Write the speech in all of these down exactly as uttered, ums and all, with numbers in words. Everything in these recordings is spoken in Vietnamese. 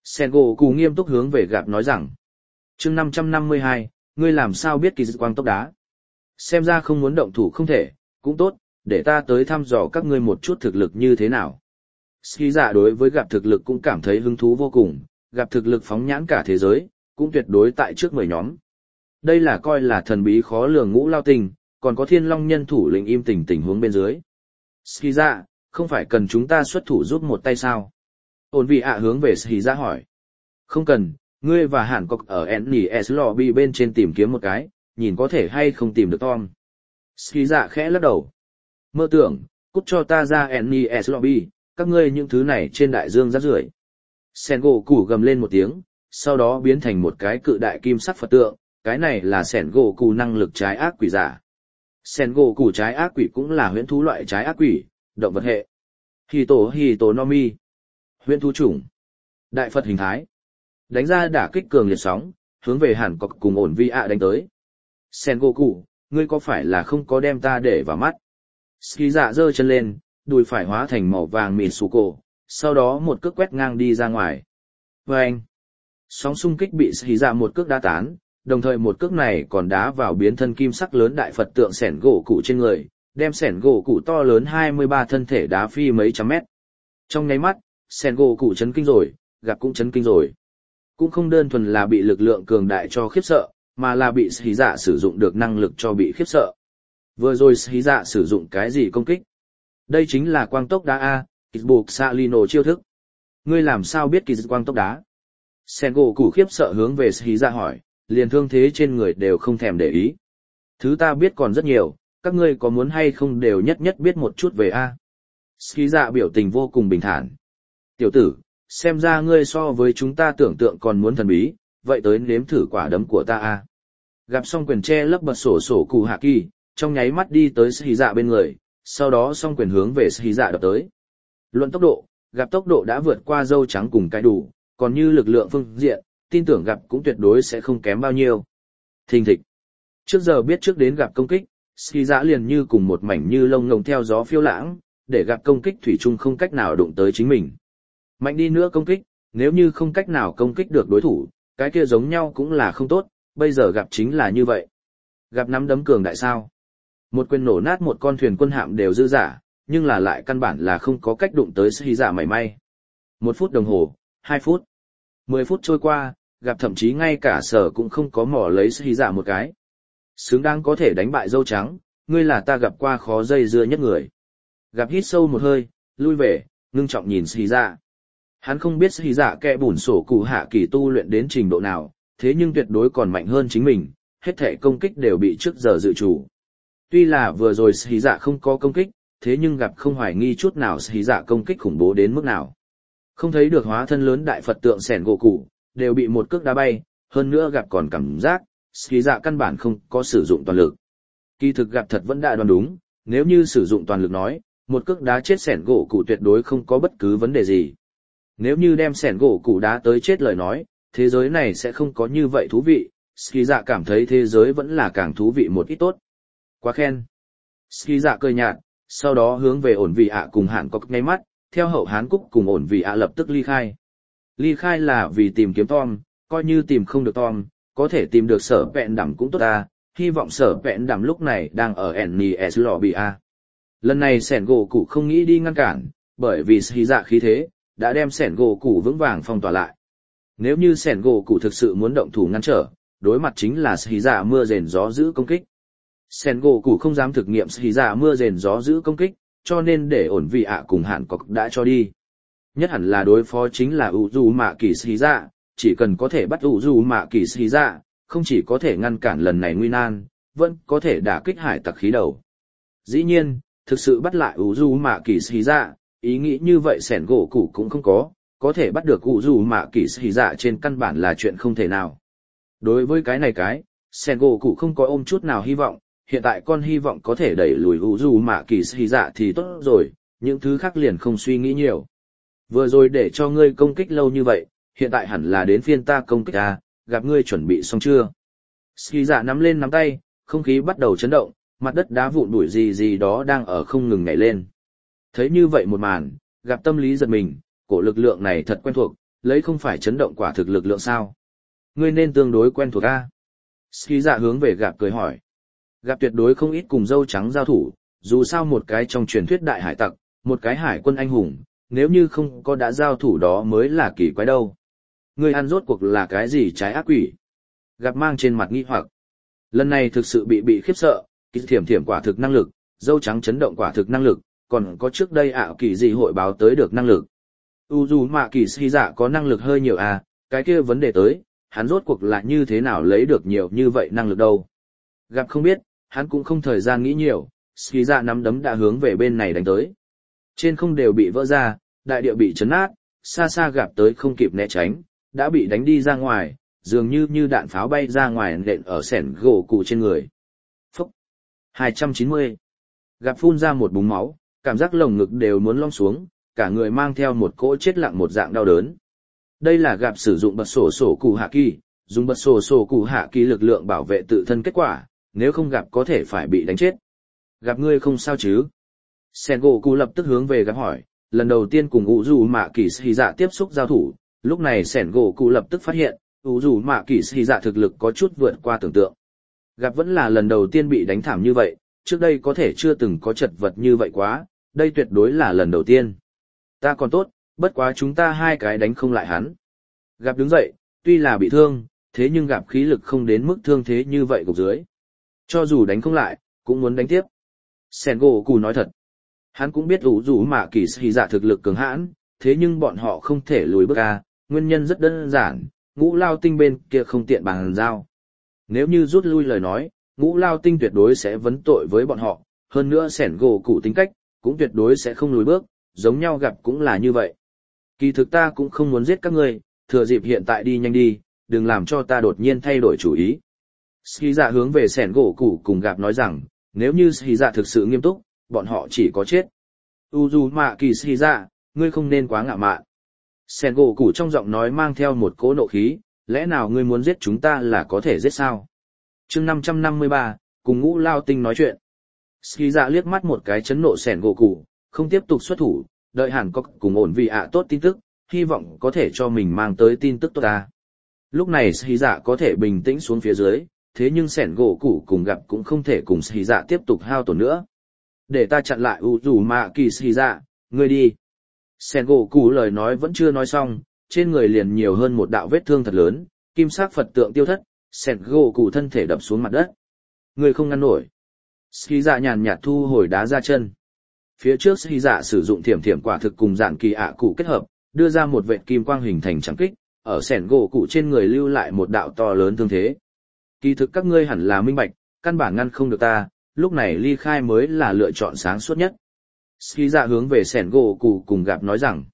Sengoku nghiêm túc hướng về gặp nói rằng. chương năm trăm năm mươi hai, ngươi làm sao biết kỳ dự quang tốc đá? Xem ra không muốn động thủ không thể, cũng tốt, để ta tới thăm dò các ngươi một chút thực lực như thế nào. Ski dạ đối với gặp thực lực cũng cảm thấy hứng thú vô cùng, gặp thực lực phóng nhãn cả thế giới, cũng tuyệt đối tại trước mười nhóm. Đây là coi là thần bí khó lường ngũ lao tình, còn có thiên long nhân thủ lĩnh im tình tình huống bên dưới. Ski dạ, không phải cần chúng ta xuất thủ giúp một tay sao? Ổn vị ạ hướng về Ski dạ hỏi. Không cần, ngươi và Hàn Cốc ở en e ét Lobby bên trên tìm kiếm một cái, nhìn có thể hay không tìm được Tom. Ski dạ khẽ lắc đầu. Mơ tưởng, cút cho ta ra en e ét Lobby, các ngươi những thứ này trên đại dương rác rưởi. Sengoku gầm lên một tiếng, sau đó biến thành một cái cự đại kim sắc Phật tượng, cái này là Sengoku năng lực trái ác quỷ giả. Sengoku trái ác quỷ cũng là huyễn thú loại trái ác quỷ, động vật hệ. Hito Hitonomi. Huyễn thú chủng. Đại Phật hình thái. Đánh ra đả kích cường liệt sóng, hướng về Hàn Cốc cùng ổn vi ạ đánh tới. Sengoku, ngươi có phải là không có đem ta để vào mắt? Ski dạ giơ chân lên, đùi phải hóa thành màu vàng Mitsuko, sau đó một cước quét ngang đi ra ngoài. Và anh, sóng xung kích bị Ski dạ một cước đá tán, đồng thời một cước này còn đá vào biến thân kim sắc lớn đại Phật tượng sẻn gỗ cụ trên người, đem sẻn gỗ cụ to lớn hai mươi ba thân thể đá phi mấy trăm mét. Trong nháy mắt, sẻn gỗ cụ chấn kinh rồi, gặp cũng chấn kinh rồi. Cũng không đơn thuần là bị lực lượng cường đại cho khiếp sợ, mà là bị Ski dạ sử dụng được năng lực cho bị khiếp sợ. Vừa rồi Ski dạ sử dụng cái gì công kích? Đây chính là quang tốc đá A, Kizbuộc Salino chiêu thức. Ngươi làm sao biết kỳ quang tốc đá? Sengoku khiếp sợ hướng về Ski dạ hỏi, liền thương thế trên người đều không thèm để ý. Thứ ta biết còn rất nhiều, các ngươi có muốn hay không đều nhất nhất biết một chút về A. Ski dạ biểu tình vô cùng bình thản. Tiểu tử, xem ra ngươi so với chúng ta tưởng tượng còn muốn thần bí, vậy tới nếm thử quả đấm của ta A. Gặp xong quyền che lấp bật sổ sổ cụ hạ kỳ, trong nháy mắt đi tới Ski dạ bên người, sau đó xong quyền hướng về Ski dạ đập tới. Luận tốc độ, gặp tốc độ đã vượt qua dâu trắng cùng cái đủ, còn như lực lượng phương diện, tin tưởng gặp cũng tuyệt đối sẽ không kém bao nhiêu. Thình thịch. Trước giờ biết trước đến gặp công kích, Ski dạ liền như cùng một mảnh như lông ngồng theo gió phiêu lãng, để gặp công kích thủy chung không cách nào đụng tới chính mình. Mạnh đi nữa công kích, nếu như không cách nào công kích được đối thủ, cái kia giống nhau cũng là không tốt, bây giờ gặp chính là như vậy. Gặp nắm đấm cường đại sao? Một quyền nổ nát một con thuyền quân hạm đều dư giả, nhưng là lại căn bản là không có cách đụng tới Ski dạ mảy may. Một phút đồng hồ, hai phút, mười phút trôi qua, gặp thậm chí ngay cả sở cũng không có mỏ lấy Ski dạ một cái. Xứng đáng có thể đánh bại dâu trắng, ngươi là ta gặp qua khó dây dưa nhất người. Gặp hít sâu một hơi, lui về, ngưng trọng nhìn Ski dạ. Hắn không biết Ski dạ kẻ bùn sổ cụ hạ kỳ tu luyện đến trình độ nào, thế nhưng tuyệt đối còn mạnh hơn chính mình, hết thể công kích đều bị trước giờ dự chủ. Tuy là vừa rồi Ski dạ không có công kích, thế nhưng gặp không hoài nghi chút nào Ski dạ công kích khủng bố đến mức nào. Không thấy được hóa thân lớn đại Phật tượng sẻn gỗ cụ, đều bị một cước đá bay, hơn nữa gặp còn cảm giác, Ski dạ căn bản không có sử dụng toàn lực. Kỳ thực gặp thật vẫn đã đoán đúng, nếu như sử dụng toàn lực nói, một cước đá chết sẻn gỗ cụ tuyệt đối không có bất cứ vấn đề gì. Nếu như đem sẻn gỗ cụ đá tới chết lời nói, thế giới này sẽ không có như vậy thú vị, Ski dạ cảm thấy thế giới vẫn là càng thú vị một ít tốt. Quá khen. Ski dạ cười nhạt, sau đó hướng về ổn vị ạ cùng Hàn Cốc ngay mắt, theo hậu Hán Cúc cùng ổn vị ạ lập tức ly khai. Ly khai là vì tìm kiếm Tom, coi như tìm không được Tom, có thể tìm được sở vẹn đảm cũng tốt ta, hy vọng sở vẹn đảm lúc này đang ở en e ét Lobby A. Lần này sẻn gỗ cụ không nghĩ đi ngăn cản, bởi vì Ski dạ khí thế, đã đem sẻn gỗ cụ vững vàng phong tỏa lại. Nếu như sẻn gỗ cụ thực sự muốn động thủ ngăn trở, đối mặt chính là Ski dạ mưa rền gió giữ công kích. Sẻn gỗ cụ không dám thực nghiệm Ski dạ mưa rền gió giữ công kích, cho nên để ổn vị ạ cùng Hàn Cốc đã cho đi. Nhất hẳn là đối phó chính là Uzumaki Ski dạ, chỉ cần có thể bắt Uzumaki Ski dạ, không chỉ có thể ngăn cản lần này nguy nan, vẫn có thể đả kích hải tặc khí đầu. Dĩ nhiên, thực sự bắt lại Uzumaki Ski dạ, ý nghĩ như vậy sẻn gỗ cụ cũng không có, có thể bắt được Uzumaki Ski dạ trên căn bản là chuyện không thể nào. Đối với cái này cái, sẻn gỗ cụ không có ôm chút nào hy vọng, hiện tại con hy vọng có thể đẩy lùi Uzumaki Ski dạ thì tốt rồi, những thứ khác liền không suy nghĩ nhiều. Vừa rồi để cho ngươi công kích lâu như vậy, hiện tại hẳn là đến phiên ta công kích à, gặp ngươi chuẩn bị xong chưa? Ski dạ nắm lên nắm tay, không khí bắt đầu chấn động, mặt đất đá vụn bụi gì gì đó đang ở không ngừng nhảy lên. Thấy như vậy một màn, gặp tâm lý giật mình, cổ lực lượng này thật quen thuộc, lấy không phải chấn động quả thực lực lượng sao. Ngươi nên tương đối quen thuộc a. Ski dạ hướng về Gạp cười hỏi. Gạp tuyệt đối không ít cùng dâu trắng giao thủ, dù sao một cái trong truyền thuyết đại hải tặc, một cái hải quân anh hùng, nếu như không có đã giao thủ đó mới là kỳ quái đâu. Ngươi ăn rốt cuộc là cái gì trái ác quỷ? Gạp mang trên mặt nghi hoặc. Lần này thực sự bị bị khiếp sợ, kỳ thiểm thiểm quả thực năng lực, dâu trắng chấn động quả thực năng lực, còn có trước đây ảo kỳ gì hội báo tới được năng lực. U dù mạ kỳ si dạ có năng lực hơi nhiều à, cái kia vấn đề tới, hắn rốt cuộc là như thế nào lấy được nhiều như vậy năng lực đâu. Gặp không biết, hắn cũng không thời gian nghĩ nhiều, si dạ nắm đấm đã hướng về bên này đánh tới. Trên không đều bị vỡ ra, đại địa bị chấn nát, xa xa gặp tới không kịp né tránh, đã bị đánh đi ra ngoài, dường như như đạn pháo bay ra ngoài nện ở sẻn gỗ cụ trên người. Phúc! hai trăm chín mươi. Gặp phun ra một búng máu, cảm giác lồng ngực đều muốn lom xuống, cả người mang theo một cỗ chết lặng một dạng đau đớn. Đây là gặp sử dụng bật sổ sổ cụ hạ kỳ, dùng bật sổ sổ cụ hạ kỳ lực lượng bảo vệ tự thân kết quả, nếu không gặp có thể phải bị đánh chết. Gặp ngươi không sao chứ? Sen gỗ cụ lập tức hướng về gặp hỏi, lần đầu tiên cùng ủ dù mạ kỳ sĩ dạ tiếp xúc giao thủ, lúc này Sen gỗ cụ lập tức phát hiện, ủ dù mạ kỳ sĩ dạ thực lực có chút vượt qua tưởng tượng. Gặp vẫn là lần đầu tiên bị đánh thảm như vậy, trước đây có thể chưa từng có chật vật như vậy quá, đây tuyệt đối là lần đầu tiên. Ta còn tốt, bất quá chúng ta hai cái đánh không lại hắn. Gặp đứng dậy, tuy là bị thương, thế nhưng gặp khí lực không đến mức thương thế như vậy gục dưới. Cho dù đánh không lại, cũng muốn đánh tiếp. Sen gỗ cụ nói thật. Hắn cũng biết ủ rủ mạ kỳ sĩ dạ thực lực cường hãn, thế nhưng bọn họ không thể lùi bước ra, nguyên nhân rất đơn giản, ngũ lao tinh bên kia không tiện bàn giao. Nếu như rút lui lời nói, ngũ lao tinh tuyệt đối sẽ vấn tội với bọn họ, hơn nữa sẻn gỗ cụ tính cách, cũng tuyệt đối sẽ không lùi bước, giống nhau gặp cũng là như vậy. Kỳ thực ta cũng không muốn giết các ngươi, thừa dịp hiện tại đi nhanh đi, đừng làm cho ta đột nhiên thay đổi chủ ý. Ski dạ hướng về sẻn gỗ cụ cùng gặp nói rằng, nếu như Ski dạ thực sự nghiêm túc, bọn họ chỉ có chết. Uzumaki Ski dạ, ngươi không nên quá ngạo mạn. Sẻn gỗ cụ trong giọng nói mang theo một cỗ nộ khí, lẽ nào ngươi muốn giết chúng ta là có thể giết sao? Chương năm trăm năm mươi ba, cùng ngũ lao tinh nói chuyện. Ski dạ liếc mắt một cái chấn nộ sẻn gỗ cụ, không tiếp tục xuất thủ, đợi hẳn có cùng ổn vì ạ tốt tin tức, hy vọng có thể cho mình mang tới tin tức tốt ta. Lúc này Ski dạ có thể bình tĩnh xuống phía dưới, thế nhưng sẻn gỗ cụ cùng gặp cũng không thể cùng Ski dạ tiếp tục hao tổn nữa. Để ta chặn lại Uzumaki Ski dạ, ngươi đi. Sẻn gỗ cụ lời nói vẫn chưa nói xong, trên người liền nhiều hơn một đạo vết thương thật lớn, kim sắc Phật tượng tiêu thất, sẻn gỗ cụ thân thể đập xuống mặt đất. Ngươi không ngăn nổi. Ski dạ nhàn nhạt thu hồi đá ra chân. Phía trước Ski dạ sử dụng thiểm thiểm quả thực cùng dạng kỳ ạ cụ kết hợp, đưa ra một vệt kim quang hình thành trắng kích, ở sẻn gỗ cụ trên người lưu lại một đạo to lớn thương thế. Kỳ thực các ngươi hẳn là minh bạch, căn bản ngăn không được ta, lúc này ly khai mới là lựa chọn sáng suốt nhất. Ski dạ hướng về sẻn gỗ cụ cùng gặp nói rằng,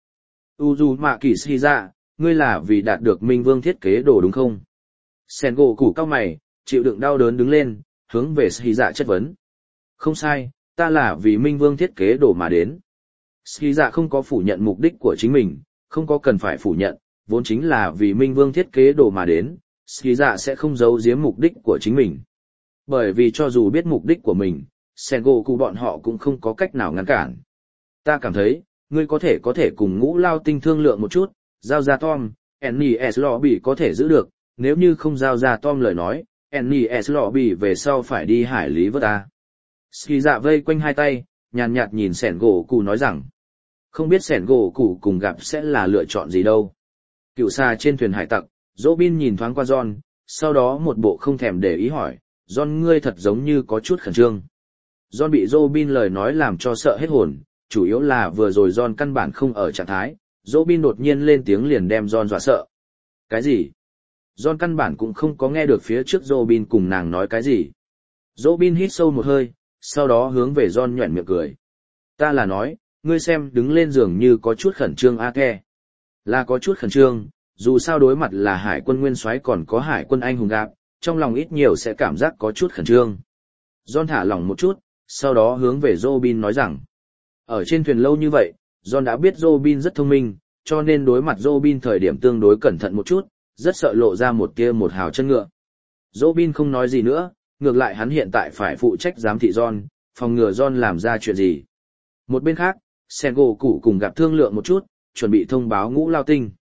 Uzumaki Ski dạ, ngươi là vì đạt được Minh Vương thiết kế đồ đúng không? Sẻn gỗ cụ cao mày, chịu đựng đau đớn đứng lên, hướng về Ski dạ chất vấn. Không sai, ta là vì Minh Vương thiết kế đồ mà đến. Ski dạ không có phủ nhận mục đích của chính mình, không có cần phải phủ nhận, vốn chính là vì Minh Vương thiết kế đồ mà đến, Ski dạ sẽ không giấu giếm mục đích của chính mình. Bởi vì cho dù biết mục đích của mình, Sengoku bọn họ cũng không có cách nào ngăn cản. Ta cảm thấy, ngươi có thể có thể cùng ngũ lao tinh thương lượng một chút, giao ra Tom, Nes Lobby có thể giữ được, nếu như không giao ra Tom lời nói, Nes Lobby về sau phải đi hải lý vớt ta. Ski dạ vây quanh hai tay, nhàn nhạt nhìn Sengoku nói rằng, không biết Sengoku cùng gặp sẽ là lựa chọn gì đâu. Cựu xa trên thuyền hải tặc, Robin nhìn thoáng qua John, sau đó một bộ không thèm để ý hỏi, John ngươi thật giống như có chút khẩn trương. John bị Robin lời nói làm cho sợ hết hồn, chủ yếu là vừa rồi John căn bản không ở trạng thái, Robin đột nhiên lên tiếng liền đem John dọa sợ. Cái gì? John căn bản cũng không có nghe được phía trước Robin cùng nàng nói cái gì. Robin hít sâu một hơi, sau đó hướng về John nhoẻn miệng cười. Ta là nói, ngươi xem đứng lên giường như có chút khẩn trương a ke. Là có chút khẩn trương, dù sao đối mặt là hải quân nguyên soái còn có hải quân anh hùng gặp, trong lòng ít nhiều sẽ cảm giác có chút khẩn trương. John thả lỏng một chút, sau đó hướng về Robin nói rằng, ở trên thuyền lâu như vậy, John đã biết Robin rất thông minh, cho nên đối mặt Robin thời điểm tương đối cẩn thận một chút, rất sợ lộ ra một tia một hào chân ngựa. Robin không nói gì nữa, ngược lại hắn hiện tại phải phụ trách giám thị John, phòng ngừa John làm ra chuyện gì. Một bên khác, Sengoku cùng gặp thương lượng một chút, chuẩn bị thông báo ngũ lao tinh.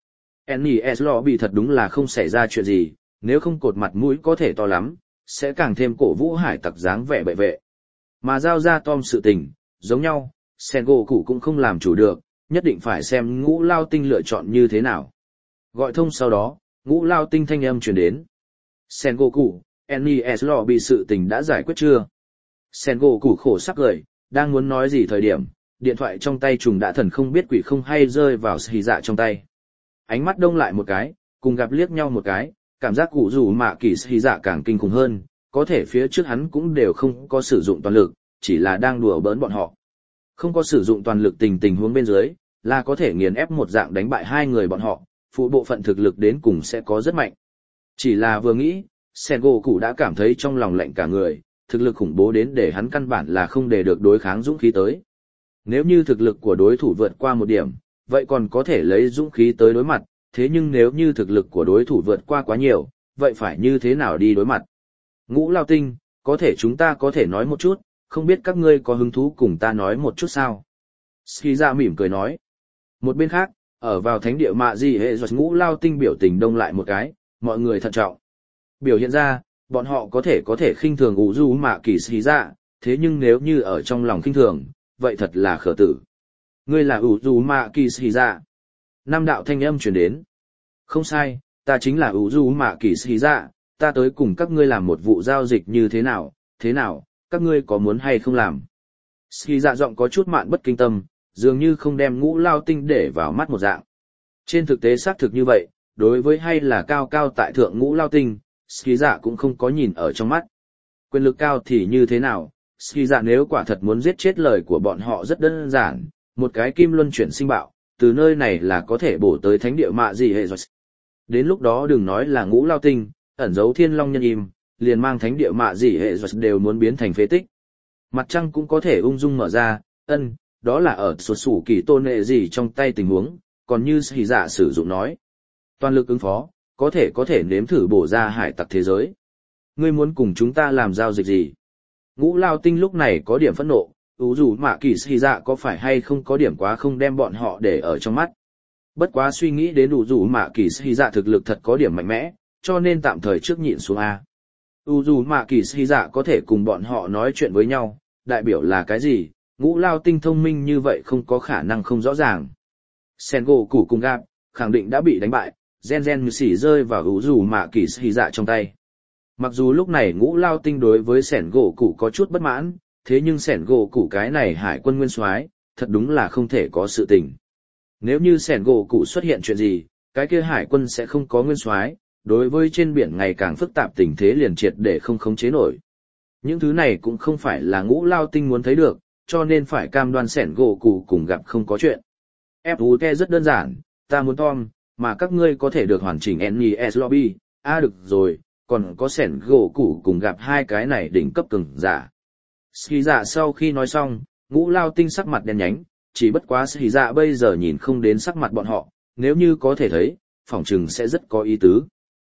en e ét Lobby thật đúng là không xảy ra chuyện gì, nếu không cột mặt mũi có thể to lắm, sẽ càng thêm cổ vũ hải tặc dáng vẻ bệ vệ. Mà giao ra Tom sự tình, giống nhau, Sengoku cũng không làm chủ được, nhất định phải xem Ngũ Lao Tinh lựa chọn như thế nào. Gọi thông sau đó, Ngũ Lao Tinh thanh âm truyền đến. Sengoku, en e ét Lobby sự tình đã giải quyết chưa? Sengoku khổ sắc lời, đang muốn nói gì thời điểm, điện thoại trong tay trùng đã thần không biết quỷ không hay rơi vào Shì Dạ trong tay. Ánh mắt đông lại một cái, cùng gặp liếc nhau một cái, cảm giác cụ rủ mạ kỳ Shì Dạ càng kinh khủng hơn, có thể phía trước hắn cũng đều không có sử dụng toàn lực, chỉ là đang đùa bỡn bọn họ. Không có sử dụng toàn lực tình tình huống bên dưới, là có thể nghiền ép một dạng đánh bại hai người bọn họ, phụ bộ phận thực lực đến cùng sẽ có rất mạnh. Chỉ là vừa nghĩ, Sengoku đã cảm thấy trong lòng lạnh cả người, thực lực khủng bố đến để hắn căn bản là không để được đối kháng dũng khí tới. Nếu như thực lực của đối thủ vượt qua một điểm, vậy còn có thể lấy dũng khí tới đối mặt, thế nhưng nếu như thực lực của đối thủ vượt qua quá nhiều, vậy phải như thế nào đi đối mặt? Ngũ Lao Tinh, có thể chúng ta có thể nói một chút, không biết các ngươi có hứng thú cùng ta nói một chút sao? Ski Dạ mỉm cười nói. Một bên khác, ở vào thánh địa mạ gì hệ giọt Ngũ Lao Tinh biểu tình đông lại một cái, mọi người thận trọng. Biểu hiện ra, bọn họ có thể có thể khinh thường ủ du mạ kỳ Ski Dạ, thế nhưng nếu như ở trong lòng khinh thường, vậy thật là khở tử. Ngươi là ủ du mạ kỳ Ski Dạ. Nam đạo thanh âm truyền đến. Không sai, ta chính là ủ du mạ kỳ Ski Dạ, ta tới cùng các ngươi làm một vụ giao dịch như thế nào, thế nào, các ngươi có muốn hay không làm? Ski Dạ giọng có chút mạn bất kinh tâm, dường như không đem Ngũ Lao Tinh để vào mắt một dạng. Trên thực tế xác thực như vậy, đối với hay là cao cao tại thượng Ngũ Lao Tinh, Ski Dạ cũng không có nhìn ở trong mắt. Quyền lực cao thì như thế nào, Ski Dạ nếu quả thật muốn giết chết lời của bọn họ rất đơn giản, một cái kim luân chuyển sinh bạo, từ nơi này là có thể bổ tới thánh địa mạ gì hệ rồi. Đến lúc đó đừng nói là Ngũ Lao Tinh, ẩn dấu thiên long nhân im, liền mang thánh địa mạ gì hệ rồi đều muốn biến thành phế tích. Mặt trăng cũng có thể ung dung mở ra, ân, đó là ở sổ sủ kỳ tôn nệ gì trong tay tình huống, còn như Ski Dạ sử dụng nói. Toàn lực ứng phó, có thể có thể nếm thử bổ ra hải tặc thế giới. Ngươi muốn cùng chúng ta làm giao dịch gì? Ngũ Lao Tinh lúc này có điểm phẫn nộ, ủ dù mạ kỳ Ski Dạ có phải hay không có điểm quá không đem bọn họ để ở trong mắt. Bất quá suy nghĩ đến ủ dù mạ kỳ Ski Dạ thực lực thật có điểm mạnh mẽ, cho nên tạm thời trước nhịn xuống A. ủ dù mạ kỳ Ski Dạ có thể cùng bọn họ nói chuyện với nhau, đại biểu là cái gì? Ngũ Lao Tinh thông minh như vậy không có khả năng không rõ ràng. Sengoku cùng gặp, khẳng định đã bị đánh bại, gen gen như xỉ rơi vào ủ dù mạ kỳ Ski Dạ trong tay. Mặc dù lúc này Ngũ Lao Tinh đối với Sengoku có chút bất mãn, thế nhưng Sengoku cái này hải quân nguyên soái, thật đúng là không thể có sự tình. Nếu như Sengoku xuất hiện chuyện gì, cái kia hải quân sẽ không có nguyên soái, đối với trên biển ngày càng phức tạp tình thế liền triệt để không khống chế nổi. Những thứ này cũng không phải là Ngũ Lao Tinh muốn thấy được, cho nên phải cam đoan Sengoku cùng gặp không có chuyện. ép u tê rất đơn giản, ta muốn Tom, mà các ngươi có thể được hoàn chỉnh en e ét Lobby, a à, được rồi, còn có Sengoku cùng gặp hai cái này đỉnh cấp cường giả. Ski Dạ sau khi nói xong, Ngũ Lao Tinh sắc mặt đen nhánh, chỉ bất quá Ski Dạ bây giờ nhìn không đến sắc mặt bọn họ, nếu như có thể thấy, phỏng chừng sẽ rất có ý tứ.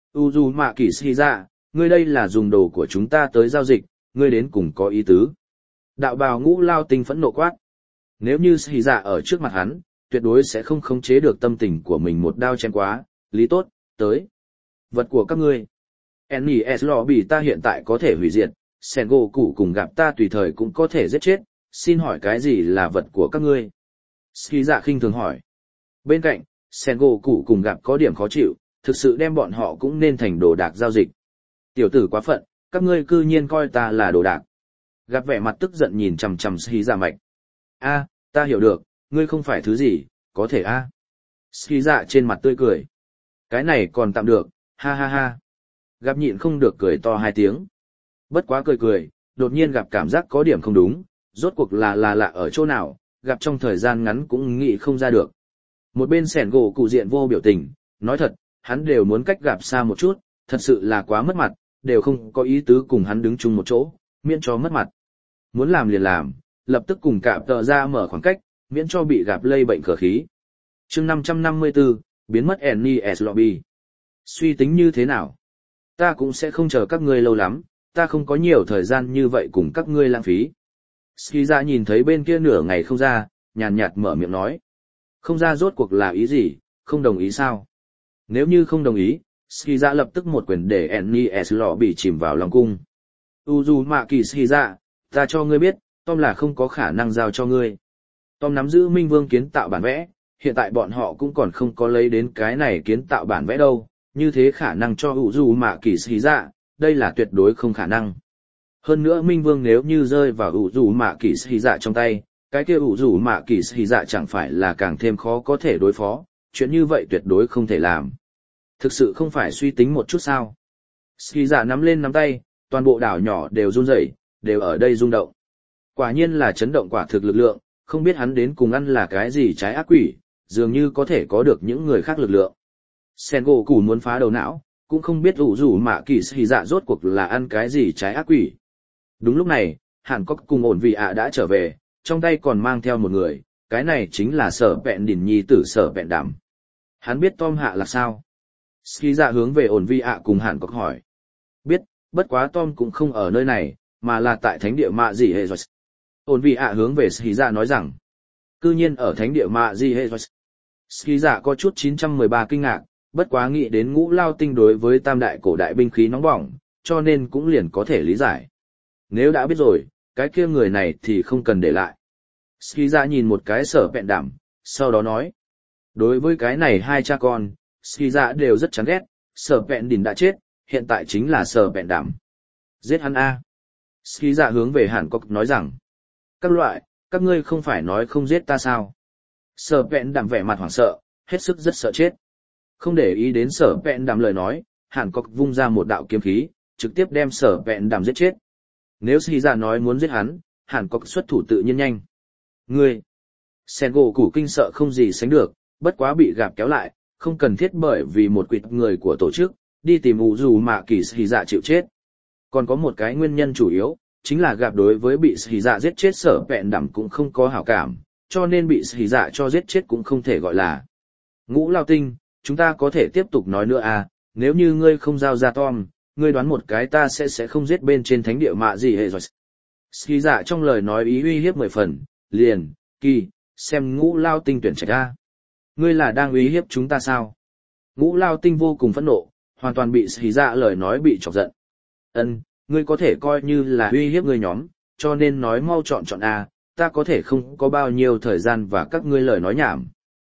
Uzumaki Ski Dạ, ngươi đây là dùng đồ của chúng ta tới giao dịch, ngươi đến cùng có ý tứ. Đạo bào Ngũ Lao Tinh phẫn nộ quát. Nếu như Ski Dạ ở trước mặt hắn, tuyệt đối sẽ không khống chế được tâm tình của mình một đao chém quá, lý tốt, tới. Vật của các ngươi. en e ét Lobby ta hiện tại có thể hủy diệt, Sengoku cùng gặp ta tùy thời cũng có thể giết chết, xin hỏi cái gì là vật của các ngươi? Ski Dạ khinh thường hỏi. Bên cạnh, Sengoku cùng gặp có điểm khó chịu, thực sự đem bọn họ cũng nên thành đồ đạc giao dịch. Tiểu tử quá phận, các ngươi cư nhiên coi ta là đồ đạc. Gặp vẻ mặt tức giận nhìn chằm chằm Ski Dạ mạch. A, ta hiểu được, ngươi không phải thứ gì, có thể a. À. Ski Dạ trên mặt tươi cười. Cái này còn tạm được, ha ha ha. Gặp nhịn không được cười to hai tiếng. Bất quá cười cười, đột nhiên gặp cảm giác có điểm không đúng, rốt cuộc là là lạ ở chỗ nào, gặp trong thời gian ngắn cũng nghĩ không ra được. Một bên Sengoku diện vô biểu tình, nói thật, hắn đều muốn cách gặp xa một chút, thật sự là quá mất mặt, đều không có ý tứ cùng hắn đứng chung một chỗ, miễn cho mất mặt. Muốn làm liền làm, lập tức cùng cạm tờ ra mở khoảng cách, miễn cho bị gặp lây bệnh khở khí. Chương năm trăm năm mươi tư, biến mất en e ét Lobby. Suy tính như thế nào? Ta cũng sẽ không chờ các ngươi lâu lắm, ta không có nhiều thời gian như vậy cùng các ngươi lãng phí. Ski Dạ nhìn thấy bên kia nửa ngày không ra, nhàn nhạt mở miệng nói. Không ra rốt cuộc là ý gì, không đồng ý sao? Nếu như không đồng ý, Skiza lập tức một quyền để Ennis lọ bị chìm vào lòng cung. Uzumaki Skiza, ta cho ngươi biết, Tom là không có khả năng giao cho ngươi. Tom nắm giữ Minh Vương kiến tạo bản vẽ, hiện tại bọn họ cũng còn không có lấy đến cái này kiến tạo bản vẽ đâu, như thế khả năng cho Uzumaki Skiza, đây là tuyệt đối không khả năng. Hơn nữa Minh Vương nếu như rơi vào Uzumaki Skiza trong tay, cái kia Uzumaki Skiza chẳng phải là càng thêm khó có thể đối phó, chuyện như vậy tuyệt đối không thể làm. Thực sự không phải suy tính một chút sao. Skiza nắm lên nắm tay, toàn bộ đảo nhỏ đều run rẩy, đều ở đây rung động. Quả nhiên là chấn động quả thực lực lượng, không biết hắn đến cùng ăn là cái gì trái ác quỷ, dường như có thể có được những người khác lực lượng. Sengoku muốn phá đầu não, cũng không biết ủ rủ mạ kỳ xì dạ rốt cuộc là ăn cái gì trái ác quỷ. Đúng lúc này, Hàn Cốc cùng ổn vị ạ đã trở về, trong tay còn mang theo một người, cái này chính là Sở Vẹn Đỉnh nhi tử Sở Vẹn Đảm. Hắn biết Tom hạ là sao? Ski dạ hướng về ổn vị ạ cùng Hàn Cốc hỏi. Biết, bất quá Tom cũng không ở nơi này, mà là tại thánh địa mạ gì hệ rồi. Ổn vị ạ hướng về Ski dạ nói rằng, cư nhiên ở thánh địa mạ gì hệ rồi. Ski dạ có chút chín trăm mười ba kinh ngạc, bất quá nghĩ đến ngũ lao tinh đối với tam đại cổ đại binh khí nóng bỏng, cho nên cũng liền có thể lý giải. Nếu đã biết rồi, cái kia người này thì không cần để lại. Ski ra nhìn một cái Sở Vẹn Đảm, sau đó nói. Đối với cái này hai cha con, Ski ra đều rất chán ghét, Sở Vẹn Đỉnh đã chết, hiện tại chính là Sở Vẹn Đảm. Giết hắn a. Ski ra hướng về Hàn Cốc nói rằng. Các loại, các ngươi không phải nói không giết ta sao? Sở Vẹn Đảm vẻ mặt hoảng sợ, hết sức rất sợ chết. Không để ý đến Sở Vẹn Đảm lời nói, Hàn Cốc vung ra một đạo kiếm khí, trực tiếp đem Sở Vẹn Đảm giết chết. Nếu Ski ra nói muốn giết hắn, Hàn Cốc xuất thủ tự nhiên nhanh. Ngươi! Sengoku kinh sợ không gì sánh được, bất quá bị gạp kéo lại, không cần thiết bởi vì một quỵt người của tổ chức, đi tìm Uzumaki Skiza chịu chết. Còn có một cái nguyên nhân chủ yếu, chính là gạp đối với bị Skiza giết chết Sở Vẹn Đảm cũng không có hảo cảm, cho nên bị Skiza cho giết chết cũng không thể gọi là. Ngũ Lao Tinh, chúng ta có thể tiếp tục nói nữa à, nếu như ngươi không giao ra Tom, ngươi đoán một cái ta sẽ sẽ không giết bên trên thánh địa mạ gì hệ rồi. Skiza trong lời nói ý uy hiếp mười phần, liền, kỳ, xem Ngũ Lao Tinh tuyển trạch ra. Ngươi là đang uy hiếp chúng ta sao? Ngũ Lao Tinh vô cùng phẫn nộ, hoàn toàn bị Skiza lời nói bị chọc giận. Ân, ngươi có thể coi như là uy hiếp ngươi nhóm, cho nên nói mau chọn chọn a, ta có thể không có bao nhiêu thời gian và các ngươi lời nói nhảm.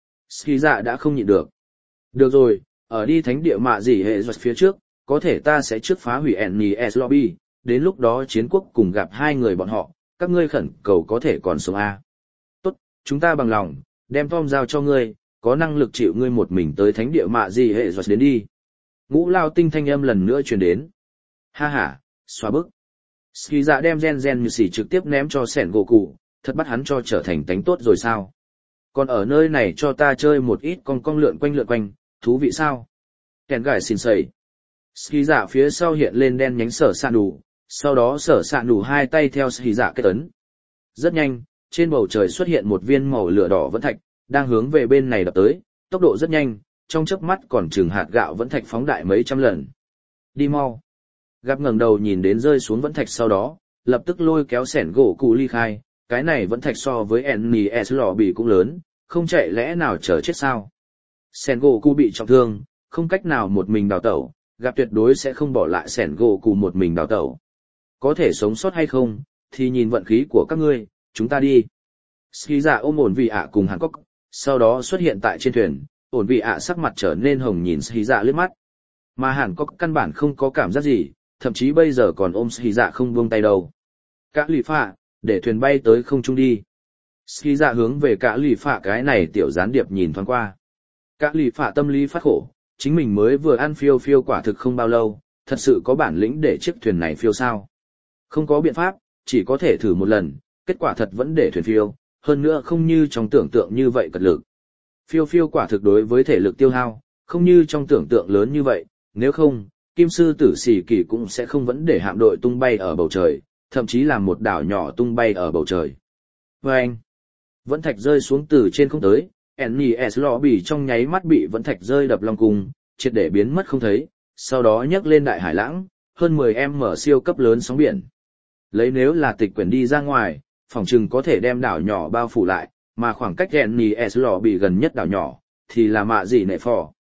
Skiza đã không nhịn được. Được rồi, ở đi thánh địa mạ gì hệ giật phía trước, có thể ta sẽ trước phá hủy Ennis Lobby, đến lúc đó chiến quốc cùng gặp hai người bọn họ, các ngươi khẩn cầu có thể còn sống a. Tốt, chúng ta bằng lòng, đem Tom giao cho ngươi, có năng lực chịu ngươi một mình tới thánh địa mạ gì hệ giật đến đi. Ngũ Lao Tinh thanh âm lần nữa truyền đến. Ha ha, xóa bức. Ski dạ đem gen gen như xỉ trực tiếp ném cho sẻn gỗ cụ, thật bắt hắn cho trở thành tánh tốt rồi sao? Còn ở nơi này cho ta chơi một ít con cong lượn quanh lượn quanh, thú vị sao? Kèn gải xin sầy. Ski dạ phía sau hiện lên đen nhánh sở sạn đủ, sau đó sở sạn đủ hai tay theo ski dạ kết ấn. Rất nhanh, trên bầu trời xuất hiện một viên màu lửa đỏ vẫn thạch, đang hướng về bên này đập tới, tốc độ rất nhanh, trong chớp mắt còn chừng hạt gạo vẫn thạch phóng đại mấy trăm lần. Đi mau. Gặp ngẩng đầu nhìn đến rơi xuống vẫn thạch sau đó, lập tức lôi kéo sẻn gỗ cụ ly khai, cái này vẫn thạch so với Ennis lò bì cũng lớn, không chạy lẽ nào chờ chết sao. Sẻn gỗ cụ bị trọng thương, không cách nào một mình đào tẩu, gặp tuyệt đối sẽ không bỏ lại sẻn gỗ cụ một mình đào tẩu. Có thể sống sót hay không, thì nhìn vận khí của các ngươi, chúng ta đi. Ski dạ ôm ổn vị ạ cùng Hàn Cốc, sau đó xuất hiện tại trên thuyền, ổn vị ạ sắc mặt trở nên hồng nhìn Ski dạ liếc mắt. Mà Hàn Cốc căn bản không có cảm giác gì, thậm chí bây giờ còn ôm Ski dạ không buông tay đâu. Cả lì phạ, để thuyền bay tới không trung đi. Ski dạ hướng về cả lì phạ cái này tiểu gián điệp nhìn thoáng qua. Cả lì phạ tâm lý phát khổ, chính mình mới vừa ăn phiêu phiêu quả thực không bao lâu, thật sự có bản lĩnh để chiếc thuyền này phiêu sao. Không có biện pháp, chỉ có thể thử một lần, kết quả thật vẫn để thuyền phiêu, hơn nữa không như trong tưởng tượng như vậy cật lực. Phiêu phiêu quả thực đối với thể lực tiêu hao, không như trong tưởng tượng lớn như vậy, nếu không, Kim sư tử xỉ kỳ cũng sẽ không vẫn để hạm đội tung bay ở bầu trời, thậm chí làm một đảo nhỏ tung bay ở bầu trời. Và anh, vẫn thạch rơi xuống từ trên không tới, Ennis Lobby trong nháy mắt bị vẫn thạch rơi đập long cung, triệt để biến mất không thấy, sau đó nhấc lên đại hải lãng, hơn mười em mở siêu cấp lớn sóng biển. Lấy nếu là tịch quyển đi ra ngoài, phòng chừng có thể đem đảo nhỏ bao phủ lại, mà khoảng cách Ennis Lobby gần nhất đảo nhỏ, thì là mạ gì nệ phò.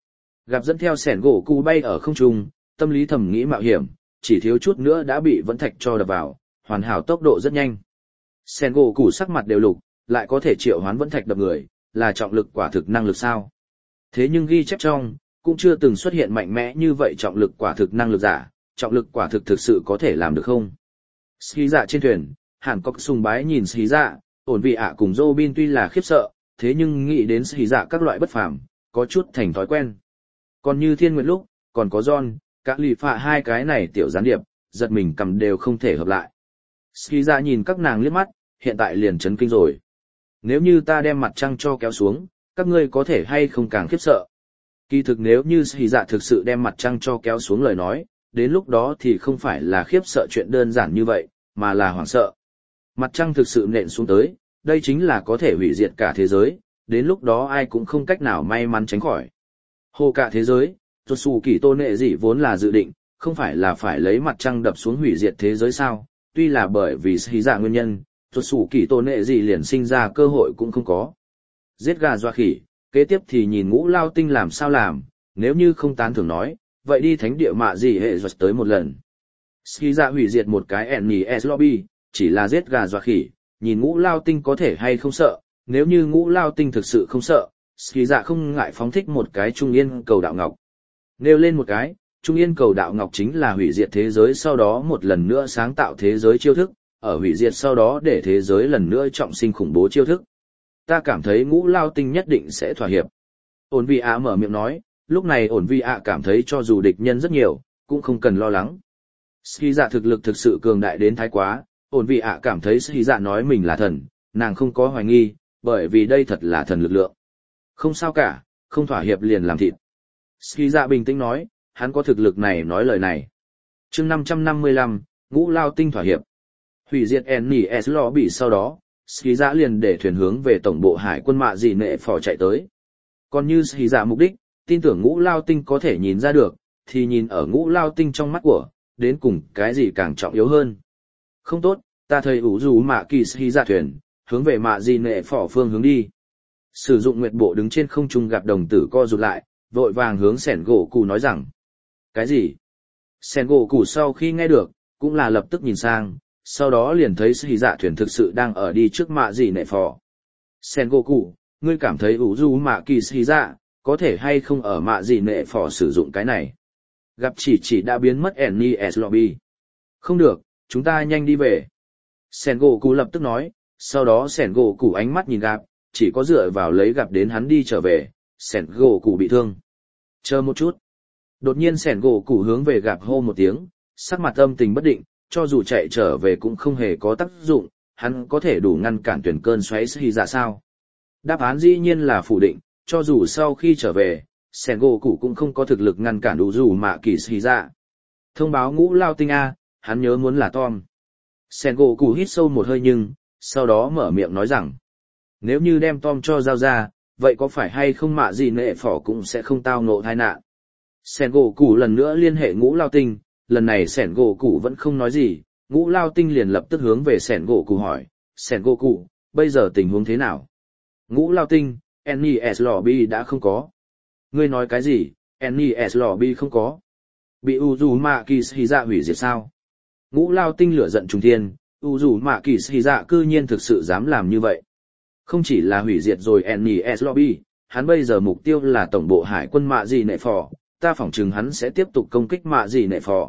Gặp dẫn theo sẻn gỗ cụ bay ở không trung, tâm lý thầm nghĩ mạo hiểm, chỉ thiếu chút nữa đã bị vẫn thạch cho đập vào, hoàn hảo tốc độ rất nhanh. Sẻn gỗ cụ sắc mặt đều lục, lại có thể triệu hoán vẫn thạch đập người, là trọng lực quả thực năng lực sao? Thế nhưng ghi chép trong, cũng chưa từng xuất hiện mạnh mẽ như vậy trọng lực quả thực năng lực giả, trọng lực quả thực thực sự có thể làm được không? Ski dạ trên thuyền, Hàn Cốc sùng bái nhìn Ski dạ, ổn vị ạ cùng Robin tuy là khiếp sợ, thế nhưng nghĩ đến Ski dạ các loại bất phàm, có chút thành thói quen. Còn như Thiên Nguyệt lúc, còn có John, các lì phạ hai cái này tiểu gián điệp, giật mình cầm đều không thể hợp lại. Ski dạ nhìn các nàng liếc mắt, hiện tại liền chấn kinh rồi. Nếu như ta đem mặt trăng cho kéo xuống, các ngươi có thể hay không càng khiếp sợ. Kỳ thực nếu như Ski dạ thực sự đem mặt trăng cho kéo xuống lời nói, đến lúc đó thì không phải là khiếp sợ chuyện đơn giản như vậy, mà là hoảng sợ. Mặt trăng thực sự nện xuống tới, đây chính là có thể hủy diệt cả thế giới, đến lúc đó ai cũng không cách nào may mắn tránh khỏi. Hồ cả thế giới, Tuột Sủ Kỳ Tô Nệ Dị vốn là dự định, không phải là phải lấy mặt trăng đập xuống hủy diệt thế giới sao, tuy là bởi vì Ski dạ nguyên nhân, Tuột Sủ Kỳ Tô Nệ Dị liền sinh ra cơ hội cũng không có. Giết gà doa khỉ, kế tiếp thì nhìn Ngũ Lao Tinh làm sao làm, nếu như không tán thưởng nói, vậy đi thánh địa mạ gì hệ giật tới một lần. Ski dạ hủy diệt một cái en e ét lobby, chỉ là giết gà doa khỉ, nhìn Ngũ Lao Tinh có thể hay không sợ, nếu như Ngũ Lao Tinh thực sự không sợ, Ski dạ không ngại phóng thích một cái Trung Yên cầu đạo ngọc. Nêu lên một cái, Trung Yên cầu đạo ngọc chính là hủy diệt thế giới sau đó một lần nữa sáng tạo thế giới chiêu thức, ở hủy diệt sau đó để thế giới lần nữa trọng sinh khủng bố chiêu thức. Ta cảm thấy Ngũ Lao Tinh nhất định sẽ thỏa hiệp. Ổn Vi ạ mở miệng nói, lúc này ổn Vi ạ cảm thấy cho dù địch nhân rất nhiều, cũng không cần lo lắng. Ski dạ thực lực thực sự cường đại đến thái quá, ổn Vi ạ cảm thấy Ski dạ nói mình là thần, nàng không có hoài nghi, bởi vì đây thật là thần lực lượng. Không sao cả, không thỏa hiệp liền làm thịt. Ski dạ bình tĩnh nói, hắn có thực lực này nói lời này. chương năm trăm năm mươi lăm, Ngũ Lao Tinh thỏa hiệp. Hủy diệt en e ét lobby sau đó, Ski dạ liền để thuyền hướng về tổng bộ hải quân mạ gì nệ phò chạy tới. Còn như Ski dạ mục đích, tin tưởng Ngũ Lao Tinh có thể nhìn ra được, thì nhìn ở Ngũ Lao Tinh trong mắt của, đến cùng cái gì càng trọng yếu hơn. Không tốt, ta thấy ủ dù mạ kỳ Ski dạ thuyền, hướng về mạ gì nệ phò phương hướng đi. Sử dụng nguyệt bộ đứng trên không trung gặp đồng tử co rụt lại, vội vàng hướng sẻn gỗ cụ nói rằng. Cái gì? Sẻn gỗ cụ sau khi nghe được, cũng là lập tức nhìn sang, sau đó liền thấy Ski dạ thuyền thực sự đang ở đi trước mạ gì nệ phò. Sẻn gỗ cụ, ngươi cảm thấy ủ dù mạ kỳ Ski dạ, có thể hay không ở mạ gì nệ phò sử dụng cái này? Gặp chỉ chỉ đã biến mất en e ét lobby. Không được, chúng ta nhanh đi về. Sẻn gỗ cụ lập tức nói, sau đó sẻn gỗ cụ ánh mắt nhìn gặp, chỉ có dựa vào lấy gặp đến hắn đi trở về, sẻn gỗ cụ bị thương. Chờ một chút. Đột nhiên sẻn gỗ cụ hướng về gặp hô một tiếng, sắc mặt âm tình bất định, cho dù chạy trở về cũng không hề có tác dụng, hắn có thể đủ ngăn cản tuyển cơn xoáy Ski dạ sao? Đáp án dĩ nhiên là phủ định, cho dù sau khi trở về, sẻn gỗ cụ cũng không có thực lực ngăn cản đủ dù mạ kỳ Ski dạ. Thông báo Ngũ Lao Tinh A, hắn nhớ muốn là Tom. Sẻn gỗ cụ hít sâu một hơi nhưng, sau đó mở miệng nói rằng, nếu như đem Tom cho giao ra, vậy có phải hay không mạ gì nệ phỏ cũng sẽ không tao ngộ tai nạn. Sẻn gỗ cụ lần nữa liên hệ Ngũ Lao Tinh, lần này sẻn gỗ cụ vẫn không nói gì, Ngũ Lao Tinh liền lập tức hướng về sẻn gỗ cụ hỏi, sẻn gỗ cụ, bây giờ tình huống thế nào? Ngũ Lao Tinh, en e ét lobby đã không có. Ngươi nói cái gì, en e ét lobby không có? Bị Uzumaki Shiza hủy diệt sao? Ngũ Lao Tinh lửa giận trùng thiên, Uzumaki Shiza cư nhiên thực sự dám làm như vậy. Không chỉ là hủy diệt rồi en e ét lobby, hắn bây giờ mục tiêu là tổng bộ hải quân mạ gì nệ phò, ta phỏng chừng hắn sẽ tiếp tục công kích mạ gì nệ phò.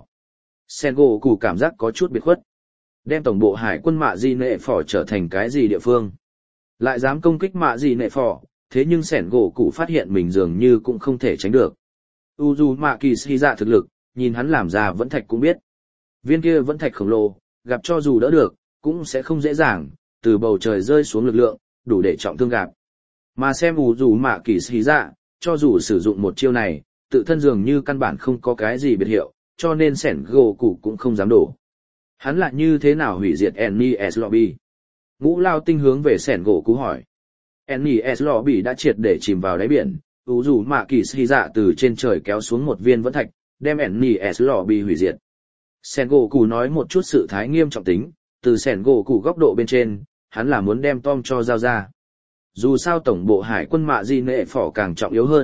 Sengo cụ cảm giác có chút biệt khuất. Đem tổng bộ hải quân mạ gì nệ phò trở thành cái gì địa phương? Lại dám công kích mạ gì nệ phò, thế nhưng Sengo cụ phát hiện mình dường như cũng không thể tránh được. Uzumaki Shiza thực lực, nhìn hắn làm ra vẫn thạch cũng biết. Viên kia vẫn thạch khổng lồ, gặp cho dù đỡ được, cũng sẽ không dễ dàng, từ bầu trời rơi xuống lực lượng, đủ để trọng thương gặp. Mà xem Uzumaki Shiza, cho dù sử dụng một chiêu này, tự thân dường như căn bản không có cái gì biệt hiệu, cho nên sẻn gỗ cụ cũng không dám đổ. Hắn lại như thế nào hủy diệt en e ét lobby? Ngũ Lao Tinh hướng về sẻn gỗ cụ hỏi. en e ét lobby đã triệt để chìm vào đáy biển, ủ dù mạ kỳ Ski dạ từ trên trời kéo xuống một viên vẫn thạch, đem en e ét lobby hủy diệt. Sẻn gỗ cụ nói một chút sự thái nghiêm trọng tính, từ sẻn gỗ cụ góc độ bên trên, hắn là muốn đem Tom cho giao ra. Dù sao tổng bộ hải quân mạ di nệ phỏ càng trọng yếu hơn,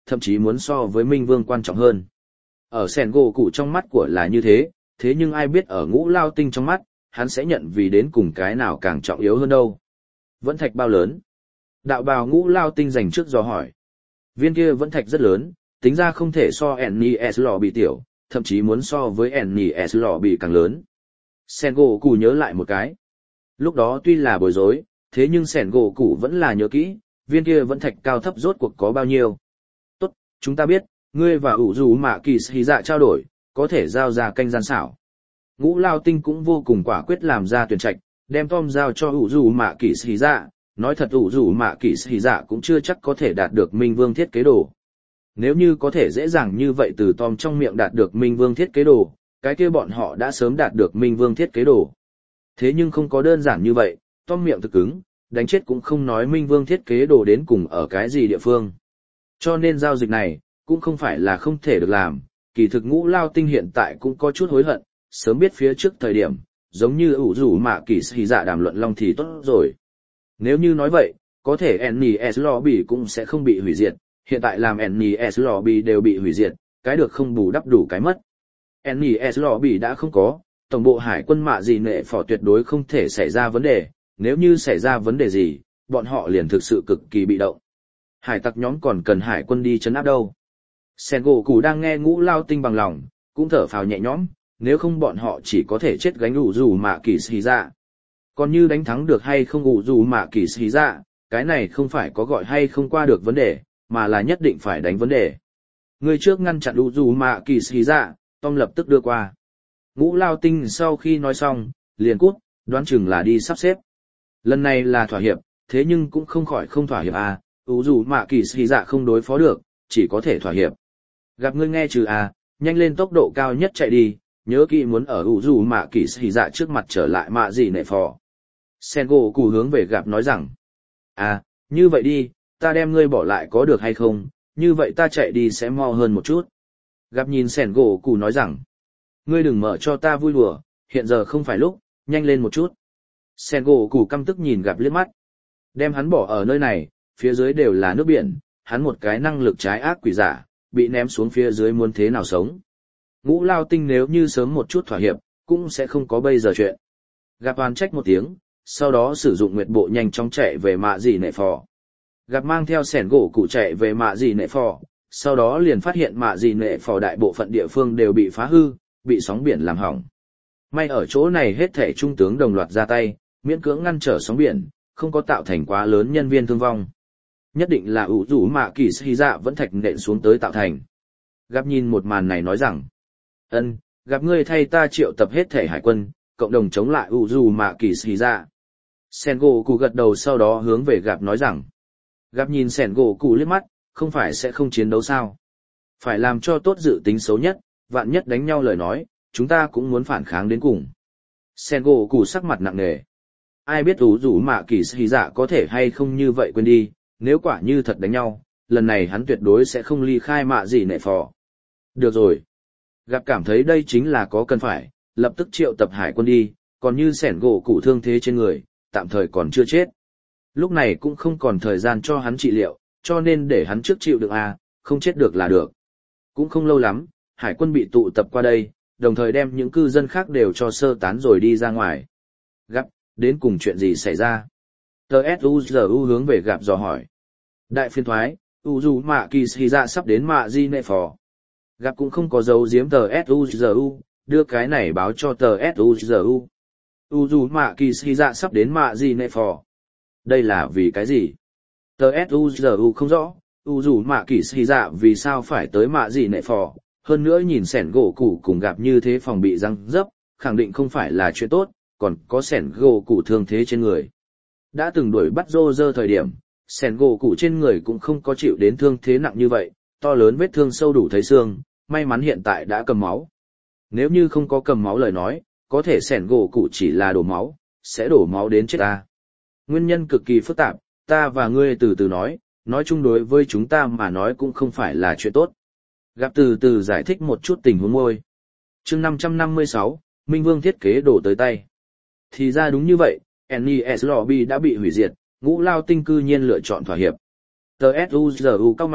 thậm chí muốn so với Minh Vương quan trọng hơn. Ở sẻn gỗ cụ trong mắt của là như thế, thế nhưng ai biết ở Ngũ Lao Tinh trong mắt, hắn sẽ nhận vì đến cùng cái nào càng trọng yếu hơn đâu. Vẫn thạch bao lớn? Đạo bào Ngũ Lao Tinh dành trước dò hỏi. Viên kia vẫn thạch rất lớn, tính ra không thể so en e ét lò bị tiểu, thậm chí muốn so với en e ét lò bị càng lớn. Sẻn gỗ cụ nhớ lại một cái. Lúc đó tuy là bối rối, thế nhưng sẻn gỗ cụ vẫn là nhớ kỹ, viên kia vẫn thạch cao thấp rốt cuộc có bao nhiêu. Tốt, chúng ta biết, ngươi và ủ dù mạ kỳ xì dạ trao đổi, có thể giao ra canh gian xảo. Ngũ Lao Tinh cũng vô cùng quả quyết làm ra tuyển trạch, đem Tom giao cho ủ dù mạ kỳ xì dạ, nói thật ủ dù mạ kỳ xì dạ cũng chưa chắc có thể đạt được Minh Vương thiết kế đồ. Nếu như có thể dễ dàng như vậy từ Tom trong miệng đạt được Minh Vương thiết kế đồ, cái kia bọn họ đã sớm đạt được Minh Vương thiết kế đồ. Thế nhưng không có đơn giản như vậy, Tom miệng thực cứng, đánh chết cũng không nói Minh Vương thiết kế đồ đến cùng ở cái gì địa phương. Cho nên giao dịch này, cũng không phải là không thể được làm, kỳ thực Ngũ Lao Tinh hiện tại cũng có chút hối hận, sớm biết phía trước thời điểm, giống như ủ rủ mạ kỳ xì dạ đàm luận long thì tốt rồi. Nếu như nói vậy, có thể en e ét Lobby cũng sẽ không bị hủy diệt, hiện tại làm en e ét Lobby đều bị hủy diệt, cái được không bù đắp đủ cái mất. en e ét Lobby đã không có, tổng bộ hải quân mạ gì nệ phỏ tuyệt đối không thể xảy ra vấn đề, nếu như xảy ra vấn đề gì, bọn họ liền thực sự cực kỳ bị động. Hải tặc nhóm còn cần hải quân đi chấn áp đâu. Sen gỗ củ đang nghe Ngũ Lao Tinh bằng lòng, cũng thở phào nhẹ nhõm, nếu không bọn họ chỉ có thể chết gánh ủ dù mạ kỳ xì dạ. Còn như đánh thắng được hay không ủ dù mạ kỳ xì dạ, cái này không phải có gọi hay không qua được vấn đề, mà là nhất định phải đánh vấn đề. Người trước ngăn chặn ủ dù mạ kỳ xì dạ, Tom lập tức đưa qua. Ngũ Lao Tinh sau khi nói xong, liền cút, đoán chừng là đi sắp xếp. Lần này là thỏa hiệp, thế nhưng cũng không khỏi không thỏa hiệp à, ủ dù mạ kỳ xì dạ không đối phó được, chỉ có thể thỏa hiệp. Gặp ngươi nghe trừ à, nhanh lên tốc độ cao nhất chạy đi, nhớ kỹ muốn ở ủ dù mạ kỳ xì dạ trước mặt trở lại mạ gì nệ phò. Sen gỗ cụ hướng về gặp nói rằng, à, như vậy đi, ta đem ngươi bỏ lại có được hay không, như vậy ta chạy đi sẽ mo hơn một chút. Gặp nhìn Sen gỗ cụ nói rằng, ngươi đừng mở cho ta vui đùa, hiện giờ không phải lúc, nhanh lên một chút. Sen gỗ cụ căm tức nhìn gặp liếc mắt, đem hắn bỏ ở nơi này, phía dưới đều là nước biển, hắn một cái năng lực trái ác quỷ giả, bị ném xuống phía dưới muốn thế nào sống. Ngũ Lao Tinh nếu như sớm một chút thỏa hiệp, cũng sẽ không có bây giờ chuyện. Gặp oan trách một tiếng, sau đó sử dụng nguyệt bộ nhanh chóng chạy về mạ gì nệ phò. Gặp mang theo sẻn gỗ cụ chạy về mạ gì nệ phò, sau đó liền phát hiện mạ gì nệ phò đại bộ phận địa phương đều bị phá hư, bị sóng biển làm hỏng. May ở chỗ này hết thể trung tướng đồng loạt ra tay, miễn cưỡng ngăn trở sóng biển, không có tạo thành quá lớn nhân viên thương vong. Nhất định là ủ rủ mạ kỳ xì dạ vẫn thạch nện xuống tới tạo thành. Gặp nhìn một màn này nói rằng, ân, gặp ngươi thay ta triệu tập hết thể hải quân, cộng đồng chống lại ủ rủ mạ kỳ xì dạ. Sen gỗ cụ gật đầu sau đó hướng về gặp nói rằng, gặp nhìn sẻn gỗ cụ liếc mắt, không phải sẽ không chiến đấu sao. Phải làm cho tốt dự tính xấu nhất, vạn nhất đánh nhau lời nói, chúng ta cũng muốn phản kháng đến cùng. Sen gỗ cụ sắc mặt nặng nề. Ai biết ủ rủ mạ kỳ xì dạ có thể hay không như vậy quên đi, nếu quả như thật đánh nhau, lần này hắn tuyệt đối sẽ không ly khai mạ gì nệ phò. Được rồi. Gặp cảm thấy đây chính là có cần phải, lập tức triệu tập hải quân đi, còn như sẻn gỗ cụ thương thế trên người, tạm thời còn chưa chết. Lúc này cũng không còn thời gian cho hắn trị liệu, cho nên để hắn trước chịu được à, không chết được là được. Cũng không lâu lắm, hải quân bị tụ tập qua đây, đồng thời đem những cư dân khác đều cho sơ tán rồi đi ra ngoài. Gặp, đến cùng chuyện gì xảy ra? tê ét u giê u hướng về gặp dò hỏi. Đại phiên thoái, u dù mạ kỳ xì dạ sắp đến mạ di nệ phò. Gặp cũng không có dấu giếm tê ét u giê u, đưa cái này báo cho tê ét u giê u. U dù mạ kỳ xì dạ sắp đến mạ di nệ phò. Đây là vì cái gì? tê ét u giê u không rõ, u dù mạ kỳ xì dạ vì sao phải tới mạ di nệ phò. Hơn nữa nhìn sẻn gỗ cụ cùng gặp như thế phòng bị răng dấp, khẳng định không phải là chuyện tốt, còn có sẻn gỗ cụ thương thế trên người. Đã từng đuổi bắt rô rơ thời điểm, sẻn gỗ cụ trên người cũng không có chịu đến thương thế nặng như vậy, to lớn vết thương sâu đủ thấy xương, may mắn hiện tại đã cầm máu. Nếu như không có cầm máu lời nói, có thể sẻn gỗ cụ chỉ là đổ máu, sẽ đổ máu đến chết ta. Nguyên nhân cực kỳ phức tạp, ta và ngươi từ từ nói, nói chung đối với chúng ta mà nói cũng không phải là chuyện tốt. Gặp từ từ giải thích một chút tình huống môi. Chương năm trăm năm mươi sáu, Minh Vương thiết kế đổ tới tay. Thì ra đúng như vậy, en e ét Lobby đã bị hủy diệt, Ngũ Lao Tinh cư nhiên lựa chọn thỏa hiệp. tê ét u giê u cao mày,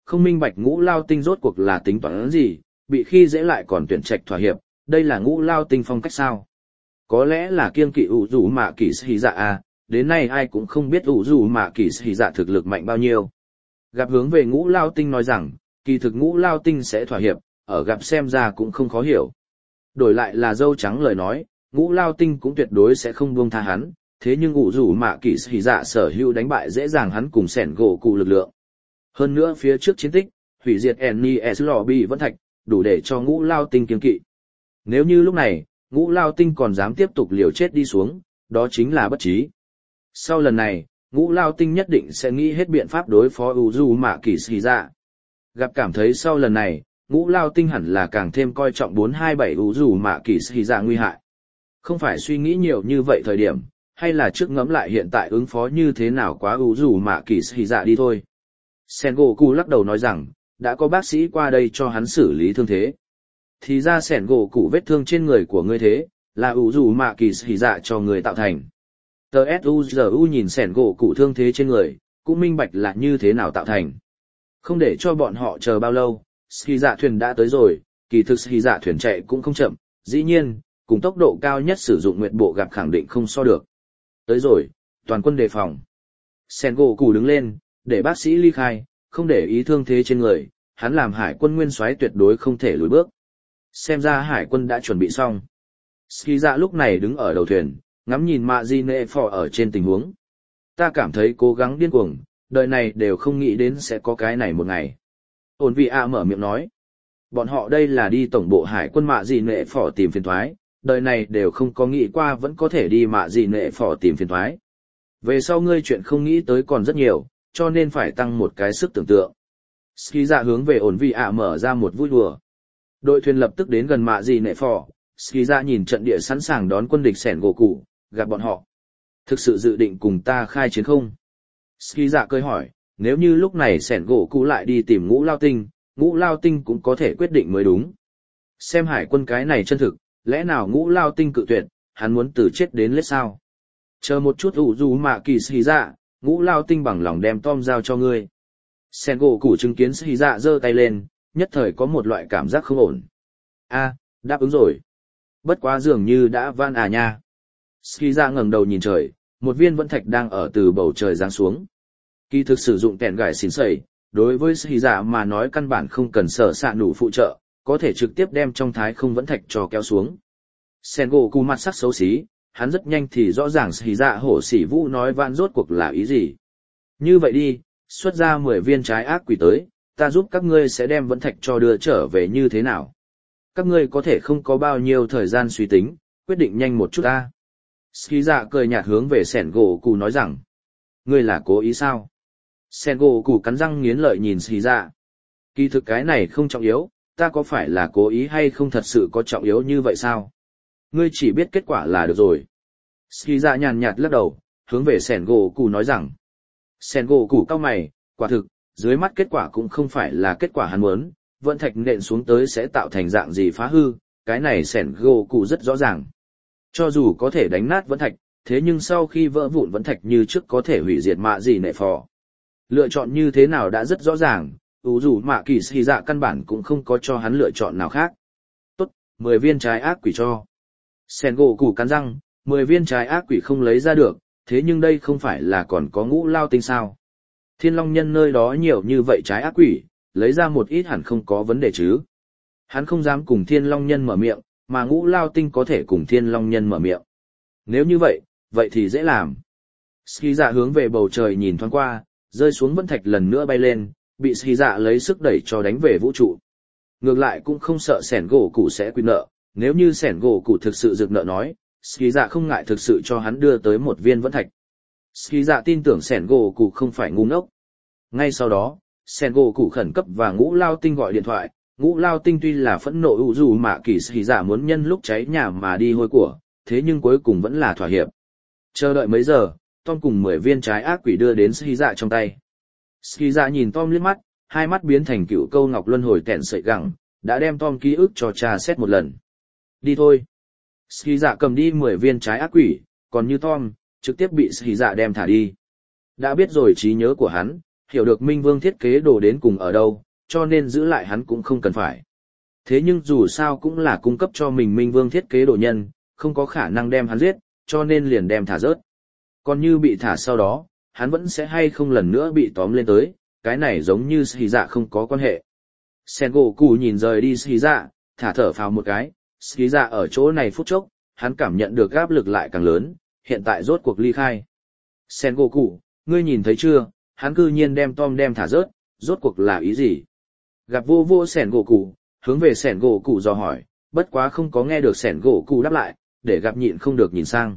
không minh bạch ngũ lao tinh rốt cuộc là tính toán gì, bị khi dễ lại còn tuyển trạch thỏa hiệp, đây là ngũ lao tinh phong cách sao. Có lẽ là kiêng kỵ ủ rủ mạ kỳ sĩ dạ à, đến nay ai cũng không biết ủ rủ mạ kỳ sĩ dạ thực lực mạnh bao nhiêu. Gặp hướng về ngũ lao tinh nói rằng, kỳ thực ngũ lao tinh sẽ thỏa hiệp, ở gặp xem ra cũng không khó hiểu. Đổi lại là dâu trắng lời nói, ngũ lao tinh cũng tuyệt đối sẽ không buông tha hắn, thế nhưng ủ rủ mạ kỳ sĩ dạ sở hữu đánh bại dễ dàng hắn cùng sẻn gỗ cụ lực lượng. Hơn nữa phía trước chiến tích, hủy diệt Enni S Lobby vẫn thạch, đủ để cho ngũ lao tinh kiêng kỵ. Nếu như lúc này, ngũ lao tinh còn dám tiếp tục liều chết đi xuống, đó chính là bất trí. Sau lần này, ngũ lao tinh nhất định sẽ nghĩ hết biện pháp đối phó ủ rủ mạ kỳ sĩ dạ. Gặp cảm thấy sau lần này, ngũ lao tinh hẳn là càng thêm coi trọng bốn hai bảy ủ rủ mạ kỳ sĩ dạ nguy hại. Không phải suy nghĩ nhiều như vậy thời điểm, hay là trước ngẫm lại hiện tại ứng phó như thế nào quá ủ rủ mạ kỳ sĩ dạ đi thôi. Sengoku lắc đầu nói rằng, đã có bác sĩ qua đây cho hắn xử lý thương thế. Thì ra Sengoku vết thương trên người của ngươi thế, là ủ rủ mạ kỳ sĩ dạ cho người tạo thành. Tờ Suzu nhìn Sengoku thương thế trên người, cũng minh bạch là như thế nào tạo thành. Không để cho bọn họ chờ bao lâu, ski dạ thuyền đã tới rồi, kỳ thực ski dạ thuyền chạy cũng không chậm, dĩ nhiên, cùng tốc độ cao nhất sử dụng nguyệt bộ gặp khẳng định không so được. Tới rồi, toàn quân đề phòng. Sengoku đứng lên, để bác sĩ ly khai, không để ý thương thế trên người, hắn làm hải quân nguyên soái tuyệt đối không thể lùi bước. Xem ra hải quân đã chuẩn bị xong. Ski dạ lúc này đứng ở đầu thuyền, ngắm nhìn mạ di nệ phò ở trên tình huống. Ta cảm thấy cố gắng điên cuồng, đời này đều không nghĩ đến sẽ có cái này một ngày. Ổn vị ạ mở miệng nói. Bọn họ đây là đi tổng bộ hải quân mạ di nệ phò tìm phiền thoái, đời này đều không có nghĩ qua vẫn có thể đi mạ di nệ phò tìm phiền thoái. Về sau ngươi chuyện không nghĩ tới còn rất nhiều, cho nên phải tăng một cái sức tưởng tượng. Ski dạ hướng về ổn vị ạ mở ra một vui đùa. Đội thuyền lập tức đến gần mạ di nệ phò, Ski dạ nhìn trận địa sẵn sàng đón quân địch sẻn gỗ cụ, gặp bọn họ. Thực sự dự định cùng ta khai chiến không? Ski dạ cười hỏi, nếu như lúc này sẻn gỗ cụ lại đi tìm ngũ lao tinh, ngũ lao tinh cũng có thể quyết định mới đúng. Xem hải quân cái này chân thực, lẽ nào ngũ lao tinh cự tuyệt, hắn muốn từ chết đến lết sao? Chờ một chút ủ dù mạ kỳ Ski dạ, ngũ lao tinh bằng lòng đem Tom giao cho ngươi. Sen gỗ củ chứng kiến Ski dạ giơ tay lên, nhất thời có một loại cảm giác không ổn. A, đáp ứng rồi. Bất quá dường như đã van à nha. Ski dạ ngẩng đầu nhìn trời, một viên vẫn thạch đang ở từ bầu trời giáng xuống. Kỳ thực sử dụng kèn gải xín sẩy, đối với Ski dạ mà nói căn bản không cần sở xạ nụ phụ trợ, có thể trực tiếp đem trong thái không vẫn thạch cho kéo xuống. Sen gỗ củ mặt sắc xấu xí, hắn rất nhanh thì rõ ràng Ski dạ hổ sỉ vũ nói van rốt cuộc là ý gì. Như vậy đi, xuất ra mười viên trái ác quỷ tới, ta giúp các ngươi sẽ đem vẫn thạch cho đưa trở về như thế nào. Các ngươi có thể không có bao nhiêu thời gian suy tính, quyết định nhanh một chút ta. Ski dạ cười nhạt hướng về sẻn gỗ cụ nói rằng, ngươi là cố ý sao? Sẻn gỗ cụ cắn răng nghiến lợi nhìn Ski dạ. Kỳ thực cái này không trọng yếu, ta có phải là cố ý hay không thật sự có trọng yếu như vậy sao? Ngươi chỉ biết kết quả là được rồi. Ski dạ nhàn nhạt lắc đầu, hướng về sẻn gỗ cụ nói rằng, sẻn gỗ cụ cao mày, quả thực, dưới mắt kết quả cũng không phải là kết quả hắn muốn, vẫn thạch nện xuống tới sẽ tạo thành dạng gì phá hư, cái này sẻn gỗ cụ rất rõ ràng. Cho dù có thể đánh nát vẫn thạch, thế nhưng sau khi vỡ vụn vẫn thạch như trước có thể hủy diệt mạ gì nệ phò. Lựa chọn như thế nào đã rất rõ ràng, ủ dù mạ kỳ sĩ dạ căn bản cũng không có cho hắn lựa chọn nào khác. Tốt, mười viên trái ác quỷ cho. Sẻn gỗ cụ cắn răng, mười viên trái ác quỷ không lấy ra được, thế nhưng đây không phải là còn có ngũ lao tinh sao. Thiên Long Nhân nơi đó nhiều như vậy trái ác quỷ, lấy ra một ít hẳn không có vấn đề chứ. Hắn không dám cùng Thiên Long Nhân mở miệng, mà ngũ lao tinh có thể cùng Thiên Long Nhân mở miệng. Nếu như vậy, vậy thì dễ làm. Ski dạ hướng về bầu trời nhìn thoáng qua, rơi xuống vẫn thạch lần nữa bay lên, bị Ski dạ lấy sức đẩy cho đánh về vũ trụ. Ngược lại cũng không sợ sẻn gỗ cụ sẽ quy nợ, nếu như sẻn gỗ cụ thực sự rực nợ nói, Ski dạ không ngại thực sự cho hắn đưa tới một viên vẫn thạch. Ski dạ tin tưởng sẻn gỗ cụ không phải ngu ngốc. Ngay sau đó, sẻn gỗ cụ khẩn cấp và ngũ lao tinh gọi điện thoại. Ngũ lao tinh tuy là phẫn nộ ủ dù mà kỳ Ski dạ muốn nhân lúc cháy nhà mà đi hôi của, thế nhưng cuối cùng vẫn là thỏa hiệp. Chờ đợi mấy giờ, Tom cùng mười viên trái ác quỷ đưa đến Ski dạ trong tay. Ski dạ nhìn Tom liếc mắt, hai mắt biến thành cựu câu ngọc luân hồi tẹn sợi gẳng, đã đem Tom ký ức cho trà xét một lần. Đi thôi. Ski dạ cầm đi mười viên trái ác quỷ, còn như Tom, trực tiếp bị Ski dạ đem thả đi. Đã biết rồi trí nhớ của hắn, hiểu được Minh Vương thiết kế đồ đến cùng ở đâu, cho nên giữ lại hắn cũng không cần phải. Thế nhưng dù sao cũng là cung cấp cho mình Minh Vương thiết kế đồ nhân, không có khả năng đem hắn giết, cho nên liền đem thả rớt. Còn như bị thả sau đó, hắn vẫn sẽ hay không lần nữa bị tóm lên tới, cái này giống như Shì Dạ không có quan hệ. Sengoku nhìn rời đi Shì Dạ, thả thở phào một cái, Shì Dạ ở chỗ này phút chốc, hắn cảm nhận được áp lực lại càng lớn, hiện tại rốt cuộc ly khai. Sengoku, ngươi nhìn thấy chưa, hắn cư nhiên đem Tom đem thả rớt, rốt cuộc là ý gì? Gặp vô vô Sengoku, hướng về Sengoku dò hỏi, bất quá không có nghe được Sengoku đáp lại, để gặp nhịn không được nhìn sang.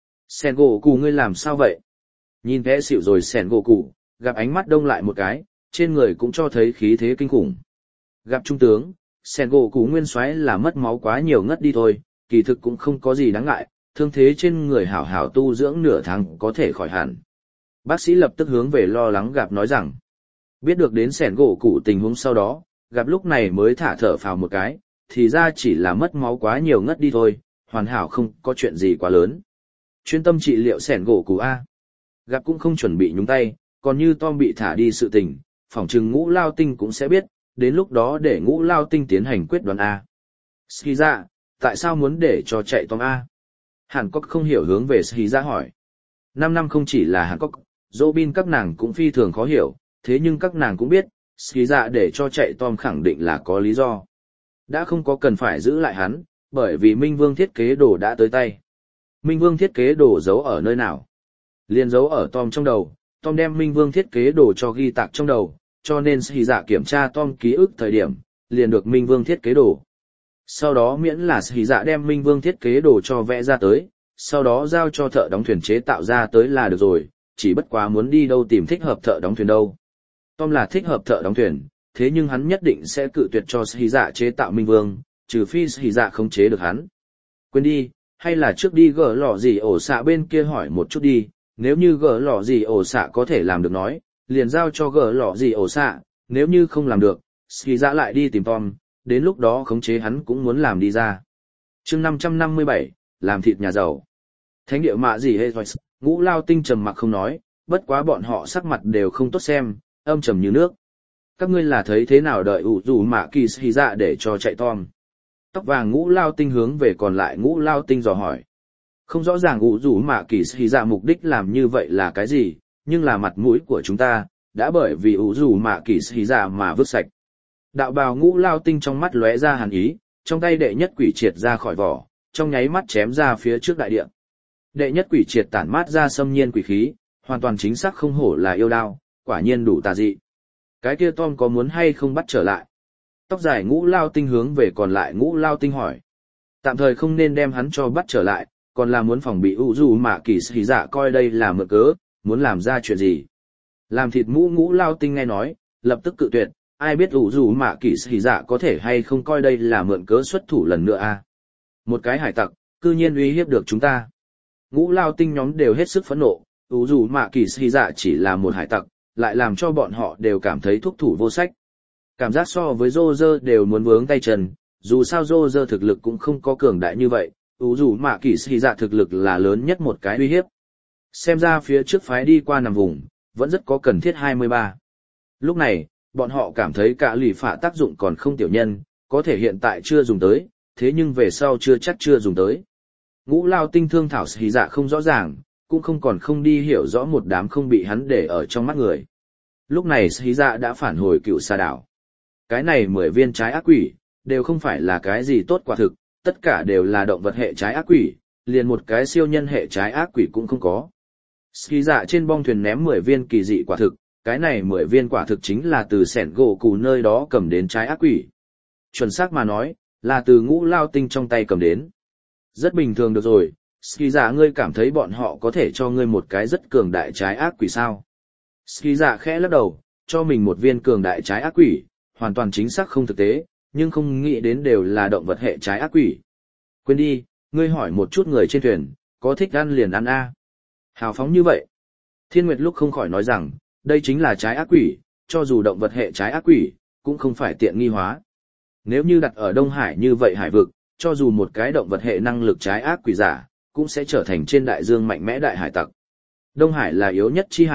Sengoku ngươi làm sao vậy? Nhìn vẽ xỉu rồi Sengoku, gặp ánh mắt đông lại một cái, trên người cũng cho thấy khí thế kinh khủng. Gặp trung tướng, Sengoku nguyên soái là mất máu quá nhiều ngất đi thôi, kỳ thực cũng không có gì đáng ngại, thương thế trên người hảo hảo tu dưỡng nửa tháng có thể khỏi hẳn. Bác sĩ lập tức hướng về lo lắng gặp nói rằng, biết được đến Sengoku tình huống sau đó, gặp lúc này mới thả thở phào một cái, thì ra chỉ là mất máu quá nhiều ngất đi thôi, hoàn hảo không có chuyện gì quá lớn. Chuyên tâm trị liệu Sengoku A. Gặp cũng không chuẩn bị nhúng tay, còn như Tom bị thả đi sự tình, phỏng chừng Ngũ Lao Tinh cũng sẽ biết, đến lúc đó để Ngũ Lao Tinh tiến hành quyết đoán A. Shiza, tại sao muốn để cho chạy Tom A? Hàn Quốc không hiểu hướng về Shiza hỏi. Năm năm không chỉ là Hàn Quốc, Robin các nàng cũng phi thường khó hiểu, thế nhưng các nàng cũng biết, Shiza để cho chạy Tom khẳng định là có lý do. Đã không có cần phải giữ lại hắn, bởi vì Minh Vương thiết kế đồ đã tới tay. Minh Vương thiết kế đồ giấu ở nơi nào? Liên giấu ở Tom trong đầu, Tom đem Minh Vương thiết kế đồ cho ghi tạc trong đầu, cho nên Shì Dạ kiểm tra Tom ký ức thời điểm, liền được Minh Vương thiết kế đồ. Sau đó miễn là Shì Dạ đem Minh Vương thiết kế đồ cho vẽ ra tới, sau đó giao cho thợ đóng thuyền chế tạo ra tới là được rồi, chỉ bất quá muốn đi đâu tìm thích hợp thợ đóng thuyền đâu. Tom là thích hợp thợ đóng thuyền, thế nhưng hắn nhất định sẽ cự tuyệt cho Shì Dạ chế tạo Minh Vương, trừ phi Shì Dạ không chế được hắn. Quên đi, hay là trước đi gỡ lọ gì ổ xạ bên kia hỏi một chút đi. Nếu như gỡ lọ gì ổ xạ có thể làm được nói, liền giao cho gỡ lọ gì ổ xạ, nếu như không làm được, Ski Dã lại đi tìm Tom, đến lúc đó khống chế hắn cũng muốn làm đi ra. chương năm trăm năm mươi bảy, làm thịt nhà giàu. Thánh địa mạ gì hê Ngũ Lao Tinh trầm mặc không nói, bất quá bọn họ sắc mặt đều không tốt xem, âm trầm như nước. Các ngươi là thấy thế nào đợi ủ dù mạ kỳ Ski Dã để cho chạy Tom? Tóc vàng Ngũ Lao Tinh hướng về còn lại Ngũ Lao Tinh dò hỏi. Không rõ ràng ủ rủ mạ kỳ Sĩ Dạ mục đích làm như vậy là cái gì, nhưng là mặt mũi của chúng ta, đã bởi vì ủ rủ mạ kỳ Sĩ Dạ mà vứt sạch. Đạo bào Ngũ Lao Tinh trong mắt lóe ra hàn ý, trong tay đệ nhất quỷ triệt ra khỏi vỏ, trong nháy mắt chém ra phía trước đại địa. Đệ nhất quỷ triệt tản mát ra xâm nhiên quỷ khí, hoàn toàn chính xác không hổ là yêu đao, quả nhiên đủ tà dị. Cái kia Tom có muốn hay không bắt trở lại? Tóc dài Ngũ Lao Tinh hướng về còn lại Ngũ Lao Tinh hỏi. Tạm thời không nên đem hắn cho bắt trở lại, còn là muốn phòng bị ủ dù mạ kỳ Sĩ Dạ coi đây là mượn cớ, muốn làm ra chuyện gì. Làm thịt mũ Ngũ Lao Tinh nghe nói, lập tức cự tuyệt, ai biết ủ dù mạ kỳ Sĩ Dạ có thể hay không coi đây là mượn cớ xuất thủ lần nữa à. Một cái hải tặc, cư nhiên uy hiếp được chúng ta. Ngũ Lao Tinh nhóm đều hết sức phẫn nộ, ủ dù mạ kỳ Sĩ Dạ chỉ là một hải tặc, lại làm cho bọn họ đều cảm thấy thúc thủ vô sách. Cảm giác so với Roger đều muốn vướng tay chân, dù sao Roger thực lực cũng không có cường đại như vậy. Ú dù mạ kỳ Sĩ Dạ thực lực là lớn nhất một cái uy hiếp. Xem ra phía trước phái đi qua nằm vùng, vẫn rất có cần thiết hai mươi ba. Lúc này, bọn họ cảm thấy cả lì phạ tác dụng còn không tiểu nhân, có thể hiện tại chưa dùng tới, thế nhưng về sau chưa chắc chưa dùng tới. Ngũ Lao Tinh thương thảo Sĩ Dạ không rõ ràng, cũng không còn không đi hiểu rõ một đám không bị hắn để ở trong mắt người. Lúc này Sĩ Dạ đã phản hồi cựu sa đảo. Cái này mười viên trái ác quỷ, đều không phải là cái gì tốt quả thực, tất cả đều là động vật hệ trái ác quỷ, liền một cái siêu nhân hệ trái ác quỷ cũng không có. Ski Dạ trên bong thuyền ném mười viên kỳ dị quả thực, cái này mười viên quả thực chính là từ sẻn gỗ cù nơi đó cầm đến trái ác quỷ. Chuẩn xác mà nói, là từ Ngũ Lao Tinh trong tay cầm đến. Rất bình thường được rồi, Ski Dạ ngươi cảm thấy bọn họ có thể cho ngươi một cái rất cường đại trái ác quỷ sao? Ski Dạ khẽ lắc đầu, cho mình một viên cường đại trái ác quỷ, hoàn toàn chính xác không thực tế, nhưng không nghĩ đến đều là động vật hệ trái ác quỷ. Quên đi, ngươi hỏi một chút người trên thuyền, có thích ăn liền ăn a. Hào phóng như vậy. Thiên Nguyệt lúc không khỏi nói rằng, đây chính là trái ác quỷ, cho dù động vật hệ trái ác quỷ, cũng không phải tiện nghi hóa. Nếu như đặt ở Đông Hải như vậy hải vực, cho dù một cái động vật hệ năng lực trái ác quỷ giả, cũng sẽ trở thành trên đại dương mạnh mẽ đại hải tặc. Đông Hải là yếu nhất chi hải,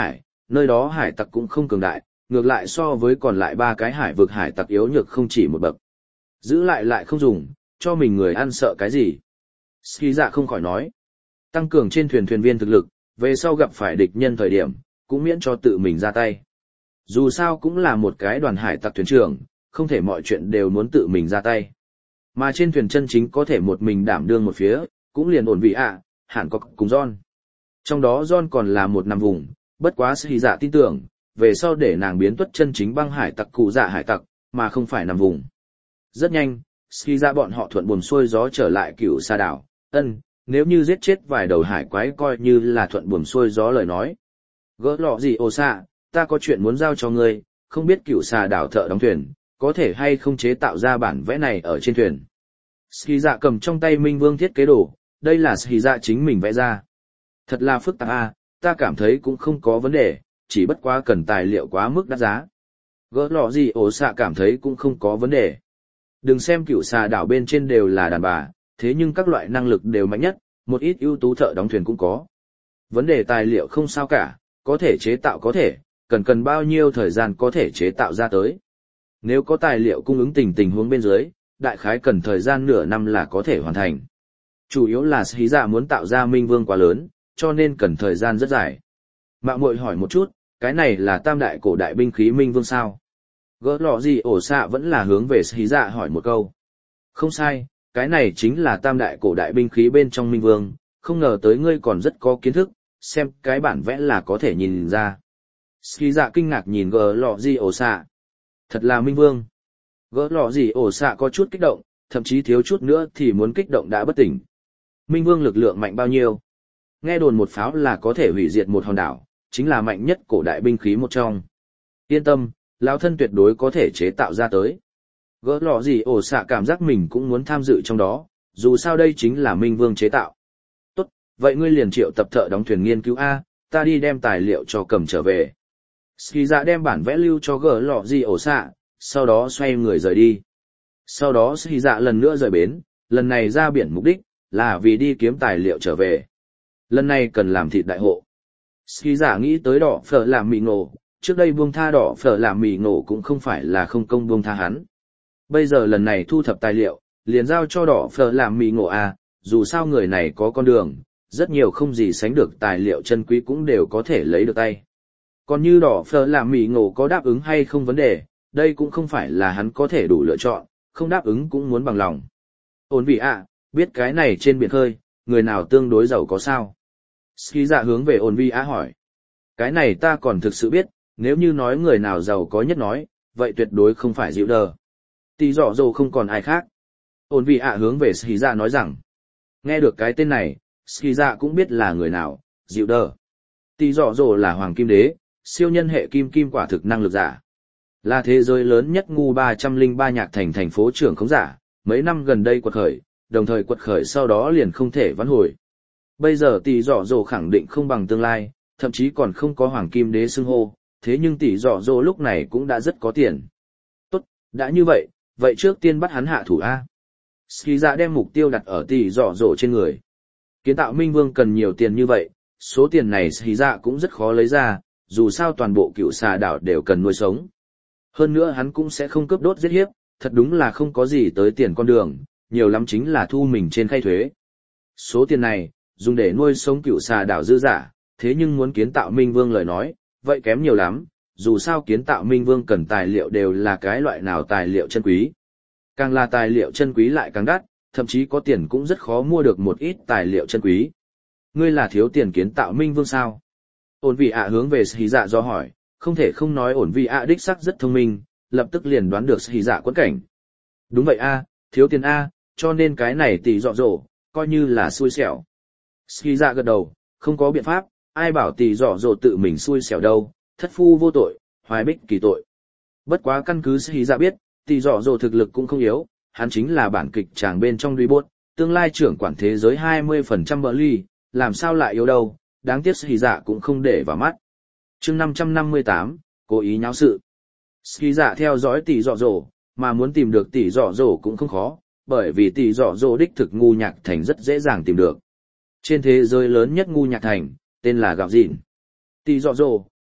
nơi đó hải tặc cũng không cường đại, ngược lại so với còn lại ba cái hải vực hải tặc yếu nhược không chỉ một bậc. Giữ lại lại không dùng, cho mình người ăn sợ cái gì. Ski dạ không khỏi nói. Tăng cường trên thuyền thuyền viên thực lực, về sau gặp phải địch nhân thời điểm, cũng miễn cho tự mình ra tay. Dù sao cũng là một cái đoàn hải tặc thuyền trưởng, không thể mọi chuyện đều muốn tự mình ra tay. Mà trên thuyền chân chính có thể một mình đảm đương một phía, cũng liền ổn vị ạ, hẳn có cùng John. Trong đó John còn là một nằm vùng, bất quá Ski dạ tin tưởng, về sau để nàng biến tuất chân chính băng hải tặc cụ dạ hải tặc, mà không phải nằm vùng. Rất nhanh, Ski dạ bọn họ thuận buồm xuôi gió trở lại cựu xa đảo, ân, nếu như giết chết vài đầu hải quái coi như là thuận buồm xuôi gió lời nói. Gỡ lọ gì ồ xạ, ta có chuyện muốn giao cho ngươi, không biết cựu xà đảo thợ đóng thuyền, có thể hay không chế tạo ra bản vẽ này ở trên thuyền. Ski dạ cầm trong tay Minh Vương thiết kế đồ, đây là Ski dạ chính mình vẽ ra. Thật là phức tạp a, ta cảm thấy cũng không có vấn đề, chỉ bất quá cần tài liệu quá mức đắt giá. Gỡ lọ gì ổ xạ cảm thấy cũng không có vấn đề. Đừng xem cựu xà đảo bên trên đều là đàn bà, thế nhưng các loại năng lực đều mạnh nhất, một ít ưu tú thợ đóng thuyền cũng có. Vấn đề tài liệu không sao cả, có thể chế tạo có thể, cần cần bao nhiêu thời gian có thể chế tạo ra tới. Nếu có tài liệu cung ứng tình tình huống bên dưới, đại khái cần thời gian nửa năm là có thể hoàn thành. Chủ yếu là Ski dạ muốn tạo ra Minh Vương quá lớn, cho nên cần thời gian rất dài. Mạo muội hỏi một chút, cái này là tam đại cổ đại binh khí Minh Vương sao? Gỡ lọ gì ổ xạ vẫn là hướng về Ski dạ hỏi một câu. Không sai, cái này chính là tam đại cổ đại binh khí bên trong Minh Vương, không ngờ tới ngươi còn rất có kiến thức, xem cái bản vẽ là có thể nhìn ra. Ski dạ kinh ngạc nhìn gỡ lọ gì ổ xạ. Thật là Minh Vương. Gỡ lọ gì ổ xạ có chút kích động, thậm chí thiếu chút nữa thì muốn kích động đã bất tỉnh. Minh Vương lực lượng mạnh bao nhiêu? Nghe đồn một pháo là có thể hủy diệt một hòn đảo, chính là mạnh nhất cổ đại binh khí một trong. Yên tâm, lão thân tuyệt đối có thể chế tạo ra tới. Gỡ lọ gì ổ xạ cảm giác mình cũng muốn tham dự trong đó, dù sao đây chính là Minh Vương chế tạo. Tốt, vậy ngươi liền triệu tập thợ đóng thuyền nghiên cứu A, ta đi đem tài liệu cho cầm trở về. Ski dạ đem bản vẽ lưu cho gỡ lọ gì ổ xạ, sau đó xoay người rời đi. Sau đó Ski dạ lần nữa rời bến, lần này ra biển mục đích, là vì đi kiếm tài liệu trở về. Lần này cần làm thịt đại hộ. Ski dạ nghĩ tới đỏ phở làm mì ngộ, trước đây buông tha đỏ phở làm mì ngộ cũng không phải là không công buông tha hắn. Bây giờ lần này thu thập tài liệu, liền giao cho đỏ phở làm mì ngộ à, dù sao người này có con đường, rất nhiều không gì sánh được tài liệu chân quý cũng đều có thể lấy được tay. Còn như đỏ phở làm mì ngộ có đáp ứng hay không vấn đề, đây cũng không phải là hắn có thể đủ lựa chọn, không đáp ứng cũng muốn bằng lòng. Ổn vị ạ, biết cái này trên biển khơi, người nào tương đối giàu có sao? Ski dạ hướng về ổn vị ạ hỏi. Cái này ta còn thực sự biết, nếu như nói người nào giàu có nhất nói, vậy tuyệt đối không phải dịu đờ. Tỷ dọ dồ không còn ai khác. Ổn vị ạ hướng về Ski dạ nói rằng. Nghe được cái tên này, Ski dạ cũng biết là người nào, dịu đờ. Tỷ dọ dồ là hoàng kim đế, siêu nhân hệ kim kim quả thực năng lực giả. Là thế giới lớn nhất ngu ba trăm lẻ ba nhạc thành thành phố trưởng khống giả, mấy năm gần đây quật khởi, đồng thời quật khởi sau đó liền không thể vãn hồi. Bây giờ tỷ dọ dồ khẳng định không bằng tương lai, thậm chí còn không có hoàng kim đế xưng hô, thế nhưng tỷ dọ dồ lúc này cũng đã rất có tiền. Tốt, đã như vậy, vậy trước tiên bắt hắn hạ thủ A. Ski dạ đem mục tiêu đặt ở tỷ dọ dồ trên người. Kiến tạo Minh Vương cần nhiều tiền như vậy, số tiền này Ski dạ cũng rất khó lấy ra, dù sao toàn bộ cựu xà đảo đều cần nuôi sống. Hơn nữa hắn cũng sẽ không cướp đốt giết hiếp, thật đúng là không có gì tới tiền con đường, nhiều lắm chính là thu mình trên khay thuế. Số tiền này, dùng để nuôi sống cựu xà đảo dư giả, thế nhưng muốn kiến tạo Minh Vương lời nói, vậy kém nhiều lắm, dù sao kiến tạo Minh Vương cần tài liệu đều là cái loại nào tài liệu chân quý. Càng là tài liệu chân quý lại càng đắt, thậm chí có tiền cũng rất khó mua được một ít tài liệu chân quý. Ngươi là thiếu tiền kiến tạo Minh Vương sao? Ổn vị ạ hướng về Ski dạ do hỏi, không thể không nói ổn vị ạ đích sắc rất thông minh, lập tức liền đoán được Ski dạ quẫn cảnh. Đúng vậy a, thiếu tiền a, cho nên cái này tỷ dọ dỗ, coi như là xui xẻo. Ski dạ gật đầu, không có biện pháp, ai bảo tỷ dọ dỗ tự mình xui xẻo đâu, thất phu vô tội, hoài bích kỳ tội. Bất quá căn cứ Ski dạ biết, tỷ dọ dỗ thực lực cũng không yếu, hắn chính là bản kịch tràng bên trong Duy Bốt, tương lai trưởng quản thế giới hai mươi phần trăm bờ ly, làm sao lại yếu đâu, đáng tiếc Ski dạ cũng không để vào mắt. Chương năm trăm năm mươi tám, cố ý nháo sự. Ski dạ theo dõi tỷ dọ dỗ, mà muốn tìm được tỷ dọ dỗ cũng không khó, bởi vì tỷ dọ dỗ đích thực ngu nhạc thành rất dễ dàng tìm được. Trên thế giới lớn nhất ngu nhạc thành, tên là Gạo Dịn. Tỷ dọ dỗ,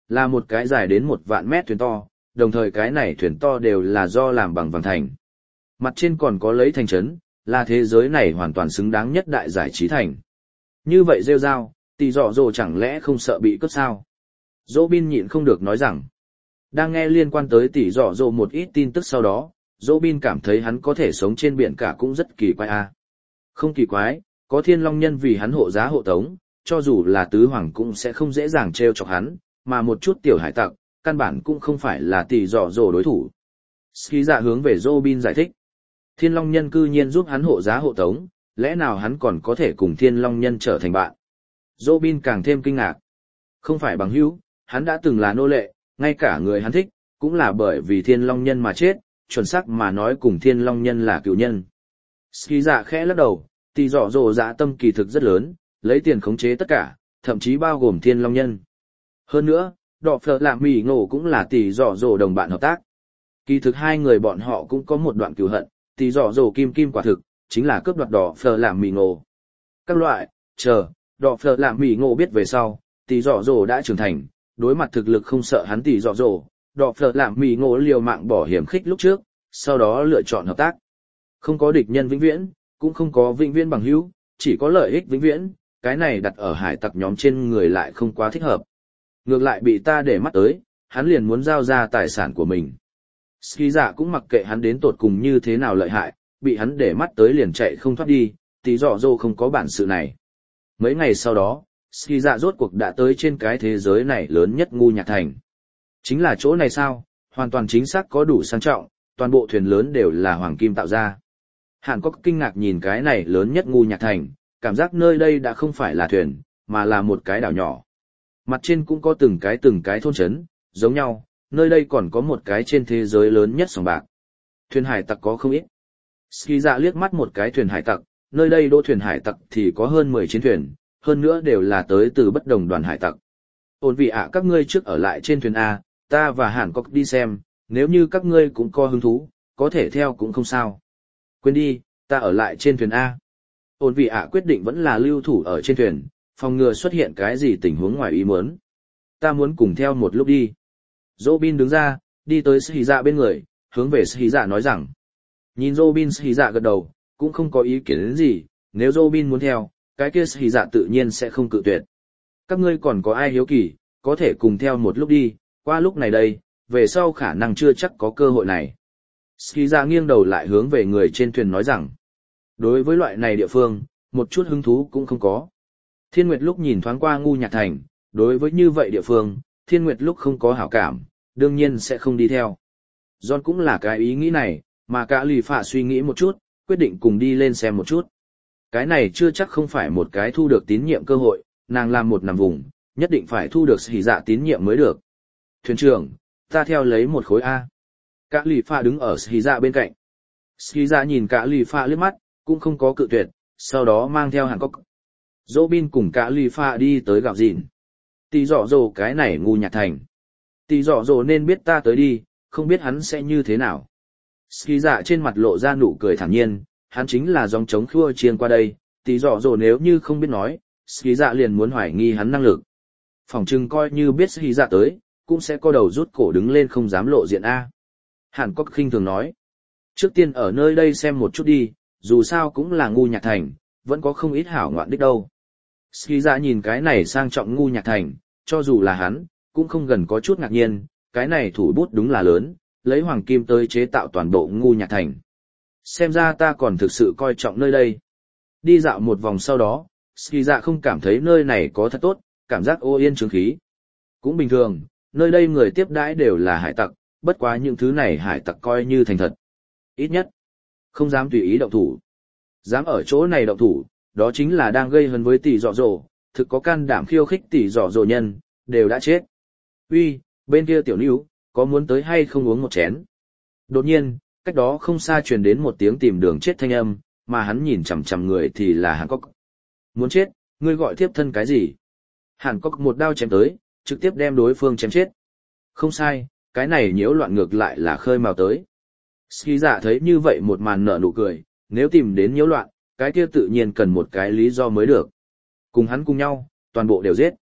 là một cái dài đến một vạn mét thuyền to, đồng thời cái này thuyền to đều là do làm bằng vàng thành. Mặt trên còn có lấy thành trấn, là thế giới này hoàn toàn xứng đáng nhất đại giải trí thành. Như vậy rêu rao, tỷ dọ dồ chẳng lẽ không sợ bị cướp sao? Dỗ bin nhịn không được nói rằng, đang nghe liên quan tới tỷ dọ dồ một ít tin tức sau đó, Dỗ bin cảm thấy hắn có thể sống trên biển cả cũng rất kỳ quái a. À. Không kỳ quái, có thiên long nhân vì hắn hộ giá hộ tống, cho dù là tứ hoàng cũng sẽ không dễ dàng treo chọc hắn, mà một chút tiểu hải tặc, căn bản cũng không phải là tỷ dọ dồ đối thủ. Ski dạ hướng về Dỗ bin giải thích, thiên long nhân cư nhiên giúp hắn hộ giá hộ tống, lẽ nào hắn còn có thể cùng thiên long nhân trở thành bạn? Dỗ bin càng thêm kinh ngạc. Không phải bằng hữu, hắn đã từng là nô lệ, ngay cả người hắn thích, cũng là bởi vì thiên long nhân mà chết, chuẩn xác mà nói cùng thiên long nhân là cựu nhân. Ski dạ khẽ lắc đầu, tỷ dọ dồ dạ tâm kỳ thực rất lớn, lấy tiền khống chế tất cả, thậm chí bao gồm thiên long nhân. Hơn nữa, đọ phở làm mì ngộ cũng là tỷ dọ dồ đồng bạn hợp tác. Kỳ thực hai người bọn họ cũng có một đoạn cừu hận, tỷ dọ dồ kim kim quả thực, chính là cướp đoạt đỏ phở làm mì ngộ. Các loại, chờ, đỏ phở làm mì ngộ biết về sau, tỷ dọ dồ đã trưởng thành, đối mặt thực lực không sợ hắn tỷ dọ dồ, đỏ phở làm mì ngộ liều mạng bỏ hiểm khích lúc trước, sau đó lựa chọn hợp tác. Không có địch nhân vĩnh viễn, cũng không có vĩnh viễn bằng hữu, chỉ có lợi ích vĩnh viễn, cái này đặt ở hải tặc nhóm trên người lại không quá thích hợp. Ngược lại bị ta để mắt tới, hắn liền muốn giao ra tài sản của mình. Ski dạ cũng mặc kệ hắn đến tột cùng như thế nào lợi hại, bị hắn để mắt tới liền chạy không thoát đi, tí dọ dô không có bản sự này. Mấy ngày sau đó, Ski dạ rốt cuộc đã tới trên cái thế giới này lớn nhất ngu nhạc thành. Chính là chỗ này sao, hoàn toàn chính xác có đủ sang trọng, toàn bộ thuyền lớn đều là hoàng kim tạo ra. Hàn Quốc kinh ngạc nhìn cái này lớn nhất ngu nhạc thành, cảm giác nơi đây đã không phải là thuyền, mà là một cái đảo nhỏ. Mặt trên cũng có từng cái từng cái thôn trấn, giống nhau, nơi đây còn có một cái trên thế giới lớn nhất sòng bạc. Thuyền hải tặc có không ít. Ski dạ liếc mắt một cái thuyền hải tặc, nơi đây đỗ thuyền hải tặc thì có hơn mười chiến thuyền, hơn nữa đều là tới từ bất đồng đoàn hải tặc. Ổn vị ạ các ngươi trước ở lại trên thuyền A, ta và Hàn Quốc đi xem, nếu như các ngươi cũng có hứng thú, có thể theo cũng không sao. Quên đi, ta ở lại trên thuyền A. Ổn vị ạ quyết định vẫn là lưu thủ ở trên thuyền, phòng ngừa xuất hiện cái gì tình huống ngoài ý muốn. Ta muốn cùng theo một lúc đi. Robin đứng ra, đi tới Sĩ Dạ bên người, hướng về Sĩ Dạ nói rằng. Nhìn Robin, Sĩ Dạ gật đầu, cũng không có ý kiến đến gì, nếu Robin muốn theo, cái kia Sĩ Dạ tự nhiên sẽ không cự tuyệt. Các ngươi còn có ai hiếu kỳ, có thể cùng theo một lúc đi, qua lúc này đây, về sau khả năng chưa chắc có cơ hội này. Sĩ Dạ nghiêng đầu lại hướng về người trên thuyền nói rằng. Đối với loại này địa phương, một chút hứng thú cũng không có. Thiên Nguyệt lúc nhìn thoáng qua ngu nhạc thành, đối với như vậy địa phương, Thiên Nguyệt lúc không có hảo cảm, đương nhiên sẽ không đi theo. John cũng là cái ý nghĩ này, mà cả lì phạ suy nghĩ một chút, quyết định cùng đi lên xem một chút. Cái này chưa chắc không phải một cái thu được tín nhiệm cơ hội, nàng làm một nằm vùng, nhất định phải thu được Sĩ Dạ tín nhiệm mới được. Thuyền trưởng, ta theo lấy một khối A. Cả lì phạ đứng ở Sĩ Dạ bên cạnh. Sĩ Dạ nhìn cả lì phạ liếc mắt, cũng không có cự tuyệt, sau đó mang theo Hàn Quốc. Robin cùng cả lì phạ đi tới gạo dịn. Tỷ dọ dồ cái này ngu nhạc thành. Tỷ dọ dồ nên biết ta tới đi, không biết hắn sẽ như thế nào. Ski dạ trên mặt lộ ra nụ cười thản nhiên, hắn chính là dòng chống khua chiên qua đây, tỷ dọ dồ nếu như không biết nói, Ski dạ liền muốn hoài nghi hắn năng lực. Phỏng chừng coi như biết Ski dạ tới, cũng sẽ co đầu rút cổ đứng lên không dám lộ diện A. Hàn Quốc khinh thường nói. Trước tiên ở nơi đây xem một chút đi, dù sao cũng là ngu nhạc thành, vẫn có không ít hảo ngoạn đích đâu. Ski dạ nhìn cái này sang trọng ngu nhạc thành, cho dù là hắn, cũng không gần có chút ngạc nhiên, cái này thủ bút đúng là lớn, lấy hoàng kim tới chế tạo toàn bộ ngu nhạc thành. Xem ra ta còn thực sự coi trọng nơi đây. Đi dạo một vòng sau đó, Ski dạ không cảm thấy nơi này có thật tốt, cảm giác ô yên trướng khí. Cũng bình thường, nơi đây người tiếp đãi đều là hải tặc, bất quá những thứ này hải tặc coi như thành thật. Ít nhất, không dám tùy ý động thủ. Dám ở chỗ này động thủ, đó chính là đang gây hấn với tỷ dọ dồ, thực có can đảm khiêu khích tỷ dọ dồ nhân, đều đã chết. Uy, bên kia tiểu níu, có muốn tới hay không uống một chén? Đột nhiên, cách đó không xa truyền đến một tiếng tìm đường chết thanh âm, mà hắn nhìn chằm chằm người thì là Hàn Quốc. Muốn chết, ngươi gọi tiếp thân cái gì? Hàn Quốc một đao chém tới, trực tiếp đem đối phương chém chết. Không sai, cái này nhiễu loạn ngược lại là khơi mào tới. Ski dạ thấy như vậy một màn nở nụ cười, nếu tìm đến nhiễu loạn, cái kia tự nhiên cần một cái lý do mới được. Cùng hắn cùng nhau, toàn bộ đều giết.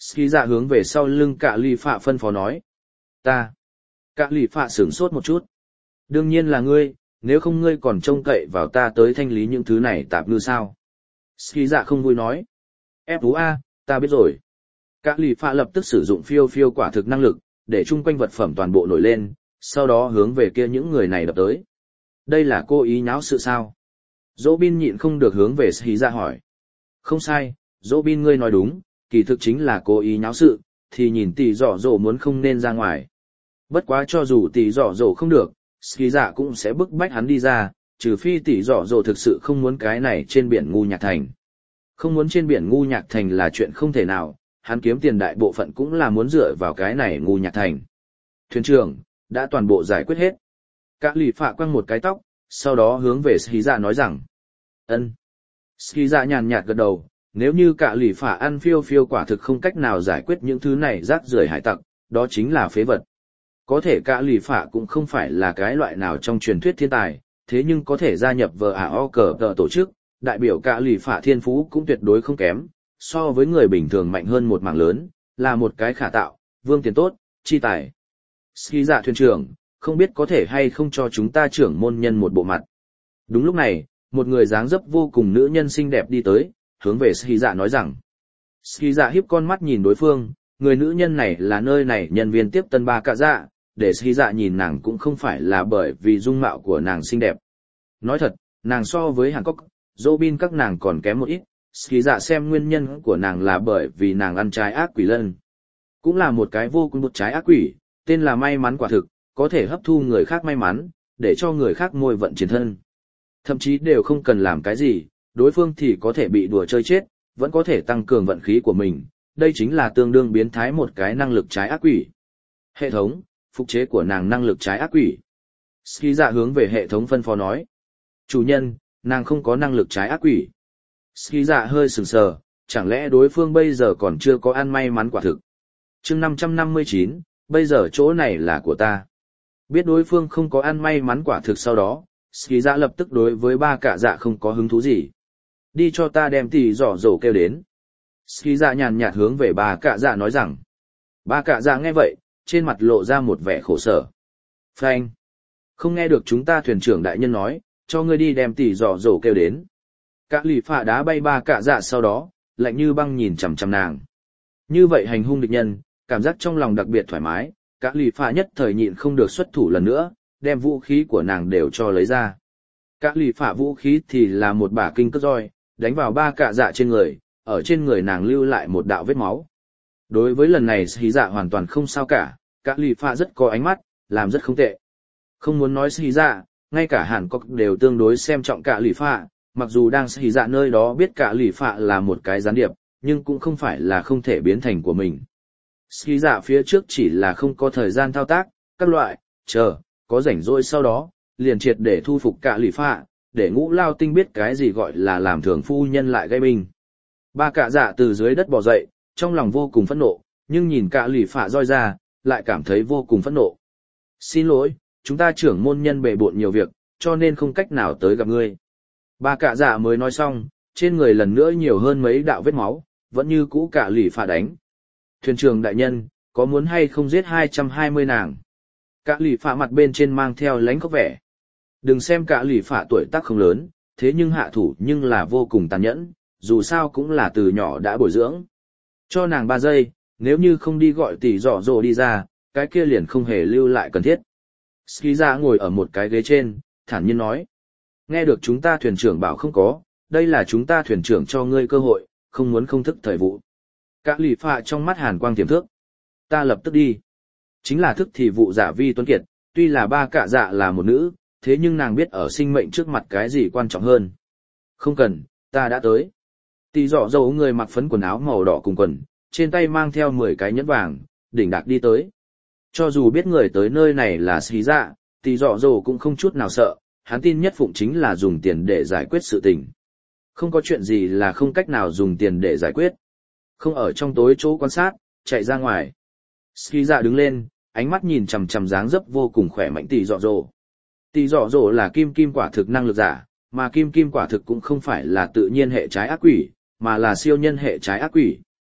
Ski dạ hướng về sau lưng cả lì phạ phân phó nói. Ta. Cả lì phạ sửng sốt một chút. Đương nhiên là ngươi, nếu không ngươi còn trông cậy vào ta tới thanh lý những thứ này tạp ngư sao. Ski dạ không vui nói. Ép tú A, ta biết rồi. Cả lì phạ lập tức sử dụng phiêu phiêu quả thực năng lực, để chung quanh vật phẩm toàn bộ nổi lên, sau đó hướng về kia những người này đập tới. Đây là cô ý nháo sự sao? Dỗ bin nhịn không được hướng về Ski dạ hỏi. Không sai, Dỗ bin ngươi nói đúng, kỳ thực chính là cố ý nháo sự, thì nhìn tỷ dọ dỗ muốn không nên ra ngoài. Bất quá cho dù tỷ dọ dỗ không được, Ski dạ cũng sẽ bức bách hắn đi ra, trừ phi tỷ dọ dỗ thực sự không muốn cái này trên biển ngu nhạc thành. Không muốn trên biển ngu nhạc thành là chuyện không thể nào, hắn kiếm tiền đại bộ phận cũng là muốn dựa vào cái này ngu nhạc thành. Thuyền trưởng, đã toàn bộ giải quyết hết. Cả lì phạ quăng một cái tóc, sau đó hướng về Ski dạ nói rằng. Ân. Ski dạ nhàn nhạt gật đầu. Nếu như cả lì phả ăn phiêu phiêu quả thực không cách nào giải quyết những thứ này rác rưởi hải tặc, đó chính là phế vật. Có thể cả lì phả cũng không phải là cái loại nào trong truyền thuyết thiên tài, thế nhưng có thể gia nhập vờ ả o cờ tờ tổ chức, đại biểu cả lì phả thiên phú cũng tuyệt đối không kém, so với người bình thường mạnh hơn một mảng lớn, là một cái khả tạo, vương tiền tốt, chi tài. Ski dạ thuyền trưởng, không biết có thể hay không cho chúng ta trưởng môn nhân một bộ mặt. Đúng lúc này, một người dáng dấp vô cùng nữ nhân xinh đẹp đi tới, hướng về Ski dạ nói rằng. Ski dạ hiếp con mắt nhìn đối phương, người nữ nhân này là nơi này nhân viên tiếp tân ba cạ dạ, để Ski dạ nhìn nàng cũng không phải là bởi vì dung mạo của nàng xinh đẹp. Nói thật, nàng so với Hàn Quốc, Robin các nàng còn kém một ít, Ski dạ xem nguyên nhân của nàng là bởi vì nàng ăn trái ác quỷ lân. Cũng là một cái vô cùng một trái ác quỷ, tên là may mắn quả thực, có thể hấp thu người khác may mắn, để cho người khác môi vận chiến thân. Thậm chí đều không cần làm cái gì, đối phương thì có thể bị đùa chơi chết, vẫn có thể tăng cường vận khí của mình, đây chính là tương đương biến thái một cái năng lực trái ác quỷ. Hệ thống, phục chế của nàng năng lực trái ác quỷ. Ski dạ hướng về hệ thống phân phó nói. Chủ nhân, nàng không có năng lực trái ác quỷ. Ski dạ hơi sừng sờ, chẳng lẽ đối phương bây giờ còn chưa có ăn may mắn quả thực. chương năm trăm năm mươi chín, bây giờ chỗ này là của ta. Biết đối phương không có ăn may mắn quả thực sau đó, Ski dạ lập tức đối với ba cạ dạ không có hứng thú gì. Đi cho ta đem tỷ giỏ rổ kêu đến. Ski dạ nhàn nhạt hướng về ba cạ dạ nói rằng. Ba cạ dạ nghe vậy, trên mặt lộ ra một vẻ khổ sở. Phanh. Không nghe được chúng ta thuyền trưởng đại nhân nói, cho ngươi đi đem tỷ giỏ rổ kêu đến. Cả lì phạ đá bay ba cạ dạ sau đó, lạnh như băng nhìn chằm chằm nàng. Như vậy hành hung địch nhân, cảm giác trong lòng đặc biệt thoải mái, cả lì phạ nhất thời nhịn không được xuất thủ lần nữa, đem vũ khí của nàng đều cho lấy ra. Cả lì phạ vũ khí thì là một bả kinh cất roi, đánh vào ba cạ dạ trên người, ở trên người nàng lưu lại một đạo vết máu. Đối với lần này Sĩ dạ hoàn toàn không sao cả, cả lì phạ rất có ánh mắt, làm rất không tệ. Không muốn nói Sĩ dạ, ngay cả Hàn Quốc đều tương đối xem trọng cả lì phạ, mặc dù đang Sĩ dạ nơi đó biết cả lì phạ là một cái gián điệp, nhưng cũng không phải là không thể biến thành của mình. Sĩ dạ phía trước chỉ là không có thời gian thao tác, các loại, chờ, có rảnh rỗi sau đó, liền triệt để thu phục cả lì phạ, để Ngũ Lao Tinh biết cái gì gọi là làm thường phu nhân lại gây binh. Ba cạ dạ từ dưới đất bò dậy, trong lòng vô cùng phẫn nộ, nhưng nhìn cả lì phạ roi ra, lại cảm thấy vô cùng phẫn nộ. Xin lỗi, chúng ta trưởng môn nhân bề bộn nhiều việc, cho nên không cách nào tới gặp ngươi. Ba cạ dạ mới nói xong, trên người lần nữa nhiều hơn mấy đạo vết máu, vẫn như cũ cả lì phạ đánh. Thuyền trưởng đại nhân, có muốn hay không giết hai trăm hai mươi nàng? Cả lì phạ mặt bên trên mang theo lánh khóc vẻ. Đừng xem cả lì phạ tuổi tác không lớn, thế nhưng hạ thủ nhưng là vô cùng tàn nhẫn, dù sao cũng là từ nhỏ đã bồi dưỡng. Cho nàng ba giây, nếu như không đi gọi tỷ dọ dồ đi ra, cái kia liền không hề lưu lại cần thiết. Ski dạ ngồi ở một cái ghế trên, thản nhiên nói. Nghe được chúng ta thuyền trưởng bảo không có, đây là chúng ta thuyền trưởng cho ngươi cơ hội, không muốn không thức thời vụ. Cả lì phạ trong mắt hàn quang tiềm thước. Ta lập tức đi. Chính là thức thì vụ giả vi tuấn kiệt, tuy là ba cạ dạ là một nữ, thế nhưng nàng biết ở sinh mệnh trước mặt cái gì quan trọng hơn. Không cần, ta đã tới. Tỷ dọ dầu người mặc phấn quần áo màu đỏ cùng quần, trên tay mang theo mười cái nhẫn vàng, đỉnh đạc đi tới. Cho dù biết người tới nơi này là xí dạ, tỷ dọ dầu cũng không chút nào sợ, hắn tin nhất phụng chính là dùng tiền để giải quyết sự tình. Không có chuyện gì là không cách nào dùng tiền để giải quyết. Không ở trong tối chỗ quan sát, chạy ra ngoài. Ski dạ đứng lên, ánh mắt nhìn chằm chằm dáng dấp vô cùng khỏe mạnh tỷ dọ dỗ. Tỷ dọ dỗ là kim kim quả thực năng lực giả, mà kim kim quả thực cũng không phải là tự nhiên hệ trái ác quỷ, mà là siêu nhân hệ trái ác quỷ.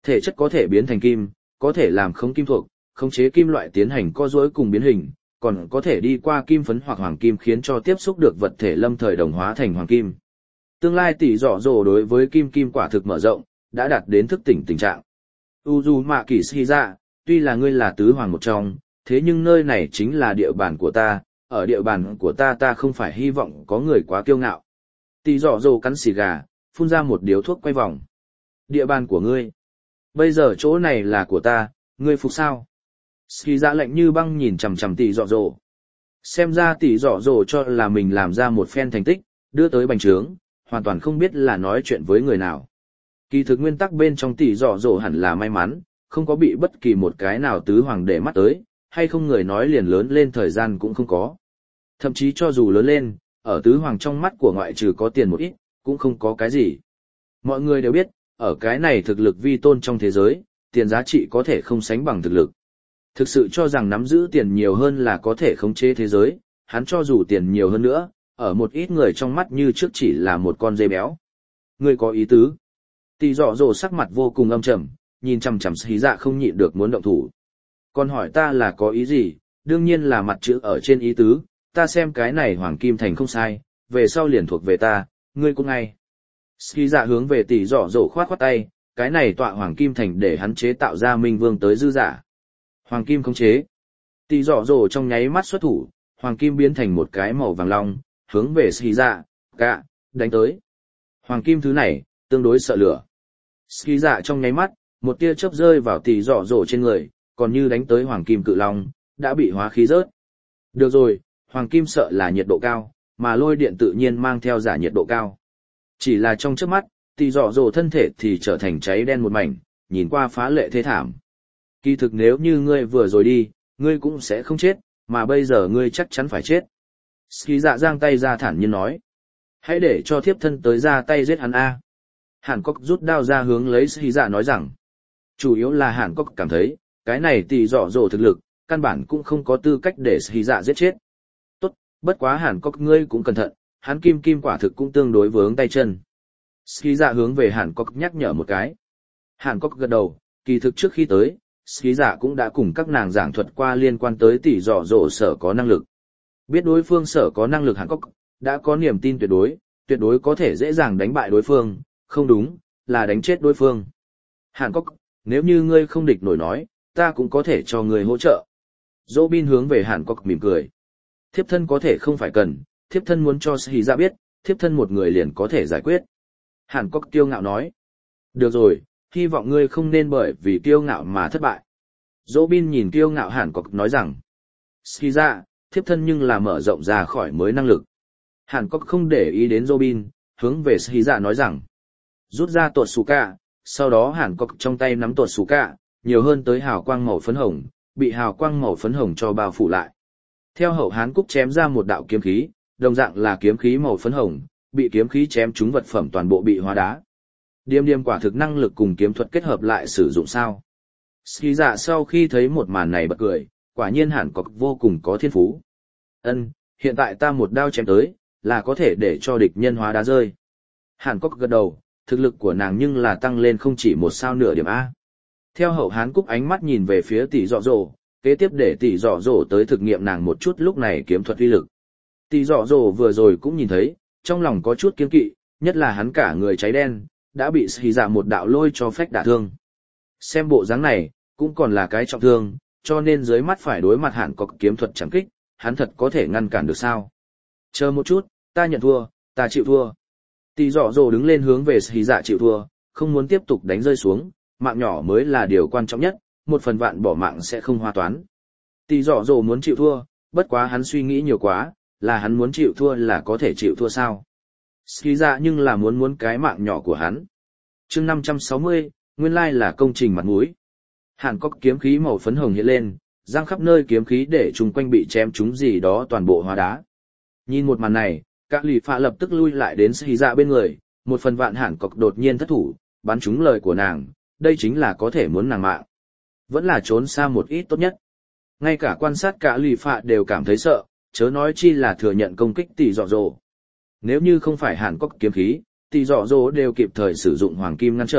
Thể chất có thể biến thành kim, có thể làm không kim thuộc, khống chế kim loại tiến hành co duỗi cùng biến hình, còn có thể đi qua kim phấn hoặc hoàng kim khiến cho tiếp xúc được vật thể lâm thời đồng hóa thành hoàng kim. Tương lai tỷ dọ dồ đối với kim kim quả thực mở rộng, đã đạt đến thức tỉnh tình trạng. Uzumaki Shiza, tuy là ngươi là tứ hoàng một trong, thế nhưng nơi này chính là địa bàn của ta, ở địa bàn của ta ta không phải hy vọng có người quá kiêu ngạo. Tỷ dọ dồ cắn xì gà, phun ra một điếu thuốc quay vòng. Địa bàn của ngươi. Bây giờ chỗ này là của ta, ngươi phục sao? Shiza lạnh như băng nhìn chằm chằm tỷ dọ dồ. Xem ra tỷ dọ dồ cho là mình làm ra một phen thành tích, đưa tới bành trướng, hoàn toàn không biết là nói chuyện với người nào. Kỳ thực nguyên tắc bên trong tỷ dọ dồ hẳn là may mắn, không có bị bất kỳ một cái nào tứ hoàng để mắt tới, hay không người nói liền lớn lên thời gian cũng không có. Thậm chí cho dù lớn lên, ở tứ hoàng trong mắt của ngoại trừ có tiền một ít, cũng không có cái gì. Mọi người đều biết, ở cái này thực lực vi tôn trong thế giới, tiền giá trị có thể không sánh bằng thực lực. Thực sự cho rằng nắm giữ tiền nhiều hơn là có thể khống chế thế giới, hắn cho dù tiền nhiều hơn nữa, ở một ít người trong mắt như trước chỉ là một con dê béo. Người có ý tứ. Tỷ dọ dồ sắc mặt vô cùng âm trầm, nhìn chằm chằm Hí Dạ không nhịn được muốn động thủ. Còn hỏi ta là có ý gì, đương nhiên là mặt chữ ở trên ý tứ, ta xem cái này Hoàng Kim Thành không sai, về sau liền thuộc về ta, ngươi cũng ngay. Hí Dạ hướng về tỷ dọ dồ khoát khoát tay, cái này tọa Hoàng Kim Thành để hắn chế tạo ra Minh Vương tới dư giả. Hoàng Kim khống chế. Tỷ dọ dồ trong nháy mắt xuất thủ, Hoàng Kim biến thành một cái màu vàng long, hướng về Hí Dạ, cạ, đánh tới. Hoàng Kim thứ này, tương đối sợ lửa. Hí Dạ trong nháy mắt, một tia chớp rơi vào tỷ dọ dồ trên người, còn như đánh tới Hoàng Kim cự long, đã bị hóa khí rớt. Được rồi, Hoàng Kim sợ là nhiệt độ cao, mà lôi điện tự nhiên mang theo giả nhiệt độ cao. Chỉ là trong chớp mắt, tỷ dọ dồ thân thể thì trở thành cháy đen một mảnh, nhìn qua phá lệ thế thảm. Kỳ thực nếu như ngươi vừa rồi đi, ngươi cũng sẽ không chết, mà bây giờ ngươi chắc chắn phải chết. Ski Dạ giang tay ra thản nhiên nói. Hãy để cho thiếp thân tới ra tay giết hắn a. Hàn Cốc rút đao ra hướng lấy Ski Dạ nói rằng. Chủ yếu là Hàn Cốc cảm thấy, cái này tỷ dọ dồ thực lực, căn bản cũng không có tư cách để Ski Dạ giết chết. Tốt, bất quá Hàn Cốc ngươi cũng cẩn thận, hắn kim kim quả thực cũng tương đối vướng tay chân. Ski Dạ hướng về Hàn Cốc nhắc nhở một cái. Hàn Cốc gật đầu, kỳ thực trước khi tới, Ski Dạ cũng đã cùng các nàng giảng thuật qua liên quan tới tỷ dọ dồ sở có năng lực. Biết đối phương sở có năng lực Hàn Cốc, đã có niềm tin tuyệt đối, tuyệt đối có thể dễ dàng đánh bại đối phương, không đúng, là đánh chết đối phương. Hàn Cốc, nếu như ngươi không địch nổi nói, ta cũng có thể cho ngươi hỗ trợ. Robin hướng về Hàn Cốc mỉm cười. Thiếp thân có thể không phải cần, thiếp thân muốn cho Ski Dạ biết, thiếp thân một người liền có thể giải quyết. Hàn Cốc kiêu ngạo nói. Được rồi, hy vọng ngươi không nên bởi vì kiêu ngạo mà thất bại. Robin nhìn kiêu ngạo Hàn Cốc nói rằng. Ski Dạ, thiếp thân nhưng là mở rộng ra khỏi mới năng lực. Hàn Cốc không để ý đến Robin, hướng về Ski Dạ nói rằng. Rút ra tuột xù cả, sau đó Hàn Cốc trong tay nắm tuột xù cả, nhiều hơn tới hào quang màu phấn hồng, bị hào quang màu phấn hồng cho bao phủ lại. Theo hậu Hán Cúc chém ra một đạo kiếm khí, đồng dạng là kiếm khí màu phấn hồng, bị kiếm khí chém trúng vật phẩm toàn bộ bị hóa đá. Điềm điềm quả thực năng lực cùng kiếm thuật kết hợp lại sử dụng sao. Ski Dạ sau khi thấy một màn này bật cười, quả nhiên Hàn Cốc vô cùng có thiên phú. Ân, hiện tại ta một đao chém tới, là có thể để cho địch nhân hóa đá rơi. Hàn Cốc gật đầu, thực lực của nàng nhưng là tăng lên không chỉ một sao nửa điểm A. Theo hậu Hán Cúc ánh mắt nhìn về phía tỷ dọ dồ, kế tiếp để tỷ dọ dồ tới thực nghiệm nàng một chút lúc này kiếm thuật uy lực. Tỷ dọ dồ vừa rồi cũng nhìn thấy, trong lòng có chút kiêng kỵ, nhất là hắn cả người cháy đen, đã bị Ski Dạ một đạo lôi cho phách đả thương. Xem bộ dáng này, cũng còn là cái trọng thương, cho nên dưới mắt phải đối mặt Hàn Cốc kiếm thuật chẳng kích, hắn thật có thể ngăn cản được sao? Chờ một chút, ta nhận thua, ta chịu thua. Tỷ dọ dồ đứng lên hướng về Ski Dạ chịu thua, không muốn tiếp tục đánh rơi xuống, mạng nhỏ mới là điều quan trọng nhất, một phần vạn bỏ mạng sẽ không hoa toán. Tỷ dọ dồ muốn chịu thua, bất quá hắn suy nghĩ nhiều quá, là hắn muốn chịu thua là có thể chịu thua sao? Ski Dạ nhưng là muốn muốn cái mạng nhỏ của hắn. Chương năm trăm sáu mươi, nguyên lai là công trình mặt mũi. Hàn Cốc kiếm khí màu phấn hồng hiện lên, giăng khắp nơi kiếm khí để chung quanh bị chém trúng gì đó toàn bộ hóa đá. Nhìn một màn này, các lì phạ lập tức lui lại đến Ski Dạ bên người, một phần vạn Hàn Cốc đột nhiên thất thủ, bắn trúng lời của nàng, đây chính là có thể muốn nàng mạng. Vẫn là trốn xa một ít tốt nhất. Ngay cả quan sát cả lì phạ đều cảm thấy sợ, chớ nói chi là thừa nhận công kích tỷ dọ dồ. Nếu như không phải Hàn Cốc kiếm khí, tỷ dọ dồ đều kịp thời sử dụng hoàng kim ngăn trở,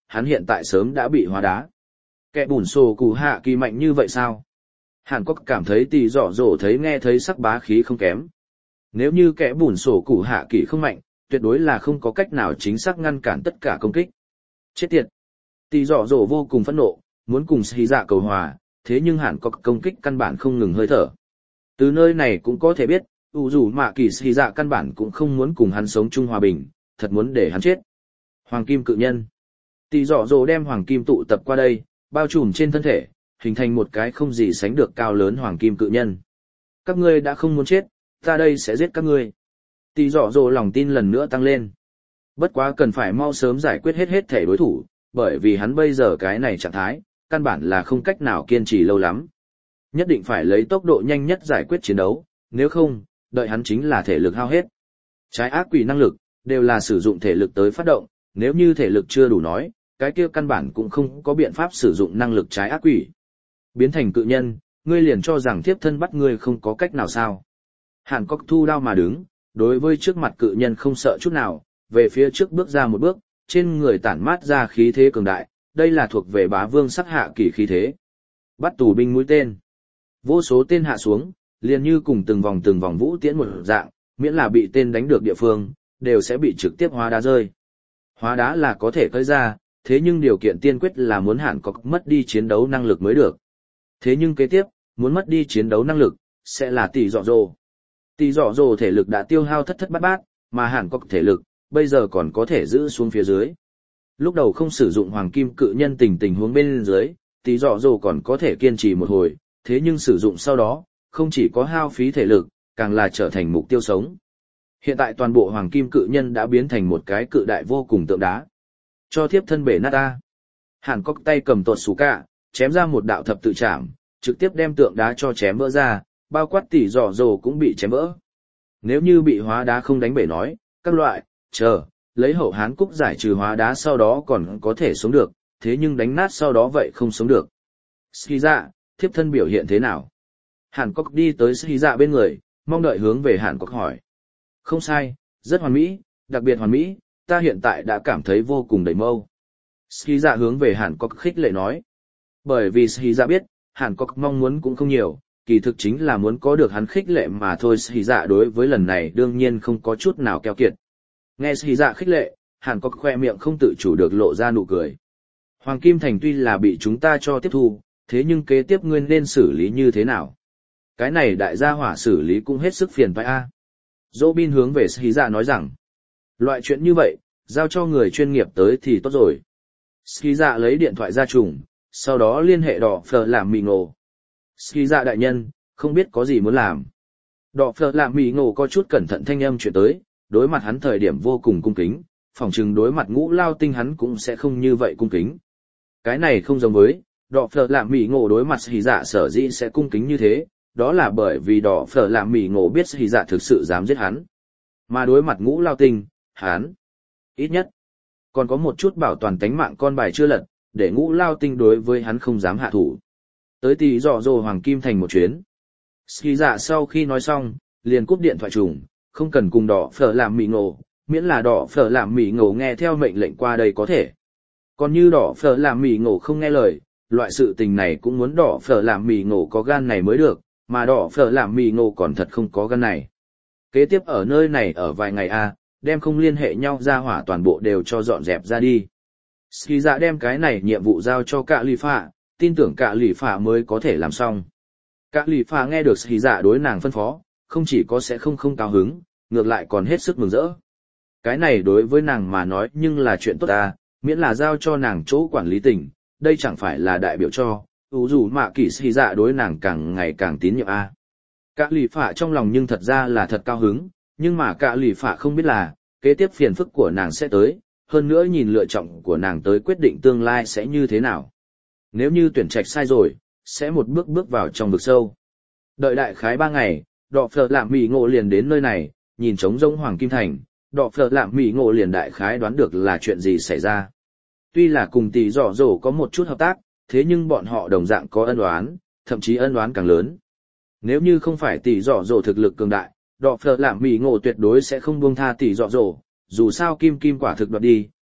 hắn hiện tại sớm đã bị hóa đá. Kẻ bùn sổ cụ hạ kỳ mạnh như vậy sao? Hàn Quốc cảm thấy tỷ dọ dỗ thấy nghe thấy sắc bá khí không kém. Nếu như kẻ bùn sổ cụ hạ kỳ không mạnh, tuyệt đối là không có cách nào chính xác ngăn cản tất cả công kích. Chết tiệt! Tỷ dọ dỗ vô cùng phẫn nộ, muốn cùng Sĩ Dạ cầu hòa, thế nhưng Hàn Quốc công kích căn bản không ngừng hơi thở. Từ nơi này cũng có thể biết, ủ dù mạ kỳ Sĩ Dạ căn bản cũng không muốn cùng hắn sống chung hòa bình, thật muốn để hắn chết. Hoàng kim cự nhân. Tỷ dọ dỗ đem hoàng kim tụ tập qua đây, bao trùm trên thân thể, hình thành một cái không gì sánh được cao lớn hoàng kim cự nhân. Các ngươi đã không muốn chết, ta đây sẽ giết các ngươi. Tỷ dọ dỗ lòng tin lần nữa tăng lên. Bất quá cần phải mau sớm giải quyết hết hết thể đối thủ, bởi vì hắn bây giờ cái này trạng thái, căn bản là không cách nào kiên trì lâu lắm. Nhất định phải lấy tốc độ nhanh nhất giải quyết chiến đấu, nếu không, đợi hắn chính là thể lực hao hết. Trái ác quỷ năng lực, đều là sử dụng thể lực tới phát động, nếu như thể lực chưa đủ nói, cái kia căn bản cũng không có biện pháp sử dụng năng lực trái ác quỷ. Biến thành cự nhân, ngươi liền cho rằng thiếp thân bắt ngươi không có cách nào sao. Hàn Quốc thu đao mà đứng, đối với trước mặt cự nhân không sợ chút nào, về phía trước bước ra một bước, trên người tản mát ra khí thế cường đại, đây là thuộc về bá vương sắc hạ kỳ khí thế. Bắt tù binh mũi tên. Vô số tên hạ xuống, liền như cùng từng vòng từng vòng vũ tiễn một dạng, miễn là bị tên đánh được địa phương, đều sẽ bị trực tiếp hóa đá rơi. Hóa đá là có thể cởi ra, thế nhưng điều kiện tiên quyết là muốn Hàn Quốc mất đi chiến đấu năng lực mới được. Thế nhưng kế tiếp, muốn mất đi chiến đấu năng lực, sẽ là tỷ dọ dồ. Tỷ dọ dồ thể lực đã tiêu hao thất thất bát bát, mà Hàn Quốc thể lực, bây giờ còn có thể giữ xuống phía dưới. Lúc đầu không sử dụng hoàng kim cự nhân tình tình huống bên dưới, tỷ dọ dồ còn có thể kiên trì một hồi, thế nhưng sử dụng sau đó, không chỉ có hao phí thể lực, càng là trở thành mục tiêu sống. Hiện tại toàn bộ hoàng kim cự nhân đã biến thành một cái cự đại vô cùng tượng đá. Cho thiếp thân bể nát ta. Hàn Quốc tay cầm tuột xù cả, chém ra một đạo thập tự chạm, trực tiếp đem tượng đá cho chém vỡ ra, bao quát tỷ dọ dồ cũng bị chém vỡ. Nếu như bị hóa đá không đánh bể nói, các loại, chờ, lấy hậu Hán Cúc giải trừ hóa đá sau đó còn có thể sống được, thế nhưng đánh nát sau đó vậy không sống được. Ski dạ, thiếp thân biểu hiện thế nào? Hàn Quốc đi tới Ski dạ bên người, mong đợi hướng về Hàn Quốc hỏi. Không sai, rất hoàn mỹ, đặc biệt hoàn mỹ, ta hiện tại đã cảm thấy vô cùng đầy mâu. Ski dạ hướng về Hàn Quốc khích lệ nói. Bởi vì Ski dạ biết, Hàn Quốc mong muốn cũng không nhiều, kỳ thực chính là muốn có được hắn khích lệ mà thôi. Ski dạ đối với lần này đương nhiên không có chút nào keo kiệt. Nghe Ski dạ khích lệ, Hàn Quốc khoe miệng không tự chủ được lộ ra nụ cười. Hoàng Kim Thành tuy là bị chúng ta cho tiếp thu, thế nhưng kế tiếp ngươi nên xử lý như thế nào? Cái này đại gia hỏa xử lý cũng hết sức phiền phải a. Robin hướng về Ski dạ nói rằng, loại chuyện như vậy, giao cho người chuyên nghiệp tới thì tốt rồi. Ski dạ lấy điện thoại ra trùng, sau đó liên hệ đỏ phở làm mì ngộ. Ski dạ đại nhân, không biết có gì muốn làm. Đỏ phở làm mì ngộ có chút cẩn thận thanh âm chuyện tới, đối mặt hắn thời điểm vô cùng cung kính, phỏng chừng đối mặt Ngũ Lao Tinh hắn cũng sẽ không như vậy cung kính. Cái này không giống với, đỏ phở làm mì ngộ đối mặt Ski dạ sở dĩ sẽ cung kính như thế, đó là bởi vì đỏ phở làm mì ngộ biết Ski dạ thực sự dám giết hắn. Mà đối mặt Ngũ Lao Tinh, hắn, ít nhất, còn có một chút bảo toàn tánh mạng con bài chưa lật, để Ngũ Lao Tinh đối với hắn không dám hạ thủ. Tới tỷ dọ dồ Hoàng Kim Thành một chuyến. Ski dạ sau khi nói xong, liền cúp điện thoại trùng, không cần cùng đỏ phở làm mì ngộ, miễn là đỏ phở làm mì ngộ nghe theo mệnh lệnh qua đây có thể. Còn như đỏ phở làm mì ngộ không nghe lời, loại sự tình này cũng muốn đỏ phở làm mì ngộ có gan này mới được, mà đỏ phở làm mì ngộ còn thật không có gan này. Kế tiếp ở nơi này ở vài ngày a, đem không liên hệ nhau ra hỏa toàn bộ đều cho dọn dẹp ra đi. Ski dạ đem cái này nhiệm vụ giao cho cả lì phạ, tin tưởng cả lì phạ mới có thể làm xong. Cả lì phạ nghe được Ski dạ đối nàng phân phó, không chỉ có sẽ không không cao hứng, ngược lại còn hết sức mừng rỡ. Cái này đối với nàng mà nói nhưng là chuyện tốt ta, miễn là giao cho nàng chỗ quản lý tỉnh, đây chẳng phải là đại biểu cho, ủ dù mạ kỳ Ski dạ đối nàng càng ngày càng tín nhiệm a. Cả lì phạ trong lòng nhưng thật ra là thật cao hứng, nhưng mà cả lì phạ không biết là, kế tiếp phiền phức của nàng sẽ tới, hơn nữa nhìn lựa chọn của nàng tới quyết định tương lai sẽ như thế nào. Nếu như tuyển trạch sai rồi, sẽ một bước bước vào trong vực sâu. Đợi đại khái ba ngày, đọ phở làm mì ngộ liền đến nơi này, nhìn trống rỗng Hoàng Kim Thành, đọ phở làm mì ngộ liền đại khái đoán được là chuyện gì xảy ra. Tuy là cùng tỷ dọ dỗ có một chút hợp tác, thế nhưng bọn họ đồng dạng có ân oán, thậm chí ân oán càng lớn. Nếu như không phải tỷ dọ dỗ thực lực cường đại, đọ phở làm mì ngộ tuyệt đối sẽ không buông tha tỷ dọ dỗ, dù sao kim kim quả thực đoạt đi,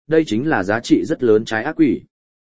đây chính là giá trị rất lớn trái ác quỷ.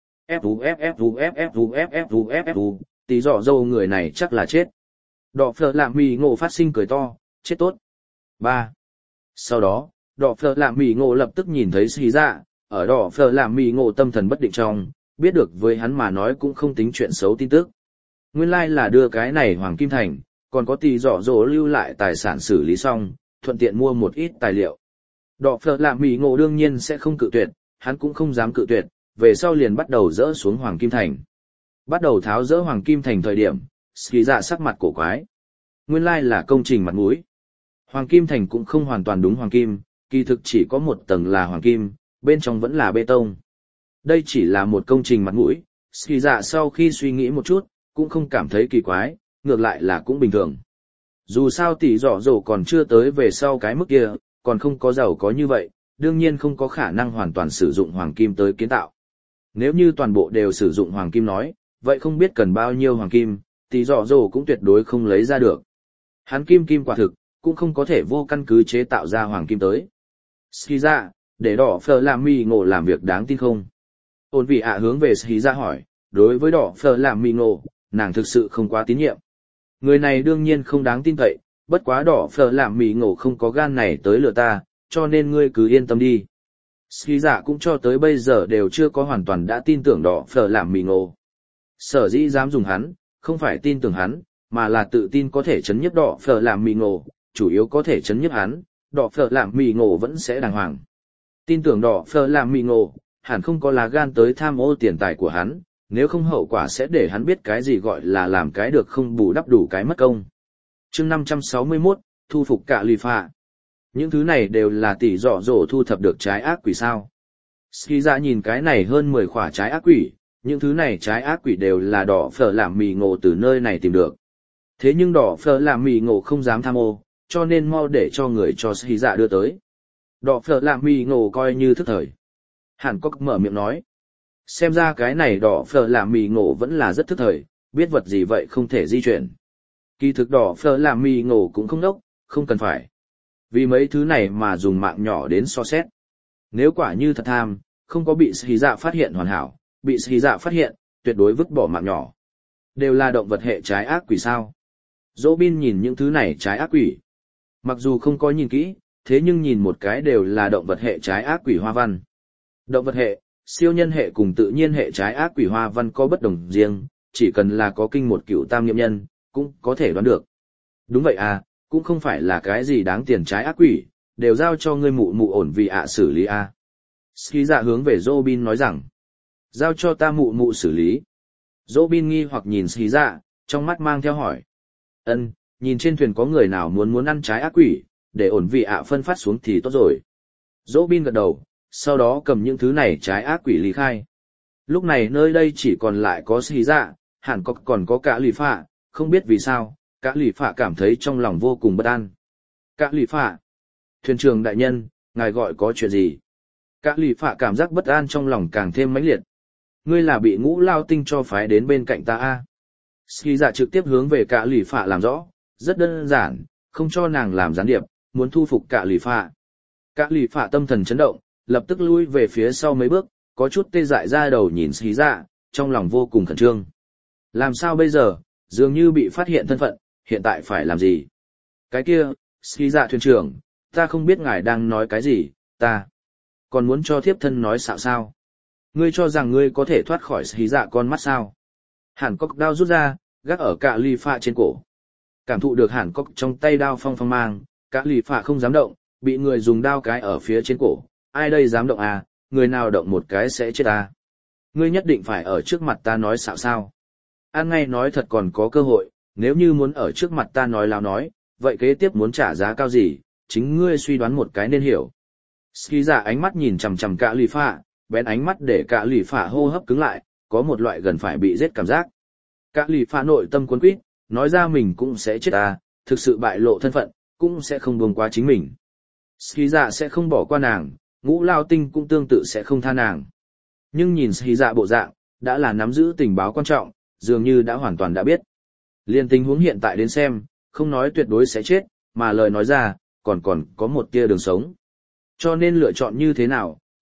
Fu Fu Fu Fu Fu Fu Fu, tí dọ dâu người này chắc là chết. Đỏ phở lạm mì ngộ phát sinh cười to, chết tốt. ba. Sau đó, đỏ phở lạm mì ngộ lập tức nhìn thấy xì dạ, ở đỏ phở lạm mì ngộ tâm thần bất định trong, biết được với hắn mà nói cũng không tính chuyện xấu tin tức. Nguyên lai like là đưa cái này Hoàng Kim Thành, còn có tỷ dọ dỗ lưu lại tài sản xử lý xong, thuận tiện mua một ít tài liệu. Đỏ phở lạm mì ngộ đương nhiên sẽ không cự tuyệt, hắn cũng không dám cự tuyệt, về sau liền bắt đầu dỡ xuống Hoàng Kim Thành. Bắt đầu tháo dỡ Hoàng Kim Thành thời điểm, xì dạ sắc mặt cổ quái. Nguyên lai like là công trình mặt mũi. Hoàng Kim Thành cũng không hoàn toàn đúng Hoàng Kim, kỳ thực chỉ có một tầng là Hoàng Kim, bên trong vẫn là bê tông. Đây chỉ là một công trình mặt mũi, xì dạ sau khi suy nghĩ một chút, cũng không cảm thấy kỳ quái, ngược lại là cũng bình thường. Dù sao tỷ dọ dỗ còn chưa tới về sau cái mức kia, còn không có giàu có như vậy, đương nhiên không có khả năng hoàn toàn sử dụng Hoàng Kim tới kiến tạo. Nếu như toàn bộ đều sử dụng Hoàng Kim nói, vậy không biết cần bao nhiêu Hoàng Kim, tỷ dọ dỗ cũng tuyệt đối không lấy ra được. Hắn kim kim quả thực, cũng không có thể vô căn cứ chế tạo ra Hoàng Kim tới. Ski ra, để đỏ phở làm mì ngộ làm việc đáng tin không? Ôn vị ạ hướng về Ski ra hỏi, đối với đỏ phở làm mì ngộ, nàng thực sự không quá tín nhiệm. Người này đương nhiên không đáng tin cậy, bất quá đỏ phở làm mì ngộ không có gan này tới lừa ta, cho nên ngươi cứ yên tâm đi. Ski dạ cũng cho tới bây giờ đều chưa có hoàn toàn đã tin tưởng đỏ phở làm mì ngộ. Sở dĩ dám dùng hắn, không phải tin tưởng hắn, mà là tự tin có thể chấn nhiếp đỏ phở làm mì ngộ, chủ yếu có thể chấn nhiếp hắn, đỏ phở làm mì ngộ vẫn sẽ đàng hoàng. Tin tưởng đỏ phở làm mì ngộ, hẳn không có lá gan tới tham ô tiền tài của hắn, nếu không hậu quả sẽ để hắn biết cái gì gọi là làm cái được không bù đắp đủ cái mất công. Chương năm trăm sáu mươi mốt, thu phục cả lì phạ. Những thứ này đều là tỷ dọ dỗ thu thập được trái ác quỷ sao. Ski ra nhìn cái này hơn mười khỏa trái ác quỷ, những thứ này trái ác quỷ đều là đỏ phở làm mì ngộ từ nơi này tìm được. Thế nhưng đỏ phở làm mì ngộ không dám tham ô, cho nên mau để cho người cho Ski dạ đưa tới. Đỏ phở làm mì ngộ coi như thức thời. Hàn Cốc mở miệng nói. Xem ra cái này đỏ phở làm mì ngộ vẫn là rất thức thời, biết vật gì vậy không thể di chuyển. Kỳ thực đỏ phở làm mì ngộ cũng không đốc, không cần phải. Vì mấy thứ này mà dùng mạng nhỏ đến so xét. Nếu quả như thật tham, không có bị Ski dạ phát hiện hoàn hảo, bị Ski dạ phát hiện, tuyệt đối vứt bỏ mạng nhỏ. Đều là động vật hệ trái ác quỷ sao. Dỗ bin nhìn những thứ này trái ác quỷ. Mặc dù không có nhìn kỹ, thế nhưng nhìn một cái đều là động vật hệ trái ác quỷ hoa văn. Động vật hệ, siêu nhân hệ cùng tự nhiên hệ trái ác quỷ hoa văn có bất đồng riêng, chỉ cần là có kinh một cựu tam nghiệm nhân, cũng có thể đoán được. Đúng vậy à, cũng không phải là cái gì đáng tiền trái ác quỷ, đều giao cho ngươi mụ mụ ổn vì ạ xử lý à. Ski dạ hướng về Robin nói rằng, giao cho ta mụ mụ xử lý. Robin nghi hoặc nhìn Ski dạ, trong mắt mang theo hỏi. Ân, nhìn trên thuyền có người nào muốn muốn ăn trái ác quỷ, để ổn vì ạ phân phát xuống thì tốt rồi. Robin gật đầu, sau đó cầm những thứ này trái ác quỷ lý khai. Lúc này nơi đây chỉ còn lại có Ski dạ, hẳn có còn có cả lì phạ, không biết vì sao, cả lì phạ cảm thấy trong lòng vô cùng bất an. Cả lì phạ, thuyền trưởng đại nhân, ngài gọi có chuyện gì? Cả lì phạ cảm giác bất an trong lòng càng thêm mãnh liệt. Ngươi là bị ngũ lao tinh cho phái đến bên cạnh ta a? Ski dạ trực tiếp hướng về cả lì phạ làm rõ, rất đơn giản, không cho nàng làm gián điệp, muốn thu phục cả lì phạ. Cả lì phạ tâm thần chấn động, lập tức lui về phía sau mấy bước, có chút tê dại ra đầu nhìn Ski dạ, trong lòng vô cùng khẩn trương. Làm sao bây giờ, dường như bị phát hiện thân phận, hiện tại phải làm gì? Cái kia, Ski dạ thuyền trưởng, ta không biết ngài đang nói cái gì, ta còn muốn cho thiếp thân nói xạo sao? Ngươi cho rằng ngươi có thể thoát khỏi Ski dạ con mắt sao? Hàn Cốc đao rút ra, gác ở cả lì phạ trên cổ. Cảm thụ được Hàn Cốc trong tay đao phong phong mang, cả lì phạ không dám động, bị người dùng đao cái ở phía trên cổ. Ai đây dám động à, người nào động một cái sẽ chết à? Ngươi nhất định phải ở trước mặt ta nói xạo sao? An ngay nói thật còn có cơ hội, nếu như muốn ở trước mặt ta nói láo nói, vậy kế tiếp muốn trả giá cao gì, chính ngươi suy đoán một cái nên hiểu. Ski giả ánh mắt nhìn chằm chằm cả lì phạ, bén ánh mắt để cả lì phạ hô hấp cứng lại, có một loại gần phải bị giết cảm giác. Cả lì phạ nội tâm cuốn quýt, nói ra mình cũng sẽ chết à, thực sự bại lộ thân phận, cũng sẽ không buông qua chính mình. Ski giả sẽ không bỏ qua nàng, ngũ lao tinh cũng tương tự sẽ không tha nàng. Nhưng nhìn Ski giả bộ dạng, đã là nắm giữ tình báo quan trọng, dường như đã hoàn toàn đã biết. Liên tình huống hiện tại đến xem, không nói tuyệt đối sẽ chết, mà lời nói ra, còn còn có một tia đường sống. Cho nên lựa chọn như thế nào,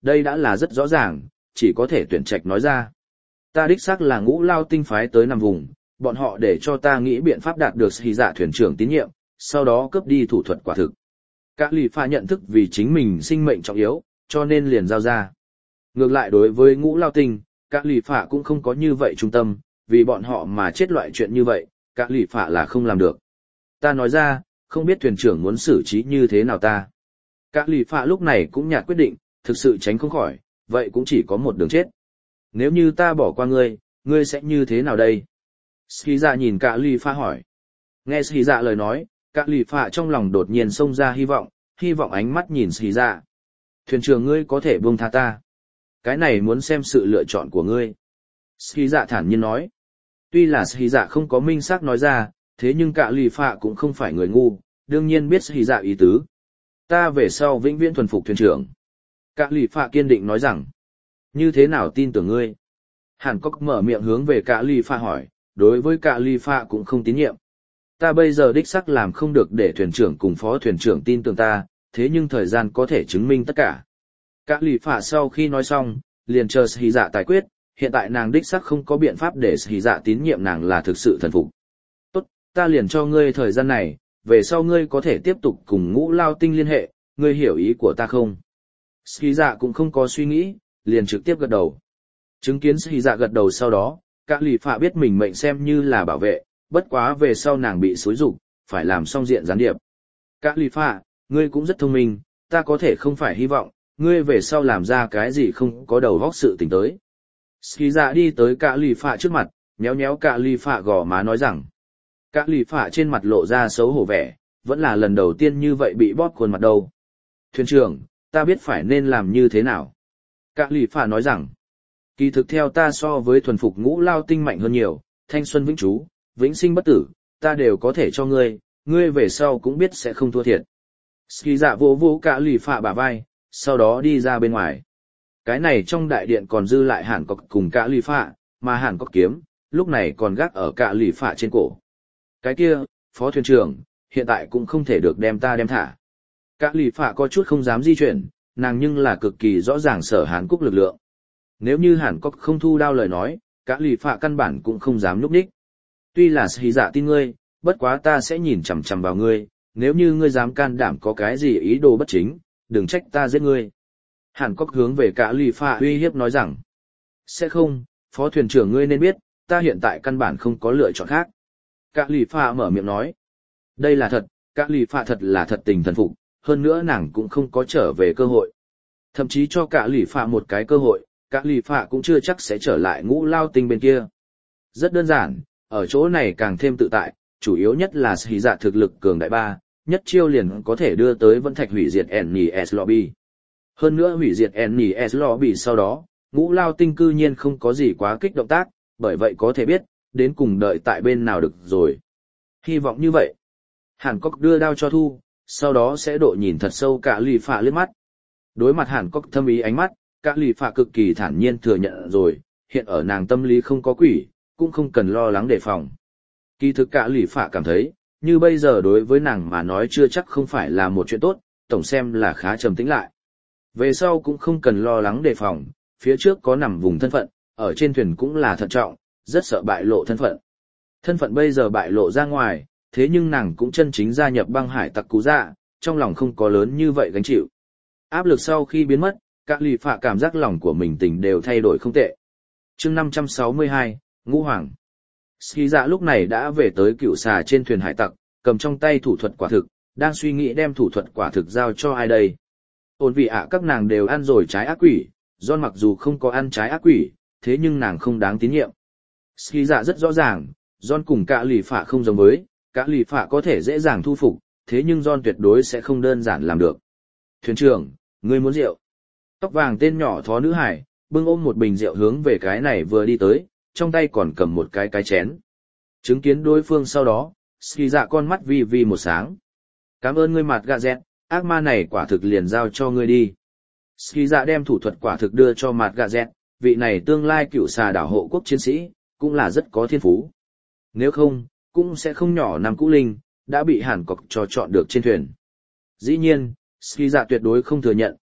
đây đã là rất rõ ràng, chỉ có thể tuyển trạch nói ra. Ta đích xác là Ngũ Lao Tinh phái tới nằm vùng, bọn họ để cho ta nghĩ biện pháp đạt được Hỉ Dạ thuyền trưởng tín nhiệm, sau đó cướp đi thủ thuật quả thực. Cả lì pha nhận thức vì chính mình sinh mệnh trọng yếu, cho nên liền giao ra. Ngược lại đối với Ngũ Lao Tinh, cả lì pha cũng không có như vậy trung tâm, vì bọn họ mà chết loại chuyện như vậy, cả lì pha là không làm được. Ta nói ra, không biết thuyền trưởng muốn xử trí như thế nào ta. Cả lì pha lúc này cũng nhạt quyết định, thực sự tránh không khỏi, vậy cũng chỉ có một đường chết. Nếu như ta bỏ qua ngươi, ngươi sẽ như thế nào đây? Ski dạ nhìn cả lì pha hỏi. Nghe Ski dạ lời nói, cả lì pha trong lòng đột nhiên xông ra hy vọng, hy vọng ánh mắt nhìn Ski dạ. Thuyền trưởng ngươi có thể buông tha ta. Cái này muốn xem sự lựa chọn của ngươi. Ski dạ thản nhiên nói. Tuy là Ski dạ không có minh xác nói ra, thế nhưng cả lì pha cũng không phải người ngu, đương nhiên biết Ski dạ ý tứ. Ta về sau vĩnh viễn thuần phục thuyền trưởng. Cả lì pha kiên định nói rằng. Như thế nào tin tưởng ngươi? Hàn Cốc mở miệng hướng về cả lì pha hỏi, đối với cả lì pha cũng không tín nhiệm. Ta bây giờ đích xác làm không được để thuyền trưởng cùng phó thuyền trưởng tin tưởng ta, thế nhưng thời gian có thể chứng minh tất cả. Cả lì pha sau khi nói xong, liền chờ Hỉ Dạ tài quyết, hiện tại nàng đích xác không có biện pháp để Hỉ Dạ tín nhiệm nàng là thực sự thần phục. Tốt, ta liền cho ngươi thời gian này, về sau ngươi có thể tiếp tục cùng Ngũ Lao Tinh liên hệ, ngươi hiểu ý của ta không? Hỉ Dạ cũng không có suy nghĩ, liền trực tiếp gật đầu. Chứng kiến Hỉ Dạ gật đầu sau đó, cả lì phạ biết mình mệnh xem như là bảo vệ, bất quá về sau nàng bị xúi rục, phải làm xong diện gián điệp. Cả lì phạ, ngươi cũng rất thông minh, ta có thể không phải hy vọng, ngươi về sau làm ra cái gì không có đầu óc sự tình tới. Hỉ Dạ đi tới cả lì phạ trước mặt, nhéo nhéo cả lì phạ gò má nói rằng. Cả lì phạ trên mặt lộ ra xấu hổ vẻ, vẫn là lần đầu tiên như vậy bị bóp khuôn mặt đâu. Thuyền trưởng, ta biết phải nên làm như thế nào. Cả lì phạ nói rằng, kỳ thực theo ta so với thuần phục Ngũ Lao Tinh mạnh hơn nhiều, thanh xuân vĩnh trú, vĩnh sinh bất tử, ta đều có thể cho ngươi, ngươi về sau cũng biết sẽ không thua thiệt. Ski dạ vỗ vỗ cả lì phạ bả vai, sau đó đi ra bên ngoài. Cái này trong đại điện còn dư lại Hàn Cốc cùng cả lì phạ, mà Hàn Cốc kiếm, lúc này còn gác ở cả lì phạ trên cổ. Cái kia, phó thuyền trưởng, hiện tại cũng không thể được đem ta đem thả. Cả lì phạ có chút không dám di chuyển, nàng nhưng là cực kỳ rõ ràng sở Hàn Cốc lực lượng. Nếu như Hàn Cốc không thu đao lời nói, cả lì phạ căn bản cũng không dám núp đích. Tuy là Hỉ Dạ tin ngươi, bất quá ta sẽ nhìn chằm chằm vào ngươi, nếu như ngươi dám can đảm có cái gì ý đồ bất chính, đừng trách ta giết ngươi. Hàn Cốc hướng về cả lì phạ uy hiếp nói rằng, sẽ không, phó thuyền trưởng ngươi nên biết, ta hiện tại căn bản không có lựa chọn khác. Cả lì phạ mở miệng nói, đây là thật, cả lì phạ thật là thật tình thần phục, hơn nữa nàng cũng không có trở về cơ hội. Thậm chí cho cả lì phạ một cái cơ hội, cả lì phạ cũng chưa chắc sẽ trở lại Ngũ Lao Tinh bên kia. Rất đơn giản, ở chỗ này càng thêm tự tại, chủ yếu nhất là Hỉ Dạ thực lực cường đại ba, nhất chiêu liền có thể đưa tới Vân Thạch hủy diệt en en ét Lobby. Hơn nữa hủy diệt en en ét Lobby sau đó, Ngũ Lao Tinh cư nhiên không có gì quá kích động tác, bởi vậy có thể biết, đến cùng đợi tại bên nào được rồi. Hy vọng như vậy. Hàn Cốc đưa đao cho Thu, sau đó sẽ độ nhìn thật sâu cả lì phạ liếc mắt. Đối mặt Hàn Cốc thâm ý ánh mắt, cả lì phạ cực kỳ thản nhiên thừa nhận rồi, hiện ở nàng tâm lý không có quỷ, cũng không cần lo lắng đề phòng. Kỳ thực cả lì phạ cảm thấy, như bây giờ đối với nàng mà nói chưa chắc không phải là một chuyện tốt, tổng xem là khá trầm tĩnh lại. Về sau cũng không cần lo lắng đề phòng, phía trước có nằm vùng thân phận, ở trên thuyền cũng là thận trọng, rất sợ bại lộ thân phận. Thân phận bây giờ bại lộ ra ngoài, thế nhưng nàng cũng chân chính gia nhập băng hải tặc cú dạ, trong lòng không có lớn như vậy gánh chịu. Áp lực sau khi biến mất, các lì phạ cảm giác lòng của mình tình đều thay đổi không tệ. Chương năm trăm sáu mươi hai, Ngũ Hoàng. Ski dạ lúc này đã về tới cựu xà trên thuyền hải tặc, cầm trong tay thủ thuật quả thực, đang suy nghĩ đem thủ thuật quả thực giao cho ai đây. Ôn vị ạ các nàng đều ăn rồi trái ác quỷ, John mặc dù không có ăn trái ác quỷ, thế nhưng nàng không đáng tín nhiệm. Ski dạ rất rõ ràng, John cùng cả lì phạ không giống với, cả lì phạ có thể dễ dàng thu phục, thế nhưng John tuyệt đối sẽ không đơn giản làm được. Thuyền trưởng, ngươi muốn rượu? Tóc vàng tên nhỏ thó nữ hải, bưng ôm một bình rượu hướng về cái này vừa đi tới, trong tay còn cầm một cái cái chén. Chứng kiến đối phương sau đó, Ski dạ con mắt vi vi một sáng. Cảm ơn ngươi Mạt Gà Dẹt, ác ma này quả thực liền giao cho ngươi đi. Ski dạ đem thủ thuật quả thực đưa cho Mạt Gà Dẹt, vị này tương lai cựu xà đảo hộ quốc chiến sĩ, cũng là rất có thiên phú. Nếu không, cũng sẽ không nhỏ nằm cũ linh, đã bị Hàn Cốc cho chọn được trên thuyền. Dĩ nhiên, Ski dạ tuyệt đối không thừa nhận,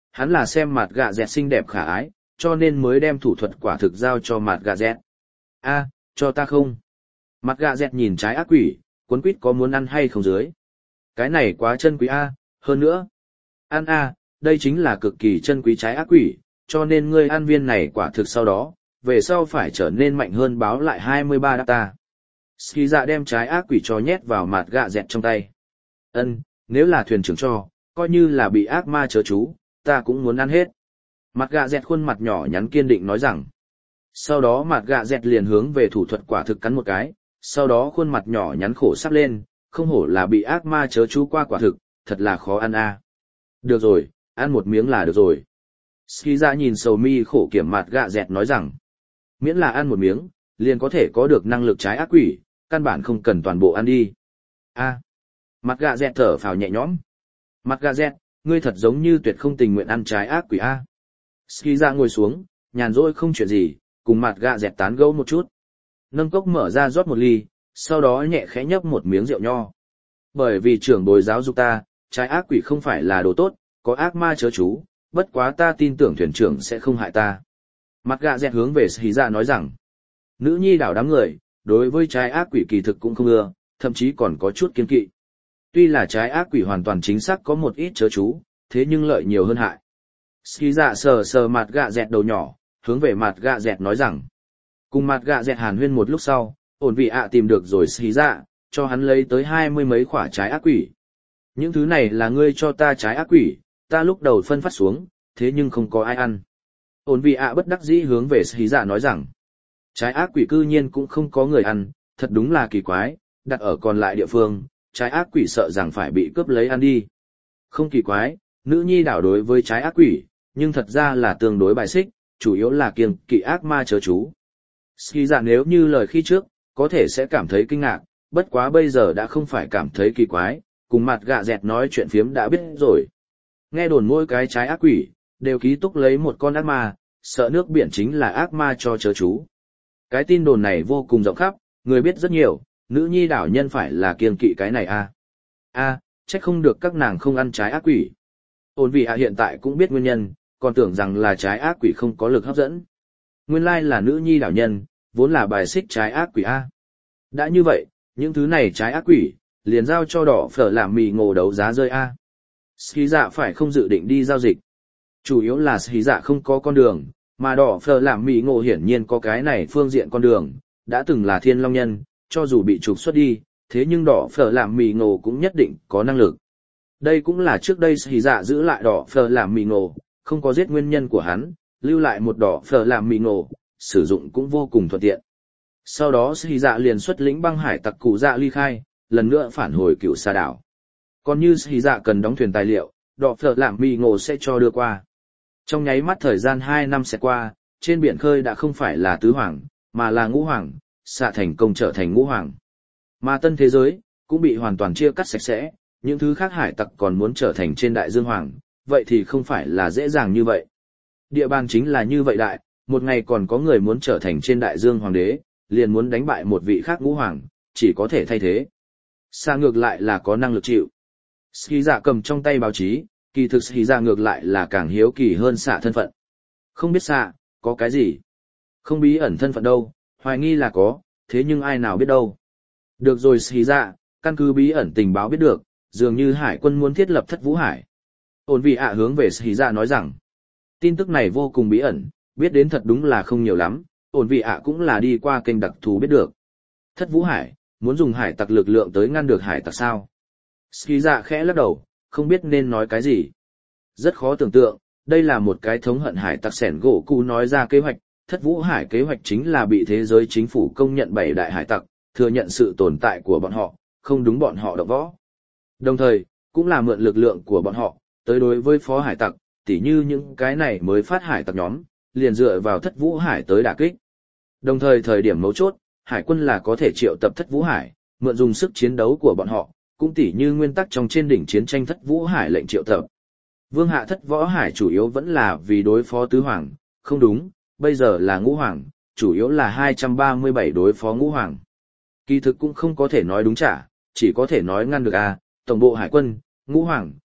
hắn là xem mặt gạ dẹt xinh đẹp khả ái, cho nên mới đem thủ thuật quả thực giao cho mặt gạ dẹt. A, cho ta không. Mặt gạ dẹt nhìn trái ác quỷ, cuốn quýt có muốn ăn hay không dưới. Cái này quá chân quý A, hơn nữa. Ăn A, đây chính là cực kỳ chân quý trái ác quỷ, cho nên ngươi ăn viên này quả thực sau đó, về sau phải trở nên mạnh hơn báo lại hai mươi ba đáp ta. Ski dạ đem trái ác quỷ cho nhét vào mặt gạ dẹt trong tay. Ân, nếu là thuyền trưởng cho, coi như là bị ác ma chớ chú, ta cũng muốn ăn hết. Mặt gạ dẹt khuôn mặt nhỏ nhắn kiên định nói rằng. Sau đó mặt gạ dẹt liền hướng về thủ thuật quả thực cắn một cái, sau đó khuôn mặt nhỏ nhắn khổ sắp lên, không hổ là bị ác ma chớ chú qua quả thực, thật là khó ăn a. Được rồi, ăn một miếng là được rồi. Ski dạ nhìn sầu mi khổ kiểm mặt gạ dẹt nói rằng, miễn là ăn một miếng, liền có thể có được năng lực trái ác quỷ, căn bản không cần toàn bộ ăn đi. A. Mặt gạ dẹt thở phào nhẹ nhõm. Mặt gạ dẹt, ngươi thật giống như tuyệt không tình nguyện ăn trái ác quỷ a. Ski dạ ngồi xuống, nhàn rỗi không chuyện gì, cùng mặt gạ dẹt tán gẫu một chút. Nâng cốc mở ra rót một ly, sau đó nhẹ khẽ nhấp một miếng rượu nho. Bởi vì trưởng bối giáo dục ta, trái ác quỷ không phải là đồ tốt, có ác ma chớ chú, bất quá ta tin tưởng thuyền trưởng sẽ không hại ta. Mặt gạ dẹt hướng về Sĩ Dạ nói rằng, nữ nhi đảo đám người, đối với trái ác quỷ kỳ thực cũng không ưa, thậm chí còn có chút kiên kỵ. Tuy là trái ác quỷ hoàn toàn chính xác có một ít chớ chú, thế nhưng lợi nhiều hơn hại. Sĩ Dạ sờ sờ mặt gạ dẹt đầu nhỏ, hướng về mặt gạ dẹt nói rằng, cùng mặt gạ dẹt hàn huyên một lúc sau, ổn vị ạ tìm được rồi Sĩ Dạ, cho hắn lấy tới hai mươi mấy quả trái ác quỷ. Những thứ này là ngươi cho ta trái ác quỷ, ta lúc đầu phân phát xuống, thế nhưng không có ai ăn. Ổn vị ạ bất đắc dĩ hướng về Sĩ Dạ nói rằng, trái ác quỷ cư nhiên cũng không có người ăn, thật đúng là kỳ quái, đặt ở còn lại địa phương, trái ác quỷ sợ rằng phải bị cướp lấy ăn đi. Không kỳ quái, nữ nhi đảo đối với trái ác quỷ, nhưng thật ra là tương đối bài xích, chủ yếu là kiêng kỵ ác ma chớ chú. Sĩ Dạ nếu như lời khi trước, có thể sẽ cảm thấy kinh ngạc, bất quá bây giờ đã không phải cảm thấy kỳ quái, cùng mặt gạ dẹt nói chuyện phiếm đã biết rồi. Nghe đồn mỗi cái trái ác quỷ, đều ký túc lấy một con ác ma, sợ nước biển chính là ác ma cho chớ chú. Cái tin đồn này vô cùng rộng khắp, người biết rất nhiều, nữ nhi đảo nhân phải là kiêng kỵ cái này a. A, trách không được các nàng không ăn trái ác quỷ. Ôn vị ạ hiện tại cũng biết nguyên nhân, còn tưởng rằng là trái ác quỷ không có lực hấp dẫn. Nguyên lai là nữ nhi đảo nhân, vốn là bài xích trái ác quỷ a. Đã như vậy, những thứ này trái ác quỷ, liền giao cho đỏ phở làm mì ngộ đấu giá rơi a. Ski dạ phải không dự định đi giao dịch. Chủ yếu là Ski dạ không có con đường, mà đỏ phở làm mì ngộ hiển nhiên có cái này phương diện con đường, đã từng là thiên long nhân, cho dù bị trục xuất đi, thế nhưng đỏ phở làm mì ngộ cũng nhất định có năng lực. Đây cũng là trước đây Ski dạ giữ lại đỏ phở làm mì ngộ, không có giết nguyên nhân của hắn, lưu lại một đỏ phở làm mì ngộ, sử dụng cũng vô cùng thuận tiện. Sau đó Ski dạ liền xuất lĩnh băng hải tặc cụ dạ ly khai, lần nữa phản hồi cựu sa đảo. Còn như Ski dạ cần đóng thuyền tài liệu, đỏ phở làm mì ngộ sẽ cho đưa qua. Trong nháy mắt thời gian hai năm sẽ qua, trên biển khơi đã không phải là tứ hoàng, mà là ngũ hoàng, xạ thành công trở thành ngũ hoàng. Mà tân thế giới, cũng bị hoàn toàn chia cắt sạch sẽ, những thứ khác hải tặc còn muốn trở thành trên đại dương hoàng, vậy thì không phải là dễ dàng như vậy. Địa bàn chính là như vậy đại, một ngày còn có người muốn trở thành trên đại dương hoàng đế, liền muốn đánh bại một vị khác ngũ hoàng, chỉ có thể thay thế. Xa ngược lại là có năng lực chịu. Ski dạ cầm trong tay báo chí, kỳ thực Ski dạ ngược lại là càng hiếu kỳ hơn xạ thân phận. Không biết xạ, có cái gì? Không bí ẩn thân phận đâu, hoài nghi là có, thế nhưng ai nào biết đâu. Được rồi Ski dạ, căn cứ bí ẩn tình báo biết được, dường như hải quân muốn thiết lập thất vũ hải. Ổn vị ạ hướng về Ski dạ nói rằng, tin tức này vô cùng bí ẩn, biết đến thật đúng là không nhiều lắm, ổn vị ạ cũng là đi qua kênh đặc thù biết được. Thất vũ hải, muốn dùng hải tặc lực lượng tới ngăn được hải tặc sao? Ski dạ khẽ lắc đầu, không biết nên nói cái gì. Rất khó tưởng tượng, đây là một cái thống hận hải tặc sẻn gỗ cụ nói ra kế hoạch, thất vũ hải kế hoạch chính là bị thế giới chính phủ công nhận bảy đại hải tặc, thừa nhận sự tồn tại của bọn họ, không đúng bọn họ động võ. Đồng thời, cũng là mượn lực lượng của bọn họ, tới đối với phó hải tặc, tỉ như những cái này mới phát hải tặc nhóm, liền dựa vào thất vũ hải tới đả kích. Đồng thời thời điểm mấu chốt, hải quân là có thể triệu tập thất vũ hải, mượn dùng sức chiến đấu của bọn họ, cũng tỉ như nguyên tắc trong trên đỉnh chiến tranh thất vũ hải lệnh triệu tập. Vương hạ thất võ hải chủ yếu vẫn là vì đối phó tứ hoàng, không đúng, bây giờ là ngũ hoàng, chủ yếu là hai trăm ba mươi bảy đối phó ngũ hoàng. Kỳ thực cũng không có thể nói đúng trả, chỉ có thể nói ngăn được a, tổng bộ hải quân, ngũ hoàng,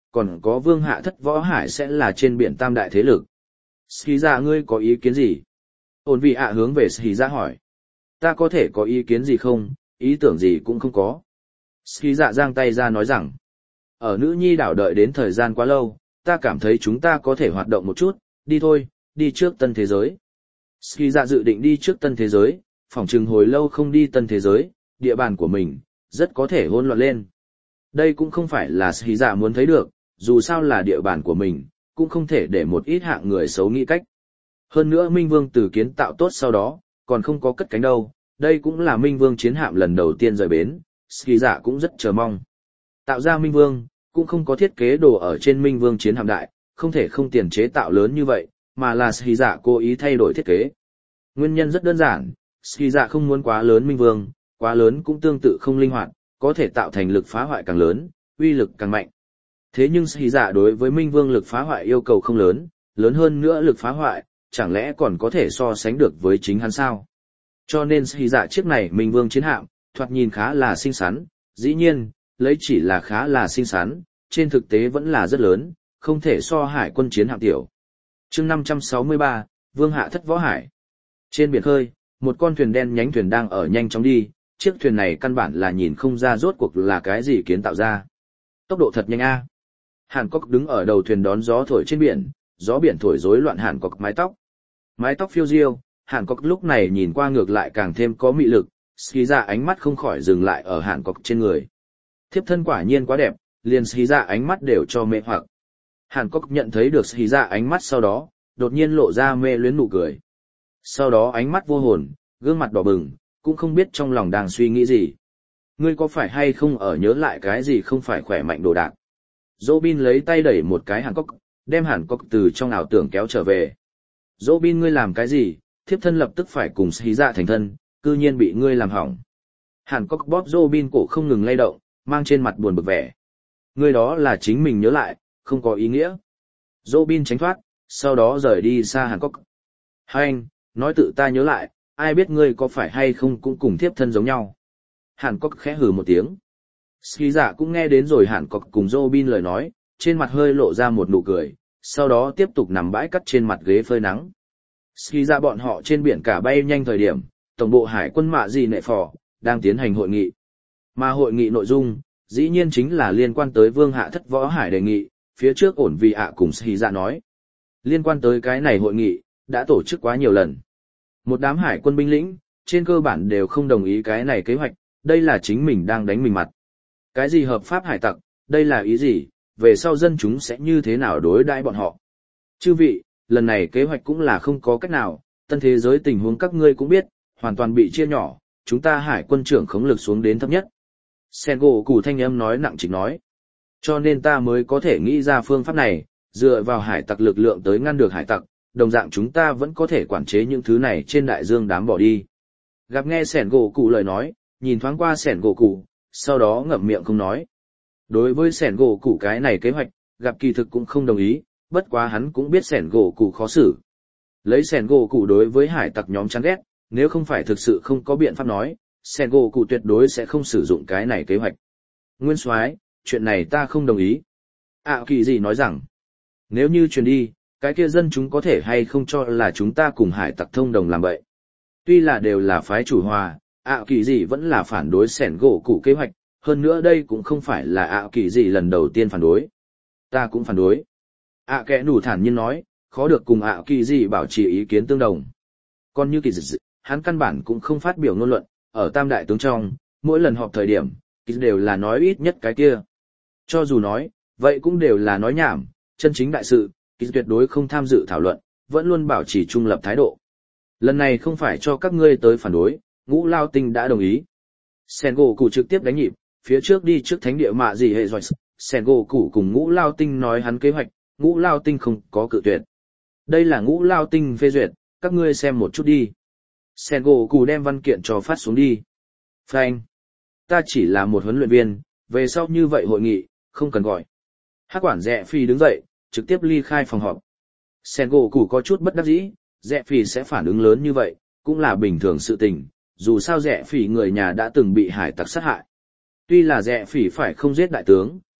còn có vương hạ thất võ hải sẽ là trên biển tam đại thế lực. Ski dạ ngươi có ý kiến gì? Ổn vị ạ hướng về Ski dạ hỏi. Ta có thể có ý kiến gì không, ý tưởng gì cũng không có. Ski dạ giang tay ra nói rằng, ở nữ nhi đảo đợi đến thời gian quá lâu, ta cảm thấy chúng ta có thể hoạt động một chút, đi thôi, đi trước tân thế giới. Ski dạ dự định đi trước tân thế giới, phỏng chừng hồi lâu không đi tân thế giới, địa bàn của mình, rất có thể hỗn loạn lên. Đây cũng không phải là Ski dạ muốn thấy được, dù sao là địa bàn của mình, cũng không thể để một ít hạng người xấu nghĩ cách. Hơn nữa Minh Vương từ kiến tạo tốt sau đó, còn không có cất cánh đâu, đây cũng là Minh Vương chiến hạm lần đầu tiên rời bến, Ski dạ cũng rất chờ mong. Tạo ra Minh Vương, cũng không có thiết kế đồ ở trên Minh Vương chiến hạm đại, không thể không tiền chế tạo lớn như vậy, mà là Ski dạ cố ý thay đổi thiết kế. Nguyên nhân rất đơn giản, Ski dạ không muốn quá lớn Minh Vương, quá lớn cũng tương tự không linh hoạt, có thể tạo thành lực phá hoại càng lớn, uy lực càng mạnh. Thế nhưng Ski dạ đối với Minh Vương lực phá hoại yêu cầu không lớn, lớn hơn nữa lực phá hoại, chẳng lẽ còn có thể so sánh được với chính hắn sao? Cho nên Ski dạ chiếc này Minh Vương chiến hạm, thoạt nhìn khá là xinh xắn, dĩ nhiên, lấy chỉ là khá là xinh xắn, trên thực tế vẫn là rất lớn, không thể so hải quân chiến hạm tiểu. Chương năm trăm sáu mươi ba, Vương hạ thất võ hải. Trên biển khơi, một con thuyền đen nhánh thuyền đang ở nhanh chóng đi, chiếc thuyền này căn bản là nhìn không ra rốt cuộc là cái gì kiến tạo ra. Tốc độ thật nhanh a. Hàn Cốc đứng ở đầu thuyền đón gió thổi trên biển, gió biển thổi rối loạn Hàn Cốc mái tóc. Mái tóc phiêu diêu, Hàn Cốc lúc này nhìn qua ngược lại càng thêm có mị lực, Ski dạ ánh mắt không khỏi dừng lại ở Hàn Cốc trên người. Thiếp thân quả nhiên quá đẹp, liền Ski dạ ánh mắt đều cho mê hoặc. Hàn Cốc nhận thấy được Ski dạ ánh mắt sau đó, đột nhiên lộ ra mê luyến nụ cười. Sau đó ánh mắt vô hồn, gương mặt đỏ bừng, cũng không biết trong lòng đang suy nghĩ gì. Ngươi có phải hay không ở nhớ lại cái gì không phải khỏe mạnh đồ đạc? Robin lấy tay đẩy một cái Hàn Cốc, đem Hàn Cốc từ trong ảo tưởng kéo trở về. Robin ngươi làm cái gì? Thiếp thân lập tức phải cùng Ski dạ thành thân, cư nhiên bị ngươi làm hỏng. Hàn Cốc bóp Robin cổ không ngừng lay động, mang trên mặt buồn bực vẻ. Ngươi đó là chính mình nhớ lại, không có ý nghĩa. Robin tránh thoát, sau đó rời đi xa Hàn Cốc. Hành, nói tự ta nhớ lại, ai biết ngươi có phải hay không cũng cùng thiếp thân giống nhau. Hàn Cốc khẽ hừ một tiếng. Ski dạ cũng nghe đến rồi Hàn Cốc cùng Robin lời nói, trên mặt hơi lộ ra một nụ cười, sau đó tiếp tục nằm bãi cắt trên mặt ghế phơi nắng. Ski dạ bọn họ trên biển cả bay nhanh thời điểm, tổng bộ hải quân mạ gì nệ phò, đang tiến hành hội nghị. Mà hội nghị nội dung, dĩ nhiên chính là liên quan tới vương hạ thất võ hải đề nghị, phía trước ổn vì ạ cùng Ski dạ nói. Liên quan tới cái này hội nghị, đã tổ chức quá nhiều lần. Một đám hải quân binh lĩnh, trên cơ bản đều không đồng ý cái này kế hoạch, đây là chính mình đang đánh mình mặt. Cái gì hợp pháp hải tặc, đây là ý gì, về sau dân chúng sẽ như thế nào đối đãi bọn họ. Chư vị, lần này kế hoạch cũng là không có cách nào, tân thế giới tình huống các ngươi cũng biết, hoàn toàn bị chia nhỏ, chúng ta hải quân trưởng khống lực xuống đến thấp nhất. Sengo Cụ thanh âm nói nặng trịch nói. Cho nên ta mới có thể nghĩ ra phương pháp này, dựa vào hải tặc lực lượng tới ngăn được hải tặc, đồng dạng chúng ta vẫn có thể quản chế những thứ này trên đại dương đám bỏ đi. Gặp nghe Sengo Cụ lời nói, nhìn thoáng qua Sengo Cụ, sau đó ngậm miệng không nói. Đối với Sengo Cụ cái này kế hoạch, gặp kỳ thực cũng không đồng ý, bất quá hắn cũng biết Sengo Cụ khó xử. Lấy Sengo Cụ đối với hải tặc nhóm chán ghét, nếu không phải thực sự không có biện pháp nói, Sengo Cụ tuyệt đối sẽ không sử dụng cái này kế hoạch. Nguyên soái, chuyện này ta không đồng ý. À kỳ gì nói rằng, nếu như truyền đi, cái kia dân chúng có thể hay không cho là chúng ta cùng hải tặc thông đồng làm vậy. Tuy là đều là phái chủ hòa, ạ kỳ gì vẫn là phản đối sẻn gỗ cụ kế hoạch, hơn nữa đây cũng không phải là ạ kỳ gì lần đầu tiên phản đối. Ta cũng phản đối. ạ kẽ nủ thản nhiên nói, khó được cùng ạ kỳ gì bảo trì ý kiến tương đồng. Còn như kỳ dị, hắn căn bản cũng không phát biểu ngôn luận, ở tam đại tướng trong, mỗi lần họp thời điểm, kỳ đều là nói ít nhất cái kia. Cho dù nói, vậy cũng đều là nói nhảm, chân chính đại sự, kỳ tuyệt đối không tham dự thảo luận, vẫn luôn bảo trì trung lập thái độ. Lần này không phải cho các ngươi tới phản đối, Ngũ Lao Tinh đã đồng ý. Sengo Cụ trực tiếp đánh nhịp, phía trước đi trước thánh địa mạ gì hệ rồi. Sengo Cụ cùng Ngũ Lao Tinh nói hắn kế hoạch, Ngũ Lao Tinh không có cự tuyệt. Đây là Ngũ Lao Tinh phê duyệt, các ngươi xem một chút đi. Sengo Cụ đem văn kiện cho phát xuống đi. Phanh. Ta chỉ là một huấn luyện viên, về sau như vậy hội nghị, không cần gọi. Hắc quản Rẽ Phi đứng dậy, trực tiếp ly khai phòng họp. Sengo Cụ có chút bất đắc dĩ, Rẽ Phi sẽ phản ứng lớn như vậy, cũng là bình thường sự tình, dù sao Rẽ Phi người nhà đã từng bị hải tặc sát hại. Tuy là Rẽ Phi phải không giết đại tướng,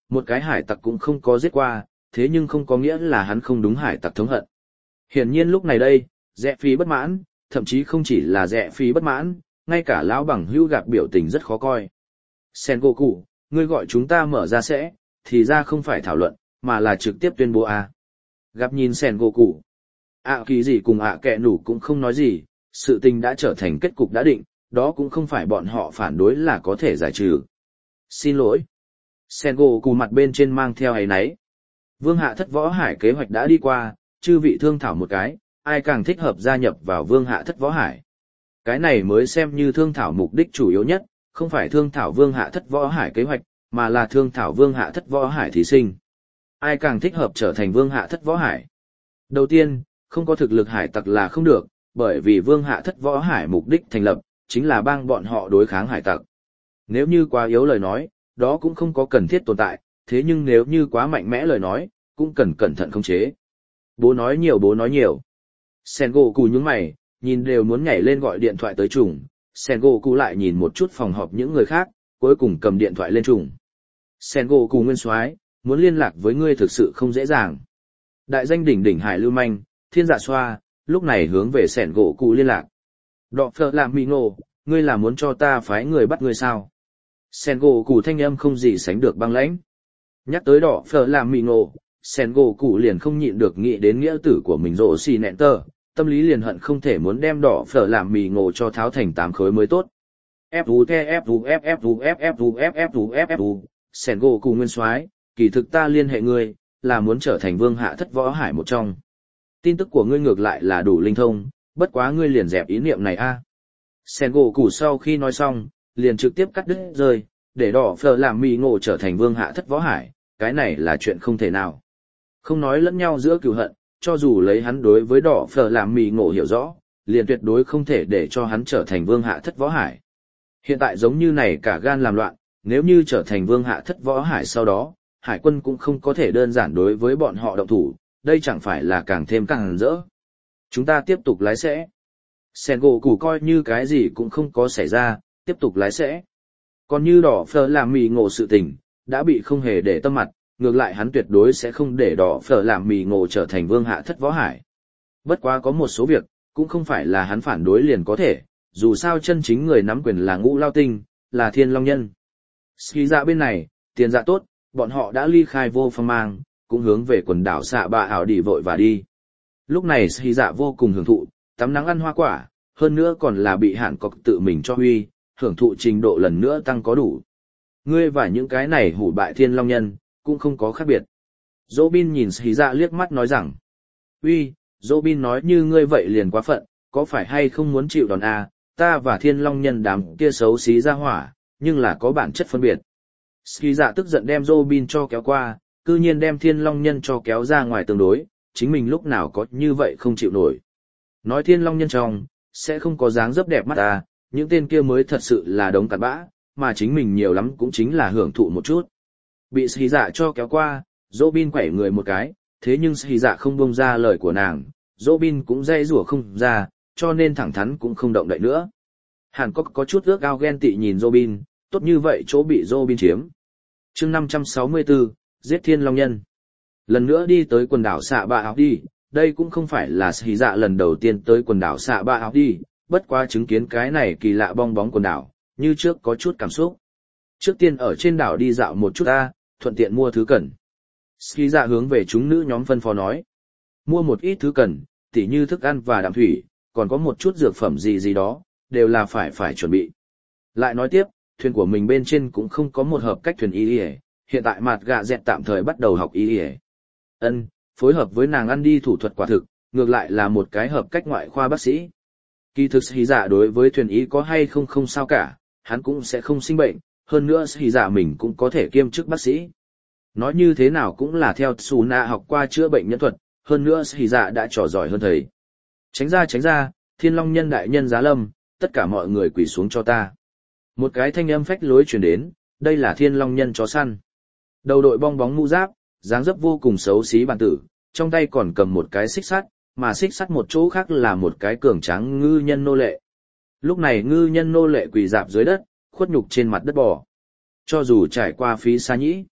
một cái hải tặc cũng không có giết qua, thế nhưng không có nghĩa là hắn không đúng hải tặc thống hận. Hiển nhiên lúc này đây, Rẽ Phi bất mãn, thậm chí không chỉ là Rẽ Phi bất mãn, ngay cả lão bằng hữu gặp biểu tình rất khó coi. Sengoku, ngươi gọi chúng ta mở ra sẽ, thì ra không phải thảo luận, mà là trực tiếp tuyên bố à. Gặp nhìn Sengoku. ạ kỳ gì cùng ạ kẹ nủ cũng không nói gì, sự tình đã trở thành kết cục đã định, đó cũng không phải bọn họ phản đối là có thể giải trừ. Xin lỗi. Sengoku mặt bên trên mang theo ấy nấy. Vương hạ thất võ hải kế hoạch đã đi qua, chư vị thương thảo một cái, ai càng thích hợp gia nhập vào vương hạ thất võ hải. Cái này mới xem như thương thảo mục đích chủ yếu nhất, không phải thương thảo vương hạ thất võ hải kế hoạch, mà là thương thảo vương hạ thất võ hải thí sinh. Ai càng thích hợp trở thành vương hạ thất võ hải. Đầu tiên, không có thực lực hải tặc là không được, bởi vì vương hạ thất võ hải mục đích thành lập, chính là bang bọn họ đối kháng hải tặc. Nếu như quá yếu lời nói, đó cũng không có cần thiết tồn tại, thế nhưng nếu như quá mạnh mẽ lời nói, cũng cần cẩn thận khống chế. Bố nói nhiều bố nói nhiều. Sengoku nhướng mày, nhìn đều muốn nhảy lên gọi điện thoại tới trùng, Sengoku lại nhìn một chút phòng họp những người khác, cuối cùng cầm điện thoại lên trùng. Sengoku nguyên soái, muốn liên lạc với ngươi thực sự không dễ dàng. Đại danh đỉnh đỉnh hải lưu manh, thiên dạ xoa, lúc này hướng về Sengoku liên lạc. Đọ phở làm mì ngộ, ngươi là muốn cho ta phái người bắt ngươi sao? Sengoku thanh âm không gì sánh được băng lãnh. Nhắc tới đỏ phở làm mì ngộ, Sengoku liền không nhịn được nghĩ đến nghĩa tử của mình rộ xì nẹn tơ, tâm lý liền hận không thể muốn đem đỏ phở làm mì ngộ cho tháo thành tám khối mới tốt. Fu the Fu F Fu F Fu F Fu F Fu, Sengoku nguyên soái, kỳ thực ta liên hệ ngươi, là muốn trở thành vương hạ thất võ hải một trong. Tin tức của ngươi ngược lại là đủ linh thông, bất quá ngươi liền dẹp ý niệm này a. À. Sengoku sau khi nói xong, liền trực tiếp cắt đứt rơi, để đỏ phở làm mì ngộ trở thành vương hạ thất võ hải, cái này là chuyện không thể nào. Không nói lẫn nhau giữa cừu hận, cho dù lấy hắn đối với đỏ phở làm mì ngộ hiểu rõ, liền tuyệt đối không thể để cho hắn trở thành vương hạ thất võ hải. Hiện tại giống như này cả gan làm loạn, nếu như trở thành vương hạ thất võ hải sau đó, hải quân cũng không có thể đơn giản đối với bọn họ động thủ, đây chẳng phải là càng thêm càng rỡ. Chúng ta tiếp tục lái sẽ. Sengoku coi như cái gì cũng không có xảy ra, tiếp tục lái sẽ. Còn như đỏ phở làm mì ngộ sự tình, đã bị không hề để tâm mặt, ngược lại hắn tuyệt đối sẽ không để đỏ phở làm mì ngộ trở thành vương hạ thất võ hải. Bất quá có một số việc, cũng không phải là hắn phản đối liền có thể, dù sao chân chính người nắm quyền là Ngũ Lao Tinh, là Thiên Long Nhân. Ski dạ bên này, tiền dạ tốt, bọn họ đã ly khai vô phong mang, cũng hướng về quần đảo xạ bạ ảo đi vội và đi. Lúc này Ski dạ vô cùng hưởng thụ, tắm nắng ăn hoa quả, hơn nữa còn là bị hạn cọc tự mình cho huy, hưởng thụ trình độ lần nữa tăng có đủ. Ngươi và những cái này hủ bại Thiên Long Nhân, cũng không có khác biệt. Robin nhìn Ski dạ liếc mắt nói rằng, uy, Robin nói như ngươi vậy liền quá phận, có phải hay không muốn chịu đòn à, ta và Thiên Long Nhân đám kia xấu xí ra hỏa, nhưng là có bản chất phân biệt. Ski dạ tức giận đem Robin cho kéo qua, cư nhiên đem Thiên Long Nhân cho kéo ra ngoài tương đối, chính mình lúc nào có như vậy không chịu nổi. Nói Thiên Long Nhân trong, sẽ không có dáng dấp đẹp mắt ta, những tên kia mới thật sự là đống cặn bã, mà chính mình nhiều lắm cũng chính là hưởng thụ một chút. Bị Ski dạ cho kéo qua, Robin quẩy người một cái, thế nhưng Ski dạ không buông ra lời của nàng, Robin cũng dây rủa không ra, cho nên thẳng thắn cũng không động đậy nữa. Hàn Cốc có chút ước ao ghen tị nhìn Robin, tốt như vậy chỗ bị Robin chiếm. Chương năm trăm sáu mươi tư, giết Thiên Long Nhân. Lần nữa đi tới quần đảo xạ bạ áo đi, đây cũng không phải là Ski dạ lần đầu tiên tới quần đảo xạ bạ áo đi, bất quá chứng kiến cái này kỳ lạ bong bóng quần đảo, như trước có chút cảm xúc. Trước tiên ở trên đảo đi dạo một chút ta, thuận tiện mua thứ cần. Ski dạ hướng về chúng nữ nhóm phân phó nói. Mua một ít thứ cần, tỉ như thức ăn và đạm thủy, còn có một chút dược phẩm gì gì đó, đều là phải phải chuẩn bị. Lại nói tiếp, thuyền của mình bên trên cũng không có một hợp cách thuyền y y, hiện tại mặt gạ dẹt tạm thời bắt đầu học y y. Ân, phối hợp với nàng ăn đi thủ thuật quả thực, ngược lại là một cái hợp cách ngoại khoa bác sĩ. Kỳ thực Ski dạ đối với thuyền y có hay không không sao cả, hắn cũng sẽ không sinh bệnh, hơn nữa Ski dạ mình cũng có thể kiêm chức bác sĩ. Nói như thế nào cũng là theo Tsuna học qua chữa bệnh nhân thuật, hơn nữa Ski dạ đã trò giỏi hơn thầy. Tránh ra tránh ra, Thiên Long Nhân đại nhân giá lâm, tất cả mọi người quỳ xuống cho ta. Một cái thanh âm phách lối truyền đến, đây là Thiên Long Nhân chó săn. Đầu đội bong bóng mũ giáp, dáng dấp vô cùng xấu xí bản tử, trong tay còn cầm một cái xích sắt, mà xích sắt một chỗ khác là một cái cường tráng ngư nhân nô lệ. Lúc này ngư nhân nô lệ quỳ dạp dưới đất, khuất nhục trên mặt đất bò. Cho dù trải qua phí xa nhĩ,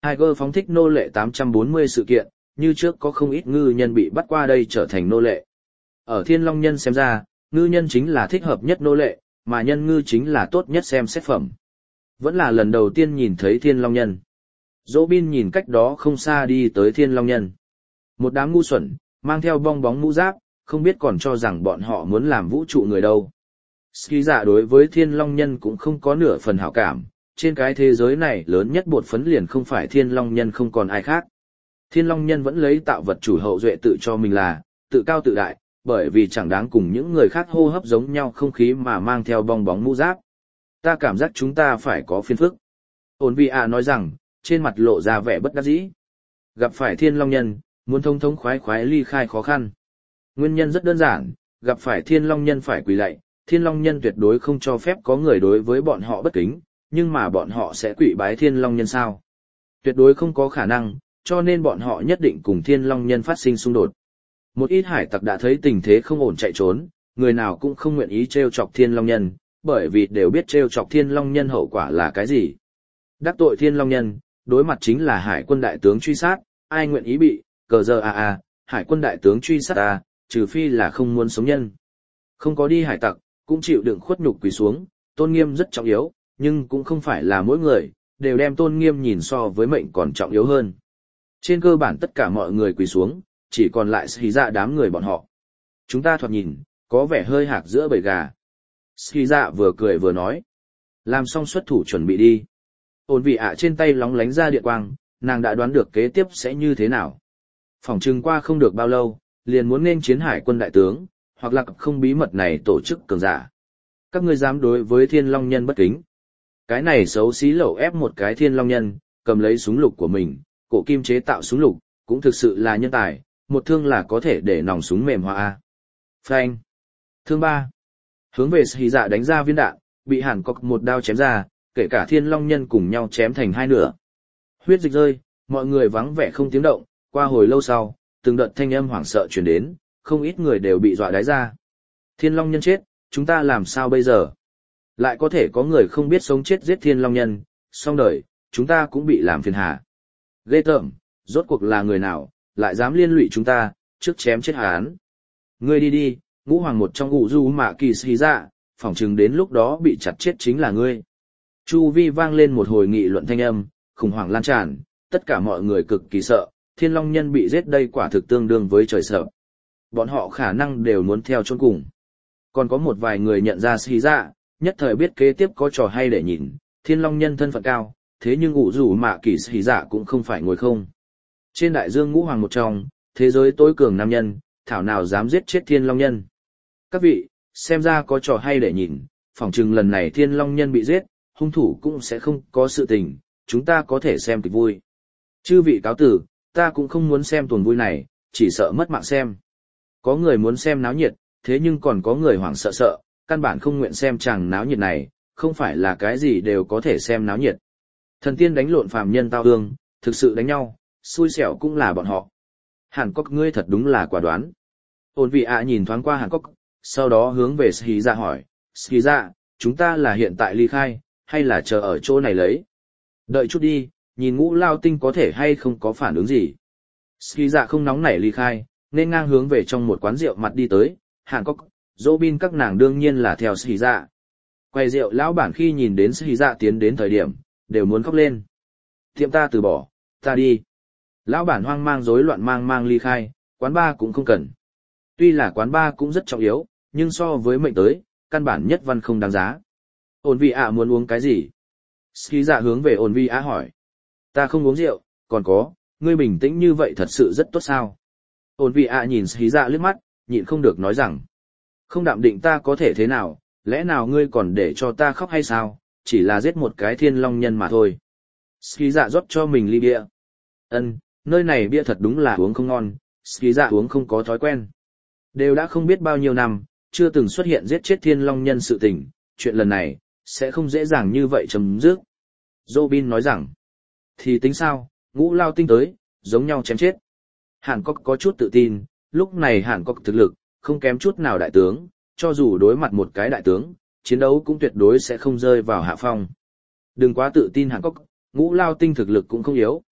Tiger phóng thích nô lệ tám trăm bốn mươi sự kiện, như trước có không ít ngư nhân bị bắt qua đây trở thành nô lệ. Ở Thiên Long Nhân xem ra, ngư nhân chính là thích hợp nhất nô lệ, mà nhân ngư chính là tốt nhất xem xét phẩm. Vẫn là lần đầu tiên nhìn thấy Thiên Long Nhân. Dỗ Bin nhìn cách đó không xa đi tới Thiên Long Nhân. Một đám ngu xuẩn, mang theo bong bóng mũ giáp, không biết còn cho rằng bọn họ muốn làm vũ trụ người đâu. Ski dạ đối với Thiên Long Nhân cũng không có nửa phần hảo cảm, trên cái thế giới này lớn nhất bột phấn liền không phải Thiên Long Nhân không còn ai khác. Thiên Long Nhân vẫn lấy tạo vật chủ hậu duệ tự cho mình là, tự cao tự đại, bởi vì chẳng đáng cùng những người khác hô hấp giống nhau không khí mà mang theo bong bóng mũ giáp. Ta cảm giác chúng ta phải có phiền phức. Ôn Vi A nói rằng, trên mặt lộ ra vẻ bất đắc dĩ. Gặp phải Thiên Long Nhân, muốn thông thống khoái khoái ly khai khó khăn. Nguyên nhân rất đơn giản, gặp phải Thiên Long Nhân phải quỳ lạy, Thiên Long Nhân tuyệt đối không cho phép có người đối với bọn họ bất kính, nhưng mà bọn họ sẽ quỳ bái Thiên Long Nhân sao? Tuyệt đối không có khả năng, cho nên bọn họ nhất định cùng Thiên Long Nhân phát sinh xung đột. Một ít hải tặc đã thấy tình thế không ổn chạy trốn, người nào cũng không nguyện ý trêu chọc Thiên Long Nhân, bởi vì đều biết trêu chọc Thiên Long Nhân hậu quả là cái gì. Đắc tội Thiên Long Nhân, đối mặt chính là hải quân đại tướng truy sát, ai nguyện ý bị, cờ giờ à à, hải quân đại tướng truy sát à, trừ phi là không muốn sống nhân. Không có đi hải tặc, cũng chịu đựng khuất nhục quỳ xuống, tôn nghiêm rất trọng yếu, nhưng cũng không phải là mỗi người, đều đem tôn nghiêm nhìn so với mệnh còn trọng yếu hơn. Trên cơ bản tất cả mọi người quỳ xuống, chỉ còn lại Ski Dạ đám người bọn họ. Chúng ta thoạt nhìn, có vẻ hơi hạc giữa bầy gà. Ski Dạ vừa cười vừa nói. Làm xong xuất thủ chuẩn bị đi. Ôn vị ạ trên tay lóng lánh ra điện quang, nàng đã đoán được kế tiếp sẽ như thế nào. Phỏng chừng qua không được bao lâu, liền muốn nên chiến hải quân đại tướng, hoặc là không bí mật này tổ chức cường giả. Các ngươi dám đối với Thiên Long Nhân bất kính. Cái này xấu xí lẩu ép một cái Thiên Long Nhân, cầm lấy súng lục của mình, cổ kim chế tạo súng lục, cũng thực sự là nhân tài, một thương là có thể để nòng súng mềm hoa. Phanh. Thương ba. Hướng về Ski Dạ đánh ra viên đạn, bị Hàn Cốc một đao chém ra, kể cả Thiên Long Nhân cùng nhau chém thành hai nửa. Huyết dịch rơi, mọi người vắng vẻ không tiếng động, qua hồi lâu sau, từng đợt thanh âm hoảng sợ truyền đến, không ít người đều bị dọa đái ra. Thiên Long Nhân chết, chúng ta làm sao bây giờ? Lại có thể có người không biết sống chết giết Thiên Long Nhân, xong đời, chúng ta cũng bị làm phiền hà. Ghê tởm, rốt cuộc là người nào, lại dám liên lụy chúng ta, trước chém chết hắn. Ngươi đi đi, ngũ hoàng một trong ngũ du mạ kỳ Ski Dạ, phỏng chừng đến lúc đó bị chặt chết chính là ngươi. Chu vi vang lên một hồi nghị luận thanh âm, khủng hoảng lan tràn, tất cả mọi người cực kỳ sợ, Thiên Long Nhân bị giết đây quả thực tương đương với trời sợ. Bọn họ khả năng đều muốn theo chôn cùng. Còn có một vài người nhận ra Ski Dạ, nhất thời biết kế tiếp có trò hay để nhìn, Thiên Long Nhân thân phận cao, thế nhưng ngũ rủ mạ kỳ Ski Dạ cũng không phải ngồi không. Trên đại dương ngũ hoàng một trong, thế giới tối cường nam nhân, thảo nào dám giết chết Thiên Long Nhân. Các vị, xem ra có trò hay để nhìn, phỏng chừng lần này Thiên Long Nhân bị giết, hung thủ cũng sẽ không có sự tình, chúng ta có thể xem kịch vui. Chư vị cáo tử, ta cũng không muốn xem tuần vui này, chỉ sợ mất mạng xem. Có người muốn xem náo nhiệt, thế nhưng còn có người hoảng sợ sợ, căn bản không nguyện xem chàng náo nhiệt này, không phải là cái gì đều có thể xem náo nhiệt. Thần tiên đánh lộn phàm nhân tao ương, thực sự đánh nhau, xui xẻo cũng là bọn họ. Hàn Cốc ngươi thật đúng là quả đoán. Ôn vị ạ nhìn thoáng qua Hàn Cốc, sau đó hướng về Ski Dạ hỏi, Ski Dạ, chúng ta là hiện tại ly khai, hay là chờ ở chỗ này lấy? Đợi chút đi, nhìn ngũ lao tinh có thể hay không có phản ứng gì. Ski Dạ không nóng nảy ly khai, nên ngang hướng về trong một quán rượu mặt đi tới, Hàn Cốc, Robin các nàng đương nhiên là theo Ski Dạ. Quầy rượu lão bản khi nhìn đến Ski Dạ tiến đến thời điểm, đều muốn khóc lên. Tiệm ta từ bỏ, ta đi. Lão bản hoang mang rối loạn mang mang ly khai, quán bar cũng không cần. Tuy là quán bar cũng rất trọng yếu, nhưng so với mệnh tới, căn bản nhất văn không đáng giá. Ôn Vi ạ muốn uống cái gì? Ski Dạ hướng về Ôn Vi ạ hỏi. Ta không uống rượu, còn có, ngươi bình tĩnh như vậy thật sự rất tốt sao? Ôn Vi ạ nhìn Ski Dạ liếc mắt, nhịn không được nói rằng. Không đạm định ta có thể thế nào, lẽ nào ngươi còn để cho ta khóc hay sao? Chỉ là giết một cái Thiên Long Nhân mà thôi. Ski Dạ rót cho mình ly bia. Ân, nơi này bia thật đúng là uống không ngon, Ski Dạ uống không có thói quen. Đều đã không biết bao nhiêu năm, chưa từng xuất hiện giết chết Thiên Long Nhân sự tình, chuyện lần này, sẽ không dễ dàng như vậy chấm dứt. Robin nói rằng, thì tính sao, ngũ lao tinh tới, giống nhau chém chết. Hàn Cốc có chút tự tin, lúc này Hàn Cốc thực lực, không kém chút nào đại tướng, cho dù đối mặt một cái đại tướng, chiến đấu cũng tuyệt đối sẽ không rơi vào hạ phong. Đừng quá tự tin Hàn Cốc, ngũ lao tinh thực lực cũng không yếu,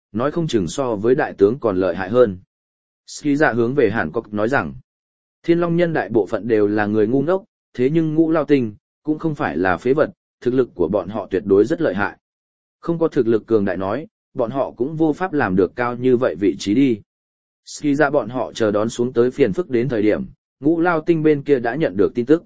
nói không chừng so với đại tướng còn lợi hại hơn. Ski dạ hướng về Hàn Quốc nói rằng, Thiên Long Nhân đại bộ phận đều là người ngu ngốc, thế nhưng Ngũ Lao Tinh cũng không phải là phế vật, thực lực của bọn họ tuyệt đối rất lợi hại. Không có thực lực cường đại nói, bọn họ cũng vô pháp làm được cao như vậy vị trí đi. Ski dạ bọn họ chờ đón xuống tới phiền phức đến thời điểm, Ngũ Lao Tinh bên kia đã nhận được tin tức.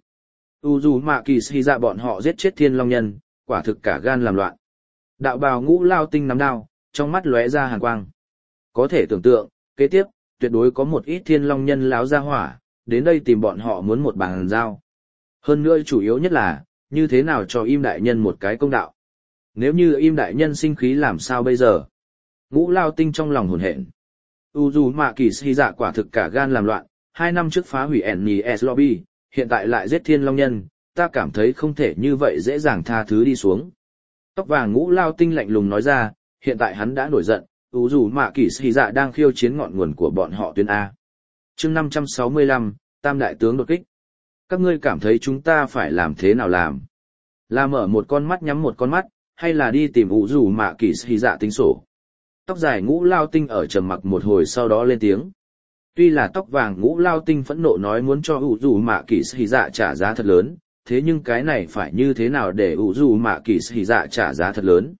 Uzumaki Ski dạ bọn họ giết chết Thiên Long Nhân, quả thực cả gan làm loạn. Đạo bào Ngũ Lao Tinh nắm đao, trong mắt lóe ra hàn quang. Có thể tưởng tượng, kế tiếp, tuyệt đối có một ít Thiên Long Nhân láo ra hỏa, đến đây tìm bọn họ muốn một bàn giao. Hơn nữa chủ yếu nhất là, như thế nào cho Im Đại Nhân một cái công đạo. Nếu như Im Đại Nhân sinh khí làm sao bây giờ? Ngũ Lao Tinh trong lòng hồn hện. Uzumaki Ski dạ quả thực cả gan làm loạn, hai năm trước phá hủy en en ét Lobby, hiện tại lại giết Thiên Long Nhân, ta cảm thấy không thể như vậy dễ dàng tha thứ đi xuống. Tóc vàng Ngũ Lao Tinh lạnh lùng nói ra, hiện tại hắn đã nổi giận, Uzumaki Ski dạ đang khiêu chiến ngọn nguồn của bọn họ tuyến A. Chương năm trăm sáu mươi lăm, Tam Đại Tướng đột kích. Các ngươi cảm thấy chúng ta phải làm thế nào làm? Là mở một con mắt nhắm một con mắt, hay là đi tìm Uzumaki Ski dạ tính sổ? Tóc dài Ngũ Lao Tinh ở trầm mặc một hồi sau đó lên tiếng. Tuy là tóc vàng Ngũ Lao Tinh phẫn nộ nói muốn cho Uzumaki Ski dạ trả giá thật lớn, thế nhưng cái này phải như thế nào để Uzumaki Ski dạ trả giá thật lớn?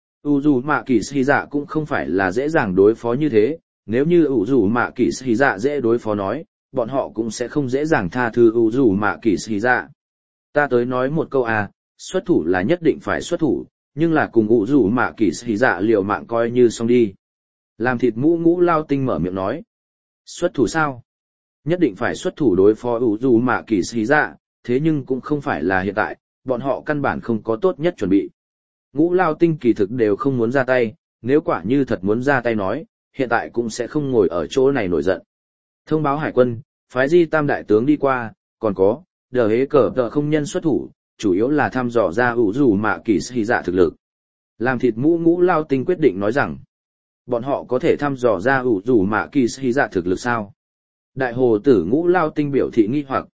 Uzumaki Ski dạ cũng không phải là dễ dàng đối phó như thế, nếu như Uzumaki Ski dạ dễ đối phó nói, bọn họ cũng sẽ không dễ dàng tha thứ Uzumaki Ski dạ. Ta tới nói một câu à, xuất thủ là nhất định phải xuất thủ, nhưng là cùng Uzumaki Ski dạ liều mạng coi như xong đi. Làm thịt mũ Ngũ Lao Tinh mở miệng nói. Xuất thủ sao? Nhất định phải xuất thủ đối phó Uzumaki Ski dạ, thế nhưng cũng không phải là hiện tại, bọn họ căn bản không có tốt nhất chuẩn bị. Ngũ Lao Tinh kỳ thực đều không muốn ra tay, nếu quả như thật muốn ra tay nói, hiện tại cũng sẽ không ngồi ở chỗ này nổi giận. Thông báo hải quân, phái di tam đại tướng đi qua, còn có, đờ hế cờ tờ không nhân xuất thủ, chủ yếu là thăm dò ra Uzumaki Ski dạ thực lực. Làm thịt mũ Ngũ Lao Tinh quyết định nói rằng, bọn họ có thể thăm dò ra Uzumaki Ski dạ thực lực sao? Đại hồ tử Ngũ Lao Tinh biểu thị nghi hoặc.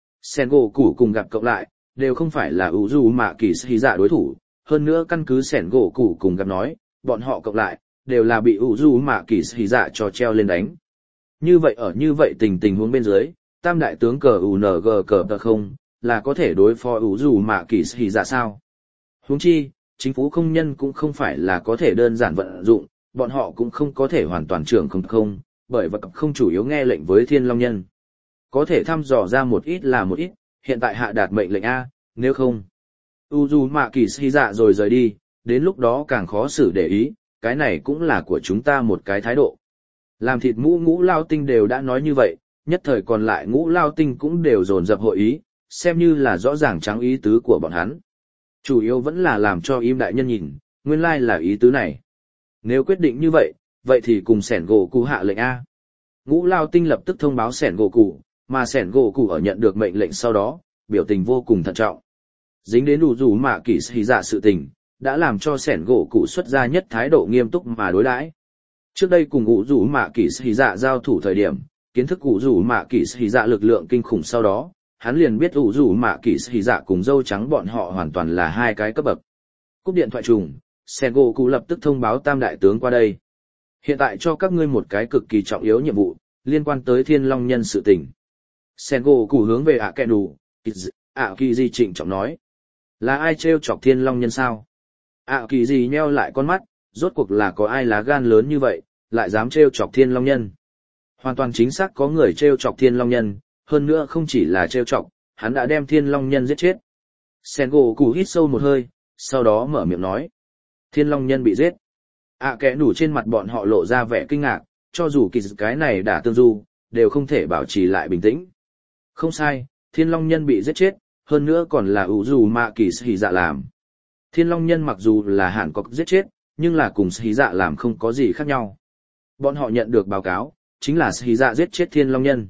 Sengoku cùng gặp cộng lại, đều không phải là Uzumaki Ski dạ đối thủ, hơn nữa căn cứ Sengoku cùng gặp nói, bọn họ cộng lại, đều là bị Uzumaki Ski dạ cho treo lên đánh. Như vậy ở như vậy tình tình huống bên dưới, tam đại tướng cờ u en giê cờ tờ không, là có thể đối phó Uzumaki Ski dạ sao? Huống chi, chính phủ không nhân cũng không phải là có thể đơn giản vận dụng, bọn họ cũng không có thể hoàn toàn trưởng không không, bởi vật không chủ yếu nghe lệnh với Thiên Long Nhân. Có thể thăm dò ra một ít là một ít, hiện tại hạ đạt mệnh lệnh A, nếu không. Uzumaki Ski dạ rồi rời đi, đến lúc đó càng khó xử để ý, cái này cũng là của chúng ta một cái thái độ. Làm thịt mũ Ngũ Lao Tinh đều đã nói như vậy, nhất thời còn lại Ngũ Lao Tinh cũng đều dồn dập hội ý, xem như là rõ ràng trắng ý tứ của bọn hắn. Chủ yếu vẫn là làm cho Im Đại Nhân nhìn, nguyên lai là ý tứ này. Nếu quyết định như vậy, vậy thì cùng Sengoku hạ lệnh A. Ngũ Lao Tinh lập tức thông báo Sengoku, mà Sengoku ở nhận được mệnh lệnh sau đó, biểu tình vô cùng thận trọng. Dính đến Uzumaki Ski dạ sự tình, đã làm cho Sengoku xuất ra nhất thái độ nghiêm túc mà đối đãi. Trước đây cùng Uzumaki Ski dạ giao thủ thời điểm, kiến thức Uzumaki Ski dạ lực lượng kinh khủng sau đó, hắn liền biết Uzumaki Ski dạ cùng dâu trắng bọn họ hoàn toàn là hai cái cấp bậc. Cúp điện thoại trùng, Sengoku lập tức thông báo tam đại tướng qua đây. Hiện tại cho các ngươi một cái cực kỳ trọng yếu nhiệm vụ, liên quan tới Thiên Long Nhân sự tình. Sengoku hướng về Akendu, Aokiji trịnh trọng nói. Là ai trêu chọc Thiên Long Nhân sao? Aokiji nheo lại con mắt, rốt cuộc là có ai lá gan lớn như vậy, lại dám trêu chọc Thiên Long Nhân. Hoàn toàn chính xác có người trêu chọc Thiên Long Nhân, hơn nữa không chỉ là trêu chọc, hắn đã đem Thiên Long Nhân giết chết. Sengoku hít sâu một hơi, sau đó mở miệng nói. Thiên Long Nhân bị giết. À kẻ đủ trên mặt bọn họ lộ ra vẻ kinh ngạc, cho dù kỳ cái này đã tương du, đều không thể bảo trì lại bình tĩnh. Không sai, Thiên Long Nhân bị giết chết, hơn nữa còn là Uzumaki Ski dạ làm. Thiên Long Nhân mặc dù là Hàn Quốc giết chết, nhưng là cùng Ski dạ làm không có gì khác nhau. Bọn họ nhận được báo cáo, chính là Ski dạ giết chết Thiên Long Nhân.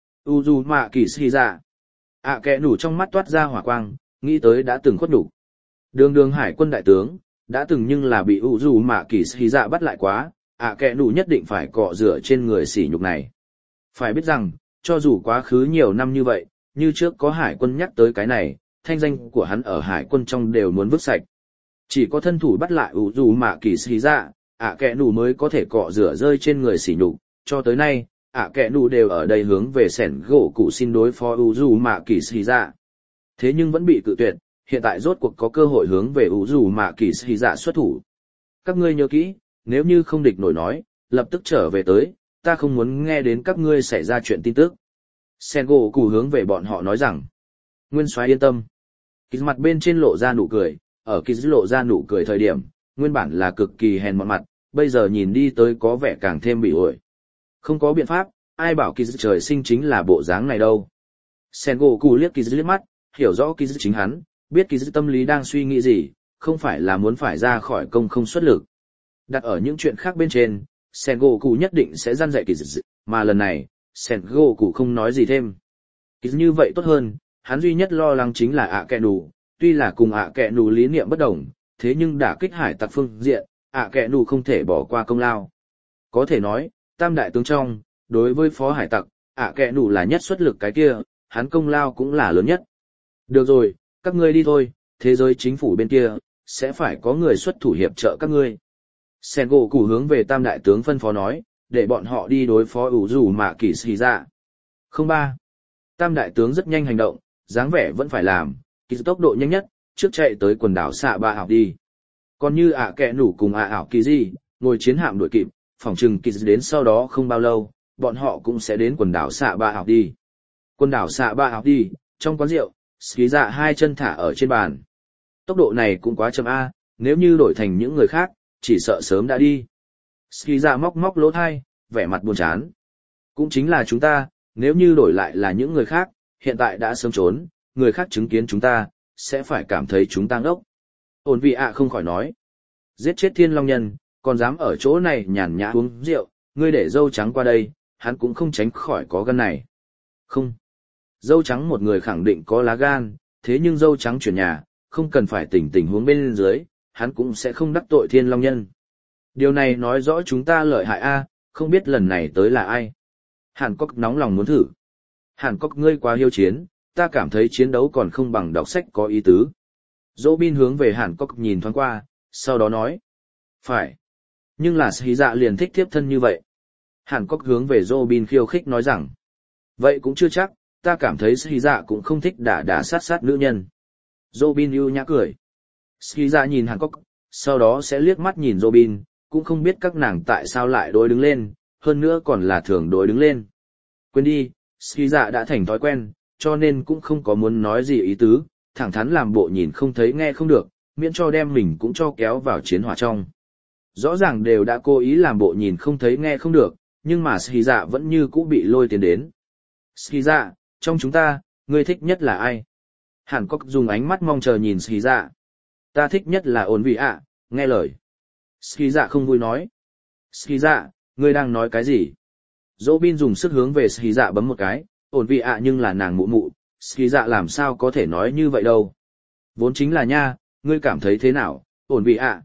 Uzumaki Ski dạ. À kẻ đủ trong mắt toát ra hỏa quang, nghĩ tới đã từng khuất đủ. Đường đường hải quân đại tướng, đã từng nhưng là bị Uzumaki Ski dạ bắt lại quá, à kẻ đủ nhất định phải cọ rửa trên người sỉ nhục này. Phải biết rằng, cho dù quá khứ nhiều năm như vậy, như trước có hải quân nhắc tới cái này, thanh danh của hắn ở hải quân trong đều muốn vứt sạch. Chỉ có thân thủ bắt lại Uzumaki Ski dạ, ạ kẹ nù mới có thể cọ rửa rơi trên người sỉ nhục. Cho tới nay, ạ kẹ nù đều ở đây hướng về sẻn gỗ cụ xin đối phó u dù mạ kỳ xì dạ. Thế nhưng vẫn bị cự tuyệt, hiện tại rốt cuộc có cơ hội hướng về u dù mạ kỳ xì dạ xuất thủ. Các ngươi nhớ kỹ, nếu như không địch nổi nói, lập tức trở về tới, ta không muốn nghe đến các ngươi xảy ra chuyện tin tức. Sen gỗ cụ hướng về bọn họ nói rằng, Nguyên Soái yên tâm. Kỳ mặt bên trên lộ ra nụ cười, ở kỳ lộ ra nụ cười thời điểm, nguyên bản là cực kỳ hèn mọn mặt, bây giờ nhìn đi tới có vẻ càng thêm bị ổi. Không có biện pháp, ai bảo kỳ trời sinh chính là bộ dáng này đâu. Sen gỗ cụ liếc kỳ liếc mắt, hiểu rõ kỳ chính hắn, biết kỳ tâm lý đang suy nghĩ gì, không phải là muốn phải ra khỏi công không xuất lực. Đặt ở những chuyện khác bên trên, Sen gỗ cụ nhất định sẽ răn dạy kỳ mà lần này, Sen gỗ cụ không nói gì thêm. Kỳ như vậy tốt hơn, hắn duy nhất lo lắng chính là ạ kẹ nù, tuy là cùng ạ kẹ nù lý niệm bất đồng, thế nhưng đả kích hải tặc phương diện, ạ kẹ nù không thể bỏ qua công lao. Có thể nói, tam đại tướng trong, đối với phó hải tặc, ạ kẹ nù là nhất xuất lực cái kia, hắn công lao cũng là lớn nhất. Được rồi, các ngươi đi thôi, thế giới chính phủ bên kia, sẽ phải có người xuất thủ hiệp trợ các ngươi. Sen gỗ cụ hướng về tam đại tướng phân phó nói, để bọn họ đi đối phó ủ rủ mạ kỳ xì dạ. Không ba. Tam đại tướng rất nhanh hành động, dáng vẻ vẫn phải làm, kỳ tốc độ nhanh nhất, trước chạy tới quần đảo xạ ba ảo đi. Còn như ạ kẹ nủ cùng ạ ảo kỳ gì, ngồi chiến hạm đuổi kịp, phỏng chừng kỳ đến sau đó không bao lâu, bọn họ cũng sẽ đến quần đảo xạ ba ảo đi. Quần đảo xạ ba ảo đi, trong quán rượu, ski dạ hai chân thả ở trên bàn. Tốc độ này cũng quá chậm A, nếu như đổi thành những người khác, chỉ sợ sớm đã đi. Ski dạ móc móc lỗ thai, vẻ mặt buồn chán. Cũng chính là chúng ta, nếu như đổi lại là những người khác, hiện tại đã sớm trốn, người khác chứng kiến chúng ta, sẽ phải cảm thấy chúng ta ngốc. Ổn vị ạ không khỏi nói. Giết chết thiên long nhân, còn dám ở chỗ này nhàn nhã uống rượu, ngươi để dâu trắng qua đây, hắn cũng không tránh khỏi có gan này. Không. Dâu trắng một người khẳng định có lá gan, thế nhưng dâu trắng chuyển nhà, không cần phải tỉnh tình huống bên dưới, hắn cũng sẽ không đắc tội thiên long nhân. Điều này nói rõ chúng ta lợi hại a, không biết lần này tới là ai. Hàn Cốc nóng lòng muốn thử. Hàn Cốc ngươi quá hiếu chiến, ta cảm thấy chiến đấu còn không bằng đọc sách có ý tứ. Robin hướng về Hàn Cốc nhìn thoáng qua, sau đó nói. Phải. Nhưng là Sĩ Dạ liền thích tiếp thân như vậy. Hàn Cốc hướng về Robin khiêu khích nói rằng. Vậy cũng chưa chắc, ta cảm thấy Sĩ Dạ cũng không thích đả đả sát sát nữ nhân. Robin ưu nhã cười. Sĩ Dạ nhìn Hàn Cốc, sau đó sẽ liếc mắt nhìn Robin, cũng không biết các nàng tại sao lại đối đứng lên, hơn nữa còn là thường đối đứng lên. Quên đi, Sĩ Dạ đã thành thói quen, cho nên cũng không có muốn nói gì ý tứ, thẳng thắn làm bộ nhìn không thấy nghe không được, miễn cho đem mình cũng cho kéo vào chiến hỏa trong. Rõ ràng đều đã cố ý làm bộ nhìn không thấy nghe không được, nhưng mà Sĩ Dạ vẫn như cũ bị lôi tiến đến. Sĩ Dạ, trong chúng ta, ngươi thích nhất là ai? Hàn Cốc dùng ánh mắt mong chờ nhìn Sĩ Dạ. Ta thích nhất là ổn vị ạ, nghe lời. Sĩ Dạ không vui nói. Sĩ Dạ, ngươi đang nói cái gì? Robin dùng sức hướng về Sĩ Dạ bấm một cái, ổn vị ạ nhưng là nàng mụ mụ, Sĩ Dạ làm sao có thể nói như vậy đâu. Vốn chính là nha, ngươi cảm thấy thế nào, ổn vị ạ?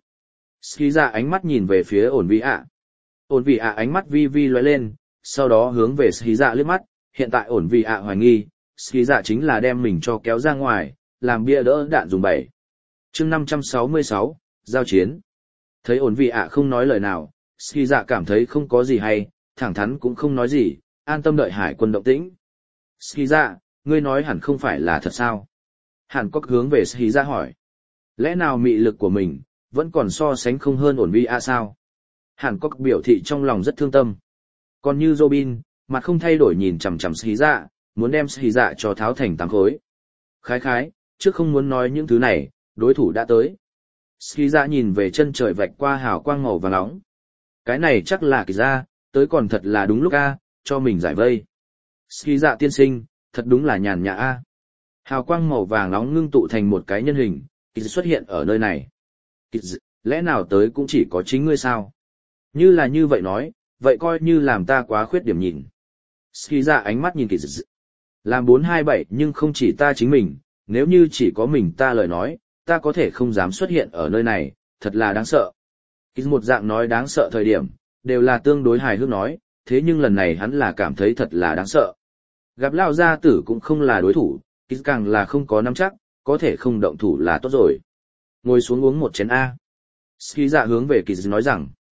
Sĩ Dạ ánh mắt nhìn về phía ổn vị ạ. Ổn vị ạ ánh mắt vi vi lóe lên, sau đó hướng về Sĩ Dạ liếc mắt, hiện tại ổn vị ạ hoài nghi, Sĩ Dạ chính là đem mình cho kéo ra ngoài, làm bia đỡ đạn dùng bẩy. Chương năm trăm sáu mươi sáu, giao chiến. Thấy ổn vị ạ không nói lời nào, Sĩ Dạ cảm thấy không có gì hay, thẳng thắn cũng không nói gì, an tâm đợi hải quân động tĩnh. Sĩ Dạ, ngươi nói hẳn không phải là thật sao? Hàn Cốc hướng về Sĩ Dạ hỏi. Lẽ nào mị lực của mình, vẫn còn so sánh không hơn ổn vị ạ sao? Hàn Cốc biểu thị trong lòng rất thương tâm. Còn như Robin, mặt không thay đổi nhìn chằm chằm Sĩ Dạ, muốn đem Sĩ Dạ cho tháo thành tám khối. Khái khái, trước không muốn nói những thứ này, đối thủ đã tới. Sĩ Dạ nhìn về chân trời vạch qua hào quang màu vàng nóng. Cái này chắc là kỳ ra, tới còn thật là đúng lúc a, cho mình giải vây. Sĩ Dạ tiên sinh, thật đúng là nhàn nhã a. Hào quang màu vàng nóng ngưng tụ thành một cái nhân hình, kỳ xuất hiện ở nơi này. Kỳ, lẽ nào tới cũng chỉ có chính ngươi sao? Như là như vậy nói, vậy coi như làm ta quá khuyết điểm nhìn. Sĩ Dạ ánh mắt nhìn kỳ dị. Làm bốn hai bảy nhưng không chỉ ta chính mình, nếu như chỉ có mình ta lời nói, ta có thể không dám xuất hiện ở nơi này, thật là đáng sợ. Kỳ một dạng nói đáng sợ thời điểm, đều là tương đối hài hước nói, thế nhưng lần này hắn là cảm thấy thật là đáng sợ. Gặp Lão gia tử cũng không là đối thủ, Kỳ càng là không có nắm chắc, có thể không động thủ là tốt rồi. Ngồi xuống uống một chén A. Sĩ Dạ hướng về Kỳ nói rằng,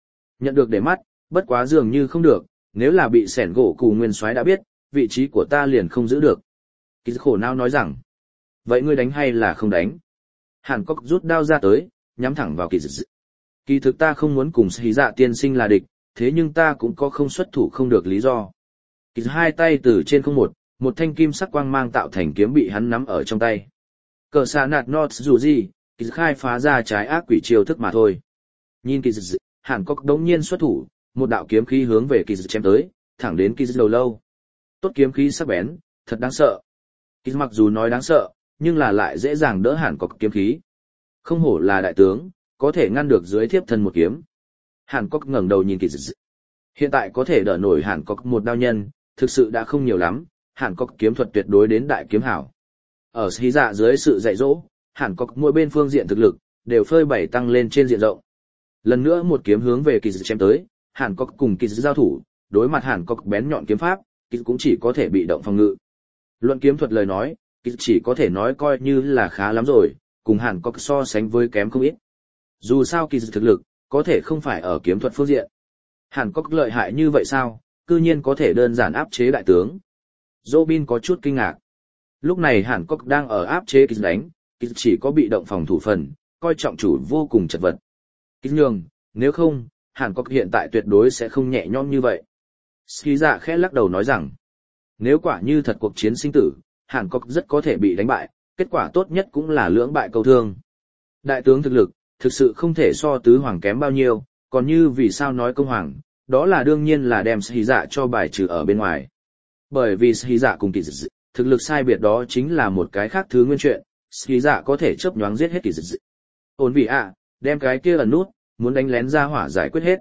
Nhận được để mắt, bất quá dường như không được, nếu là bị sẻn gỗ cù nguyên soái đã biết, vị trí của ta liền không giữ được. Kỳ khổ não nói rằng, vậy ngươi đánh hay là không đánh? Hàn Cốc rút đao ra tới, nhắm thẳng vào kỳ dị. Kỳ thực ta không muốn cùng Sĩ Dạ tiên sinh là địch, thế nhưng ta cũng có không xuất thủ không được lý do. Kỳ dị hai tay từ trên không một, một thanh kim sắc quang mang tạo thành kiếm bị hắn nắm ở trong tay. Cờ xạ nạt nọt dù gì, kỳ dị khai phá ra trái ác quỷ chiêu thức mà thôi. Nhìn kỳ dị, Hàn Cốc đống nhiên xuất thủ, một đạo kiếm khí hướng về kỳ dị chém tới, thẳng đến kỳ dị đầu lâu. Tốt kiếm khí sắc bén, thật đáng sợ. Kỳ dị mặc dù nói đáng sợ, nhưng là lại dễ dàng đỡ Hàn Cốc kiếm khí. Không hổ là đại tướng, có thể ngăn được dưới thiếp thân một kiếm. Hàn Cốc ngẩng đầu nhìn kỳ dị. Hiện tại có thể đỡ nổi Hàn Cốc một đao nhân, thực sự đã không nhiều lắm, Hàn Cốc kiếm thuật tuyệt đối đến đại kiếm hảo. Ở Sĩ Dạ dưới sự dạy dỗ, Hàn Cốc mỗi bên phương diện thực lực, đều phơi bày tăng lên trên diện rộng. Lần nữa một kiếm hướng về kỳ dị chém tới, Hàn Cốc cùng kỳ dị giao thủ, đối mặt Hàn Cốc bén nhọn kiếm pháp, kỳ dị cũng chỉ có thể bị động phòng ngự. Luận kiếm thuật lời nói, kỳ dị chỉ có thể nói coi như là khá lắm rồi, cùng Hàn Cốc so sánh với kém không ít. Dù sao kỳ dị thực lực, có thể không phải ở kiếm thuật phương diện. Hàn Cốc lợi hại như vậy sao, cư nhiên có thể đơn giản áp chế đại tướng. Robin có chút kinh ngạc. Lúc này Hàn Cốc đang ở áp chế kỳ dị đánh, kỳ dị chỉ có bị động phòng thủ phần, coi trọng chủ vô cùng chật vật. Kỳ dị nhường, nếu không, Hàn Cốc hiện tại tuyệt đối sẽ không nhẹ nhõm như vậy. Sĩ Dạ khẽ lắc đầu nói rằng, nếu quả như thật cuộc chiến sinh tử, Hàn Cốc rất có thể bị đánh bại, kết quả tốt nhất cũng là lưỡng bại câu thương. Đại tướng thực lực, thực sự không thể so tứ hoàng kém bao nhiêu, còn như vì sao nói công hoàng, đó là đương nhiên là đem Sĩ Dạ cho bài trừ ở bên ngoài. Bởi vì Sĩ Dạ cùng kỳ dị, thực lực sai biệt đó chính là một cái khác thứ nguyên chuyện, Sĩ Dạ có thể chớp nhoáng giết hết kỳ dị. Ổn vị ạ, đem cái kia ẩn nút, muốn đánh lén ra hỏa giải quyết hết.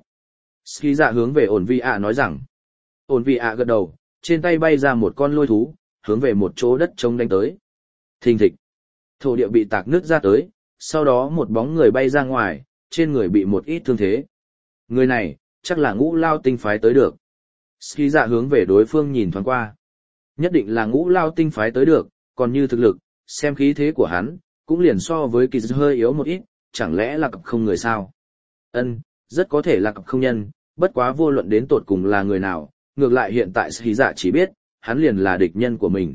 Sĩ Dạ hướng về ổn vị ạ nói rằng, ổn vị ạ gật đầu, trên tay bay ra một con lôi thú, hướng về một chỗ đất trống đánh tới. Thình thịch, thổ địa bị tạc nứt ra tới, sau đó một bóng người bay ra ngoài, trên người bị một ít thương thế. Người này, chắc là Ngũ Lao Tinh phái tới được. Sĩ Dạ hướng về đối phương nhìn thoáng qua. Nhất định là Ngũ Lao Tinh phái tới được, còn như thực lực, xem khí thế của hắn, cũng liền so với kỳ dị hơi yếu một ít, chẳng lẽ là cặp không người sao? Ân, rất có thể là cặp không nhân, bất quá vô luận đến tột cùng là người nào, ngược lại hiện tại Sĩ Dạ chỉ biết, hắn liền là địch nhân của mình.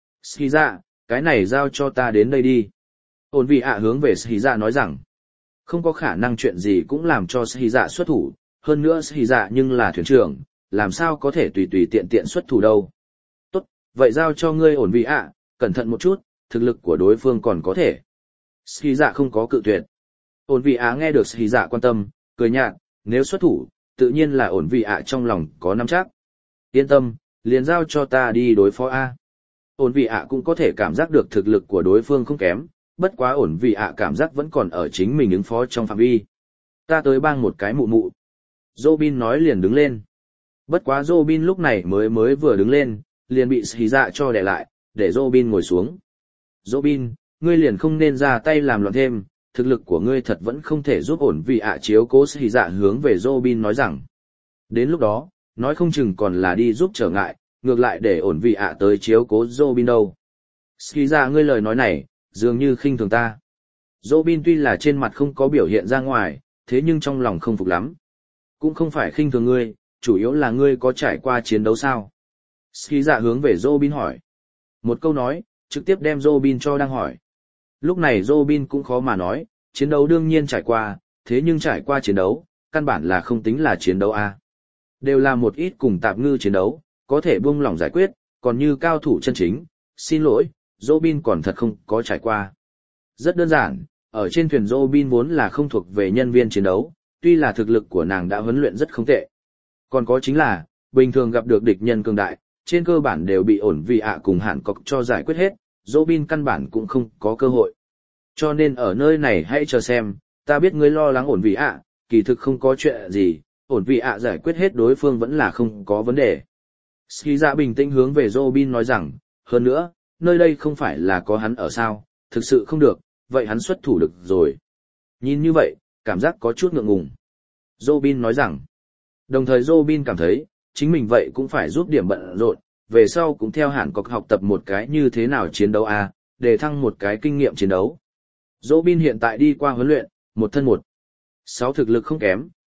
Sĩ Dạ, cái này giao cho ta đến đây đi. Ổn vị ạ hướng về Sĩ Dạ nói rằng, không có khả năng chuyện gì cũng làm cho Sĩ Dạ xuất thủ, hơn nữa Sĩ Dạ nhưng là thuyền trưởng, làm sao có thể tùy tùy tiện tiện xuất thủ đâu. Tốt, vậy giao cho ngươi ổn vị ạ, cẩn thận một chút, thực lực của đối phương còn có thể. Sĩ Dạ không có cự tuyệt. Ổn vị ạ nghe được Sĩ Dạ quan tâm, cười nhạt, nếu xuất thủ, tự nhiên là ổn vị ạ trong lòng có nắm chắc. Yên tâm, liền giao cho ta đi đối phó A. Ổn vị ạ cũng có thể cảm giác được thực lực của đối phương không kém, bất quá ổn vị ạ cảm giác vẫn còn ở chính mình ứng phó trong phạm vi. Ta tới bang một cái mụ mụ. Robin nói liền đứng lên. Bất quá Robin lúc này mới mới vừa đứng lên, liền bị Sĩ Dạ cho đè lại, để Robin ngồi xuống. Robin, ngươi liền không nên ra tay làm loạn thêm, thực lực của ngươi thật vẫn không thể giúp ổn vị ạ chiếu cố. Sĩ Dạ hướng về Robin nói rằng, đến lúc đó, nói không chừng còn là đi giúp trở ngại, ngược lại để ổn vị ạ tới chiếu cố Robin đâu. Sĩ Dạ ngươi lời nói này, dường như khinh thường ta. Robin tuy là trên mặt không có biểu hiện ra ngoài, thế nhưng trong lòng không phục lắm. Cũng không phải khinh thường ngươi, chủ yếu là ngươi có trải qua chiến đấu sao? Sĩ Dạ hướng về Robin hỏi. Một câu nói, trực tiếp đem Robin cho đang hỏi. Lúc này Robin cũng khó mà nói, chiến đấu đương nhiên trải qua, thế nhưng trải qua chiến đấu, căn bản là không tính là chiến đấu a. Đều là một ít cùng tạp ngư chiến đấu, có thể buông lỏng giải quyết, còn như cao thủ chân chính, xin lỗi, Robin còn thật không có trải qua. Rất đơn giản, ở trên thuyền Robin vốn là không thuộc về nhân viên chiến đấu, tuy là thực lực của nàng đã huấn luyện rất không tệ. Còn có chính là, bình thường gặp được địch nhân cường đại, trên cơ bản đều bị ổn vị ạ cùng Hàn Cốc cho giải quyết hết, Robin căn bản cũng không có cơ hội. Cho nên ở nơi này hãy chờ xem, ta biết ngươi lo lắng ổn vị ạ, kỳ thực không có chuyện gì, ổn vị ạ giải quyết hết đối phương vẫn là không có vấn đề. Sĩ Dạ bình tĩnh hướng về Robin nói rằng, hơn nữa, nơi đây không phải là có hắn ở sao, thực sự không được, vậy hắn xuất thủ được rồi. Nhìn như vậy, cảm giác có chút ngượng ngùng. Robin nói rằng, đồng thời Robin cảm thấy, chính mình vậy cũng phải giúp điểm bận rộn, về sau cũng theo Hàn Cốc học tập một cái như thế nào chiến đấu a, để thăng một cái kinh nghiệm chiến đấu. Robin hiện tại đi qua huấn luyện, một thân một. Sáu thực lực không kém,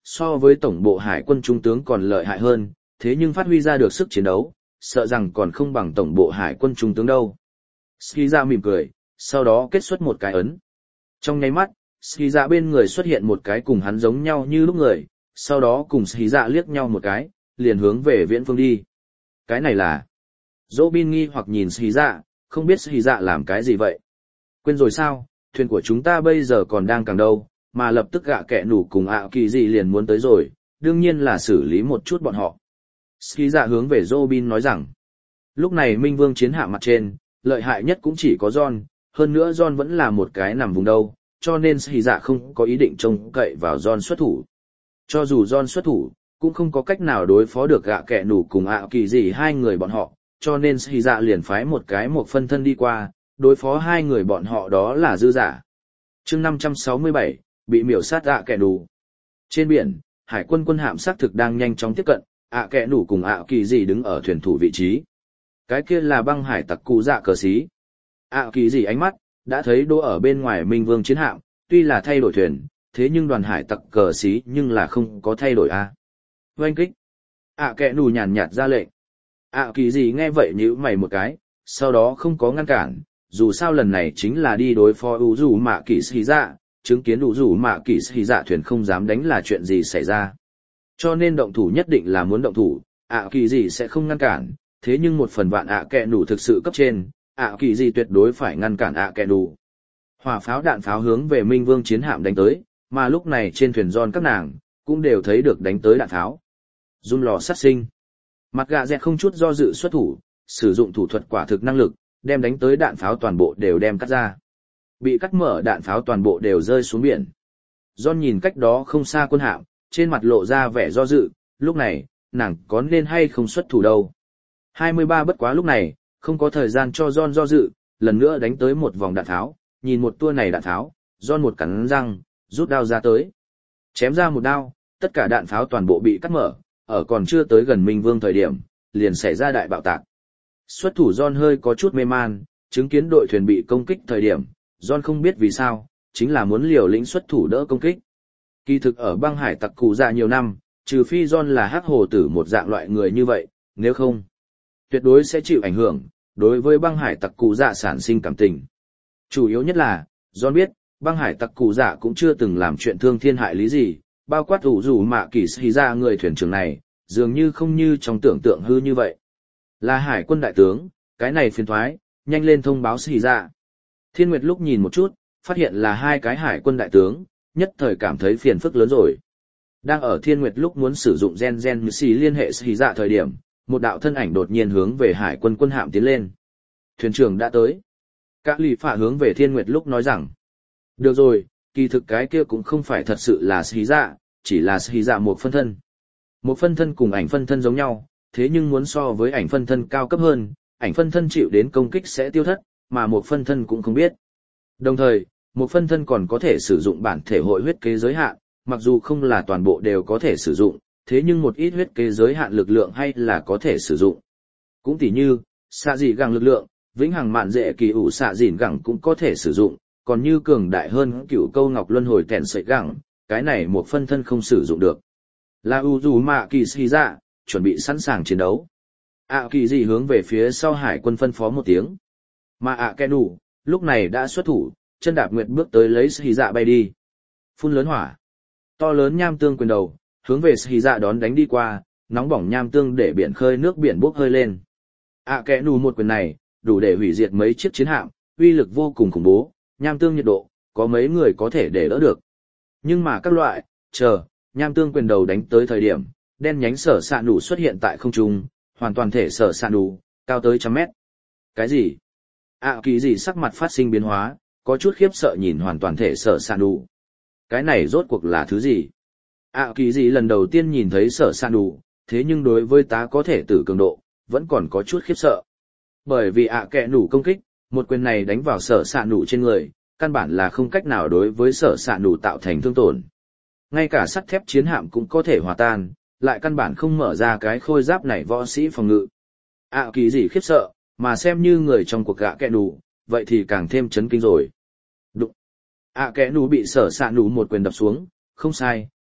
so với tổng bộ hải quân trung tướng còn lợi hại hơn, thế nhưng phát huy ra được sức chiến đấu, sợ rằng còn không bằng tổng bộ hải quân trung tướng đâu. Skiza mỉm cười, sau đó kết xuất một cái ấn. Trong nháy mắt, Skiza bên người xuất hiện một cái cùng hắn giống nhau như lúc người, sau đó cùng Skiza liếc nhau một cái, liền hướng về viễn phương đi. Cái này là... Robin nghi hoặc nhìn Skiza, không biết Skiza làm cái gì vậy. Quên rồi sao, thuyền của chúng ta bây giờ còn đang càng đâu, mà lập tức gạ kẹ nủ cùng ạ kỳ gì liền muốn tới rồi, đương nhiên là xử lý một chút bọn họ. Skiza hướng về Robin nói rằng, lúc này Minh Vương chiến hạm mặt trên, lợi hại nhất cũng chỉ có John, hơn nữa John vẫn là một cái nằm vùng đâu, cho nên Skiza không có ý định trông cậy vào John xuất thủ. Cho dù John xuất thủ, cũng không có cách nào đối phó được gạ kẹ nủ cùng ạ kỳ gì hai người bọn họ, cho nên Skiza liền phái một cái một phân thân đi qua, đối phó hai người bọn họ đó là dư giả. Chương năm trăm sáu mươi bảy, bị miểu sát ạ kẹ nủ. Trên biển, hải quân quân hạm xác thực đang nhanh chóng tiếp cận, ạ kẹ nủ cùng ạ kỳ gì đứng ở thuyền thủ vị trí. Cái kia là băng hải tặc cụ dạ cờ xí. ạ kỳ gì ánh mắt, đã thấy đỗ ở bên ngoài Minh Vương chiến hạm, tuy là thay đổi thuyền, thế nhưng đoàn hải tặc cờ xí nhưng là không có thay đổi a. Oanh kích. ạ kẹ nủ nhàn nhạt ra lệnh. ạ kỳ gì nghe vậy nhíu mày một cái, sau đó không có ngăn cản, dù sao lần này chính là đi đối phó ủ rủ mạ kỳ xì dạ, chứng kiến ủ rủ mạ kỳ xì dạ thuyền không dám đánh là chuyện gì xảy ra. Cho nên động thủ nhất định là muốn động thủ, ạ kỳ gì sẽ không ngăn cản, thế nhưng một phần vạn ạ kẹ nủ thực sự cấp trên, ạ kỳ gì tuyệt đối phải ngăn cản ạ kẹ nủ. Hỏa pháo đạn pháo hướng về Minh Vương chiến hạm đánh tới, mà lúc này trên thuyền John các nàng, cũng đều thấy được đánh tới đạn pháo. Run lò sát sinh. Mặt gà dẹt không chút do dự xuất thủ, sử dụng thủ thuật quả thực năng lực, đem đánh tới đạn pháo toàn bộ đều đem cắt ra. Bị cắt mở đạn pháo toàn bộ đều rơi xuống biển. John nhìn cách đó không xa quân hạm, trên mặt lộ ra vẻ do dự, lúc này, nàng có nên hay không xuất thủ đâu. hai mươi ba bất quá lúc này, không có thời gian cho John do dự, lần nữa đánh tới một vòng đạn tháo, nhìn một tua này đạn tháo, John một cắn răng, rút đao ra tới. Chém ra một đao, tất cả đạn pháo toàn bộ bị cắt mở, ở còn chưa tới gần Minh Vương thời điểm, liền xảy ra đại bạo tạc. Xuất thủ John hơi có chút mê man, chứng kiến đội thuyền bị công kích thời điểm, John không biết vì sao, chính là muốn liều lĩnh xuất thủ đỡ công kích. Kỳ thực ở băng hải tặc cụ dạ nhiều năm, trừ phi John là hắc hồ tử một dạng loại người như vậy, nếu không, tuyệt đối sẽ chịu ảnh hưởng, đối với băng hải tặc cụ dạ sản sinh cảm tình. Chủ yếu nhất là, John biết, băng hải tặc cụ dạ cũng chưa từng làm chuyện thương thiên hại lý gì, bao quát ủ rủ mạ kỳ xì ra người thuyền trưởng này, dường như không như trong tưởng tượng hư như vậy. Là hải quân đại tướng, cái này phiền thoái, nhanh lên thông báo xì ra. Thiên Nguyệt lúc nhìn một chút, phát hiện là hai cái hải quân đại tướng, nhất thời cảm thấy phiền phức lớn rồi. Đang ở Thiên Nguyệt lúc muốn sử dụng gen gen xì liên hệ xì dạ thời điểm, một đạo thân ảnh đột nhiên hướng về hải quân quân hạm tiến lên. Thuyền trưởng đã tới. Các lì phả hướng về Thiên Nguyệt lúc nói rằng, được rồi, kỳ thực cái kia cũng không phải thật sự là xì dạ, chỉ là xì dạ một phân thân. Một phân thân cùng ảnh phân thân giống nhau, thế nhưng muốn so với ảnh phân thân cao cấp hơn, ảnh phân thân chịu đến công kích sẽ tiêu thất, mà một phân thân cũng không biết. Đồng thời, một phân thân còn có thể sử dụng bản thể hội huyết kế giới hạn, mặc dù không là toàn bộ đều có thể sử dụng, thế nhưng một ít huyết kế giới hạn lực lượng hay là có thể sử dụng. Cũng tỉ như, xạ dị gẳng lực lượng, vĩnh hằng mạn dễ kỳ ủ xạ dịn gẳng cũng có thể sử dụng, còn như cường đại hơn cửu câu ngọc luân hồi kèn sợi gẳng, cái này một phân thân không sử dụng được. Là u dù mạ kỳ xì dạ, chuẩn bị sẵn sàng chiến đấu. ạ kỳ gì hướng về phía sau hải quân phân phó một tiếng. Mà ạ kẻ đủ, lúc này đã xuất thủ, chân đạp nguyệt bước tới lấy xì dạ bay đi. Phun lớn hỏa. To lớn nham tương quyền đầu, hướng về xì dạ đón đánh đi qua, nóng bỏng nham tương để biển khơi nước biển bốc hơi lên. ạ kẻ đủ một quyền này, đủ để hủy diệt mấy chiếc chiến hạm, uy lực vô cùng khủng bố, nham tương nhiệt độ, có mấy người có thể để đỡ được. Nhưng mà các loại, chờ, nham tương quyền đầu đánh tới thời điểm, đen nhánh sở xạ nụ xuất hiện tại không trung, hoàn toàn thể sở xạ nụ, cao tới trăm mét. Cái gì? ạ kỳ gì sắc mặt phát sinh biến hóa, có chút khiếp sợ nhìn hoàn toàn thể sở xạ nụ. Cái này rốt cuộc là thứ gì? ạ kỳ gì lần đầu tiên nhìn thấy sở xạ nụ, thế nhưng đối với tá có thể tử cường độ, vẫn còn có chút khiếp sợ. Bởi vì ạ kẹ nủ công kích, một quyền này đánh vào sở xạ nụ trên người, căn bản là không cách nào đối với sở xạ nụ tạo thành thương tổn. Ngay cả sắt thép chiến hạm cũng có thể hòa tan, lại căn bản không mở ra cái khôi giáp này võ sĩ phòng ngự. ạ kỳ gì khiếp sợ, mà xem như người trong cuộc gạ kẹ nủ, vậy thì càng thêm chấn kinh rồi. Đụng! ạ kẹ nủ bị sở xạ nụ một quyền đập xuống, không sai,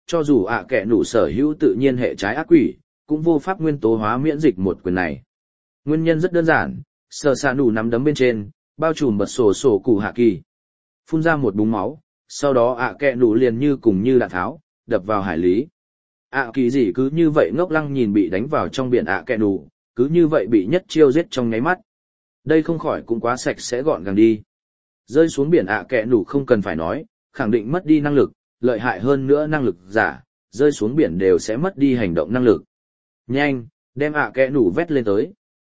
cho dù ạ kẻ nủ sở hữu tự nhiên hệ trái ác quỷ, cũng vô pháp nguyên tố hóa miễn dịch một quyền này. Nguyên nhân rất đơn giản, sở xạ nủ nắm đấm bên trên, bao trùm bật sổ sổ cụ hạ kỳ. Phun ra một búng máu, sau đó ạ kẻ nủ liền như cùng như đạn tháo, đập vào hải lý. ạ kỳ gì cứ như vậy ngốc lăng nhìn bị đánh vào trong biển ạ kẻ nủ, cứ như vậy bị nhất chiêu giết trong nháy mắt. Đây không khỏi cũng quá sạch sẽ gọn gàng đi. Rơi xuống biển ạ kẻ nủ không cần phải nói, khẳng định mất đi năng lực, lợi hại hơn nữa năng lực giả, rơi xuống biển đều sẽ mất đi hành động năng lực. Nhanh, đem ạ kẻ nủ vét lên tới.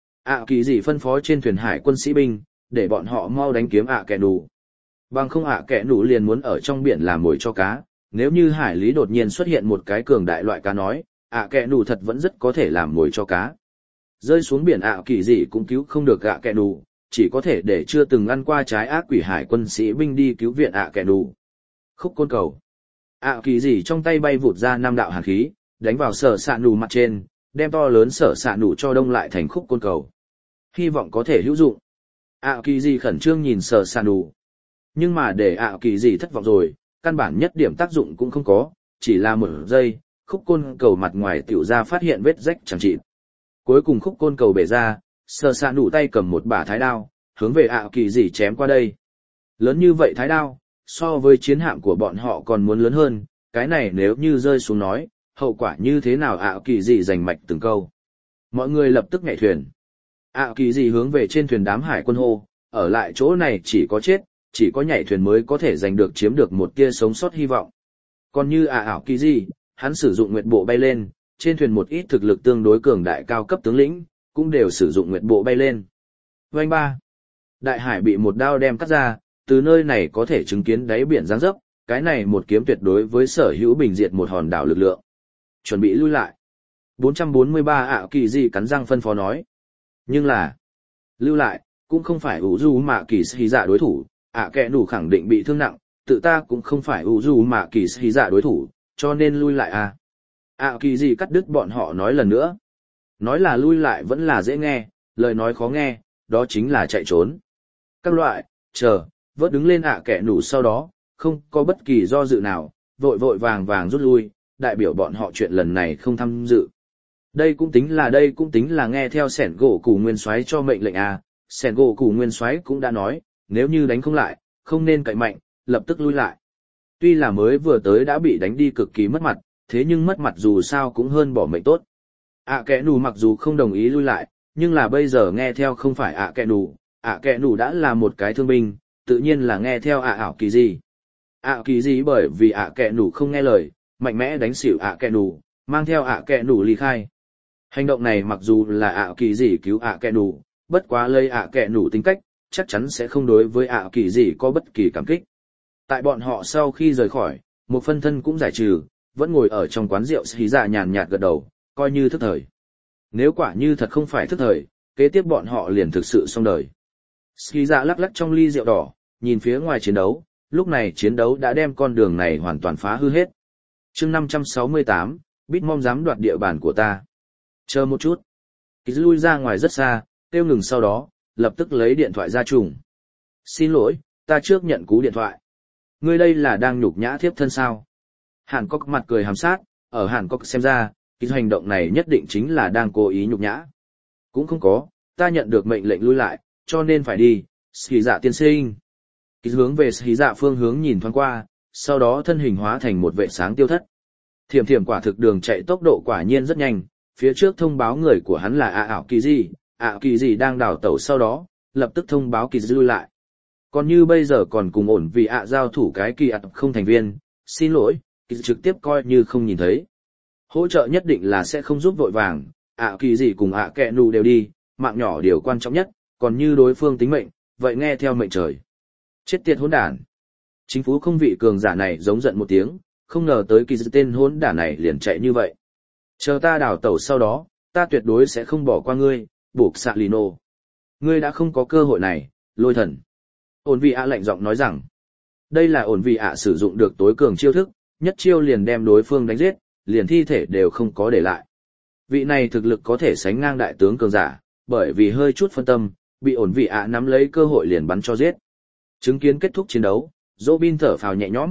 ạ kỳ gì phân phó trên thuyền hải quân sĩ binh, để bọn họ mau đánh kiếm ạ kẻ nủ. Bằng không ạ kẻ nủ liền muốn ở trong biển làm mồi cho cá, nếu như hải lý đột nhiên xuất hiện một cái cường đại loại cá nói, ạ kẻ nủ thật vẫn rất có thể làm mồi cho cá. Rơi xuống biển ạ kỳ gì cũng cứu không được ạ kẻ nủ, chỉ có thể để chưa từng ăn qua trái ác quỷ hải quân sĩ binh đi cứu viện ạ kẻ nủ. Khúc côn cầu. ạ kỳ gì trong tay bay vụt ra năm đạo hàn khí, đánh vào sở xạ nủ mặt trên, đem to lớn sở xạ nủ cho đông lại thành khúc côn cầu. Hy vọng có thể hữu dụng. ạ kỳ gì khẩn trương nhìn sở xạ nủ. Nhưng mà để ạ kỳ gì thất vọng rồi, căn bản nhất điểm tác dụng cũng không có, chỉ là một giây, khúc côn cầu mặt ngoài tiểu ra phát hiện vết rách chẳng chịt. Cuối cùng khúc côn cầu bể ra, sở xạ nủ tay cầm một bả thái đao, hướng về ạ kỳ gì chém qua đây. Lớn như vậy thái đao, so với chiến hạm của bọn họ còn muốn lớn hơn, cái này nếu như rơi xuống nói, hậu quả như thế nào ạ kỳ gì giành mạch từng câu. Mọi người lập tức nhảy thuyền. ạ kỳ gì hướng về trên thuyền đám hải quân hô, ở lại chỗ này chỉ có chết, chỉ có nhảy thuyền mới có thể giành được chiếm được một tia sống sót hy vọng. Còn như ạ ảo kỳ gì, hắn sử dụng nguyệt bộ bay lên, trên thuyền một ít thực lực tương đối cường đại cao cấp tướng lĩnh, cũng đều sử dụng nguyệt bộ bay lên. Vành ba. Đại hải bị một đao đem cắt ra, từ nơi này có thể chứng kiến đáy biển giáng dấp, cái này một kiếm tuyệt đối với sở hữu bình diệt một hòn đảo lực lượng. Chuẩn bị lui lại. bốn trăm bốn mươi ba ạ kỳ gì cắn răng phân phó nói. Nhưng là, lưu lại, cũng không phải ủ du mạ kỳ sĩ dạ đối thủ, ạ kẻ nủ khẳng định bị thương nặng, tự ta cũng không phải ủ du mạ kỳ sĩ dạ đối thủ, cho nên lui lại à. ạ kỳ gì cắt đứt bọn họ nói lần nữa. Nói là lui lại vẫn là dễ nghe, lời nói khó nghe, đó chính là chạy trốn. Các loại, chờ, vớt đứng lên ạ kẻ nủ sau đó, không có bất kỳ do dự nào, vội vội vàng vàng rút lui, đại biểu bọn họ chuyện lần này không tham dự. Đây cũng tính là đây cũng tính là nghe theo sẻn gỗ củ nguyên soái cho mệnh lệnh à, sẻn gỗ củ nguyên soái cũng đã nói, nếu như đánh không lại, không nên cậy mạnh, lập tức lui lại. Tuy là mới vừa tới đã bị đánh đi cực kỳ mất mặt, thế nhưng mất mặt dù sao cũng hơn bỏ mệnh tốt. ạ kẻ nủ mặc dù không đồng ý lui lại, nhưng là bây giờ nghe theo không phải ạ kẻ nủ, ạ kẻ nủ đã là một cái thương binh, tự nhiên là nghe theo ạ ảo kỳ gì. ạ kỳ gì bởi vì ạ kẻ nủ không nghe lời, mạnh mẽ đánh xỉu ạ kẻ nủ, mang theo ạ kẻ nủ ly khai. Hành động này mặc dù là ạ kỳ gì cứu ạ kẻ nủ, bất quá lấy ạ kẻ nủ tính cách, chắc chắn sẽ không đối với ạ kỳ gì có bất kỳ cảm kích. Tại bọn họ sau khi rời khỏi, một phân thân cũng giải trừ, vẫn ngồi ở trong quán rượu xí dạ nhàn nhạt gật đầu, coi như thức thời. Nếu quả như thật không phải thức thời, kế tiếp bọn họ liền thực sự xong đời. Ski dạ lắc lắc trong ly rượu đỏ, nhìn phía ngoài chiến đấu, lúc này chiến đấu đã đem con đường này hoàn toàn phá hư hết. chương năm trăm sáu mươi tám, Bitmom dám đoạt địa bàn của ta. Chờ một chút. Ký lui ra ngoài rất xa, kêu ngừng sau đó, lập tức lấy điện thoại ra trùng. Xin lỗi, ta trước nhận cú điện thoại. Ngươi đây là đang nhục nhã thiếp thân sao? Hàn Cốc mặt cười hàm sát, ở Hàn Cốc xem ra, cái hành động này nhất định chính là đang cố ý nhục nhã. Cũng không có, ta nhận được mệnh lệnh lui lại, cho nên phải đi, Ski dạ tiên sinh. Cái hướng về Ski dạ phương hướng nhìn thoáng qua, sau đó thân hình hóa thành một vệ sáng tiêu thất. Thiểm thiểm quả thực đường chạy tốc độ quả nhiên rất nhanh, phía trước thông báo người của hắn là ạ ảo kỳ gì, ạ kỳ gì đang đào tẩu sau đó, lập tức thông báo kỳ lui lại. Còn như bây giờ còn cùng ổn vì ạ giao thủ cái kỳ ạ không thành viên, xin lỗi, kỳ trực tiếp coi như không nhìn thấy. Hỗ trợ nhất định là sẽ không giúp vội vàng, ạ kỳ gì cùng ạ kẹ nù đều đi, mạng nhỏ điều quan trọng nhất, còn như đối phương tính mệnh, vậy nghe theo mệnh trời. Chết tiệt hỗn đản. Chính phủ không vị cường giả này giống giận một tiếng, không ngờ tới kỳ tên hỗn đản này liền chạy như vậy. Chờ ta đào tẩu sau đó, ta tuyệt đối sẽ không bỏ qua ngươi, buộc xạ lì nô. Ngươi đã không có cơ hội này, lôi thần. Ổn vị ạ lạnh giọng nói rằng, đây là ổn vị ạ sử dụng được tối cường chiêu thức, nhất chiêu liền đem đối phương đánh giết, liền thi thể đều không có để lại. Vị này thực lực có thể sánh ngang đại tướng cường giả, bởi vì hơi chút phân tâm, bị ổn vị ạ nắm lấy cơ hội liền bắn cho giết. Chứng kiến kết thúc chiến đấu, Robin thở phào nhẹ nhõm,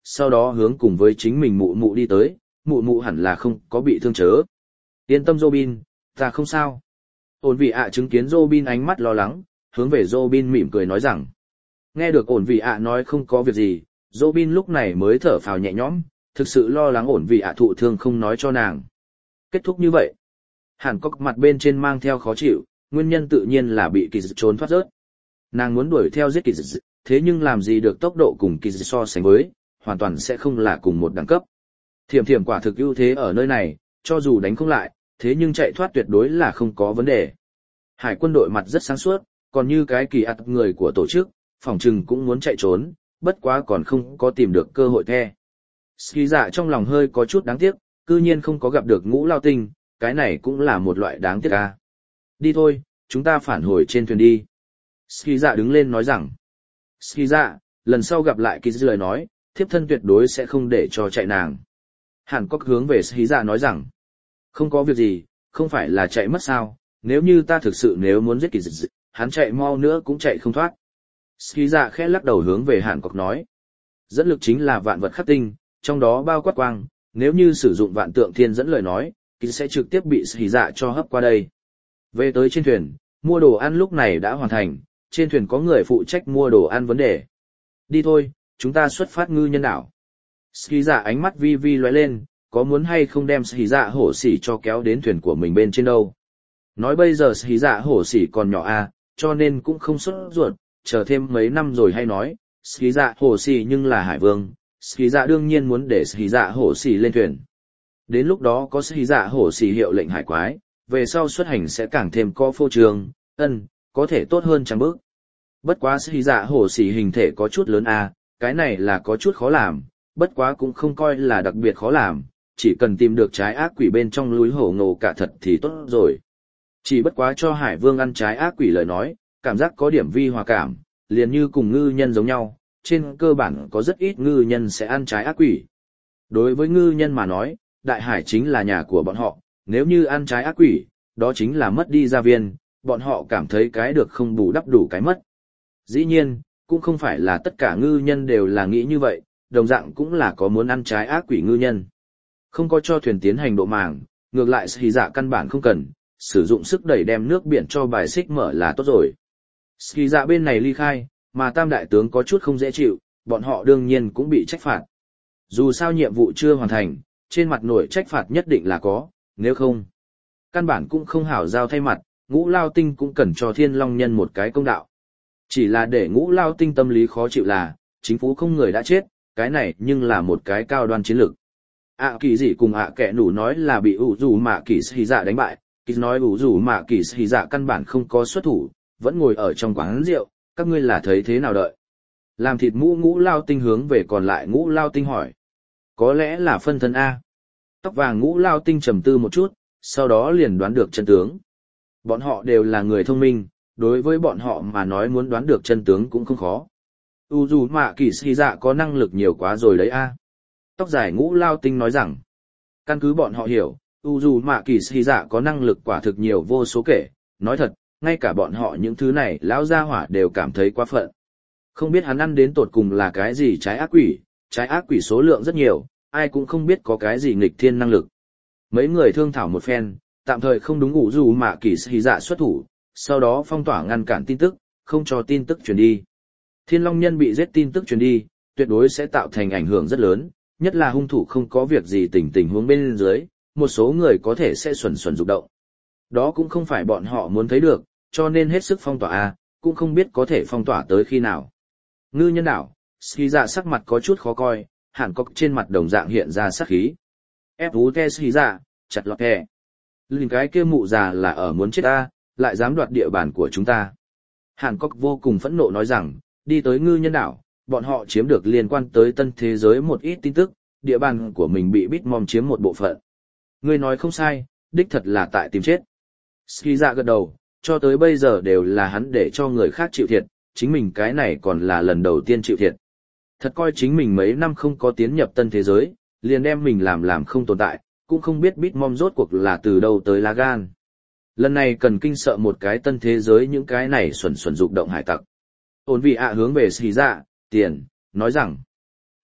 sau đó hướng cùng với chính mình mụ mụ đi tới, mụ mụ hẳn là không có bị thương chớ. Yên tâm Robin, ta không sao. Ổn vị ạ chứng kiến Robin ánh mắt lo lắng, hướng về Robin mỉm cười nói rằng. Nghe được ổn vị ạ nói không có việc gì, Robin lúc này mới thở phào nhẹ nhõm, thực sự lo lắng ổn vị ạ thụ thương không nói cho nàng. Kết thúc như vậy. Hàn Cốc mặt bên trên mang theo khó chịu, nguyên nhân tự nhiên là bị kỳ trốn thoát rớt. Nàng muốn đuổi theo giết kỳ thế nhưng làm gì được tốc độ cùng kỳ so sánh với, hoàn toàn sẽ không là cùng một đẳng cấp. Thiểm thiểm quả thực ưu thế ở nơi này, cho dù đánh không lại, thế nhưng chạy thoát tuyệt đối là không có vấn đề. Hải quân đội mặt rất sáng suốt, còn như cái kỳ ạt người của tổ chức, phòng trừng cũng muốn chạy trốn, bất quá còn không có tìm được cơ hội the. Ski dạ trong lòng hơi có chút đáng tiếc, cư nhiên không có gặp được ngũ lao tinh, cái này cũng là một loại đáng tiếc ca. Đi thôi, chúng ta phản hồi trên thuyền đi. Ski dạ đứng lên nói rằng. Ski dạ, lần sau gặp lại kỳ lời nói, thiếp thân tuyệt đối sẽ không để cho chạy nàng. Hàn Cốc hướng về Ski dạ nói rằng. Không có việc gì, không phải là chạy mất sao, nếu như ta thực sự nếu muốn giết kỳ dịch, hắn chạy mau nữa cũng chạy không thoát. Ski dạ khẽ lắc đầu hướng về Hàn Cốc nói. Dẫn lực chính là vạn vật khắc tinh, trong đó bao quát quang, nếu như sử dụng vạn tượng thiên dẫn lời nói, kỳ sẽ trực tiếp bị Ski dạ cho hấp qua đây. Về tới trên thuyền, mua đồ ăn lúc này đã hoàn thành, trên thuyền có người phụ trách mua đồ ăn vấn đề. Đi thôi, chúng ta xuất phát ngư nhân đảo. Ski dạ ánh mắt vi vi lóe lên, có muốn hay không đem Ski dạ hổ xỉ cho kéo đến thuyền của mình bên trên đâu. Nói bây giờ Ski dạ hổ xỉ còn nhỏ à, cho nên cũng không sốt ruột, chờ thêm mấy năm rồi hay nói. Ski dạ hổ xỉ nhưng là hải vương, Ski dạ đương nhiên muốn để Ski dạ hổ xỉ lên thuyền. Đến lúc đó có Ski dạ hổ xỉ hiệu lệnh hải quái, về sau xuất hành sẽ càng thêm có phô trương, ân, có thể tốt hơn chẳng bước. Bất quá Ski dạ hổ xỉ hình thể có chút lớn à, cái này là có chút khó làm, bất quá cũng không coi là đặc biệt khó làm, chỉ cần tìm được trái ác quỷ bên trong núi hổ ngộ cả thật thì tốt rồi. Chỉ bất quá cho hải vương ăn trái ác quỷ lời nói, cảm giác có điểm vi hòa cảm, liền như cùng ngư nhân giống nhau, trên cơ bản có rất ít ngư nhân sẽ ăn trái ác quỷ. Đối với ngư nhân mà nói, đại hải chính là nhà của bọn họ, nếu như ăn trái ác quỷ, đó chính là mất đi gia viên, bọn họ cảm thấy cái được không bù đắp đủ cái mất. Dĩ nhiên, cũng không phải là tất cả ngư nhân đều là nghĩ như vậy, đồng dạng cũng là có muốn ăn trái ác quỷ ngư nhân. Không có cho thuyền tiến hành độ màng, ngược lại Ski dạ căn bản không cần, sử dụng sức đẩy đem nước biển cho bài xích mở là tốt rồi. Ski dạ bên này ly khai, mà tam đại tướng có chút không dễ chịu, bọn họ đương nhiên cũng bị trách phạt. Dù sao nhiệm vụ chưa hoàn thành, trên mặt nổi trách phạt nhất định là có, nếu không, căn bản cũng không hảo giao thay mặt, ngũ lao tinh cũng cần cho thiên long nhân một cái công đạo. Chỉ là để ngũ lao tinh tâm lý khó chịu là, chính phủ không người đã chết, cái này nhưng là một cái cao đoan chiến lược. ạ kỳ gì cùng ạ kẻ nủ nói là bị ủ rủ mạ kỳ sĩ dạ đánh bại, kỳ nói ủ rủ mạ kỳ sĩ dạ căn bản không có xuất thủ, vẫn ngồi ở trong quán rượu, các ngươi là thấy thế nào đợi. Làm thịt mũ ngũ lao tinh hướng về còn lại ngũ lao tinh hỏi. Có lẽ là phân thân A. Tóc vàng ngũ lao tinh trầm tư một chút, sau đó liền đoán được chân tướng. Bọn họ đều là người thông minh, đối với bọn họ mà nói muốn đoán được chân tướng cũng không khó. U dù mạ kỳ sĩ dạ có năng lực nhiều quá rồi đấy A. Tóc dài ngũ lao tinh nói rằng, căn cứ bọn họ hiểu, u dù mạ kỳ sĩ dạ có năng lực quả thực nhiều vô số kể, nói thật, ngay cả bọn họ những thứ này lão gia hỏa đều cảm thấy quá phận. Không biết hắn ăn đến tột cùng là cái gì trái ác quỷ, trái ác quỷ số lượng rất nhiều, ai cũng không biết có cái gì nghịch thiên năng lực. Mấy người thương thảo một phen, tạm thời không đúng ủ dù mạ kỳ sĩ dạ xuất thủ, sau đó phong tỏa ngăn cản tin tức, không cho tin tức truyền đi. Thiên Long Nhân bị giết tin tức truyền đi, tuyệt đối sẽ tạo thành ảnh hưởng rất lớn, nhất là hung thủ không có việc gì tình tình huống bên dưới, một số người có thể sẽ xuẩn xuẩn rụng động. Đó cũng không phải bọn họ muốn thấy được, cho nên hết sức phong tỏa a, cũng không biết có thể phong tỏa tới khi nào. Ngư nhân đảo, Ski dạ sắc mặt có chút khó coi, Hàn Cốc trên mặt đồng dạng hiện ra sát khí. Ép ú te Ski dạ, chặt lọt kẻ. Linh cái kia mụ già là ở muốn chết ta, lại dám đoạt địa bàn của chúng ta. Hàn Cốc vô cùng phẫn nộ nói rằng, đi tới ngư nhân đảo, bọn họ chiếm được liên quan tới tân thế giới một ít tin tức, địa bàn của mình bị Bitmom chiếm một bộ phận. Ngươi nói không sai, đích thật là tại tìm chết. Ski dạ gật đầu, cho tới bây giờ đều là hắn để cho người khác chịu thiệt, chính mình cái này còn là lần đầu tiên chịu thiệt. Thật coi chính mình mấy năm không có tiến nhập tân thế giới, liền đem mình làm làm không tồn tại, cũng không biết Bitmom rốt cuộc là từ đâu tới lá gan. Lần này cần kinh sợ một cái tân thế giới những cái này xuẩn xuẩn dục động hải tặc. Ôn vị ạ hướng về Ski dạ, tiền, nói rằng,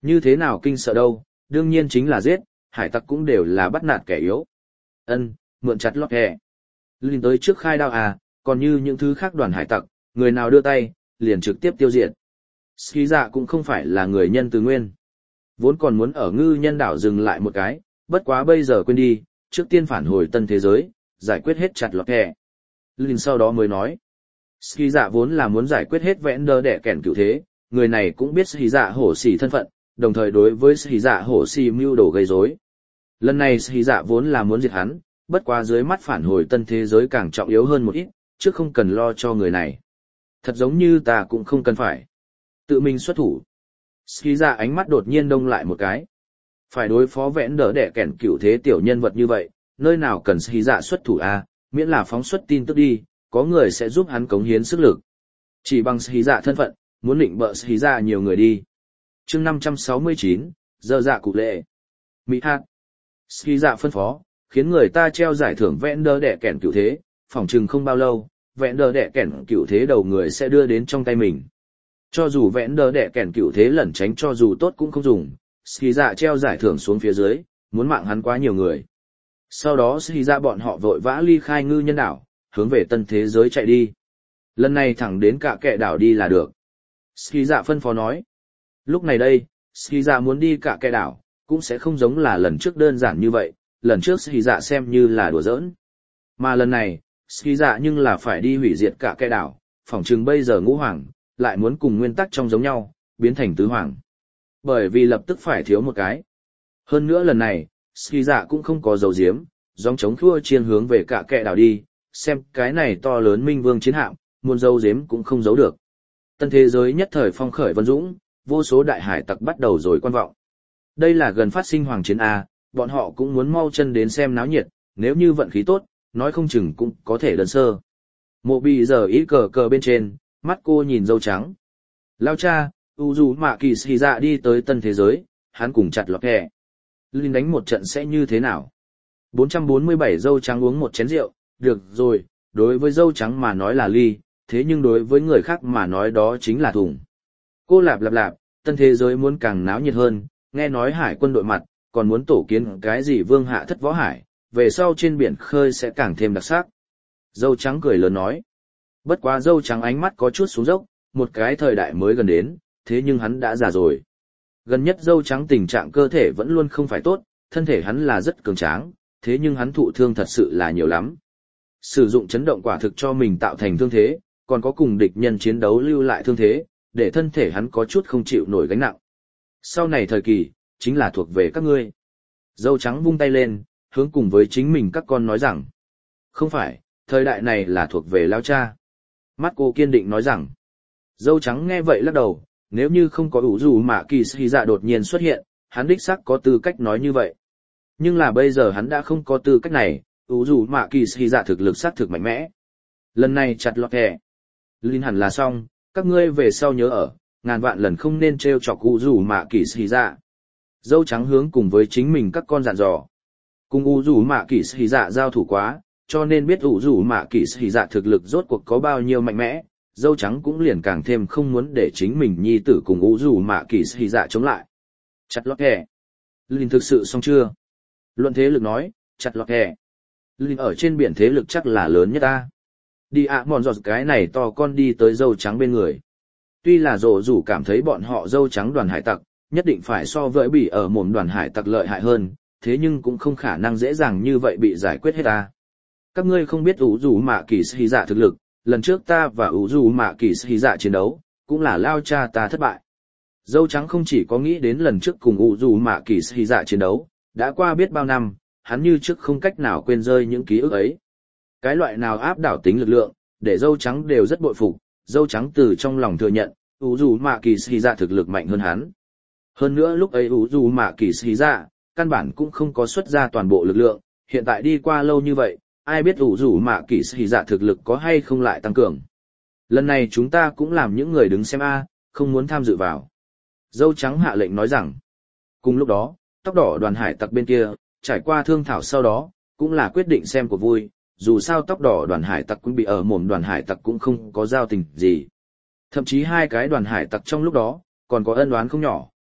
Như thế nào kinh sợ đâu, đương nhiên chính là giết, hải tặc cũng đều là bắt nạt kẻ yếu. Ân, mượn chặt lọt kẻ. Linh tới trước khai đao à, còn như những thứ khác đoàn hải tặc, người nào đưa tay, liền trực tiếp tiêu diệt. Ski dạ cũng không phải là người nhân từ nguyên. Vốn còn muốn ở ngư nhân đảo dừng lại một cái, bất quá bây giờ quên đi, trước tiên phản hồi tân thế giới, giải quyết hết chặt lọt kẻ. Linh sau đó mới nói. Ski dạ vốn là muốn giải quyết hết vẽn đơ đẻ kẻn cựu thế, người này cũng biết Ski dạ hổ xỉ thân phận, đồng thời đối với Ski dạ hổ xỉ mưu đồ gây rối. Lần này Ski dạ vốn là muốn diệt hắn, bất quá dưới mắt phản hồi tân thế giới càng trọng yếu hơn một ít, chứ không cần lo cho người này. Thật giống như ta cũng không cần phải tự mình xuất thủ. Ski dạ ánh mắt đột nhiên đông lại một cái. Phải đối phó vẽn đỡ đẻ kẻn cựu thế tiểu nhân vật như vậy, nơi nào cần Ski dạ xuất thủ a, miễn là phóng xuất tin tức đi, có người sẽ giúp hắn cống hiến sức lực. Chỉ bằng Ski dạ thân phận, muốn định bợ Ski dạ nhiều người đi. Chương năm trăm sáu mươi chín, giờ dạ cụ lệ. Mỹ hạt. Ski dạ phân phó, khiến người ta treo giải thưởng vẽn đỡ đẻ kẻn cựu thế, phỏng chừng không bao lâu, vẽn đỡ đẻ kẻn cựu thế đầu người sẽ đưa đến trong tay mình. Cho dù vẽn đỡ đẻ kẻn cựu thế lẩn tránh cho dù tốt cũng không dùng, Ski dạ treo giải thưởng xuống phía dưới, muốn mạng hắn quá nhiều người. Sau đó Ski dạ bọn họ vội vã ly khai ngư nhân đảo, hướng về tân thế giới chạy đi. Lần này thẳng đến cả kệ đảo đi là được. Ski dạ phân phó nói. Lúc này đây, Ski dạ muốn đi cả kệ đảo, cũng sẽ không giống là lần trước đơn giản như vậy, lần trước Ski dạ xem như là đùa giỡn. Mà lần này, Ski dạ nhưng là phải đi hủy diệt cả kệ đảo, phỏng chừng bây giờ ngũ hoàng, lại muốn cùng nguyên tắc trong giống nhau, biến thành tứ hoàng. Bởi vì lập tức phải thiếu một cái. Hơn nữa lần này, Ski dạ cũng không có dấu diếm, gióng chống thua chiên hướng về cả kệ đảo đi, xem cái này to lớn minh vương chiến hạm, muốn giấu giếm cũng không giấu được. Tân thế giới nhất thời phong khởi vân dũng, vô số đại hải tặc bắt đầu rồi quan vọng. Đây là gần phát sinh hoàng chiến A, bọn họ cũng muốn mau chân đến xem náo nhiệt, nếu như vận khí tốt, nói không chừng cũng có thể đơn sơ. Mộ bị giờ ý cờ cờ bên trên, mắt cô nhìn dâu trắng. Lao cha, u dù mạ kỳ xì dạ đi tới tân thế giới, hắn cùng chặt lọt kẻ. Linh đánh một trận sẽ như thế nào? bốn trăm bốn mươi bảy dâu trắng uống một chén rượu, được rồi, đối với dâu trắng mà nói là ly, thế nhưng đối với người khác mà nói đó chính là thùng. Cô lạp lạp lạp, tân thế giới muốn càng náo nhiệt hơn, nghe nói hải quân đội mặt, còn muốn tổ kiến cái gì vương hạ thất võ hải, về sau trên biển khơi sẽ càng thêm đặc sắc. Dâu trắng cười lớn nói. Bất quá dâu trắng ánh mắt có chút xuống dốc, một cái thời đại mới gần đến, thế nhưng hắn đã già rồi. Gần nhất dâu trắng tình trạng cơ thể vẫn luôn không phải tốt, thân thể hắn là rất cường tráng, thế nhưng hắn thụ thương thật sự là nhiều lắm. Sử dụng chấn động quả thực cho mình tạo thành thương thế, còn có cùng địch nhân chiến đấu lưu lại thương thế, để thân thể hắn có chút không chịu nổi gánh nặng. Sau này thời kỳ, chính là thuộc về các ngươi. Dâu trắng vung tay lên, hướng cùng với chính mình các con nói rằng. Không phải, thời đại này là thuộc về lao cha. Mắt cô kiên định nói rằng. Dâu trắng nghe vậy lắc đầu, nếu như không có ủ dù mà kỳ sĩ dạ đột nhiên xuất hiện, hắn đích xác có tư cách nói như vậy. Nhưng là bây giờ hắn đã không có tư cách này, ủ dù mà kỳ sĩ dạ thực lực xác thực mạnh mẽ. Lần này chặt lọt kẻ. Linh hẳn là xong, các ngươi về sau nhớ ở, ngàn vạn lần không nên trêu chọc ủ dù mà kỳ sĩ dạ. Dâu trắng hướng cùng với chính mình các con dặn dò. Cùng ủ dù mà kỳ sĩ dạ giao thủ quá, cho nên biết ủ dù mà kỳ sĩ dạ thực lực rốt cuộc có bao nhiêu mạnh mẽ. Dâu trắng cũng liền càng thêm không muốn để chính mình nhi tử cùng ủ dù mà kỳ sĩ dạ chống lại. Chặt lọt kẻ. Linh thực sự xong chưa? Luận thế lực nói, chặt lọt kẻ. Linh ở trên biển thế lực chắc là lớn nhất ta. Đi ạ mòn giọt cái này to con đi tới dâu trắng bên người. Tuy là rổ rủ cảm thấy bọn họ dâu trắng đoàn hải tặc, nhất định phải so với bị ở mồm đoàn hải tặc lợi hại hơn, thế nhưng cũng không khả năng dễ dàng như vậy bị giải quyết hết ta. Các ngươi không biết ủ dù mạ kỳ sĩ dạ thực lực, lần trước ta và ủ dù mạ kỳ sĩ dạ chiến đấu, cũng là lao cha ta thất bại. Dâu trắng không chỉ có nghĩ đến lần trước cùng ủ dù mạ kỳ sĩ dạ chiến đấu, đã qua biết bao năm, hắn như trước không cách nào quên rơi những ký ức ấy. Cái loại nào áp đảo tính lực lượng, để dâu trắng đều rất bội phục, dâu trắng từ trong lòng thừa nhận, ủ dù mạ kỳ sĩ dạ thực lực mạnh hơn hắn. Hơn nữa lúc ấy ủ dù mạ kỳ sĩ dạ, căn bản cũng không có xuất ra toàn bộ lực lượng, hiện tại đi qua lâu như vậy, ai biết ủ dù mạ kỳ sĩ dạ thực lực có hay không lại tăng cường. Lần này chúng ta cũng làm những người đứng xem a, không muốn tham dự vào. Dâu trắng hạ lệnh nói rằng, cùng lúc đó, tóc đỏ đoàn hải tặc bên kia, trải qua thương thảo sau đó, cũng là quyết định xem của vui, dù sao tóc đỏ đoàn hải tặc cũng bị ở mồm đoàn hải tặc cũng không có giao tình gì. Thậm chí hai cái đoàn hải tặc trong lúc đó, còn có ân oán không nhỏ,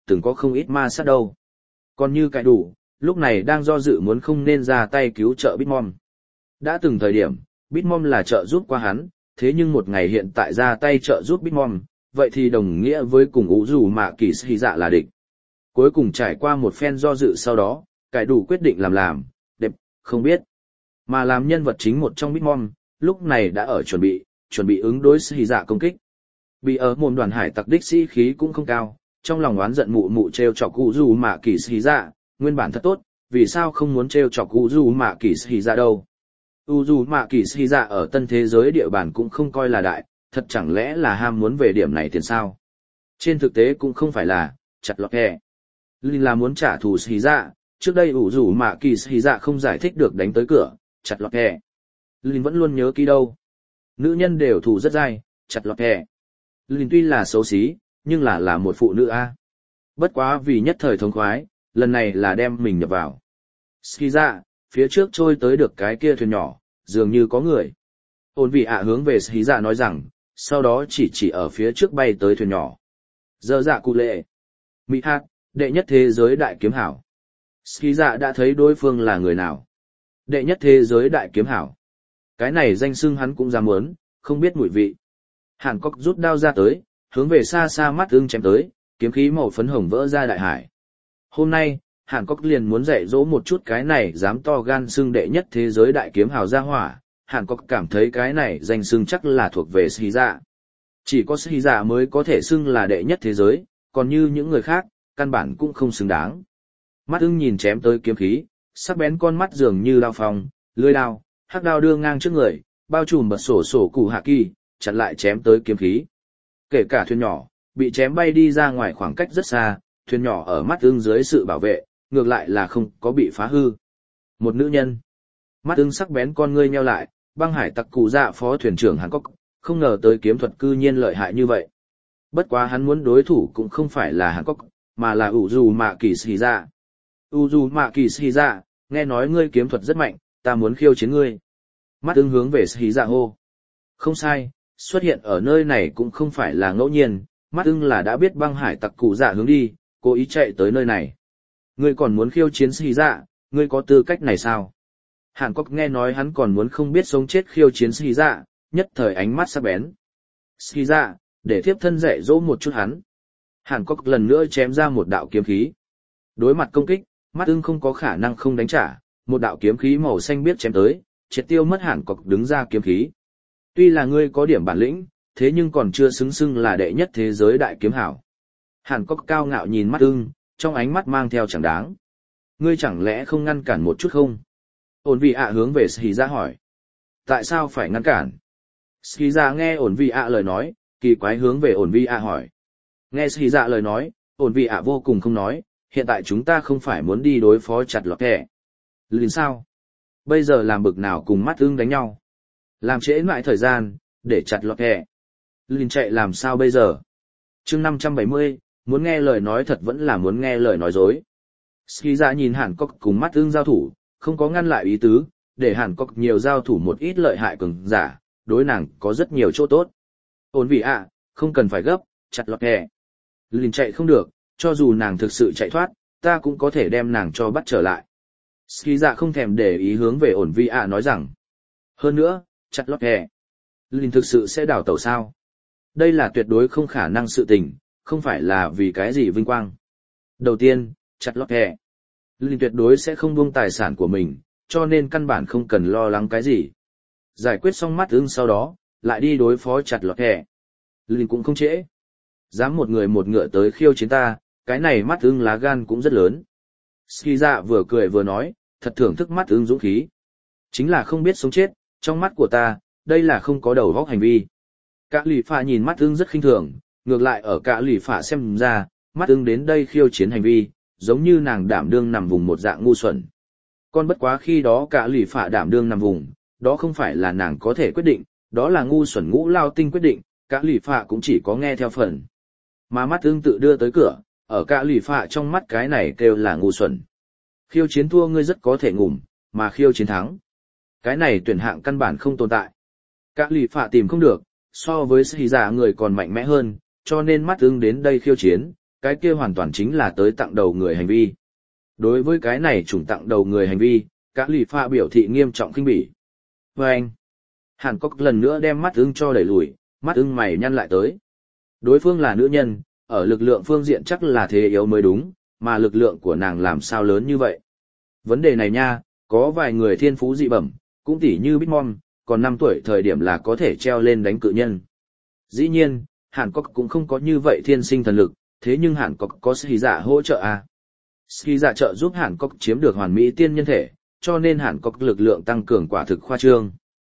từng có không ít ma sát đâu. Còn như cải đủ, lúc này đang do dự muốn không nên ra tay cứu trợ Bitmom. Đã từng thời điểm, Bitmom là trợ giúp qua hắn, thế nhưng một ngày hiện tại ra tay trợ giúp Bitmom, vậy thì đồng nghĩa với cùng ủ dù mạ kỳ sĩ dạ là địch. Cuối cùng trải qua một phen do dự sau đó, cải đủ quyết định làm làm, đẹp, không biết. Mà làm nhân vật chính một trong Bitmom, lúc này đã ở chuẩn bị, chuẩn bị ứng đối sĩ dạ công kích. Bị ở môn đoàn hải tặc đích sĩ khí cũng không cao, trong lòng oán giận mụ mụ treo chọc ủ dù mạ kỳ sĩ dạ, nguyên bản thật tốt, vì sao không muốn treo chọc ủ dù mạ kỳ sĩ dạ đâu. ủ dù mạ kỳ sĩ dạ ở tân thế giới địa bàn cũng không coi là đại, thật chẳng lẽ là ham muốn về điểm này tiền sao? Trên thực tế cũng không phải là, chặt lọt kẻ. Linh là muốn trả thù sĩ dạ, trước đây ủ dù mạ kỳ sĩ dạ không giải thích được đánh tới cửa, chặt lọt kẻ. Linh vẫn luôn nhớ kỹ đâu. Nữ nhân đều thù rất dai, chặt lọt kẻ. Linh tuy là xấu xí, nhưng là là một phụ nữ a. Bất quá vì nhất thời thống khoái, lần này là đem mình nhập vào. Ski ra, phía trước trôi tới được cái kia thuyền nhỏ, dường như có người. Ôn vị ạ hướng về Ski ra nói rằng, sau đó chỉ chỉ ở phía trước bay tới thuyền nhỏ. Giờ dạ cụ lệ. Mỹ hát, đệ nhất thế giới đại kiếm hảo. Ski dạ đã thấy đối phương là người nào. Đệ nhất thế giới đại kiếm hảo. Cái này danh xưng hắn cũng dám muốn, không biết mùi vị. Hàn Cốc rút đao ra tới, hướng về xa xa mắt ưng chém tới, kiếm khí màu phấn hồng vỡ ra đại hải. Hôm nay, Hàn Cốc liền muốn dạy dỗ một chút cái này dám to gan xưng đệ nhất thế giới đại kiếm hào gia hỏa. Hàn Cốc cảm thấy cái này danh xưng chắc là thuộc về Sĩ Dạ. Chỉ có Sĩ Dạ mới có thể xưng là đệ nhất thế giới, còn như những người khác, căn bản cũng không xứng đáng. Mắt ưng nhìn chém tới kiếm khí, sắc bén con mắt dường như đao phong, lưỡi đao, hắc đao đưa ngang trước người, bao trùm bật sổ sổ cụ hạ kỳ, chặn lại chém tới kiếm khí. Kể cả thuyền nhỏ, bị chém bay đi ra ngoài khoảng cách rất xa, thuyền nhỏ ở mắt ưng dưới sự bảo vệ, ngược lại là không có bị phá hư. Một nữ nhân. Mắt ưng sắc bén con ngươi nheo lại, băng hải tặc cụ dạ phó thuyền trưởng Hàn Cốc, không ngờ tới kiếm thuật cư nhiên lợi hại như vậy. Bất quá hắn muốn đối thủ cũng không phải là Hàn Cốc, mà là ủ dù mạ kỳ sĩ dạ. ủ dù mạ kỳ sĩ dạ, nghe nói ngươi kiếm thuật rất mạnh, ta muốn khiêu chiến ngươi. Mắt ưng hướng về sĩ dạ hô. Không sai, xuất hiện ở nơi này cũng không phải là ngẫu nhiên, mắt ưng là đã biết băng hải tặc cụ dạ hướng đi, cố ý chạy tới nơi này. Ngươi còn muốn khiêu chiến sĩ dạ, ngươi có tư cách này sao? Hàn Cốc nghe nói hắn còn muốn không biết sống chết khiêu chiến sĩ dạ, nhất thời ánh mắt sắc bén. Sĩ dạ, để thiếp thân dạy dỗ một chút hắn. Hàn Cốc lần nữa chém ra một đạo kiếm khí. Đối mặt công kích, mắt ưng không có khả năng không đánh trả, một đạo kiếm khí màu xanh biếc chém tới, triệt tiêu mất Hàn Cốc đứng ra kiếm khí. Tuy là ngươi có điểm bản lĩnh, thế nhưng còn chưa xứng xưng là đệ nhất thế giới đại kiếm hảo. Hàn Cốc cao ngạo nhìn mắt ưng, trong ánh mắt mang theo chẳng đáng. Ngươi chẳng lẽ không ngăn cản một chút không? Ổn vị ạ hướng về Ski Dạ hỏi. Tại sao phải ngăn cản? Ski Dạ nghe ổn vị ạ lời nói, kỳ quái hướng về ổn vị ạ hỏi. Nghe Ski Dạ lời nói, ổn vị ạ vô cùng không nói, hiện tại chúng ta không phải muốn đi đối phó chặt lọt kẻ. Liền sao? Bây giờ làm bực nào cùng mắt ưng đánh nhau? Làm trễ mãi thời gian, để chặt lọt kẻ. Linh chạy làm sao bây giờ? chương năm trăm bảy mươi, muốn nghe lời nói thật vẫn là muốn nghe lời nói dối. Ski Dạ nhìn Hàn Cốc cùng mắt ưng giao thủ, không có ngăn lại ý tứ, để Hàn Cốc nhiều giao thủ một ít lợi hại cường giả, đối nàng có rất nhiều chỗ tốt. Ổn vị ạ, không cần phải gấp, chặt lọt kẻ. Linh chạy không được, cho dù nàng thực sự chạy thoát, ta cũng có thể đem nàng cho bắt trở lại. Ski Dạ không thèm để ý hướng về ổn vị ạ nói rằng. Hơn nữa, chặt lọt kẻ. Linh thực sự sẽ đào tẩu sao? Đây là tuyệt đối không khả năng sự tình, không phải là vì cái gì vinh quang. Đầu tiên, chặt lọt kẻ. Linh tuyệt đối sẽ không buông tài sản của mình, cho nên căn bản không cần lo lắng cái gì. Giải quyết xong mắt ưng sau đó, lại đi đối phó chặt lọt kẻ. Linh cũng không trễ. Dám một người một ngựa tới khiêu chiến ta, cái này mắt ưng lá gan cũng rất lớn. Ski Dạ vừa cười vừa nói, thật thưởng thức mắt ưng dũng khí. Chính là không biết sống chết, trong mắt của ta, đây là không có đầu góc hành vi. Cả lì phà nhìn mắt ưng rất khinh thường, ngược lại ở cả lì phà xem ra, mắt ưng đến đây khiêu chiến hành vi, giống như nàng đảm đương nằm vùng một dạng ngu xuẩn. Con bất quá khi đó cả lì phà đảm đương nằm vùng, đó không phải là nàng có thể quyết định, đó là ngu xuẩn ngũ lao tinh quyết định, cả lì phà cũng chỉ có nghe theo phần. Mà mắt ưng tự đưa tới cửa, ở cả lì phà trong mắt cái này kêu là ngu xuẩn. Khiêu chiến thua ngươi rất có thể ngủm, mà khiêu chiến thắng. Cái này tuyển hạng căn bản không tồn tại. Cả lì phà tìm không được, so với sĩ giả người còn mạnh mẽ hơn, cho nên mắt ưng đến đây khiêu chiến, cái kia hoàn toàn chính là tới tặng đầu người hành vi. Đối với cái này chủng tặng đầu người hành vi, các lì pha biểu thị nghiêm trọng khinh bỉ. Và anh, Hàn Cốc lần nữa đem mắt ưng cho đẩy lùi, mắt ưng mày nhăn lại tới. Đối phương là nữ nhân, ở lực lượng phương diện chắc là thế yếu mới đúng, mà lực lượng của nàng làm sao lớn như vậy. Vấn đề này nha, có vài người thiên phú dị bẩm, cũng tỉ như Bitmom, còn năm tuổi thời điểm là có thể treo lên đánh cự nhân. Dĩ nhiên, Hàn Cốc cũng không có như vậy thiên sinh thần lực, thế nhưng Hàn Cốc có Ski Dạ hỗ trợ à. Ski Dạ trợ giúp Hàn Cốc chiếm được hoàn mỹ tiên nhân thể, cho nên Hàn Cốc lực lượng tăng cường quả thực khoa trương.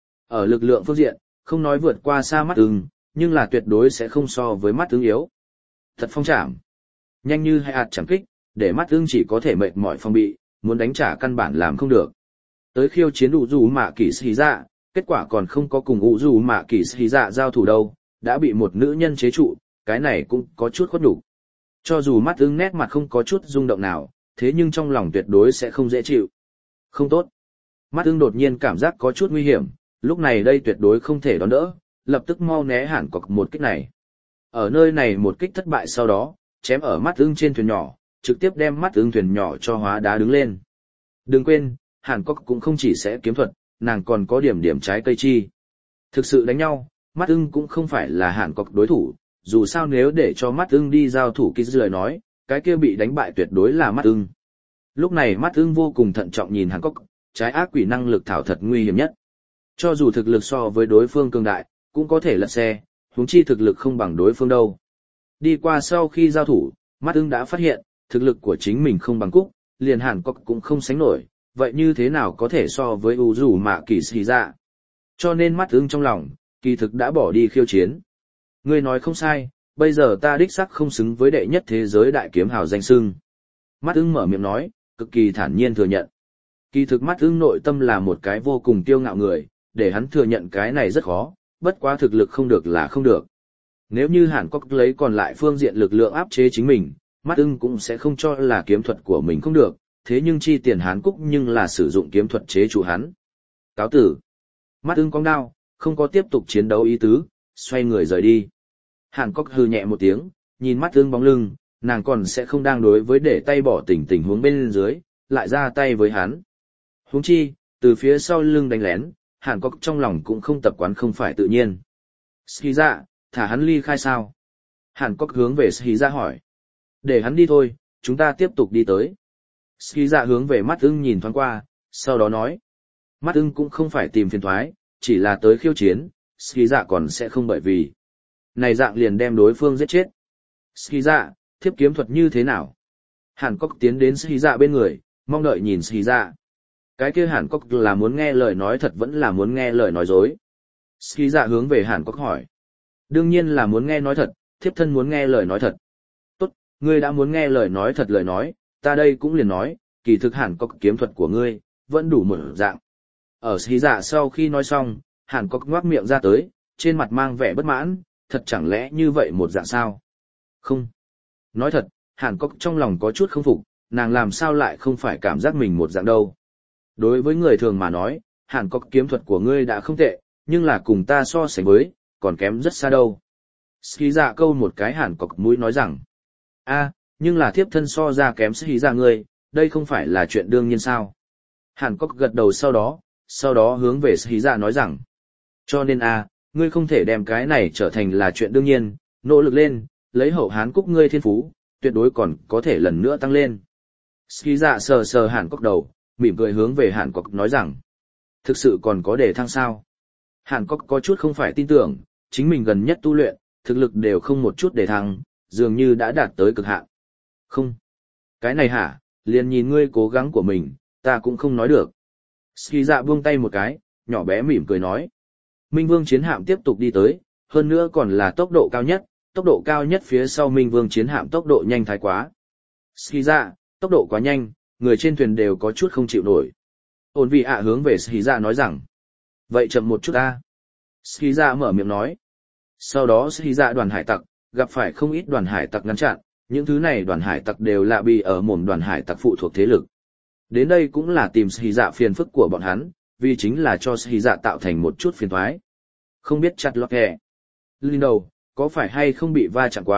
Ở lực lượng phương diện, không nói vượt qua xa mắt ưng, nhưng là tuyệt đối sẽ không so với mắt ưng yếu. Thật phong trảm. Nhanh như hai hạt chẳng kích, để mắt ưng chỉ có thể mệt mỏi phòng bị, muốn đánh trả căn bản làm không được. Tới khiêu chiến ủ dù mạ kỳ Ski Dạ, kết quả còn không có cùng ủ dù mạ kỳ Ski Dạ giao thủ đâu, đã bị một nữ nhân chế trụ, cái này cũng có chút khuất nhục. Cho dù mắt ưng nét mặt không có chút rung động nào, thế nhưng trong lòng tuyệt đối sẽ không dễ chịu. Không tốt. Mắt ưng đột nhiên cảm giác có chút nguy hiểm, lúc này đây tuyệt đối không thể đón đỡ, lập tức mau né Hàn Cốc một kích này. Ở nơi này một kích thất bại sau đó, chém ở mắt ưng trên thuyền nhỏ, trực tiếp đem mắt ưng thuyền nhỏ cho hóa đá đứng lên. Đừng quên, Hàn Cốc cũng không chỉ sẽ kiếm thuật, nàng còn có điểm điểm trái cây chi. Thực sự đánh nhau, mắt ưng cũng không phải là Hàn Cốc đối thủ, dù sao nếu để cho mắt ưng đi giao thủ kia lời nói, cái kia bị đánh bại tuyệt đối là mắt ưng. Lúc này mắt ưng vô cùng thận trọng nhìn Hàn Cốc, trái ác quỷ năng lực thảo thật nguy hiểm nhất. Cho dù thực lực so với đối phương cường đại, cũng có thể lật xe, huống chi thực lực không bằng đối phương đâu. Đi qua sau khi giao thủ, mắt ưng đã phát hiện, thực lực của chính mình không bằng Cúc, liền Hàn Cốc cũng không sánh nổi, vậy như thế nào có thể so với u dù mạ kỳ Ski Dạ. Cho nên mắt ưng trong lòng, kỳ thực đã bỏ đi khiêu chiến. Ngươi nói không sai, bây giờ ta đích xác không xứng với đệ nhất thế giới đại kiếm hào danh xưng. Mắt ưng mở miệng nói, cực kỳ thản nhiên thừa nhận. Kỳ thực mắt ưng nội tâm là một cái vô cùng kiêu ngạo người, để hắn thừa nhận cái này rất khó, bất quá thực lực không được là không được. Nếu như Hàn Cốc lấy còn lại phương diện lực lượng áp chế chính mình, mắt ưng cũng sẽ không cho là kiếm thuật của mình không được, thế nhưng chi tiền Hán Cúc nhưng là sử dụng kiếm thuật chế trụ hắn. Cáo tử. Mắt ưng cong đao, không có tiếp tục chiến đấu ý tứ, xoay người rời đi. Hàn Cốc hừ nhẹ một tiếng, nhìn mắt ưng bóng lưng, nàng còn sẽ không đang đối với để tay bỏ tình tình huống bên dưới, lại ra tay với hắn. Huống chi, từ phía sau lưng đánh lén, Hàn Cốc trong lòng cũng không tập quán không phải tự nhiên. Ski Dạ, thả hắn ly khai sao? Hàn Cốc hướng về Ski Dạ hỏi. Để hắn đi thôi, chúng ta tiếp tục đi tới. Ski Dạ hướng về mắt ưng nhìn thoáng qua, sau đó nói. Mắt ưng cũng không phải tìm phiền thoái, chỉ là tới khiêu chiến, Ski Dạ còn sẽ không bởi vì. Này dạng liền đem đối phương giết chết. Ski Dạ, thiếp kiếm thuật như thế nào? Hàn Cốc tiến đến Ski Dạ bên người, mong đợi nhìn Ski Dạ. Cái kia Hàn Cốc là muốn nghe lời nói thật vẫn là muốn nghe lời nói dối. Ski Dạ hướng về Hàn Cốc hỏi. Đương nhiên là muốn nghe nói thật, thiếp thân muốn nghe lời nói thật. Tốt, ngươi đã muốn nghe lời nói thật lời nói, ta đây cũng liền nói, kỳ thực Hàn Cốc kiếm thuật của ngươi, vẫn đủ một dạng. Ở Ski Dạ sau khi nói xong, Hàn Cốc ngoác miệng ra tới, trên mặt mang vẻ bất mãn, thật chẳng lẽ như vậy một dạng sao? Không. Nói thật, Hàn Cốc trong lòng có chút không phục, nàng làm sao lại không phải cảm giác mình một dạng đâu. Đối với người thường mà nói, Hàn Cốc kiếm thuật của ngươi đã không tệ, nhưng là cùng ta so sánh với, còn kém rất xa đâu. Ski Dạ câu một cái Hàn Cốc mũi nói rằng, a, nhưng là thiếp thân so ra kém Ski Dạ ngươi, đây không phải là chuyện đương nhiên sao. Hàn Cốc gật đầu sau đó, sau đó hướng về Ski Dạ nói rằng, cho nên a, ngươi không thể đem cái này trở thành là chuyện đương nhiên, nỗ lực lên, lấy hậu Hán Cúc ngươi thiên phú, tuyệt đối còn có thể lần nữa tăng lên. Ski Dạ sờ sờ Hàn Cốc đầu, mỉm cười hướng về Hàn Cốc nói rằng, thực sự còn có để thăng sao? Hàn Cốc có chút không phải tin tưởng, chính mình gần nhất tu luyện, thực lực đều không một chút để thăng, dường như đã đạt tới cực hạn. Không. Cái này hả, liền nhìn ngươi cố gắng của mình, ta cũng không nói được. Ski Dạ buông tay một cái, nhỏ bé mỉm cười nói. Minh Vương chiến hạm tiếp tục đi tới, hơn nữa còn là tốc độ cao nhất, tốc độ cao nhất phía sau Minh Vương chiến hạm tốc độ nhanh thái quá. Ski Dạ, tốc độ quá nhanh, người trên thuyền đều có chút không chịu nổi. Ôn vị ạ hướng về Ski Dạ nói rằng, vậy chậm một chút ta. Ski Dạ mở miệng nói. Sau đó Ski Dạ đoàn hải tặc, gặp phải không ít đoàn hải tặc ngăn chặn, những thứ này đoàn hải tặc đều là bị ở mồm đoàn hải tặc phụ thuộc thế lực. Đến đây cũng là tìm Ski Dạ phiền phức của bọn hắn, vì chính là cho Ski Dạ tạo thành một chút phiền toái. Không biết chặt lọt kẻ. Linh đầu, có phải hay không bị va chạm quá,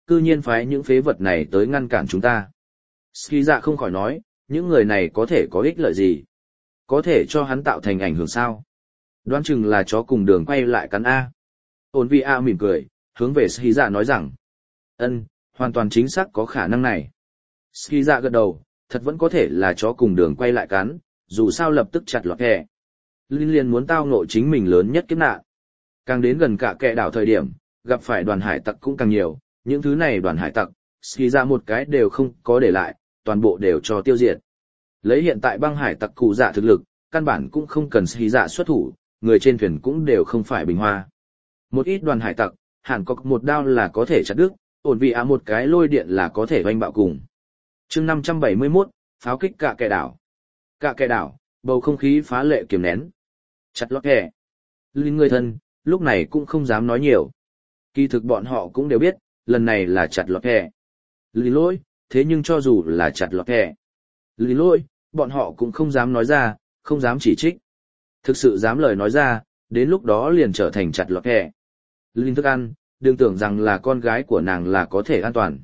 cư nhiên phái những phế vật này tới ngăn cản chúng ta. Ski dạ không khỏi nói, những người này có thể có ích lợi gì? Có thể cho hắn tạo thành ảnh hưởng sao? Đoán chừng là chó cùng đường quay lại cắn A. Ôn vi A mỉm cười, hướng về Ski dạ nói rằng, ân, hoàn toàn chính xác có khả năng này. Ski dạ gật đầu, thật vẫn có thể là chó cùng đường quay lại cắn, dù sao lập tức chặt lọt kẻ. Linh liền muốn tao ngộ chính mình lớn nhất kiếp nạn. Càng đến gần cả kẻ đảo thời điểm, gặp phải đoàn hải tặc cũng càng nhiều, những thứ này đoàn hải tặc, Ski dạ một cái đều không có để lại, toàn bộ đều cho tiêu diệt. Lấy hiện tại băng hải tặc cụ dạ thực lực, căn bản cũng không cần Ski dạ xuất thủ, người trên thuyền cũng đều không phải bình hoa. Một ít đoàn hải tặc, hẳn có một đao là có thể chặt đứt, ổn vì á một cái lôi điện là có thể oanh bạo cùng. chương năm trăm bảy mươi mốt, pháo kích cả kẻ đảo. Cả kẻ đảo, bầu không khí phá lệ kiềm nén. Chặt lót kẻ. Linh người thân, lúc này cũng không dám nói nhiều. Kỳ thực bọn họ cũng đều biết, lần này là chặt lọt kẻ. Lý lỗi, thế nhưng cho dù là chặt lọt kẻ. Lý lỗi, bọn họ cũng không dám nói ra, không dám chỉ trích. Thực sự dám lời nói ra, đến lúc đó liền trở thành chặt lọt kẻ. Linh thức ăn, đừng tưởng rằng là con gái của nàng là có thể an toàn.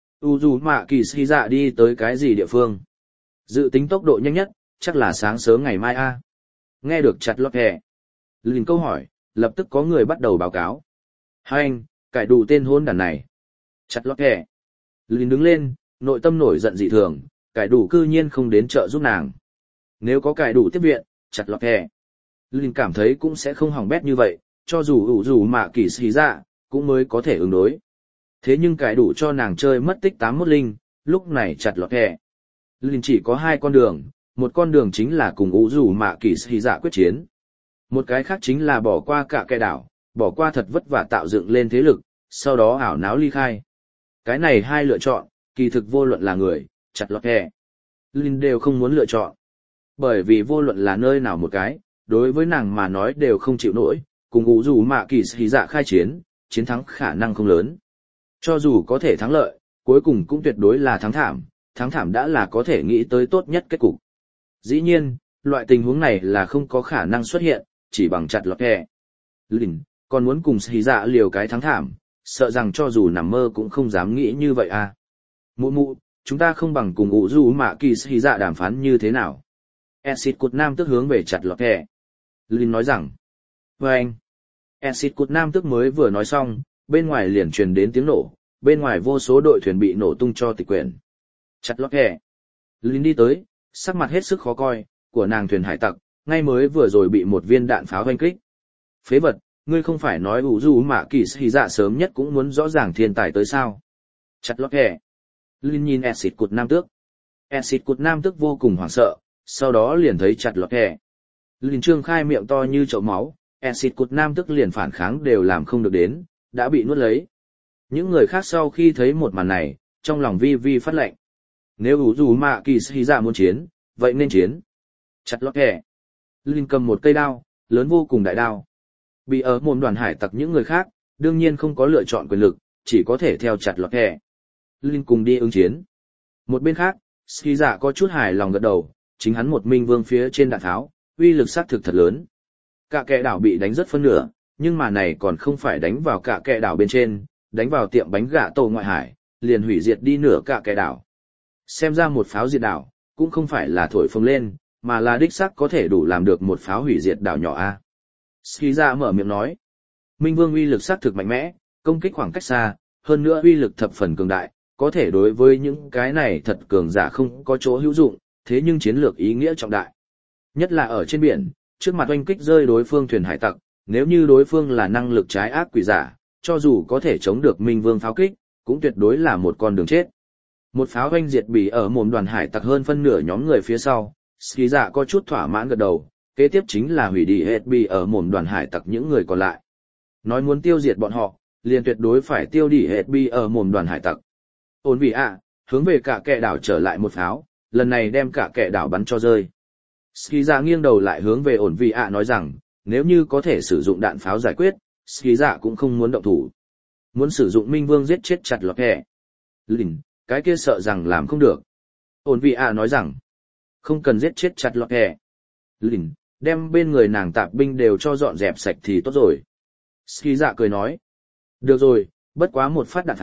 U dù mạ kỳ si dạ đi tới cái gì địa phương. Dự tính tốc độ nhanh nhất, chắc là sáng sớm ngày mai a. Nghe được chặt lọt kẻ. Linh câu hỏi, lập tức có người bắt đầu báo cáo. Hai anh, cải đủ tên hôn đàn này. Chặt lọt kẻ. Linh đứng lên, nội tâm nổi giận dị thường, cải đủ cư nhiên không đến trợ giúp nàng. Nếu có cải đủ tiếp viện, chặt lọt kẻ. Linh cảm thấy cũng sẽ không hỏng bét như vậy, cho dù ủ dù mạ kỳ xì dạ, cũng mới có thể ứng đối. Thế nhưng cải đủ cho nàng chơi mất tích tám mốt linh, lúc này chặt lọt kẻ. Linh chỉ có hai con đường, một con đường chính là cùng ủ dù mạ kỳ xì dạ quyết chiến. Một cái khác chính là bỏ qua cả kẻ đảo, bỏ qua thật vất vả tạo dựng lên thế lực, sau đó ảo náo ly khai. Cái này hai lựa chọn, kỳ thực vô luận là người, chặt lọt kẻ. Linh đều không muốn lựa chọn. Bởi vì vô luận là nơi nào một cái, đối với nàng mà nói đều không chịu nổi, cùng ủ dù mạ kỳ xì dạ khai chiến, chiến thắng khả năng không lớn. Cho dù có thể thắng lợi, cuối cùng cũng tuyệt đối là thắng thảm, thắng thảm đã là có thể nghĩ tới tốt nhất kết cục. Dĩ nhiên, loại tình huống này là không có khả năng xuất hiện, chỉ bằng chặt lọt kẻ. Linh, còn muốn cùng xì dạ liều cái thắng thảm, sợ rằng cho dù nằm mơ cũng không dám nghĩ như vậy à. Mụ mụ, chúng ta không bằng cùng ủ dù mạ kỳ xì dạ đàm phán như thế nào. Exit cụt nam tức hướng về chặt lọt kẻ. Linh nói rằng, với anh, Exit cụt nam tức mới vừa nói xong, bên ngoài liền truyền đến tiếng nổ, bên ngoài vô số đội thuyền bị nổ tung cho tịch quyển. Chặt lọt kẻ. Linh đi tới, sắc mặt hết sức khó coi, của nàng thuyền hải tặc, ngay mới vừa rồi bị một viên đạn pháo hoanh kích. Phế vật, ngươi không phải nói ủ dù mạ kỳ xì dạ sớm nhất cũng muốn rõ ràng thiên tài tới sao. Chặt lọt kẻ. Linh nhìn Exit cụt nam tước. Exit cụt nam tước vô cùng hoảng sợ, sau đó liền thấy chặt lọt kẻ. Linh trương khai miệng to như chậu máu, Exit cụt nam tước liền phản kháng đều làm không được đến, đã bị nuốt lấy. Những người khác sau khi thấy một màn này, trong lòng vi vi phát lệnh. Nếu ủ dù mạ kỳ xì dạ muốn chiến, vậy nên chiến. Chặt lọt kẻ. Linh cầm một cây đao, lớn vô cùng đại đao. Bị ở môn đoàn hải tặc những người khác, đương nhiên không có lựa chọn quyền lực, chỉ có thể theo chặt lọt kẻ. Linh cùng đi ứng chiến. Một bên khác, Ski dạ có chút hài lòng gật đầu, chính hắn một minh vương phía trên đạn tháo, uy lực xác thực thật lớn. Cả kẻ đảo bị đánh rất phân nửa, nhưng mà này còn không phải đánh vào cả kẻ đảo bên trên, đánh vào tiệm bánh gà tổ ngoại hải, liền hủy diệt đi nửa cả kẻ đảo. Xem ra một pháo diệt đảo, cũng không phải là thổi phồng lên, mà là đích xác có thể đủ làm được một pháo hủy diệt đảo nhỏ a. Ski dạ mở miệng nói, minh vương uy lực xác thực mạnh mẽ, công kích khoảng cách xa, hơn nữa uy lực thập phần cường đại, có thể đối với những cái này thật cường giả không có chỗ hữu dụng, thế nhưng chiến lược ý nghĩa trọng đại. Nhất là ở trên biển, trước mặt oanh kích rơi đối phương thuyền hải tặc, nếu như đối phương là năng lực trái ác quỷ giả, cho dù có thể chống được minh vương pháo kích, cũng tuyệt đối là một con đường chết. Một pháo oanh diệt bỉ ở mồm đoàn hải tặc hơn phân nửa nhóm người phía sau, Ski dạ có chút thỏa mãn gật đầu, kế tiếp chính là hủy đi hết bỉ ở mồm đoàn hải tặc những người còn lại. Nói muốn tiêu diệt bọn họ, liền tuyệt đối phải tiêu đi hết bỉ ở mồm đoàn hải tặc. Ổn vị ạ, hướng về cả kẻ đảo trở lại một pháo, lần này đem cả kẻ đảo bắn cho rơi. Ski dạ nghiêng đầu lại hướng về ổn vị ạ nói rằng, nếu như có thể sử dụng đạn pháo giải quyết, Ski dạ cũng không muốn động thủ. Muốn sử dụng minh vương giết chết chặt lọt kẻ. Linh, cái kia sợ rằng làm không được. Ổn vị ạ nói rằng, không cần giết chết chặt lọt kẻ. Linh, đem bên người nàng tạp binh đều cho dọn dẹp sạch thì tốt rồi. Ski dạ cười nói, được rồi, bất quá một phát đạn tháo,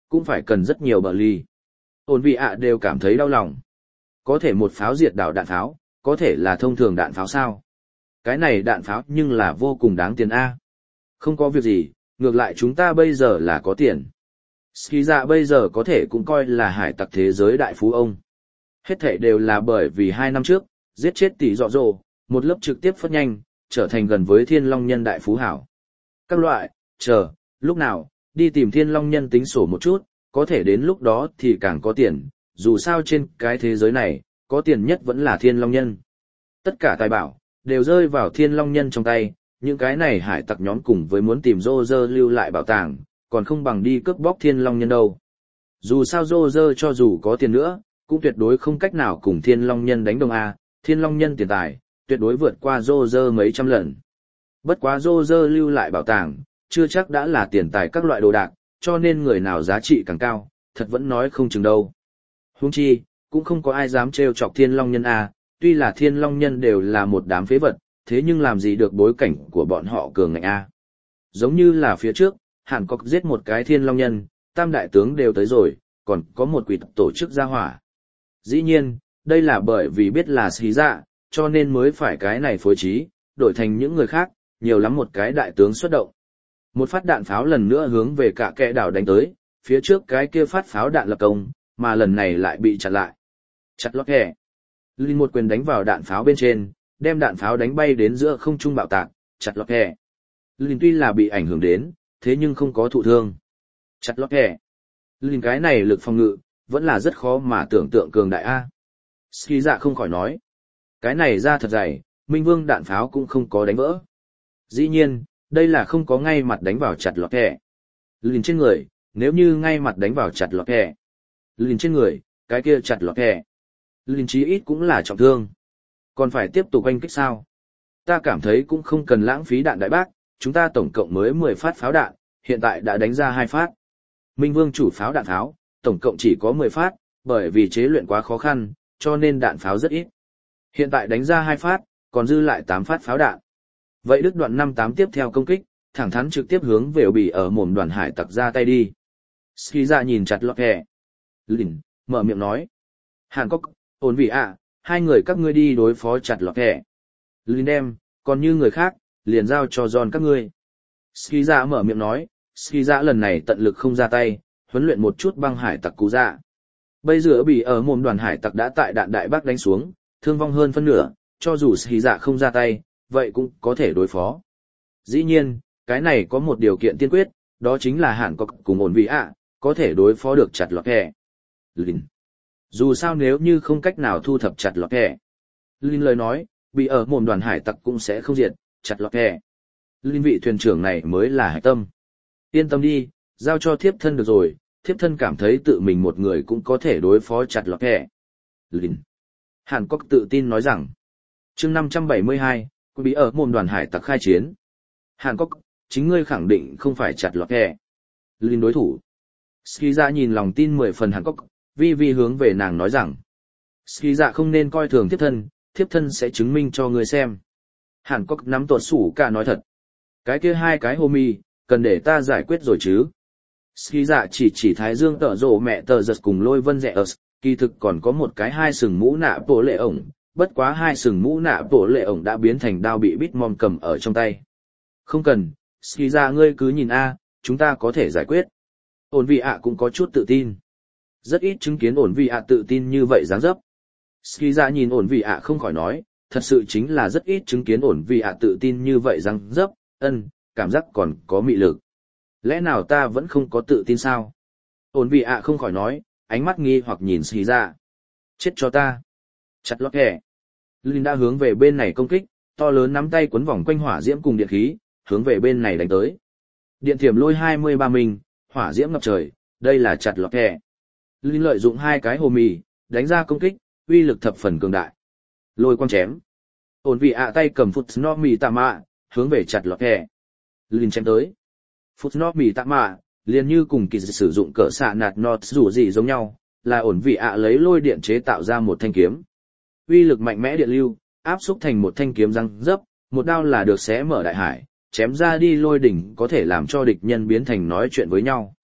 cũng phải cần rất nhiều bờ ly. Ổn vị ạ đều cảm thấy đau lòng. Có thể một pháo diệt đảo đạn pháo, có thể là thông thường đạn pháo sao? Cái này đạn pháo nhưng là vô cùng đáng tiền A. Không có việc gì, ngược lại chúng ta bây giờ là có tiền. Ski dạ bây giờ có thể cũng coi là hải tặc thế giới đại phú ông. Hết thảy đều là bởi vì hai năm trước, giết chết tỷ dọ dồ, một lớp trực tiếp phất nhanh, trở thành gần với thiên long nhân đại phú hảo. Các loại, chờ, lúc nào, đi tìm thiên long nhân tính sổ một chút, có thể đến lúc đó thì càng có tiền, dù sao trên cái thế giới này, có tiền nhất vẫn là thiên long nhân. Tất cả tài bảo, đều rơi vào thiên long nhân trong tay, những cái này hải tặc nhóm cùng với muốn tìm Roger lưu lại bảo tàng, còn không bằng đi cướp bóc thiên long nhân đâu. Dù sao Roger cho dù có tiền nữa, cũng tuyệt đối không cách nào cùng thiên long nhân đánh đồng A, thiên long nhân tiền tài, tuyệt đối vượt qua Roger mấy trăm lần. Bất quá Roger lưu lại bảo tàng, chưa chắc đã là tiền tài các loại đồ đạc, cho nên người nào giá trị càng cao, thật vẫn nói không chừng đâu. Huống chi, cũng không có ai dám trêu chọc thiên long nhân A, tuy là thiên long nhân đều là một đám phế vật, thế nhưng làm gì được bối cảnh của bọn họ cường ngạnh A. Giống như là phía trước, Hàn Cốc giết một cái thiên long nhân, tam đại tướng đều tới rồi, còn có một quỷ tổ chức gia hỏa. Dĩ nhiên, đây là bởi vì biết là xí dạ, cho nên mới phải cái này phối trí, đổi thành những người khác, nhiều lắm một cái đại tướng xuất động. Một phát đạn pháo lần nữa hướng về cả kẽ đảo đánh tới, phía trước cái kia phát pháo đạn lập công, mà lần này lại bị chặn lại. Chặt lót kẻ. Linh một quyền đánh vào đạn pháo bên trên, đem đạn pháo đánh bay đến giữa không trung bạo tạc, chặt lót kẻ. Linh tuy là bị ảnh hưởng đến, thế nhưng không có thụ thương. Chặt lót kẻ. Linh cái này lực phòng ngự, vẫn là rất khó mà tưởng tượng cường đại A. Ski dạ không khỏi nói. Cái này ra thật dày, Minh Vương đạn pháo cũng không có đánh vỡ. Dĩ nhiên, đây là không có ngay mặt đánh vào chặt lọt kẻ. Linh trên người, nếu như ngay mặt đánh vào chặt lọt kẻ. Linh trên người, cái kia chặt lọt kẻ. Linh chí ít cũng là trọng thương. Còn phải tiếp tục oanh kích sao? Ta cảm thấy cũng không cần lãng phí đạn đại bác, chúng ta tổng cộng mới mười phát pháo đạn, hiện tại đã đánh ra hai phát. Minh Vương chủ pháo đạn pháo, tổng cộng chỉ có mười phát, bởi vì chế luyện quá khó khăn, cho nên đạn pháo rất ít. Hiện tại đánh ra hai phát, còn dư lại tám phát pháo đạn. Vậy Đức đoạn năm tám tiếp theo công kích, thẳng thắn trực tiếp hướng về bị ở mồm đoàn hải tặc ra tay đi. Ski ra nhìn chặt lọt kẻ. Lìn, mở miệng nói. Hàn Cốc, ổn vị ạ, hai người các ngươi đi đối phó chặt lọt kẻ. Lìn đem, còn như người khác, liền giao cho John các ngươi. Ski ra mở miệng nói, Ski ra lần này tận lực không ra tay, huấn luyện một chút băng hải tặc cú dạ. Bây giờ bị ở mồm đoàn hải tặc đã tại đạn đại bác đánh xuống, thương vong hơn phân nửa, cho dù Ski dạ không ra tay, vậy cũng có thể đối phó. Dĩ nhiên, cái này có một điều kiện tiên quyết, đó chính là Hàn Cốc cùng ổn vị ạ, có thể đối phó được chặt lọt kẻ. Lìn. Dù sao nếu như không cách nào thu thập chặt lọt kẻ. Lìn lời nói, bị ở mồm đoàn hải tặc cũng sẽ không diệt, chặt lọt kẻ. Lìn vị thuyền trưởng này mới là hải tâm. Yên tâm đi, giao cho thiếp thân được rồi, thiếp thân cảm thấy tự mình một người cũng có thể đối phó chặt lọt kẻ. Lìn. Hàn Cốc tự tin nói rằng, chương năm trăm bảy mươi hai, bị ở mồm đoàn hải tặc khai chiến. Hàn Cốc, chính ngươi khẳng định không phải chặt lọt kẻ. Lìn đối thủ. Ski dạ nhìn lòng tin mười phần Hàn Cốc, vi vi hướng về nàng nói rằng, Ski dạ không nên coi thường thiếp thân, thiếp thân sẽ chứng minh cho ngươi xem. Hàn Cốc nắm tuột sủ cả nói thật. Cái kia hai cái homie, cần để ta giải quyết rồi chứ. Ski dạ chỉ chỉ Thái Dương tở rộ mẹ tờ giật cùng lôi vân rẻ ớt, kỳ thực còn có một cái hai sừng mũ nạ bộ lệ ổng, bất quá hai sừng mũ nạ bộ lệ ổng đã biến thành đao bị Bitmom cầm ở trong tay. Không cần, Ski dạ ngươi cứ nhìn a, chúng ta có thể giải quyết. Ổn vị ạ cũng có chút tự tin. Rất ít chứng kiến ổn vị ạ tự tin như vậy dáng dấp. Ski dạ nhìn ổn vị ạ không khỏi nói, thật sự chính là rất ít chứng kiến ổn vị ạ tự tin như vậy dáng dấp, ân, cảm giác còn có mị lực. Lẽ nào ta vẫn không có tự tin sao? Ổn vị ạ không khỏi nói, ánh mắt nghi hoặc nhìn Ski dạ. Chết cho ta. Chặt lót kẻ. Linh đã hướng về bên này công kích, to lớn nắm tay quấn vòng quanh hỏa diễm cùng điện khí, hướng về bên này đánh tới. Điện thiểm lôi hai mươi ba mình, hỏa diễm ngập trời, đây là chặt lọt kẻ. Linh lợi dụng hai cái hồ mì, đánh ra công kích, uy lực thập phần cường đại. Lôi quang chém. Ổn vị ạ tay cầm phút no mì tạ mạ, hướng về chặt lọt kẻ. Linh chém tới. Phút no mì tạ mạ, liền như cùng kỳ sử dụng cỡ xạ nạt nọt rủ gì giống nhau, là ổn vị ạ lấy lôi điện chế tạo ra một thanh kiếm. Uy lực mạnh mẽ điện lưu, áp xúc thành một thanh kiếm răng dấp, một đao là được xé mở đại hải, chém ra đi lôi đỉnh có thể làm cho địch nhân biến thành nói chuyện với nhau.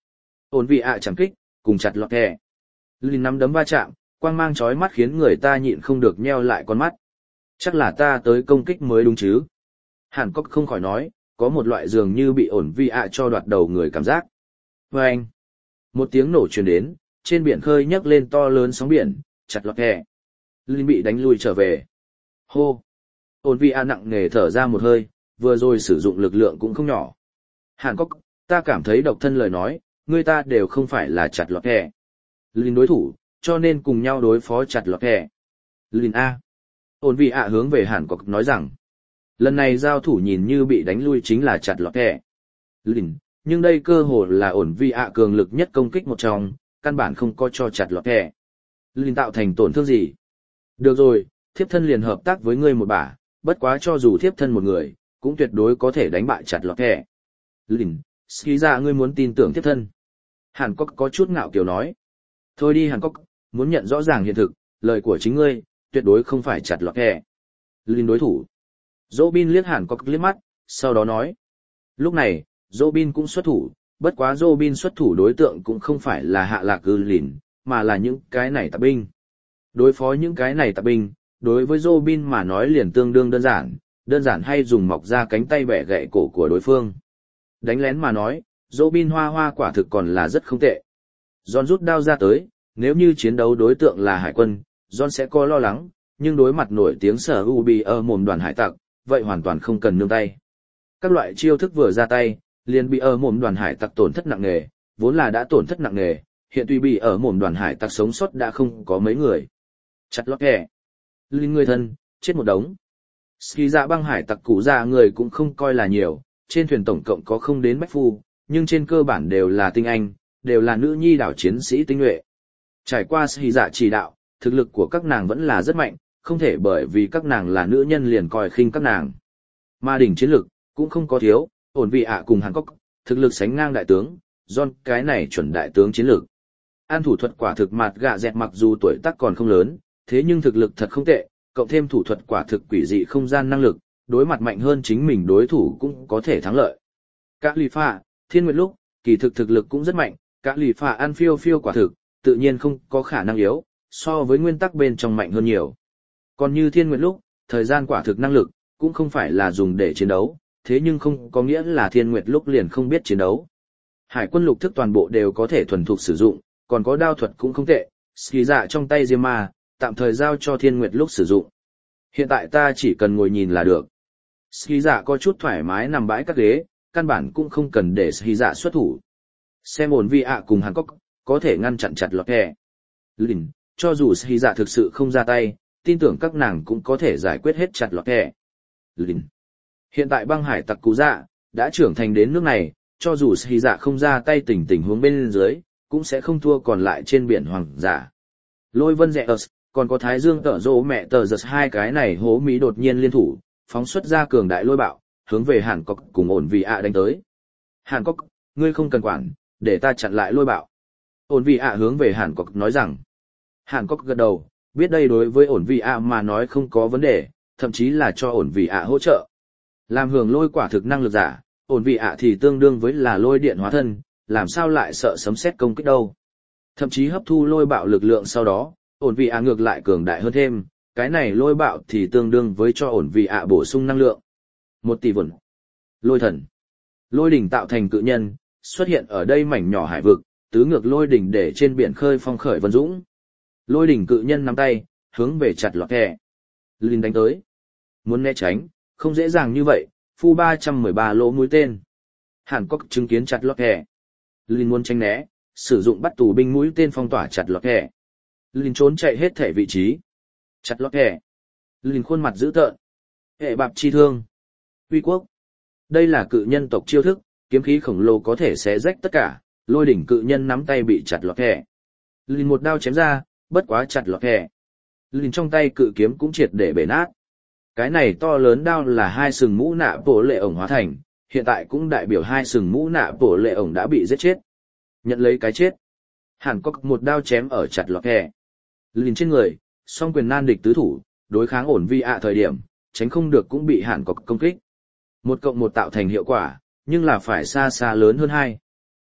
Ổn vị ạ chẳng kích, cùng chặt lọt kẻ. Lìn nắm đấm va chạm, quang mang chói mắt khiến người ta nhịn không được nheo lại con mắt. Chắc là ta tới công kích mới đúng chứ. Hàn Cốc không khỏi nói, có một loại dường như bị ổn vị ạ cho đoạt đầu người cảm giác. Và anh, một tiếng nổ truyền đến, trên biển khơi nhấc lên to lớn sóng biển, chặt lọt kẻ. Linh bị đánh lui trở về. Hô! Ổn vị ạ nặng nề thở ra một hơi, vừa rồi sử dụng lực lượng cũng không nhỏ. Hàn Cốc, ta cảm thấy độc thân lời nói, người ta đều không phải là chặt lọt kẻ. Linh đối thủ, cho nên cùng nhau đối phó chặt lọt kẻ. Linh A. Ổn vị ạ hướng về Hàn Cốc nói rằng, lần này giao thủ nhìn như bị đánh lui chính là chặt lọt kẻ. Linh, nhưng đây cơ hồ là ổn vị ạ cường lực nhất công kích một trong, căn bản không có cho chặt lọt kẻ. Linh tạo thành tổn thương gì? Được rồi, thiếp thân liền hợp tác với ngươi một bả, bất quá cho dù thiếp thân một người, cũng tuyệt đối có thể đánh bại chặt lọt kẻ. Linh, ski ra ngươi muốn tin tưởng thiếp thân. Hàn Cốc có chút ngạo kiều nói. Thôi đi Hàn Cốc, muốn nhận rõ ràng hiện thực, lời của chính ngươi, tuyệt đối không phải chặt lọt kẻ. Linh đối thủ. Robin liếc Hàn Cốc liếc mắt, sau đó nói. Lúc này, Robin cũng xuất thủ, bất quá Robin xuất thủ đối tượng cũng không phải là hạ lạc ư lìn, mà là những cái này tạp binh. Đối phó những cái này tạp binh, đối với Robin mà nói liền tương đương đơn giản, đơn giản hay dùng mọc ra cánh tay bẻ gãy cổ của đối phương. Đánh lén mà nói, Robin hoa hoa quả thực còn là rất không tệ. John rút đao ra tới, nếu như chiến đấu đối tượng là hải quân, John sẽ có lo lắng, nhưng đối mặt nổi tiếng sở Ubi ở mồm đoàn hải tặc, vậy hoàn toàn không cần nương tay. Các loại chiêu thức vừa ra tay, liền bị ở mồm đoàn hải tặc tổn thất nặng nề, vốn là đã tổn thất nặng nề, hiện tuy bị ở mồm đoàn hải tặc sống sót đã không có mấy người. Chặt lót kẻ. Linh người thân, chết một đống. Ski dạ băng hải tặc cũ dạ người cũng không coi là nhiều, trên thuyền tổng cộng có không đến bách phu, nhưng trên cơ bản đều là tinh anh, đều là nữ nhi đảo chiến sĩ tinh nhuệ. Trải qua Ski dạ chỉ đạo, thực lực của các nàng vẫn là rất mạnh, không thể bởi vì các nàng là nữ nhân liền coi khinh các nàng. Mà đỉnh chiến lực, cũng không có thiếu, ổn vị ạ cùng Hàn Cốc, thực lực sánh ngang đại tướng, John cái này chuẩn đại tướng chiến lược. An thủ thuật quả thực mạt gạ dẹt mặc dù tuổi tác còn không lớn, thế nhưng thực lực thật không tệ, cộng thêm thủ thuật quả thực quỷ dị không gian năng lực, đối mặt mạnh hơn chính mình đối thủ cũng có thể thắng lợi. Các lì phạ, thiên nguyệt lúc, kỳ thực thực lực cũng rất mạnh, các lì phạ ăn phiêu phiêu quả thực, tự nhiên không có khả năng yếu, so với nguyên tắc bên trong mạnh hơn nhiều. Còn như thiên nguyệt lúc, thời gian quả thực năng lực, cũng không phải là dùng để chiến đấu, thế nhưng không có nghĩa là thiên nguyệt lúc liền không biết chiến đấu. Hải quân lục thức toàn bộ đều có thể thuần thục sử dụng, còn có đao thuật cũng không tệ, ski dạ trong tay Diêm Ma, tạm thời giao cho thiên nguyệt lúc sử dụng. Hiện tại ta chỉ cần ngồi nhìn là được. Ski dạ có chút thoải mái nằm bãi các ghế, căn bản cũng không cần để ski dạ xuất thủ. Xem ổn vi ạ cùng Hàn Cốc, có thể ngăn chặn chặt lọt kẻ. Lìn, cho dù ski dạ thực sự không ra tay, tin tưởng các nàng cũng có thể giải quyết hết chặt lọt kẻ. Lìn. Hiện tại băng hải tặc cú dạ, đã trưởng thành đến nước này, cho dù ski dạ không ra tay tình tình huống bên dưới, cũng sẽ không thua còn lại trên biển hoàng giả. Lôi vân rẽ ớt, còn có thái dương tở rỗ mẹ tờ giật hai cái này hố mỹ đột nhiên liên thủ, phóng xuất ra cường đại lôi bạo, hướng về Hàn Cốc cùng ổn vị ạ đánh tới. Hàn Cốc, ngươi không cần quản, để ta chặn lại lôi bạo. Ổn vị ạ hướng về Hàn Cốc nói rằng. Hàn Cốc gật đầu, biết đây đối với ổn vị ạ mà nói không có vấn đề, thậm chí là cho ổn vị ạ hỗ trợ. Làm hưởng lôi quả thực năng lực giả, ổn vị ạ thì tương đương với là lôi điện hóa thân, làm sao lại sợ sấm sét công kích đâu. Thậm chí hấp thu lôi bạo lực lượng sau đó, ổn vị ạ ngược lại cường đại hơn thêm, cái này lôi bạo thì tương đương với cho ổn vị ạ bổ sung năng lượng. Một tỷ vẩn. Lôi thần. Lôi đỉnh tạo thành cự nhân, xuất hiện ở đây mảnh nhỏ hải vực, tứ ngược lôi đỉnh để trên biển khơi phong khởi vân dũng. Lôi đỉnh cự nhân nắm tay, hướng về chặt lọt kẻ. Linh đánh tới. Muốn né tránh, không dễ dàng như vậy, phu ba trăm mười ba lỗ mũi tên. Hàn Cốc chứng kiến chặt lọt kẻ. Linh muốn tránh né, sử dụng bắt tù binh mũi tên phong tỏa chặt lọt kẻ. Linh trốn chạy hết thể vị trí. Chặt lọt kẻ. Linh khuôn mặt dữ tợn. Hệ bạp chi thương. Uy quốc. Đây là cự nhân tộc chiêu thức, kiếm khí khổng lồ có thể xé rách tất cả, lôi đỉnh cự nhân nắm tay bị chặt lọt kẻ. Linh một đao chém ra, bất quá chặt lọt kẻ. Linh trong tay cự kiếm cũng triệt để bể nát. Cái này to lớn đao là hai sừng mũ nạ bổ lệ ổng hóa thành, hiện tại cũng đại biểu hai sừng mũ nạ bổ lệ ổng đã bị giết chết. Nhận lấy cái chết. Hàn Cốc một đao chém ở chặt lọt kẻ. Linh trên người, song quyền nan địch tứ thủ, đối kháng ổn vi ạ thời điểm, tránh không được cũng bị Hàn Cốc công kích. Một cộng một tạo thành hiệu quả, nhưng là phải xa xa lớn hơn hai.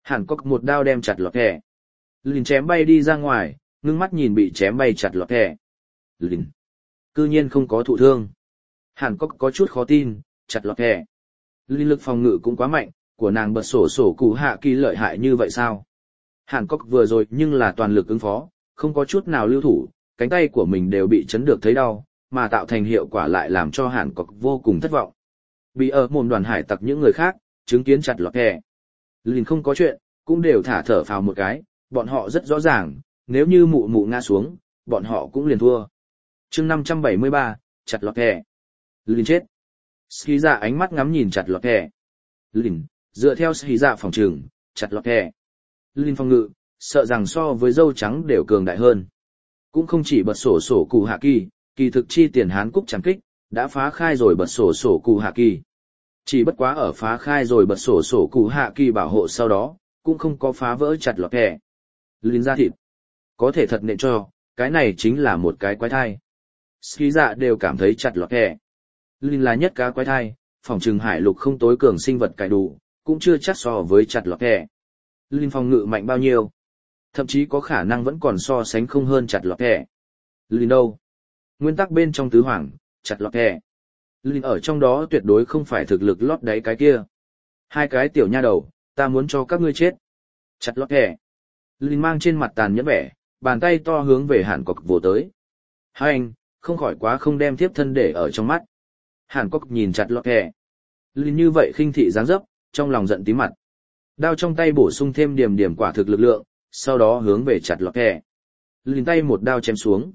Hàn Cốc một đao đem chặt lọt kẻ. Lìn chém bay đi ra ngoài, ngưng mắt nhìn bị chém bay chặt lọt kẻ. Lìn. Cư nhiên không có thụ thương. Hàn Cốc có chút khó tin, chặt lọt kẻ. Linh lực phòng ngự cũng quá mạnh, của nàng bật sổ sổ cụ hạ kỳ lợi hại như vậy sao? Hàn Cốc vừa rồi nhưng là toàn lực ứng phó, không có chút nào lưu thủ, cánh tay của mình đều bị chấn được thấy đau, mà tạo thành hiệu quả lại làm cho Hàn Cốc vô cùng thất vọng. Bị ở mồm đoàn hải tặc những người khác, chứng kiến chặt lọt kẻ. Linh không có chuyện, cũng đều thả thở phào một cái, bọn họ rất rõ ràng, nếu như mụ mụ ngã xuống, bọn họ cũng liền thua. chương năm trăm bảy mươi ba, chặt lọt kẻ. Linh chết. Ski dạ ánh mắt ngắm nhìn chặt lọt kẻ. Linh, dựa theo Ski dạ phòng trường, chặt lọt kẻ. Linh phòng ngự, sợ rằng so với dâu trắng đều cường đại hơn. Cũng không chỉ bật sổ sổ cụ hạ kỳ, kỳ thực chi tiền hán cúc chẳng kích, đã phá khai rồi bật sổ sổ cụ hạ kỳ. Chỉ bất quá ở phá khai rồi bật sổ sổ cụ hạ kỳ bảo hộ sau đó, cũng không có phá vỡ chặt lọt kẻ. Linh ra thịt. Có thể thật nện cho, cái này chính là một cái quái thai. Ski dạ đều cảm thấy chặt lọt kẻ. Linh là nhất cá quái thai, phòng trừng hải lục không tối cường sinh vật cải đủ, cũng chưa chắc so với chặt lọt kẻ. Linh phòng ngự mạnh bao nhiêu? Thậm chí có khả năng vẫn còn so sánh không hơn chặt lọt kẻ. Linh đâu? Nguyên tắc bên trong tứ hoàng, chặt lọt kẻ. Linh ở trong đó tuyệt đối không phải thực lực lót đáy cái kia. Hai cái tiểu nha đầu, ta muốn cho các ngươi chết. Chặt lọt kẻ. Linh mang trên mặt tàn nhẫn vẻ, bàn tay to hướng về Hàn Cốc vồ tới. Hai anh, không khỏi quá không đem tiếp thân để ở trong mắt. Hàn Cốc nhìn chặt lọt kẻ. Linh như vậy khinh thị dáng dấp, trong lòng giận tím mặt. Đao trong tay bổ sung thêm điểm điểm quả thực lực lượng, sau đó hướng về chặt lọt kẻ. Linh tay một đao chém xuống.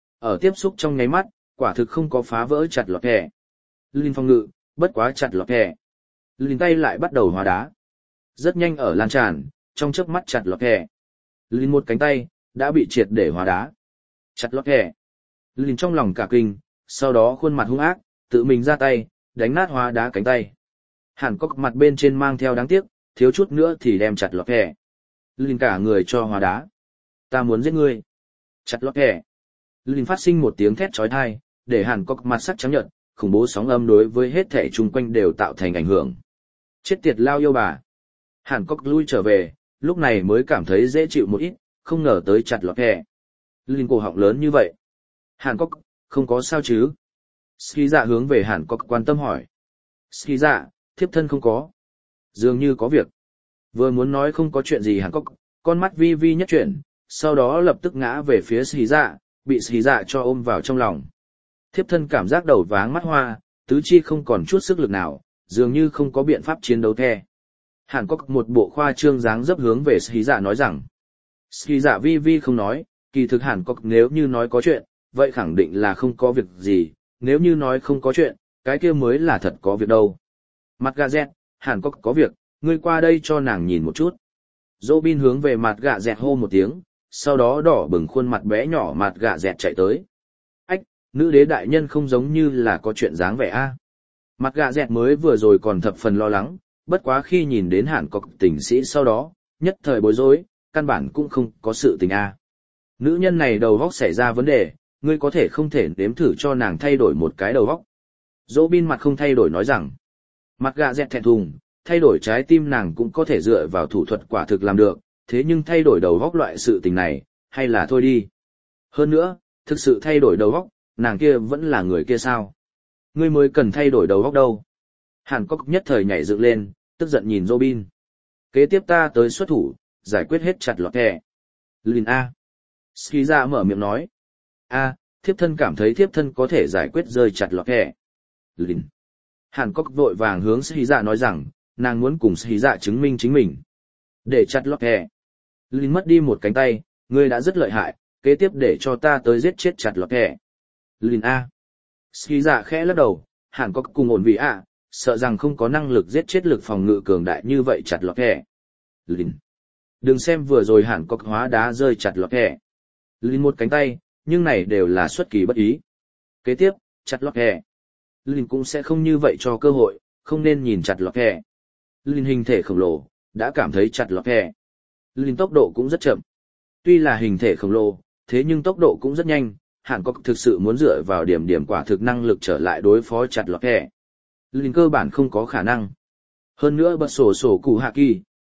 Ở tiếp xúc trong nháy mắt, quả thực không có phá vỡ chặt lọt kẻ. Linh phòng ngự, bất quá chặt lọt kẻ. Linh tay lại bắt đầu hóa đá. Rất nhanh ở lan tràn, trong chớp mắt chặt lọt kẻ. Linh một cánh tay, đã bị triệt để hóa đá. Chặt lọt kẻ. Linh trong lòng cả kinh, sau đó khuôn mặt hung ác, tự mình ra tay, đánh nát hóa đá cánh tay. Hàn Cốc mặt bên trên mang theo đáng tiếc, thiếu chút nữa thì đem chặt lọt kẻ. Linh cả người cho hóa đá. Ta muốn giết ngươi. Chặt lọt kẻ. Linh phát sinh một tiếng thét chói tai, để Hàn Cốc mặt sắc trắng nhợt, khủng bố sóng âm đối với hết thể chung quanh đều tạo thành ảnh hưởng. Chết tiệt lao yêu bà. Hàn Cốc lui trở về, lúc này mới cảm thấy dễ chịu một ít, không ngờ tới chặt lọt kẻ. Linh cổ họng lớn như vậy. Hàn Cốc, không có sao chứ? Ski dạ hướng về Hàn Cốc quan tâm hỏi. Ski dạ, thiếp thân không có. Dường như có việc. Vừa muốn nói không có chuyện gì Hàn Cốc, con mắt vi vi nhất chuyển, sau đó lập tức ngã về phía Ski dạ, bị Ski dạ cho ôm vào trong lòng. Thiếp thân cảm giác đầu váng mắt hoa, tứ chi không còn chút sức lực nào, dường như không có biện pháp chiến đấu the. Hàn Cốc một bộ khoa trương dáng dấp hướng về Ski dạ nói rằng. Ski dạ vi vi không nói, kỳ thực Hàn Cốc nếu như nói có chuyện, vậy khẳng định là không có việc gì, nếu như nói không có chuyện, cái kia mới là thật có việc đâu. Mặt gà dẹt, Hàn Cốc có việc, ngươi qua đây cho nàng nhìn một chút. Robin hướng về mặt gà dẹt hô một tiếng, sau đó đỏ bừng khuôn mặt bé nhỏ mặt gà dẹt chạy tới. Ách, nữ đế đại nhân không giống như là có chuyện dáng vẻ a. Mặt gà dẹt mới vừa rồi còn thập phần lo lắng, bất quá khi nhìn đến Hàn Cốc tình sĩ sau đó, nhất thời bối rối, căn bản cũng không có sự tình a. Nữ nhân này đầu óc xảy ra vấn đề, ngươi có thể không thể nếm thử cho nàng thay đổi một cái đầu óc. Robin mặt không thay đổi nói rằng, mặt gà dẹt thẹn thùng, thay đổi trái tim nàng cũng có thể dựa vào thủ thuật quả thực làm được, thế nhưng thay đổi đầu óc loại sự tình này, hay là thôi đi. Hơn nữa, thực sự thay đổi đầu óc, nàng kia vẫn là người kia sao? Ngươi mới cần thay đổi đầu óc đâu. Hàn Cốc nhất thời nhảy dựng lên, tức giận nhìn Robin. Kế tiếp ta tới xuất thủ, giải quyết hết chặt lọt kẻ. Lìn A. Ski ra mở miệng nói. A, thiếp thân cảm thấy thiếp thân có thể giải quyết rơi chặt lọt kẻ. Lìn. Hàn Cốc vội vàng hướng Ski dạ nói rằng, nàng muốn cùng Ski dạ chứng minh chính mình. Để chặt lọt kẻ. Lìn mất đi một cánh tay, ngươi đã rất lợi hại, kế tiếp để cho ta tới giết chết chặt lọt kẻ. Lìn A. Ski dạ khẽ lắc đầu, Hàn Cốc cùng ổn vị A, sợ rằng không có năng lực giết chết lực phòng ngự cường đại như vậy chặt lọt kẻ. Lìn. Đừng xem vừa rồi Hàn Cốc hóa đá rơi chặt lọt kẻ. Lìn một cánh tay, nhưng này đều là xuất kỳ bất ý. Kế tiếp, chặt lọt kẻ. Lìn cũng sẽ không như vậy cho cơ hội, không nên nhìn chặt lọt kẻ. Lìn hình thể khổng lồ, đã cảm thấy chặt lọt kẻ. Lìn tốc độ cũng rất chậm. Tuy là hình thể khổng lồ, thế nhưng tốc độ cũng rất nhanh, Hàn Cốc thực sự muốn dựa vào điểm điểm quả thực năng lực trở lại đối phó chặt lọt kẻ. Lìn cơ bản không có khả năng. Hơn nữa bật sổ sổ cụ hạ kỳ,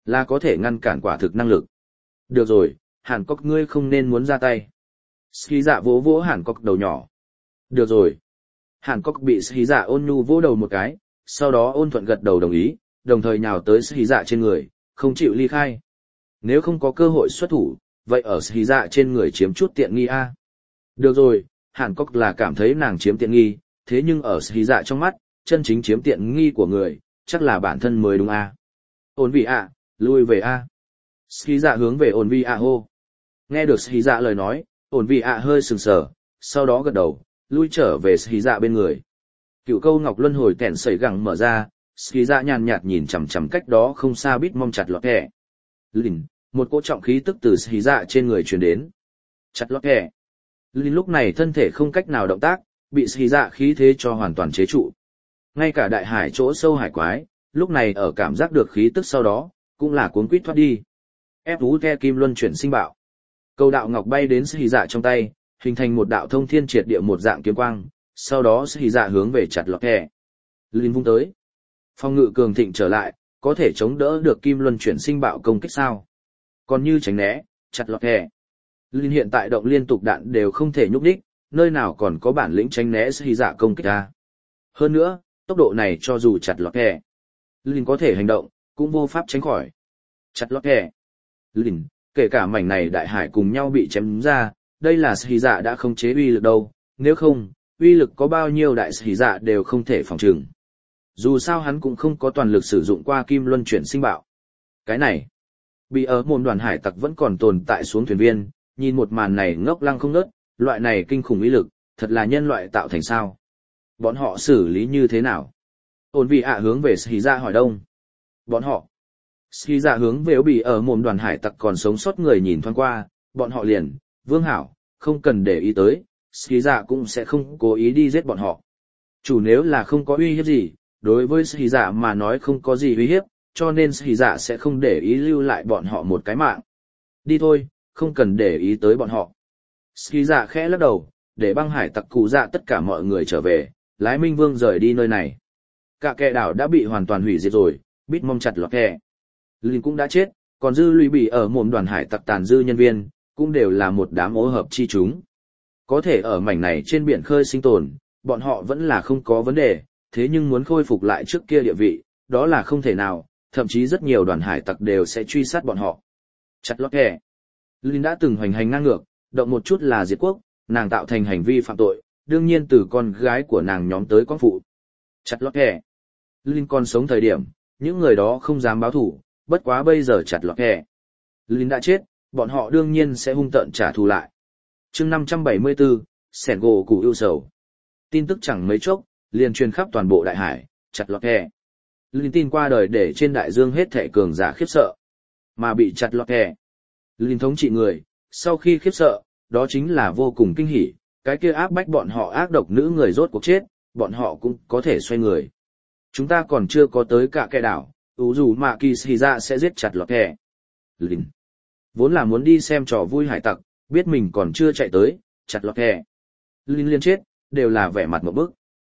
là có thể ngăn cản quả thực năng lực. Được rồi, Hàn Cốc ngươi không nên muốn ra tay. Ski dạ vỗ vỗ Hàn Cốc đầu nhỏ. Được rồi. Hàn Cốc bị Ski dạ ôn nhu vỗ đầu một cái, sau đó ôn thuận gật đầu đồng ý, đồng thời nhào tới Ski dạ trên người, không chịu ly khai. Nếu không có cơ hội xuất thủ, vậy ở Ski dạ trên người chiếm chút tiện nghi a. Được rồi, Hàn Cốc là cảm thấy nàng chiếm tiện nghi, thế nhưng ở Ski dạ trong mắt, chân chính chiếm tiện nghi của người, chắc là bản thân mới đúng a. Ổn vị a, lui về a. Ski dạ hướng về ổn vị a hô. Nghe được Ski dạ lời nói, ổn vị a hơi sừng sờ, sau đó gật đầu, lui trở về Ski dạ bên người. Cựu câu ngọc luân hồi kẻn sẩy gẳng mở ra, Ski dạ nhàn nhạt nhìn chằm chằm cách đó không xa bít mong chặt lọt kẻ. Lìn, một cỗ trọng khí tức từ Ski dạ trên người truyền đến. Chặt lọt kẻ. Lìn lúc này thân thể không cách nào động tác, bị Ski dạ khí thế cho hoàn toàn chế trụ. Ngay cả đại hải chỗ sâu hải quái, lúc này ở cảm giác được khí tức sau đó, cũng là cuốn quýt thoát đi. Ép Ú The Kim Luân chuyển sinh bạo. Câu đạo ngọc bay đến Ski dạ trong tay, hình thành một đạo thông thiên triệt địa một dạng kiếm quang, sau đó Ski dạ hướng về chặt lọt kẻ. Linh vung tới. Phong ngự cường thịnh trở lại, có thể chống đỡ được Kim Luân chuyển sinh bạo công kích sao? Còn như tránh né, chặt lọt kẻ. Linh hiện tại động liên tục đạn đều không thể nhúc đích, nơi nào còn có bản lĩnh tránh né Ski dạ công kích ra. Hơn nữa, tốc độ này cho dù chặt lọt kẻ, Linh có thể hành động, cũng vô pháp tránh khỏi. Chặt lọt kẻ. Linh, kể cả mảnh này đại hải cùng nhau bị chém ra, đây là Ski dạ đã không chế uy lực đâu, nếu không, uy lực có bao nhiêu đại Ski dạ đều không thể phòng trừng. Dù sao hắn cũng không có toàn lực sử dụng qua Kim Luân chuyển sinh bạo. Cái này, bị ở môn đoàn hải tặc vẫn còn tồn tại xuống thuyền viên, nhìn một màn này ngốc lăng không ngớt, loại này kinh khủng uy lực, thật là nhân loại tạo thành sao? Bọn họ xử lý như thế nào? Ôn vị ạ hướng về Ski dạ hỏi đông. Bọn họ. Ski dạ hướng về bị ở mồm đoàn hải tặc còn sống sót người nhìn thoáng qua, bọn họ liền, Vương Hảo, không cần để ý tới, Ski dạ cũng sẽ không cố ý đi giết bọn họ. Chủ nếu là không có uy hiếp gì, đối với Ski dạ mà nói không có gì uy hiếp, cho nên Ski dạ sẽ không để ý lưu lại bọn họ một cái mạng. Đi thôi, không cần để ý tới bọn họ. Ski dạ khẽ lắc đầu, để băng hải tặc cụ dạ tất cả mọi người trở về, lái Minh Vương rời đi nơi này. Cả kẻ đảo đã bị hoàn toàn hủy diệt rồi, bít mong chặt lọt kẻ. Linh cũng đã chết, còn dư lùi bị ở mồm đoàn hải tặc tàn dư nhân viên, cũng đều là một đám ô hợp chi chúng. Có thể ở mảnh này trên biển khơi sinh tồn, bọn họ vẫn là không có vấn đề, thế nhưng muốn khôi phục lại trước kia địa vị, đó là không thể nào, thậm chí rất nhiều đoàn hải tặc đều sẽ truy sát bọn họ. Chặt lọt kẻ. Linh đã từng hoành hành ngang ngược, động một chút là diệt quốc, nàng tạo thành hành vi phạm tội, đương nhiên từ con gái của nàng nhóm tới con phụ. Chặt lọt kẻ. Linh còn sống thời điểm, những người đó không dám báo thủ, bất quá bây giờ chặt lọt kẻ. Linh đã chết, bọn họ đương nhiên sẽ hung tợn trả thù lại. chương năm trăm bảy mươi tư, Sẻn gỗ củ yêu sầu. Tin tức chẳng mấy chốc, liền truyền khắp toàn bộ đại hải, chặt lọt kẻ. Linh tin qua đời để trên đại dương hết thảy cường giả khiếp sợ. Mà bị chặt lọt kẻ. Linh thống trị người, sau khi khiếp sợ, đó chính là vô cùng kinh hỉ, cái kia áp bách bọn họ ác độc nữ người rốt cuộc chết, bọn họ cũng có thể xoay người. Chúng ta còn chưa có tới cả kẻ đảo, ủ dù mà kỳ xì ra sẽ giết chặt lọt kẻ. Linh vốn là muốn đi xem trò vui hải tặc, biết mình còn chưa chạy tới, chặt lọt kẻ. Linh liên chết, đều là vẻ mặt một bức.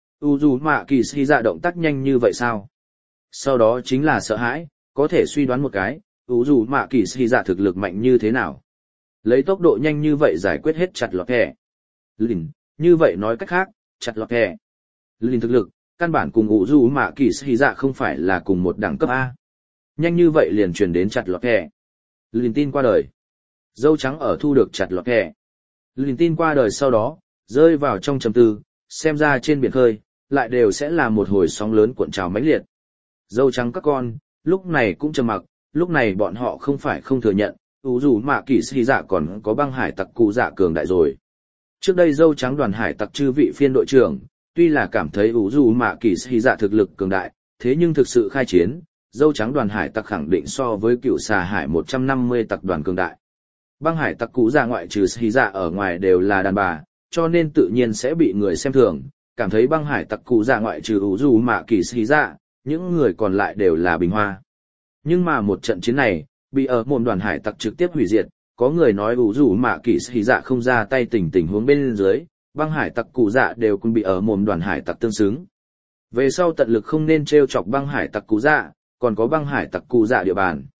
ủ dù mà kỳ xì ra động tác nhanh như vậy sao? Sau đó chính là sợ hãi, có thể suy đoán một cái, ủ dù mà kỳ xì ra thực lực mạnh như thế nào? Lấy tốc độ nhanh như vậy giải quyết hết chặt lọt kẻ. Linh, như vậy nói cách khác, chặt lọt kẻ. Linh thực lực, căn bản cùng ủ dù mà kỳ xì dạ không phải là cùng một đẳng cấp A. Nhanh như vậy liền truyền đến chặt lọt kẻ. Linh tin qua đời. Dâu trắng ở thu được chặt lọt kẻ. Linh tin qua đời sau đó, rơi vào trong trầm tư, xem ra trên biển khơi, lại đều sẽ là một hồi sóng lớn cuộn trào mãnh liệt. Dâu trắng các con, lúc này cũng trầm mặc, lúc này bọn họ không phải không thừa nhận, ủ dù mà kỳ xì dạ còn có băng hải tặc cụ dạ cường đại rồi. Trước đây dâu trắng đoàn hải tặc chư vị phiên đội trưởng, tuy là cảm thấy ủ dù mà kỳ xì dạ thực lực cường đại, thế nhưng thực sự khai chiến, dâu trắng đoàn hải tặc khẳng định so với cựu xà hải một trăm năm mươi tặc đoàn cường đại. Băng hải tặc cụ dạ ngoại trừ xì dạ ở ngoài đều là đàn bà, cho nên tự nhiên sẽ bị người xem thường, cảm thấy băng hải tặc cụ dạ ngoại trừ ủ dù mà kỳ xì dạ, những người còn lại đều là bình hoa. Nhưng mà một trận chiến này, bị ở môn đoàn hải tặc trực tiếp hủy diệt, có người nói ủ dù mà kỳ xì dạ không ra tay tình tình huống bên dưới, băng hải tặc cụ dạ đều cũng bị ở mồm đoàn hải tặc tương xứng. Về sau tận lực không nên trêu chọc băng hải tặc cụ dạ, còn có băng hải tặc cụ dạ địa bàn.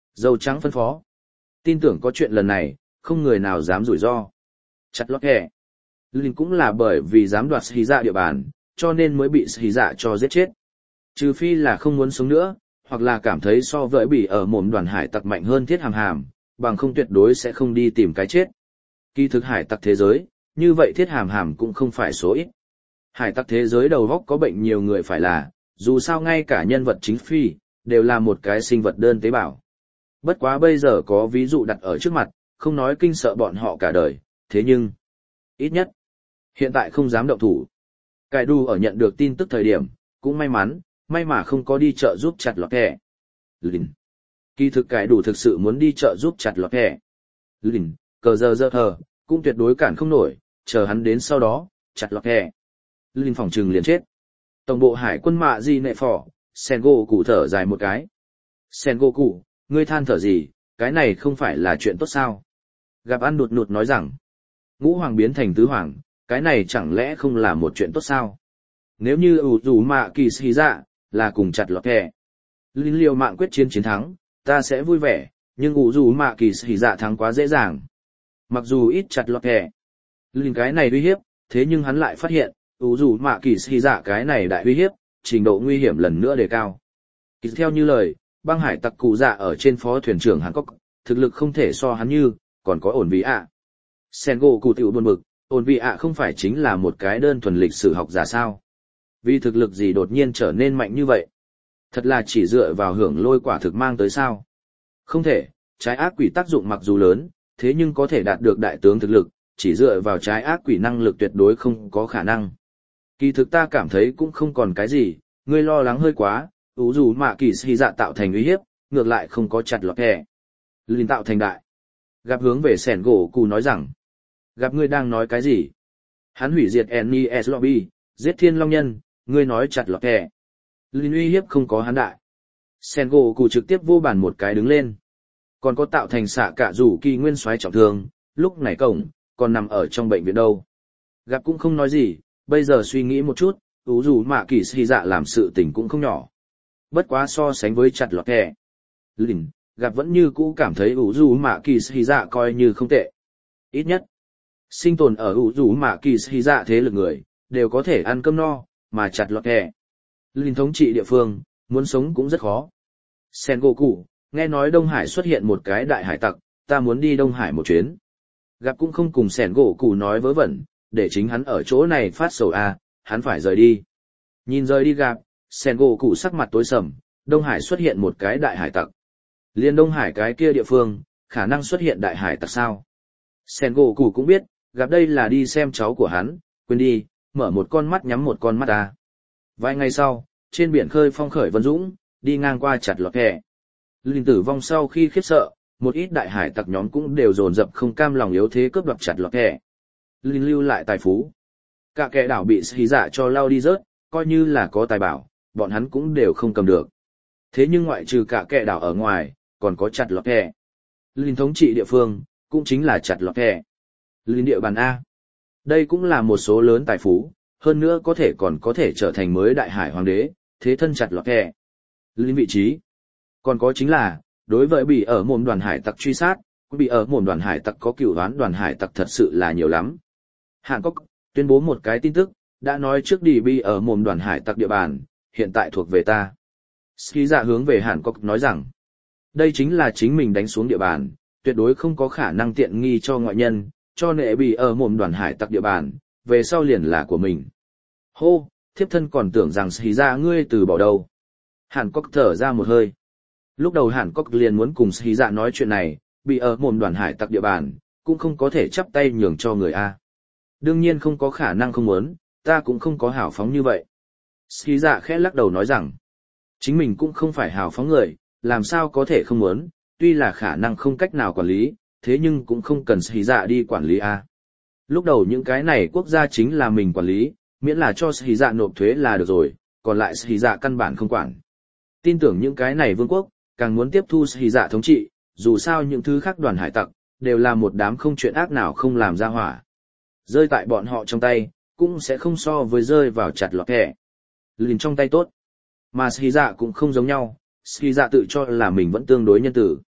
Dâu trắng phân phó. Tin tưởng có chuyện lần này, không người nào dám rủi ro. Chặt lọt kẻ. Linh cũng là bởi vì dám đoạt Sĩ Dạ địa bàn, cho nên mới bị Sĩ Dạ cho giết chết. Trừ phi là không muốn sống nữa, hoặc là cảm thấy so với bị ở mồm đoàn hải tặc mạnh hơn thiết hàm hàm, bằng không tuyệt đối sẽ không đi tìm cái chết. Kỳ thực hải tặc thế giới, như vậy thiết hàm hàm cũng không phải số ít. Hải tặc thế giới đầu góc có bệnh nhiều người phải là, dù sao ngay cả nhân vật chính phi, đều là một cái sinh vật đơn tế bào. Bất quá bây giờ có ví dụ đặt ở trước mặt, không nói kinh sợ bọn họ cả đời, thế nhưng, ít nhất, hiện tại không dám động thủ. Cải đu ở nhận được tin tức thời điểm, cũng may mắn, may mà không có đi chợ giúp chặt lọt kẻ. Lìn. Kỳ thực cải đủ thực sự muốn đi chợ giúp chặt lọt kẻ. Lìn, cờ giờ giờ thờ, cũng tuyệt đối cản không nổi, chờ hắn đến sau đó, chặt lọt kẻ. Lìn phòng trừng liền chết. Tổng bộ hải quân mạ di nệ phỏ, Sengo cụ thở dài một cái. Sengo cụ, ngươi than thở gì, cái này không phải là chuyện tốt sao? Gặp ăn nụt nụt nói rằng, ngũ hoàng biến thành tứ hoàng, cái này chẳng lẽ không là một chuyện tốt sao? Nếu như ủ dù mạ kỳ sĩ dạ, là cùng chặt lọt kẻ. Linh liều mạng quyết chiến chiến thắng, ta sẽ vui vẻ, nhưng ủ dù mạ kỳ sĩ dạ thắng quá dễ dàng. Mặc dù ít chặt lọt kẻ. Linh cái này uy hiếp, thế nhưng hắn lại phát hiện, ủ dù mạ kỳ sĩ dạ cái này đại uy hiếp, trình độ nguy hiểm lần nữa đề cao. Kỳ theo như lời, băng hải tặc cụ dạ ở trên phó thuyền trưởng Hàn Quốc, thực lực không thể so hắn như, còn có ổn vị ạ. Sengo cụ tiểu buồn bực, ổn vị ạ không phải chính là một cái đơn thuần lịch sử học giả sao? Vì thực lực gì đột nhiên trở nên mạnh như vậy? Thật là chỉ dựa vào hưởng lôi quả thực mang tới sao? Không thể, trái ác quỷ tác dụng mặc dù lớn, thế nhưng có thể đạt được đại tướng thực lực, chỉ dựa vào trái ác quỷ năng lực tuyệt đối không có khả năng. Kỳ thực ta cảm thấy cũng không còn cái gì, ngươi lo lắng hơi quá, ủ dù mạ kỳ sĩ dạ tạo thành uy hiếp, ngược lại không có chặt lọt kẻ. Linh tạo thành đại. Gặp hướng về sẻn gỗ cụ nói rằng, gặp ngươi đang nói cái gì? Hắn hủy diệt en e ét lobby, giết thiên long nhân, ngươi nói chặt lọt kẻ. Linh uy hiếp không có hắn đại. Sẻn gỗ cụ trực tiếp vô bàn một cái đứng lên. Còn có tạo thành xạ cả rủ kỳ nguyên soái trọng thương, lúc này cổng, còn nằm ở trong bệnh viện đâu. Gặp cũng không nói gì, bây giờ suy nghĩ một chút, ủ dù mạ kỳ sĩ dạ làm sự tình cũng không nhỏ. Bất quá so sánh với chặt lọt kẻ. Linh, gặp vẫn như cũ cảm thấy ủ dù mạ kỳ sĩ dạ coi như không tệ. Ít nhất, sinh tồn ở ủ dù mạ kỳ sĩ dạ thế lực người, đều có thể ăn cơm no, mà chặt lọt kẻ. Linh thống trị địa phương, muốn sống cũng rất khó. Sengoku, nghe nói Đông Hải xuất hiện một cái đại hải tặc, ta muốn đi Đông Hải một chuyến. Gặp cũng không cùng Sengoku nói vớ vẩn, để chính hắn ở chỗ này phát sầu a, hắn phải rời đi. Nhìn rời đi gặp, Sengoku sắc mặt tối sầm, Đông Hải xuất hiện một cái đại hải tặc. Liên Đông Hải cái kia địa phương, khả năng xuất hiện đại hải tặc sao? Sengoku cũng biết, gặp đây là đi xem cháu của hắn, quên đi, mở một con mắt nhắm một con mắt ta. Vài ngày sau, trên biển khơi phong khởi vân dũng, đi ngang qua chặt lọt kẻ. Linh tử vong sau khi khiếp sợ, một ít đại hải tặc nhóm cũng đều dồn dập không cam lòng yếu thế cướp đoạt chặt lọt kẻ. Linh lưu lại tài phú. Cả kẻ đảo bị xí dạ cho lao đi rớt, coi như là có tài bảo, bọn hắn cũng đều không cầm được. Thế nhưng ngoại trừ cả kẻ đảo ở ngoài, còn có chặt lọt kẻ. Linh thống trị địa phương, cũng chính là chặt lọt kẻ. Linh địa bàn A. Đây cũng là một số lớn tài phú, hơn nữa có thể còn có thể trở thành mới đại hải hoàng đế, thế thân chặt lọt kẻ. Linh vị trí. Còn có chính là, đối với bị ở mồm đoàn hải tặc truy sát, bị ở mồm đoàn hải tặc có cựu đoán đoàn hải tặc thật sự là nhiều lắm. Hàn Quốc tuyên bố một cái tin tức, đã nói trước đi bị ở mồm đoàn hải tặc địa bàn, hiện tại thuộc về ta. Ski dạ hướng về Hàn Quốc nói rằng, đây chính là chính mình đánh xuống địa bàn, tuyệt đối không có khả năng tiện nghi cho ngoại nhân, cho nệ bị ở mồm đoàn hải tặc địa bàn, về sau liền là của mình. Hô, thiếp thân còn tưởng rằng Ski dạ ngươi từ bỏ đâu. Hàn Quốc thở ra một hơi. Lúc đầu Hàn Quốc liền muốn cùng Ski dạ nói chuyện này, bị ở mồm đoàn hải tặc địa bàn, cũng không có thể chắp tay nhường cho người A. Đương nhiên không có khả năng không muốn, ta cũng không có hào phóng như vậy. Ski dạ khẽ lắc đầu nói rằng, chính mình cũng không phải hào phóng người, làm sao có thể không muốn, tuy là khả năng không cách nào quản lý, thế nhưng cũng không cần Ski dạ đi quản lý A. Lúc đầu những cái này quốc gia chính là mình quản lý, miễn là cho Ski dạ nộp thuế là được rồi, còn lại Ski dạ căn bản không quản. Tin tưởng những cái này vương quốc, càng muốn tiếp thu Ski dạ thống trị, dù sao những thứ khác đoàn hải tặc, đều là một đám không chuyện ác nào không làm ra hỏa. Rơi tại bọn họ trong tay, cũng sẽ không so với rơi vào chặt lọt kẻ. Lìn trong tay tốt. Mà Ski dạ cũng không giống nhau, Ski dạ tự cho là mình vẫn tương đối nhân tử.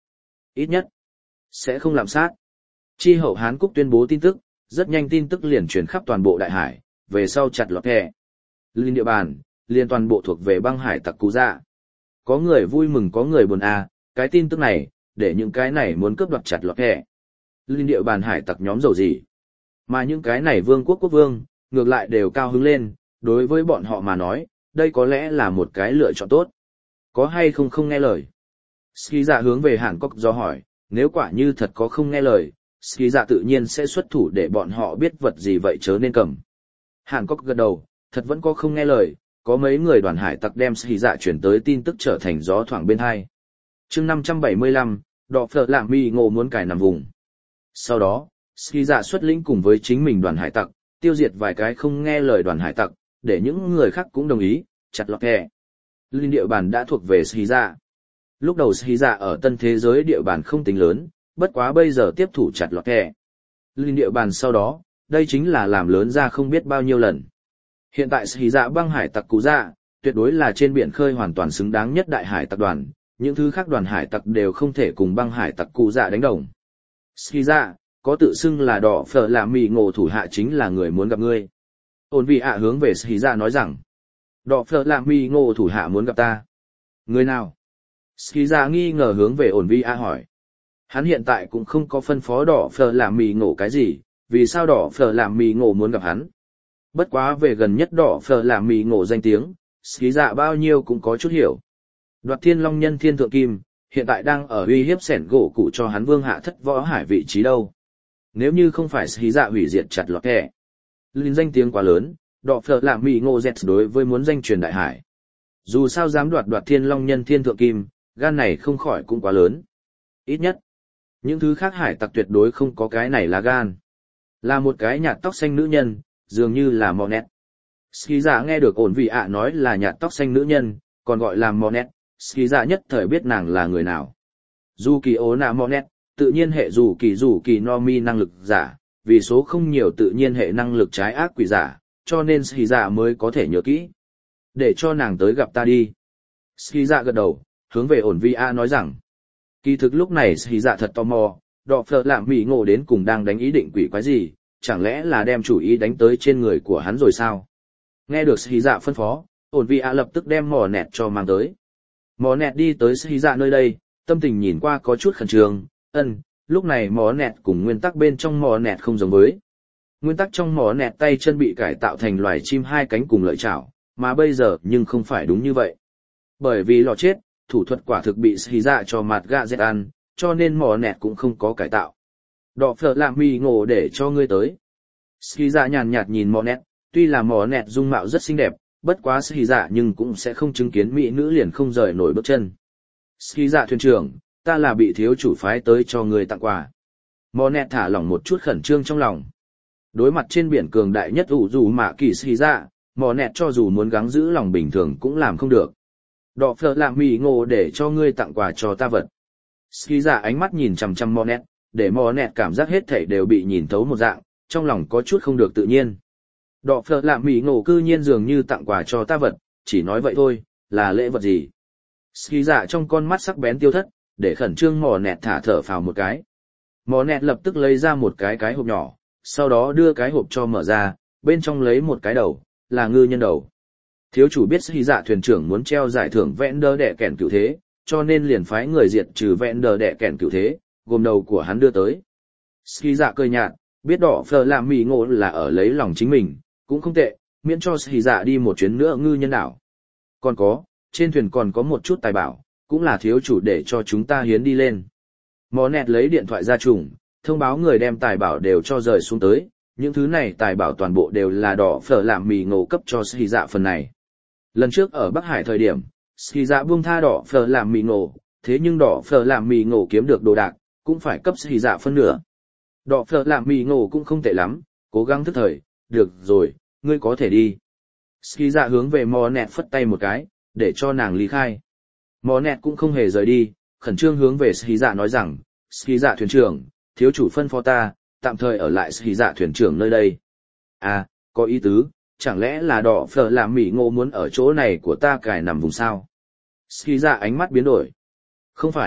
ít nhất sẽ không lạm sát. Chi hậu Hán Quốc tuyên bố tin tức, rất nhanh tin tức liền truyền khắp toàn bộ đại hải, về sau chặt lọt kẻ. Linh địa bàn, liền toàn bộ thuộc về băng hải tặc Cú Dạ. Có người vui mừng có người buồn à, cái tin tức này, để những cái này muốn cướp đoạt chặt lọt kẻ. Linh địa bàn hải tặc nhóm giàu gì. Mà những cái này vương quốc quốc vương, ngược lại đều cao hứng lên, đối với bọn họ mà nói, đây có lẽ là một cái lựa chọn tốt. Có hay không không nghe lời? Ski Dạ hướng về Hàn Quốc do hỏi, nếu quả như thật có không nghe lời, Ski Dạ tự nhiên sẽ xuất thủ để bọn họ biết vật gì vậy chớ nên cầm. Hàn Quốc gật đầu, thật vẫn có không nghe lời, có mấy người đoàn hải tặc đem Ski Dạ chuyển tới tin tức trở thành gió thoảng bên hai. chương năm trăm bảy mươi lăm, Đọ Phở Lạng Mi Ngộ muốn cải nằm vùng. Sau đó, Ski Dạ xuất lĩnh cùng với chính mình đoàn hải tặc, tiêu diệt vài cái không nghe lời đoàn hải tặc, để những người khác cũng đồng ý, chặt lọt kẻ. Linh địa bàn đã thuộc về Ski Dạ. Lúc đầu Ski Dạ ở tân thế giới địa bàn không tính lớn, bất quá bây giờ tiếp thủ chặt lọt kẻ. Linh địa bàn sau đó, đây chính là làm lớn ra không biết bao nhiêu lần. Hiện tại Ski Dạ băng hải tặc Cú Dạ, tuyệt đối là trên biển khơi hoàn toàn xứng đáng nhất đại hải tặc đoàn, những thứ khác đoàn hải tặc đều không thể cùng băng hải tặc Cú Dạ đánh đồng. Ski Dạ, có tự xưng là Đỏ Phở Lạng Mi Ngộ thủ hạ chính là người muốn gặp ngươi. Ổn vị ạ hướng về Ski Dạ nói rằng, Đỏ Phở Lạng Mi Ngộ thủ hạ muốn gặp ta. Người nào? Ski Dạ nghi ngờ hướng về ổn vị ạ hỏi. Hắn hiện tại cũng không có phân phó Đỏ Phở Lạng Mi Ngộ cái gì, vì sao Đỏ Phở Lạng Mi Ngộ muốn gặp hắn? Bất quá về gần nhất Đỏ Phở Lạng Mi Ngộ danh tiếng, Ski Dạ bao nhiêu cũng có chút hiểu. Đoạt Thiên Long Nhân Thiên Thượng Kim, hiện tại đang ở uy hiếp sẻn gỗ cụ cho hắn vương hạ thất võ hải vị trí đâu. Nếu như không phải Ski Dạ hủy diệt chặt lọt kẻ. Linh danh tiếng quá lớn, Đọ Phở Lạng Mi Ngộ dẹt đối với muốn danh truyền đại hải. Dù sao dám đoạt đoạt Thiên Long Nhân Thiên Thượng Kim, gan này không khỏi cũng quá lớn. Ít nhất, những thứ khác hải tặc tuyệt đối không có cái này là gan. Là một cái nhạt tóc xanh nữ nhân, dường như là Monet. Ski Dạ nghe được ổn vị ạ nói là nhạt tóc xanh nữ nhân, còn gọi là Monet, Ski Dạ nhất thời biết nàng là người nào. Dù kỳ ố nà Monet, tự nhiên hệ dù kỳ dù kỳ no mi năng lực giả, vì số không nhiều tự nhiên hệ năng lực trái ác quỷ giả, cho nên Ski Dạ mới có thể nhớ kỹ. Để cho nàng tới gặp ta đi. Ski Dạ gật đầu, hướng về ổn vi a nói rằng. Kỳ thực lúc này Ski Dạ thật tò mò, Đọ Phở Lạng Mi Ngộ đến cùng đang đánh ý định quỷ quái gì, chẳng lẽ là đem chủ ý đánh tới trên người của hắn rồi sao? Nghe được Ski Dạ phân phó, ổn vi a lập tức đem mò nẹt cho mang tới. Mò nẹt đi tới Ski Dạ nơi đây, tâm tình nhìn qua có chút khẩn trương, ân, lúc này mò nẹt cùng nguyên tắc bên trong mò nẹt không giống với. Nguyên tắc trong mò nẹt tay chân bị cải tạo thành loài chim hai cánh cùng lợi chảo, mà bây giờ nhưng không phải đúng như vậy. Bởi vì lò chết, thủ thuật quả thực bị Ski Dạ cho mặt gạ dẹt ăn, cho nên mò nẹt cũng không có cải tạo. Đọ Phở Lạng Mi Ngộ để cho ngươi tới. Ski Dạ nhàn nhạt nhìn mò nẹt, tuy là mò nẹt dung mạo rất xinh đẹp, bất quá Ski Dạ nhưng cũng sẽ không chứng kiến mỹ nữ liền không rời nổi bước chân. Ski Dạ thuyền trưởng, ta là bị thiếu chủ phái tới cho người tặng quà. Mò nẹt thả lỏng một chút khẩn trương trong lòng. Đối mặt trên biển cường đại nhất ủ dù mạ kỳ Ski Dạ, mò nẹt cho dù muốn gắng giữ lòng bình thường cũng làm không được. Đọ Phở Lạng Mi Ngộ để cho ngươi tặng quà cho ta vật. Ski Dạ ánh mắt nhìn chằm chằm mò nẹt, để mò nẹt cảm giác hết thảy đều bị nhìn thấu một dạng, trong lòng có chút không được tự nhiên. Đọ Phở Lạng Mi Ngộ cư nhiên dường như tặng quà cho ta vật, chỉ nói vậy thôi, là lễ vật gì? Ski Dạ trong con mắt sắc bén tiêu thất, để khẩn trương mò nẹt thả thở phào một cái. Mò nẹt lập tức lấy ra một cái cái hộp nhỏ, sau đó đưa cái hộp cho mở ra, bên trong lấy một cái đầu, là ngư nhân đầu. Thiếu chủ biết Ski Dạ thuyền trưởng muốn treo giải thưởng vẽn đỡ đẻ kẻn cựu thế, cho nên liền phái người diệt trừ vẽn đỡ đẻ kẻn cựu thế, gồm đầu của hắn đưa tới. Ski Dạ cười nhạt, biết Đọ Phở Lạng Mi Ngộ là ở lấy lòng chính mình, cũng không tệ, miễn cho Ski Dạ đi một chuyến nữa ngư nhân đảo. Còn có, trên thuyền còn có một chút tài bảo, cũng là thiếu chủ để cho chúng ta hiến đi lên. Mò nẹt lấy điện thoại ra trùng, thông báo người đem tài bảo đều cho rời xuống tới, những thứ này tài bảo toàn bộ đều là Đọ Phở Lạng Mi Ngộ cấp cho Ski Dạ phần này. Lần trước ở Bắc Hải thời điểm, Ski Dạ buông tha Đọ Phở Lạng Mi Ngộ, thế nhưng Đọ Phở Lạng Mi Ngộ kiếm được đồ đạc, cũng phải cấp Ski Dạ phân nửa. Đọ Phở Lạng Mi Ngộ cũng không tệ lắm, cố gắng thức thời, được rồi, ngươi có thể đi. Ski Dạ hướng về mò nẹt phất tay một cái, để cho nàng ly khai. Mò nẹt cũng không hề rời đi, khẩn trương hướng về Ski Dạ nói rằng, Ski Dạ thuyền trưởng, thiếu chủ phân phó ta, tạm thời ở lại Ski Dạ thuyền trưởng nơi đây. À, có ý tứ, chẳng lẽ là Đọ Phở Lạng Mi Ngộ muốn ở chỗ này của ta cài nằm vùng sao? Ski Dạ ánh mắt biến đổi. Không phải,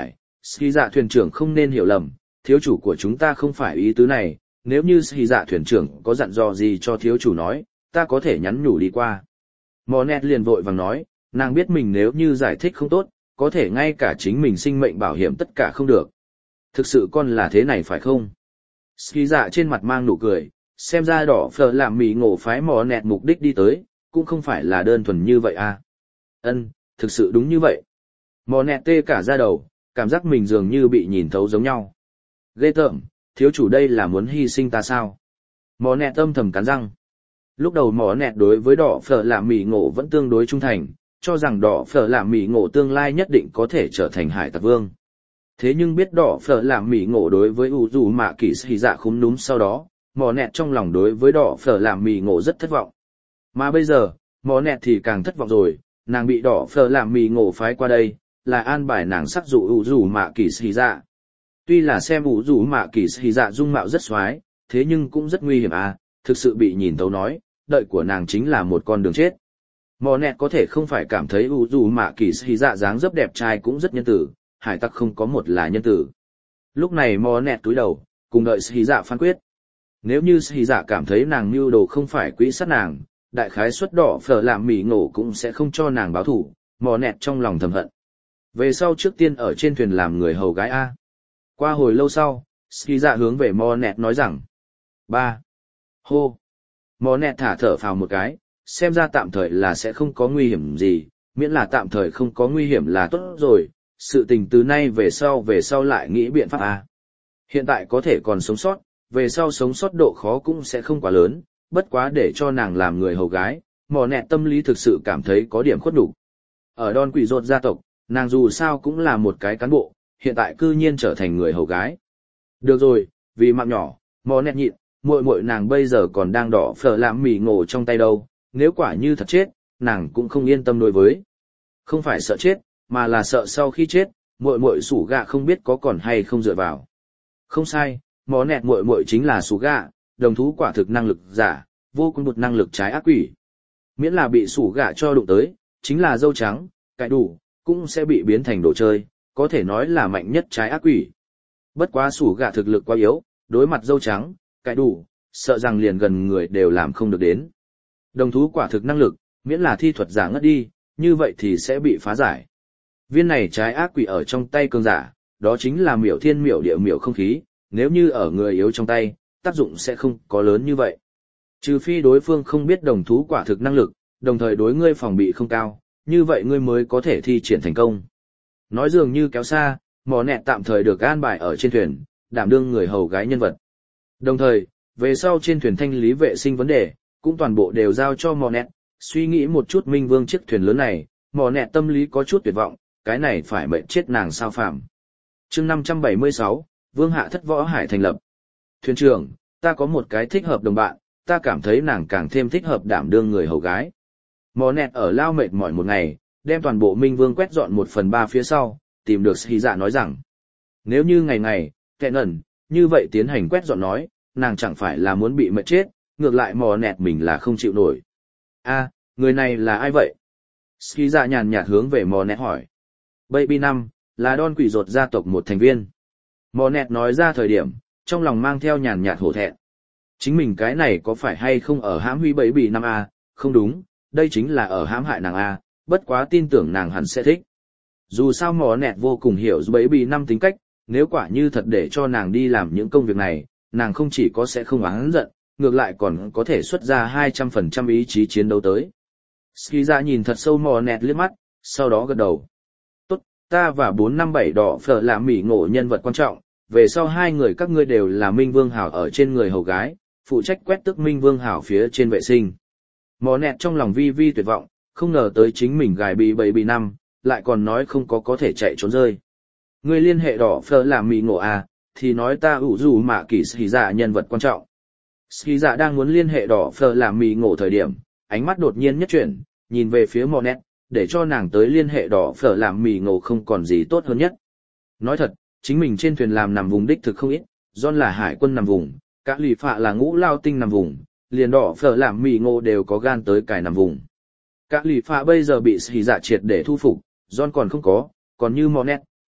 Ski dạ thuyền trưởng không nên hiểu lầm, thiếu chủ của chúng ta không phải ý tứ này, nếu như Ski dạ thuyền trưởng có dặn dò gì cho thiếu chủ nói, ta có thể nhắn nhủ đi qua. Mò nẹt liền vội vàng nói, nàng biết mình nếu như giải thích không tốt, có thể ngay cả chính mình sinh mệnh bảo hiểm tất cả không được. Thực sự con là thế này phải không? Ski dạ trên mặt mang nụ cười, xem ra đỏ phở làm mì ngộ phái mò nẹt mục đích đi tới, cũng không phải là đơn thuần như vậy à. Ân, thực sự đúng như vậy. Mò nẹt tê cả da đầu, cảm giác mình dường như bị nhìn thấu giống nhau. Ghê tởm, thiếu chủ đây là muốn hy sinh ta sao? Mò nẹt âm thầm cắn răng. Lúc đầu mò nẹt đối với đỏ phở làm mì ngộ vẫn tương đối trung thành, cho rằng đỏ phở làm mì ngộ tương lai nhất định có thể trở thành hải tặc vương. Thế nhưng biết đỏ phở làm mì ngộ đối với u dù mạ kỳ xì dạ khúm núm sau đó, mò nẹt trong lòng đối với đỏ phở làm mì ngộ rất thất vọng. Mà bây giờ, mò nẹt thì càng thất vọng rồi, nàng bị đỏ phở làm mì ngộ phái qua đây, là an bài nàng sắc dụ u dù mạ kỳ xì dạ. Tuy là xem u dù mạ kỳ xì dạ dung mạo rất xoái, thế nhưng cũng rất nguy hiểm à, thực sự bị nhìn thấu nói, đợi của nàng chính là một con đường chết. Mò nẹt có thể không phải cảm thấy u dù mạ kỳ xì dạ dáng dấp đẹp trai cũng rất nhân tử, hải tặc không có một là nhân tử. Lúc này mò nẹt túi đầu, cùng đợi xì dạ phán quyết. Nếu như xì dạ cảm thấy nàng mưu đồ không phải quỹ sát nàng, đại khái suất đỏ phở làm mì ngộ cũng sẽ không cho nàng báo thủ, mò nẹt trong lòng thầm hận. Về sau trước tiên ở trên thuyền làm người hầu gái A. Qua hồi lâu sau, xì dạ hướng về mò nẹt nói rằng. ba. Hô. Mò nẹt thả thở phào một cái, xem ra tạm thời là sẽ không có nguy hiểm gì, miễn là tạm thời không có nguy hiểm là tốt rồi, sự tình từ nay về sau về sau lại nghĩ biện pháp A. Hiện tại có thể còn sống sót, về sau sống sót độ khó cũng sẽ không quá lớn, bất quá để cho nàng làm người hầu gái, mò nẹt tâm lý thực sự cảm thấy có điểm khuất nhục. Ở Đon Quỷ Rốt gia tộc, nàng dù sao cũng là một cái cán bộ, hiện tại cư nhiên trở thành người hầu gái. Được rồi, vì mạng nhỏ, mò nẹt nhịn, muội muội nàng bây giờ còn đang đỏ phở làm mì ngộ trong tay đâu, nếu quả như thật chết, nàng cũng không yên tâm đối với. Không phải sợ chết, mà là sợ sau khi chết, muội muội sủ gạ không biết có còn hay không dựa vào. Không sai, mò nẹt muội muội chính là sủ gạ, đồng thú quả thực năng lực giả, vô cùng một năng lực trái ác quỷ. Miễn là bị sủ gạ cho đụng tới, chính là dâu trắng, cải đủ, cũng sẽ bị biến thành đồ chơi, có thể nói là mạnh nhất trái ác quỷ. Bất quá sủ gạ thực lực quá yếu, đối mặt dâu trắng, cải đủ, sợ rằng liền gần người đều làm không được đến. Đồng thú quả thực năng lực, miễn là thi thuật giả ngất đi, như vậy thì sẽ bị phá giải. Viên này trái ác quỷ ở trong tay cường giả, đó chính là miểu thiên miểu địa miểu không khí, nếu như ở người yếu trong tay, tác dụng sẽ không có lớn như vậy. Trừ phi đối phương không biết đồng thú quả thực năng lực, đồng thời đối ngươi phòng bị không cao, như vậy ngươi mới có thể thi triển thành công. Nói dường như kéo xa, mò nẹt tạm thời được an bài ở trên thuyền, đảm đương người hầu gái nhân vật. Đồng thời, về sau trên thuyền thanh lý vệ sinh vấn đề, cũng toàn bộ đều giao cho mò nẹt, suy nghĩ một chút Minh Vương chiếc thuyền lớn này, mò nẹt tâm lý có chút tuyệt vọng, cái này phải mệnh chết nàng sao phạm. Chương năm trăm bảy mươi sáu, Vương Hạ Thất Võ Hải thành lập. Thuyền trưởng, ta có một cái thích hợp đồng bạn, ta cảm thấy nàng càng thêm thích hợp đảm đương người hầu gái. Mò nẹt ở lao mệt mỏi một ngày, đem toàn bộ Minh Vương quét dọn một phần ba phía sau, tìm được Sĩ Dạ nói rằng, nếu như ngày ngày, kẹn ẩn, như vậy tiến hành quét dọn nói, nàng chẳng phải là muốn bị mệt chết, ngược lại mò nẹt mình là không chịu nổi. A, người này là ai vậy? Sĩ Dạ nhàn nhạt hướng về mò nẹt hỏi. Baby năm, là Đon Quỷ Rốt gia tộc một thành viên. Mò nẹt nói ra thời điểm, trong lòng mang theo nhàn nhạt hổ thẹn. Chính mình cái này có phải hay không ở hãm huy Baby năm A, không đúng, đây chính là ở hãm hại nàng A, bất quá tin tưởng nàng hẳn sẽ thích. Dù sao mò nẹt vô cùng hiểu Baby năm tính cách, nếu quả như thật để cho nàng đi làm những công việc này, nàng không chỉ có sẽ không oán giận, ngược lại còn có thể xuất ra hai trăm phần trăm ý chí chiến đấu tới. Ski ra nhìn thật sâu mò nẹt liếc mắt, sau đó gật đầu. Tốt, ta và bốn năm bảy đỏ phở là mỉ ngộ nhân vật quan trọng, về sau hai người các ngươi đều là Minh Vương Hảo ở trên người hầu gái, phụ trách quét tước Minh Vương Hảo phía trên vệ sinh. Mò nẹt trong lòng vi vi tuyệt vọng, không ngờ tới chính mình gài bị bậy bị năm, lại còn nói không có có thể chạy trốn rơi. Người liên hệ đỏ phở là mỉ ngộ à, thì nói ta ủ dù mạ kỳ Ski dạ nhân vật quan trọng. Ski dạ đang muốn liên hệ đỏ phở là mỉ ngộ thời điểm, ánh mắt đột nhiên nhất chuyển, nhìn về phía mò nẹt, để cho nàng tới liên hệ đỏ phở làm mì ngộ không còn gì tốt hơn nhất. Nói thật, chính mình trên thuyền làm nằm vùng đích thực không ít, John là hải quân nằm vùng, các lì phạ là ngũ lao tinh nằm vùng, liền đỏ phở làm mì ngộ đều có gan tới cài nằm vùng. Các lì phạ bây giờ bị xì dạ triệt để thu phục, John còn không có, còn như mò nẹt,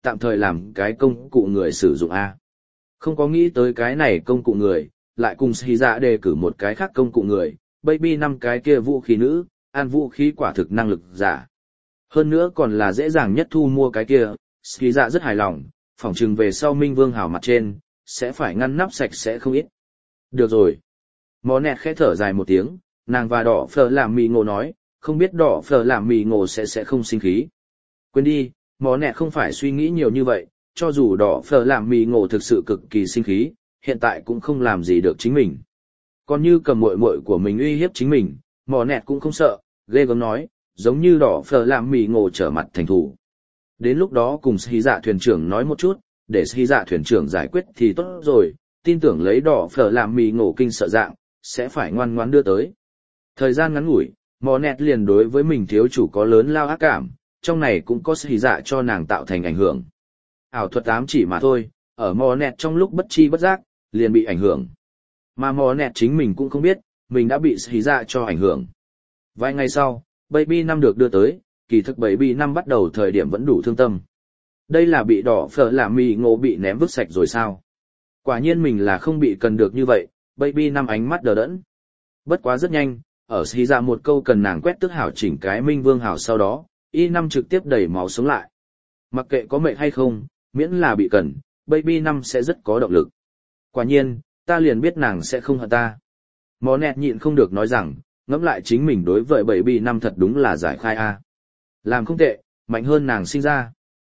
tạm thời làm cái công cụ người sử dụng A. Không có nghĩ tới cái này công cụ người, lại cùng Sĩ Dạ đề cử một cái khác công cụ người, Baby năm cái kia vũ khí nữ, ăn vũ khí quả thực năng lực giả. Hơn nữa còn là dễ dàng nhất thu mua cái kia, Sĩ Dạ rất hài lòng, phỏng chừng về sau Minh Vương hào mặt trên, sẽ phải ngăn nắp sạch sẽ không ít. Được rồi. Mò nẹt khẽ thở dài một tiếng, nàng và đỏ phở làm mì ngộ nói, không biết đỏ phở làm mì ngộ sẽ sẽ không sinh khí. Quên đi, mò nẹt không phải suy nghĩ nhiều như vậy, cho dù đỏ phở làm mì ngộ thực sự cực kỳ sinh khí, hiện tại cũng không làm gì được chính mình. Còn như cầm muội muội của mình uy hiếp chính mình, mò nẹt cũng không sợ, ghê gớm nói, giống như đỏ phở làm mì ngộ trở mặt thành thủ. Đến lúc đó cùng Sĩ Dạ thuyền trưởng nói một chút, để Sĩ Dạ thuyền trưởng giải quyết thì tốt rồi, tin tưởng lấy đỏ phở làm mì ngộ kinh sợ dạng, sẽ phải ngoan ngoãn đưa tới. Thời gian ngắn ngủi, mò nẹt liền đối với mình thiếu chủ có lớn lao ác cảm, trong này cũng có Sĩ Dạ cho nàng tạo thành ảnh hưởng. Ảo thuật ám chỉ mà thôi, ở mò nẹt trong lúc bất chi bất giác, liền bị ảnh hưởng. Mà mò nẹt chính mình cũng không biết, mình đã bị Sĩ Dạ cho ảnh hưởng. Vài ngày sau, Baby năm được đưa tới, kỳ thực Baby năm bắt đầu thời điểm vẫn đủ thương tâm. Đây là bị đỏ phở làm mì ngộ bị ném vứt sạch rồi sao? Quả nhiên mình là không bị cần được như vậy, Baby năm ánh mắt đờ đẫn. Bất quá rất nhanh, ở Sĩ Dạ một câu cần nàng quét tước hảo chỉnh cái Minh Vương hảo sau đó, y năm trực tiếp đẩy máu sống lại. Mặc kệ có mệt hay không, miễn là bị cần, Baby năm sẽ rất có động lực. Quả nhiên, ta liền biết nàng sẽ không hận ta. Mò nẹt nhịn không được nói rằng, ngẫm lại chính mình đối với Baby năm thật đúng là giải khai a. Làm không tệ, mạnh hơn nàng sinh ra.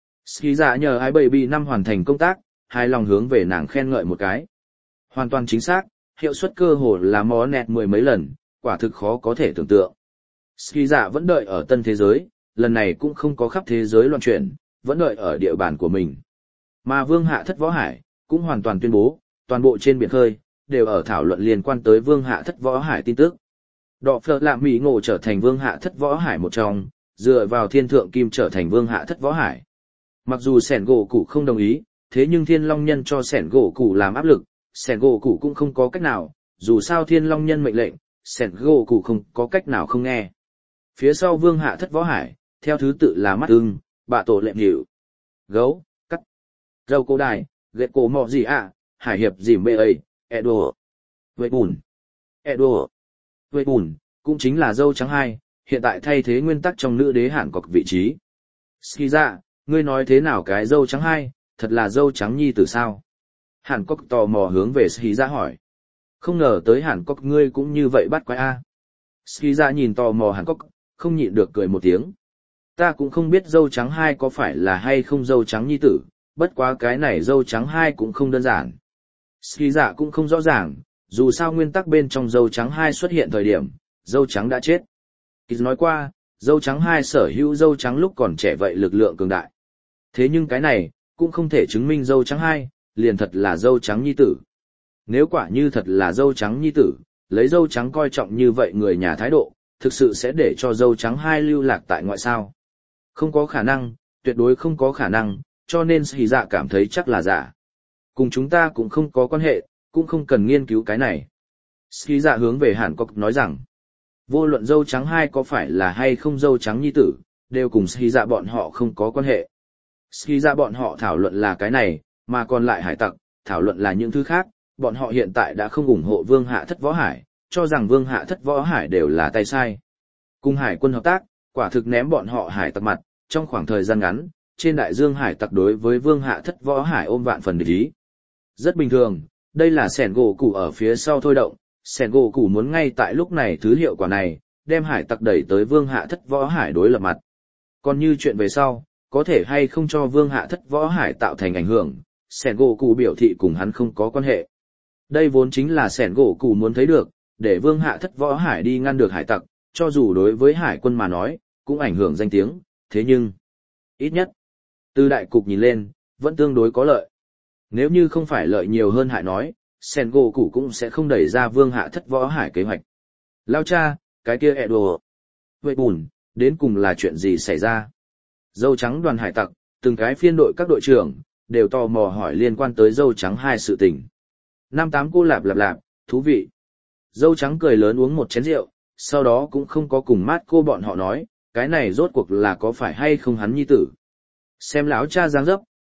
Sĩ Dạ nhờ ai Baby năm hoàn thành công tác, hai lòng hướng về nàng khen ngợi một cái. Hoàn toàn chính xác, hiệu suất cơ hồ là mò nẹt mười mấy lần, quả thực khó có thể tưởng tượng. Sĩ Dạ vẫn đợi ở tân thế giới, lần này cũng không có khắp thế giới loạn chuyển, vẫn đợi ở địa bàn của mình. Mà Vương Hạ Thất Võ Hải cũng hoàn toàn tuyên bố, toàn bộ trên biển khơi đều ở thảo luận liên quan tới Vương Hạ Thất Võ Hải tin tức. Đỏ phở làm mì ngộ trở thành Vương Hạ Thất Võ Hải một trong, dựa vào Thiên Thượng Kim trở thành Vương Hạ Thất Võ Hải. Mặc dù Sẻn gỗ cụ không đồng ý, thế nhưng Thiên Long Nhân cho Sẻn gỗ cụ làm áp lực, Sẻn gỗ cụ cũng không có cách nào, dù sao Thiên Long Nhân mệnh lệnh, Sẻn gỗ cụ không có cách nào không nghe. Phía sau Vương Hạ Thất Võ Hải, theo thứ tự là mắt ưng, bạ tổ lệm hiệu, gấu, cắt, râu cổ đài, ghét cổ mọ gì ạ, hải hiệp dìm bê ấy, ẹ đùa, vây bùn, ẹ đùa, vây bùn, cũng chính là dâu trắng hai, hiện tại thay thế nguyên tắc trong nữ đế Hàn Quốc vị trí. Sĩ Dạ, ngươi nói thế nào cái dâu trắng hai, thật là dâu trắng nhi tử sao? Hàn Quốc tò mò hướng về Sĩ Dạ hỏi. Không ngờ tới Hàn Quốc ngươi cũng như vậy bắt quái a. Sĩ Dạ nhìn tò mò Hàn Quốc, không nhịn được cười một tiếng. Ta cũng không biết dâu trắng hai có phải là hay không dâu trắng nhi tử, bất quá cái này dâu trắng hai cũng không đơn giản. Sĩ Dạ cũng không rõ ràng, dù sao nguyên tắc bên trong dâu trắng hai xuất hiện thời điểm, dâu trắng đã chết. Kịch nói qua, dâu trắng hai sở hữu dâu trắng lúc còn trẻ vậy lực lượng cường đại. Thế nhưng cái này, cũng không thể chứng minh dâu trắng hai, liền thật là dâu trắng nhi tử. Nếu quả như thật là dâu trắng nhi tử, lấy dâu trắng coi trọng như vậy người nhà thái độ, thực sự sẽ để cho dâu trắng hai lưu lạc tại ngoại sao. Không có khả năng, tuyệt đối không có khả năng, cho nên Sĩ Dạ cảm thấy chắc là giả. Cùng chúng ta cũng không có quan hệ, cũng không cần nghiên cứu cái này. Sĩ Dạ hướng về Hàn Quốc nói rằng, vô luận dâu trắng hai có phải là hay không dâu trắng nhi tử, đều cùng Sĩ Dạ bọn họ không có quan hệ. Sĩ Dạ bọn họ thảo luận là cái này, mà còn lại hải tặc, thảo luận là những thứ khác, bọn họ hiện tại đã không ủng hộ Vương Hạ Thất Võ Hải, cho rằng Vương Hạ Thất Võ Hải đều là tay sai. Cùng hải quân hợp tác, quả thực ném bọn họ hải tặc mặt, trong khoảng thời gian ngắn, trên đại dương hải tặc đối với Vương Hạ Thất Võ Hải ôm vạn phần địch ý. Rất bình thường, đây là Sẻn gỗ cụ ở phía sau thôi động, Sẻn gỗ cụ muốn ngay tại lúc này thứ hiệu quả này, đem hải tặc đẩy tới Vương Hạ Thất Võ Hải đối lập mặt. Còn như chuyện về sau, có thể hay không cho Vương Hạ Thất Võ Hải tạo thành ảnh hưởng, Sẻn gỗ cụ biểu thị cùng hắn không có quan hệ. Đây vốn chính là Sẻn gỗ cụ muốn thấy được, để Vương Hạ Thất Võ Hải đi ngăn được hải tặc, cho dù đối với hải quân mà nói, cũng ảnh hưởng danh tiếng, thế nhưng, ít nhất, từ đại cục nhìn lên, vẫn tương đối có lợi. Nếu như không phải lợi nhiều hơn hại nói, Sẻn gỗ cụ cũng sẽ không đẩy ra Vương Hạ Thất Võ Hải kế hoạch. Lao cha, cái kia ẹ đồ. Vậy bùn, đến cùng là chuyện gì xảy ra? Dâu trắng đoàn hải tặc, từng cái phiên đội các đội trưởng, đều tò mò hỏi liên quan tới dâu trắng hai sự tình. Năm tám cô lạp lạp lạp, thú vị. Dâu trắng cười lớn uống một chén rượu, sau đó cũng không có cùng mát cô bọn họ nói, cái này rốt cuộc là có phải hay không hắn nhi tử. Xem lão cha giáng dấp,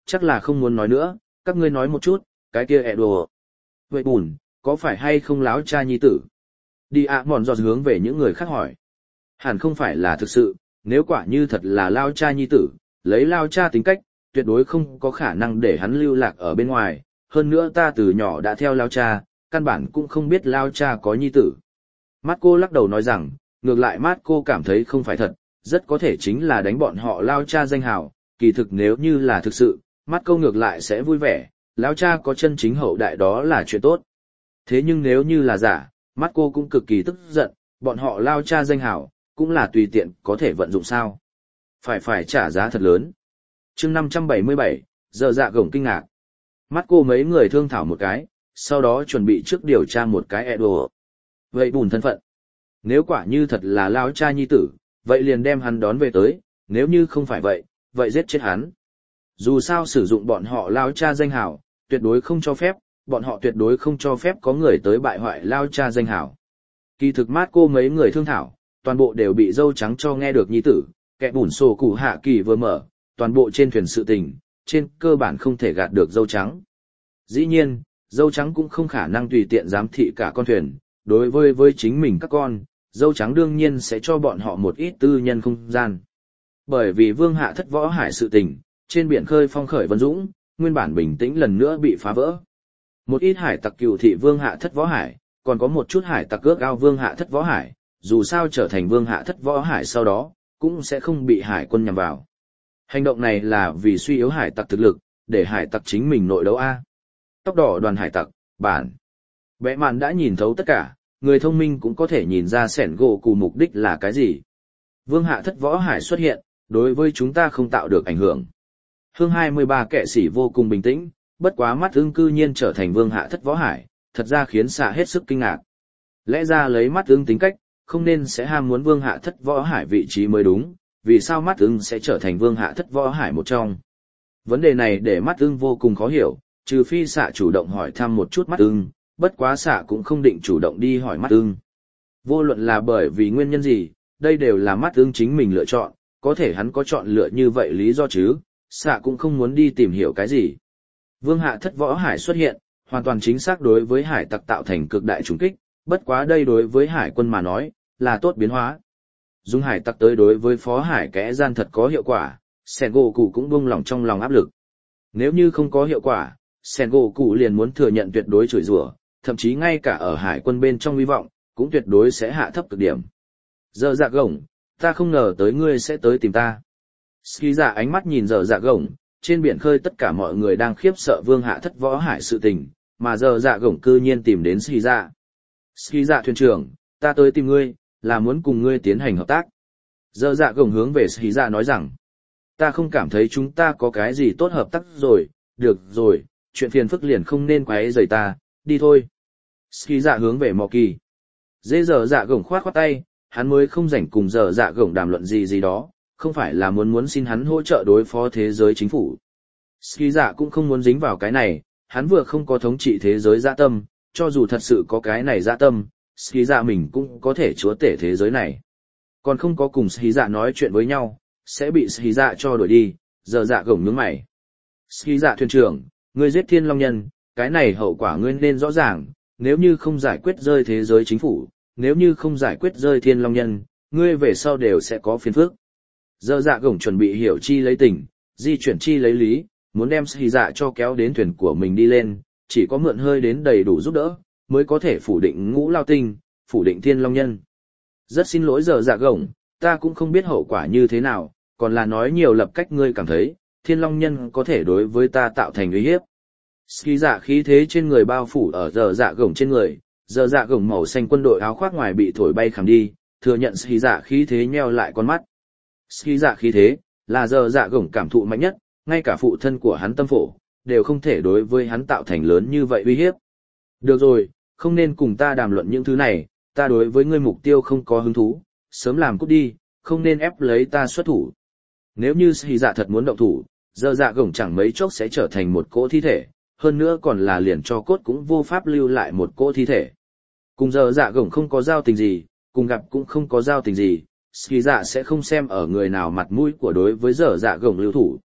chắc là không muốn nói nữa, các ngươi nói một chút, cái kia ẹ đồ. Vậy bùn, có phải hay không láo cha nhi tử? Đi ạ mòn giọt hướng về những người khác hỏi. Hẳn không phải là thực sự, nếu quả như thật là lao cha nhi tử, lấy lao cha tính cách, tuyệt đối không có khả năng để hắn lưu lạc ở bên ngoài, hơn nữa ta từ nhỏ đã theo lao cha, căn bản cũng không biết lao cha có nhi tử. Mắt cô lắc đầu nói rằng, ngược lại mắt cô cảm thấy không phải thật, rất có thể chính là đánh bọn họ lao cha danh hào, kỳ thực nếu như là thực sự, mắt cô ngược lại sẽ vui vẻ, lao cha có chân chính hậu đại đó là chuyện tốt. Thế nhưng nếu như là giả, mắt cô cũng cực kỳ tức giận, bọn họ lao cha danh hào, cũng là tùy tiện có thể vận dụng sao. Phải phải trả giá thật lớn. chương năm trăm bảy mươi bảy, giờ dạ gổng kinh ngạc. Mắt cô mấy người thương thảo một cái, sau đó chuẩn bị trước điều tra một cái ẹ đồ. Vậy bùn thân phận. Nếu quả như thật là lao cha nhi tử, vậy liền đem hắn đón về tới, nếu như không phải vậy, vậy giết chết hắn. Dù sao sử dụng bọn họ lao cha danh hào, tuyệt đối không cho phép, bọn họ tuyệt đối không cho phép có người tới bại hoại lao cha danh hào. Kỳ thực mát cô mấy người thương thảo, toàn bộ đều bị dâu trắng cho nghe được nhi tử, kẻ bùn sổ củ hạ kỳ vừa mở, toàn bộ trên thuyền sự tình, trên cơ bản không thể gạt được dâu trắng. Dĩ nhiên, dâu trắng cũng không khả năng tùy tiện giám thị cả con thuyền, đối với với chính mình các con, dâu trắng đương nhiên sẽ cho bọn họ một ít tư nhân không gian. Bởi vì vương hạ thất võ hải sự tình, trên biển khơi phong khởi vân dũng, nguyên bản bình tĩnh lần nữa bị phá vỡ. Một ít hải tặc cựu thị vương hạ thất võ hải, còn có một chút hải tặc ước ao vương hạ thất võ hải, dù sao trở thành vương hạ thất võ hải sau đó, cũng sẽ không bị hải quân nhằm vào. Hành động này là vì suy yếu hải tặc thực lực, để hải tặc chính mình nội đấu A. Tóc đỏ đoàn hải tặc, bản. Bẽ mạn đã nhìn thấu tất cả, người thông minh cũng có thể nhìn ra sẻn gỗ cụ mục đích là cái gì. Vương hạ thất võ hải xuất hiện, đối với chúng ta không tạo được ảnh hưởng. Hương hai mươi ba kẻ sĩ vô cùng bình tĩnh, bất quá mắt ưng cư nhiên trở thành vương hạ thất võ hải, thật ra khiến xạ hết sức kinh ngạc. Lẽ ra lấy mắt ưng tính cách, không nên sẽ ham muốn vương hạ thất võ hải vị trí mới đúng, vì sao mắt ưng sẽ trở thành vương hạ thất võ hải một trong. Vấn đề này để mắt ưng vô cùng khó hiểu, trừ phi xạ chủ động hỏi thăm một chút mắt ưng, bất quá xạ cũng không định chủ động đi hỏi mắt ưng. Vô luận là bởi vì nguyên nhân gì, đây đều là mắt ưng chính mình lựa chọn, có thể hắn có chọn lựa như vậy lý do chứ, xạ cũng không muốn đi tìm hiểu cái gì. Vương hạ thất võ hải xuất hiện, hoàn toàn chính xác đối với hải tặc tạo thành cực đại trùng kích, bất quá đây đối với hải quân mà nói, là tốt biến hóa. Dùng hải tặc tới đối với phó hải kẽ gian thật có hiệu quả, Sen gỗ cụ cũng buông lỏng trong lòng áp lực. Nếu như không có hiệu quả, Sen gỗ cụ liền muốn thừa nhận tuyệt đối chửi rủa, thậm chí ngay cả ở hải quân bên trong hy vọng, cũng tuyệt đối sẽ hạ thấp cực điểm. Giờ dạ gổng, ta không ngờ tới ngươi sẽ tới tìm ta. Ski dạ ánh mắt nhìn giờ dạ gổng, trên biển khơi tất cả mọi người đang khiếp sợ vương hạ thất võ hải sự tình, mà giờ dạ gổng cư nhiên tìm đến Ski dạ. Ski dạ thuyền trưởng, ta tới tìm ngươi, là muốn cùng ngươi tiến hành hợp tác. Giờ dạ gổng hướng về Ski dạ nói rằng, ta không cảm thấy chúng ta có cái gì tốt hợp tác rồi, được rồi, chuyện phiền phức liền không nên quấy rầy ta, đi thôi. Ski dạ hướng về Mò Kỳ. Dễ giờ dạ gổng khoát khoát tay, hắn mới không rảnh cùng giờ dạ gổng đàm luận gì gì đó, không phải là muốn muốn xin hắn hỗ trợ đối phó thế giới chính phủ. Ski dạ cũng không muốn dính vào cái này, hắn vừa không có thống trị thế giới dạ tâm, cho dù thật sự có cái này dạ tâm, Ski dạ mình cũng có thể chúa tể thế giới này. Còn không có cùng Ski dạ nói chuyện với nhau, sẽ bị Ski dạ cho đuổi đi, giờ dạ gổng nhướng mày. Ski dạ thuyền trưởng, ngươi giết thiên long nhân, cái này hậu quả ngươi nên rõ ràng, nếu như không giải quyết rơi thế giới chính phủ, nếu như không giải quyết rơi thiên long nhân, ngươi về sau đều sẽ có phiền phức. Giờ dạ gổng chuẩn bị hiểu chi lấy tình, di chuyển chi lấy lý, muốn đem Ski dạ cho kéo đến thuyền của mình đi lên, chỉ có mượn hơi đến đầy đủ giúp đỡ, mới có thể phủ định ngũ lao tinh, phủ định thiên long nhân. Rất xin lỗi giờ dạ gổng, ta cũng không biết hậu quả như thế nào, còn là nói nhiều lập cách ngươi cảm thấy, thiên long nhân có thể đối với ta tạo thành uy hiếp. Ski dạ khí thế trên người bao phủ ở giờ dạ gổng trên người, giờ dạ gổng màu xanh quân đội áo khoác ngoài bị thổi bay khảm đi, thừa nhận Ski dạ khí thế nheo lại con mắt. Ski dạ khí thế, là giờ dạ gổng cảm thụ mạnh nhất, ngay cả phụ thân của hắn tâm phổ, đều không thể đối với hắn tạo thành lớn như vậy uy hiếp. Được rồi, không nên cùng ta đàm luận những thứ này, ta đối với ngươi mục tiêu không có hứng thú, sớm làm cút đi, không nên ép lấy ta xuất thủ. Nếu như Ski dạ thật muốn động thủ, giờ dạ gổng chẳng mấy chốc sẽ trở thành một cỗ thi thể, hơn nữa còn là liền cho cốt cũng vô pháp lưu lại một cỗ thi thể. Cùng giờ dạ gổng không có giao tình gì, cùng gặp cũng không có giao tình gì, Ski dạ sẽ không xem ở người nào mặt mũi của đối với giờ dạ gổng lưu thủ.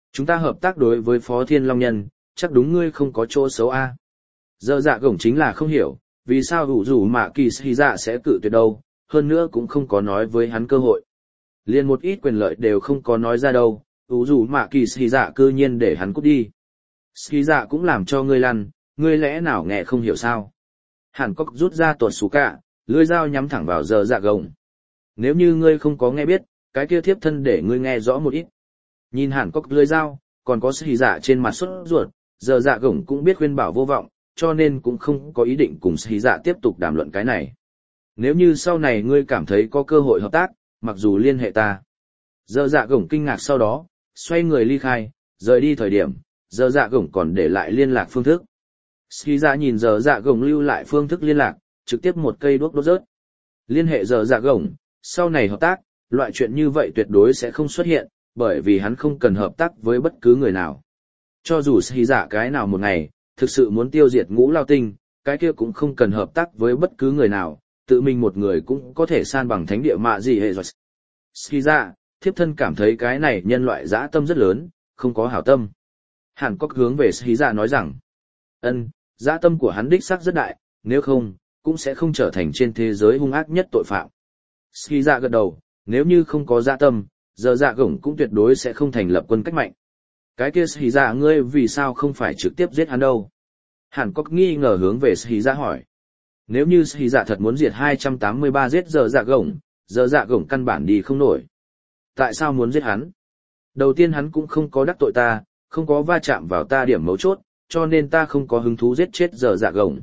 Chúng ta hợp tác đối với Phó Thiên Long Nhân, chắc đúng ngươi không có chỗ xấu a. Giờ dạ gổng chính là không hiểu, vì sao ủ rủ mạ kỳ xì dạ sẽ cự tuyệt đâu, hơn nữa cũng không có nói với hắn cơ hội. Liên một ít quyền lợi đều không có nói ra đâu, ủ rủ mạ kỳ xì dạ cư nhiên để hắn cút đi. Xì dạ cũng làm cho ngươi lăn, ngươi lẽ nào nghe không hiểu sao. Hàn Cốc rút ra tuột xú cả, lưỡi dao nhắm thẳng vào giờ dạ gổng. Nếu như ngươi không có nghe biết, cái kia thiếp thân để ngươi nghe rõ một ít. Nhìn Hàn Cốc lưỡi dao, còn có xì dạ trên mặt sốt ruột, giờ dạ gổng cũng biết khuyên bảo vô vọng, cho nên cũng không có ý định cùng xì dạ tiếp tục đàm luận cái này. Nếu như sau này ngươi cảm thấy có cơ hội hợp tác, mặc dù liên hệ ta. Giờ dạ gổng kinh ngạc sau đó, xoay người ly khai, rời đi thời điểm, giờ dạ gổng còn để lại liên lạc phương thức. Xì dạ nhìn giờ dạ gổng lưu lại phương thức liên lạc, trực tiếp một cây đuốc đốt rớt. Liên hệ giờ dạ gổng, sau này hợp tác, loại chuyện như vậy tuyệt đối sẽ không xuất hiện, bởi vì hắn không cần hợp tác với bất cứ người nào. Cho dù xì dạ cái nào một ngày, thực sự muốn tiêu diệt ngũ lao tinh, cái kia cũng không cần hợp tác với bất cứ người nào, tự mình một người cũng có thể san bằng thánh địa mạ gì hệ rồi. Xì dạ, thiếp thân cảm thấy cái này nhân loại dã tâm rất lớn, không có hảo tâm. Hàn Cốc hướng về xì dạ nói rằng, ân, dã tâm của hắn đích xác rất đại, nếu không, cũng sẽ không trở thành trên thế giới hung ác nhất tội phạm. Xì dạ gật đầu, nếu như không có dã tâm, giờ dạ gổng cũng tuyệt đối sẽ không thành lập quân cách mạnh. Cái kia xì dạ ngươi vì sao không phải trực tiếp giết hắn đâu? Hàn Cốc nghi ngờ hướng về xì dạ hỏi. Nếu như xì dạ thật muốn diệt hai trăm tám mươi ba giết giờ dạ gổng, giờ dạ gổng căn bản đi không nổi. Tại sao muốn giết hắn? Đầu tiên hắn cũng không có đắc tội ta, không có va chạm vào ta điểm mấu chốt, cho nên ta không có hứng thú giết chết giờ dạ gổng.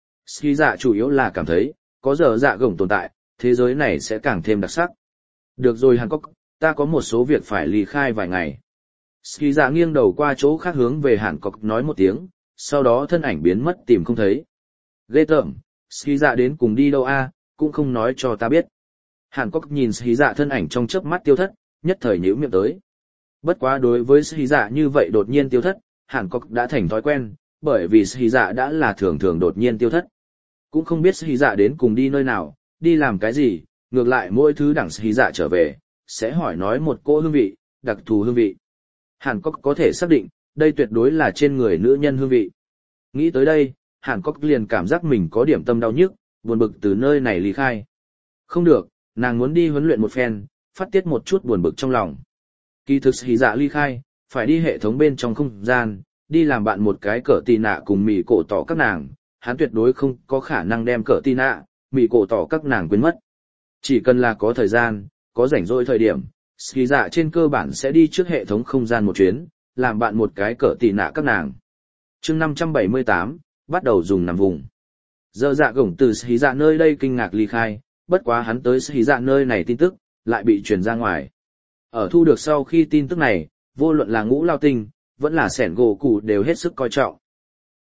Xì dạ chủ yếu là cảm thấy, có giờ dạ gổng tồn tại, thế giới này sẽ càng thêm đặc sắc. Được rồi Hàn Cốc, ta có một số việc phải ly khai vài ngày. Ski dạ nghiêng đầu qua chỗ khác hướng về Hàn Cốc nói một tiếng, sau đó thân ảnh biến mất tìm không thấy. Ghê tởm, Ski dạ đến cùng đi đâu a, cũng không nói cho ta biết. Hàn Cốc nhìn Ski dạ thân ảnh trong chớp mắt tiêu thất, nhất thời nhíu miệng tới. Bất quá đối với Ski dạ như vậy đột nhiên tiêu thất, Hàn Cốc đã thành thói quen, bởi vì Ski dạ đã là thường thường đột nhiên tiêu thất. Cũng không biết Ski dạ đến cùng đi nơi nào, đi làm cái gì, ngược lại mỗi thứ đẳng Ski dạ trở về, sẽ hỏi nói một cỗ hương vị, đặc thù hương vị. Hàn Cốc có thể xác định, đây tuyệt đối là trên người nữ nhân hương vị. Nghĩ tới đây, Hàn Cốc liền cảm giác mình có điểm tâm đau nhức, buồn bực từ nơi này ly khai. Không được, nàng muốn đi huấn luyện một phen, phát tiết một chút buồn bực trong lòng. Kỳ thực Hỉ Dạ ly khai, phải đi hệ thống bên trong không gian, đi làm bạn một cái cỡ tì nạ cùng mỉ cổ tỏ các nàng, hắn tuyệt đối không có khả năng đem cỡ tì nạ, mỉ cổ tỏ các nàng quên mất. Chỉ cần là có thời gian, có rảnh rỗi thời điểm, Ski dạ trên cơ bản sẽ đi trước hệ thống không gian một chuyến, làm bạn một cái cỡ tì nạ các nàng. chương năm trăm bảy mươi tám, bắt đầu dùng nằm vùng. Giờ dạ gổng từ Ski dạ nơi đây kinh ngạc ly khai, bất quá hắn tới Ski dạ nơi này tin tức, lại bị truyền ra ngoài. Ở thu được sau khi tin tức này, vô luận là ngũ lao tinh, vẫn là sẻn gỗ cụ đều hết sức coi trọng.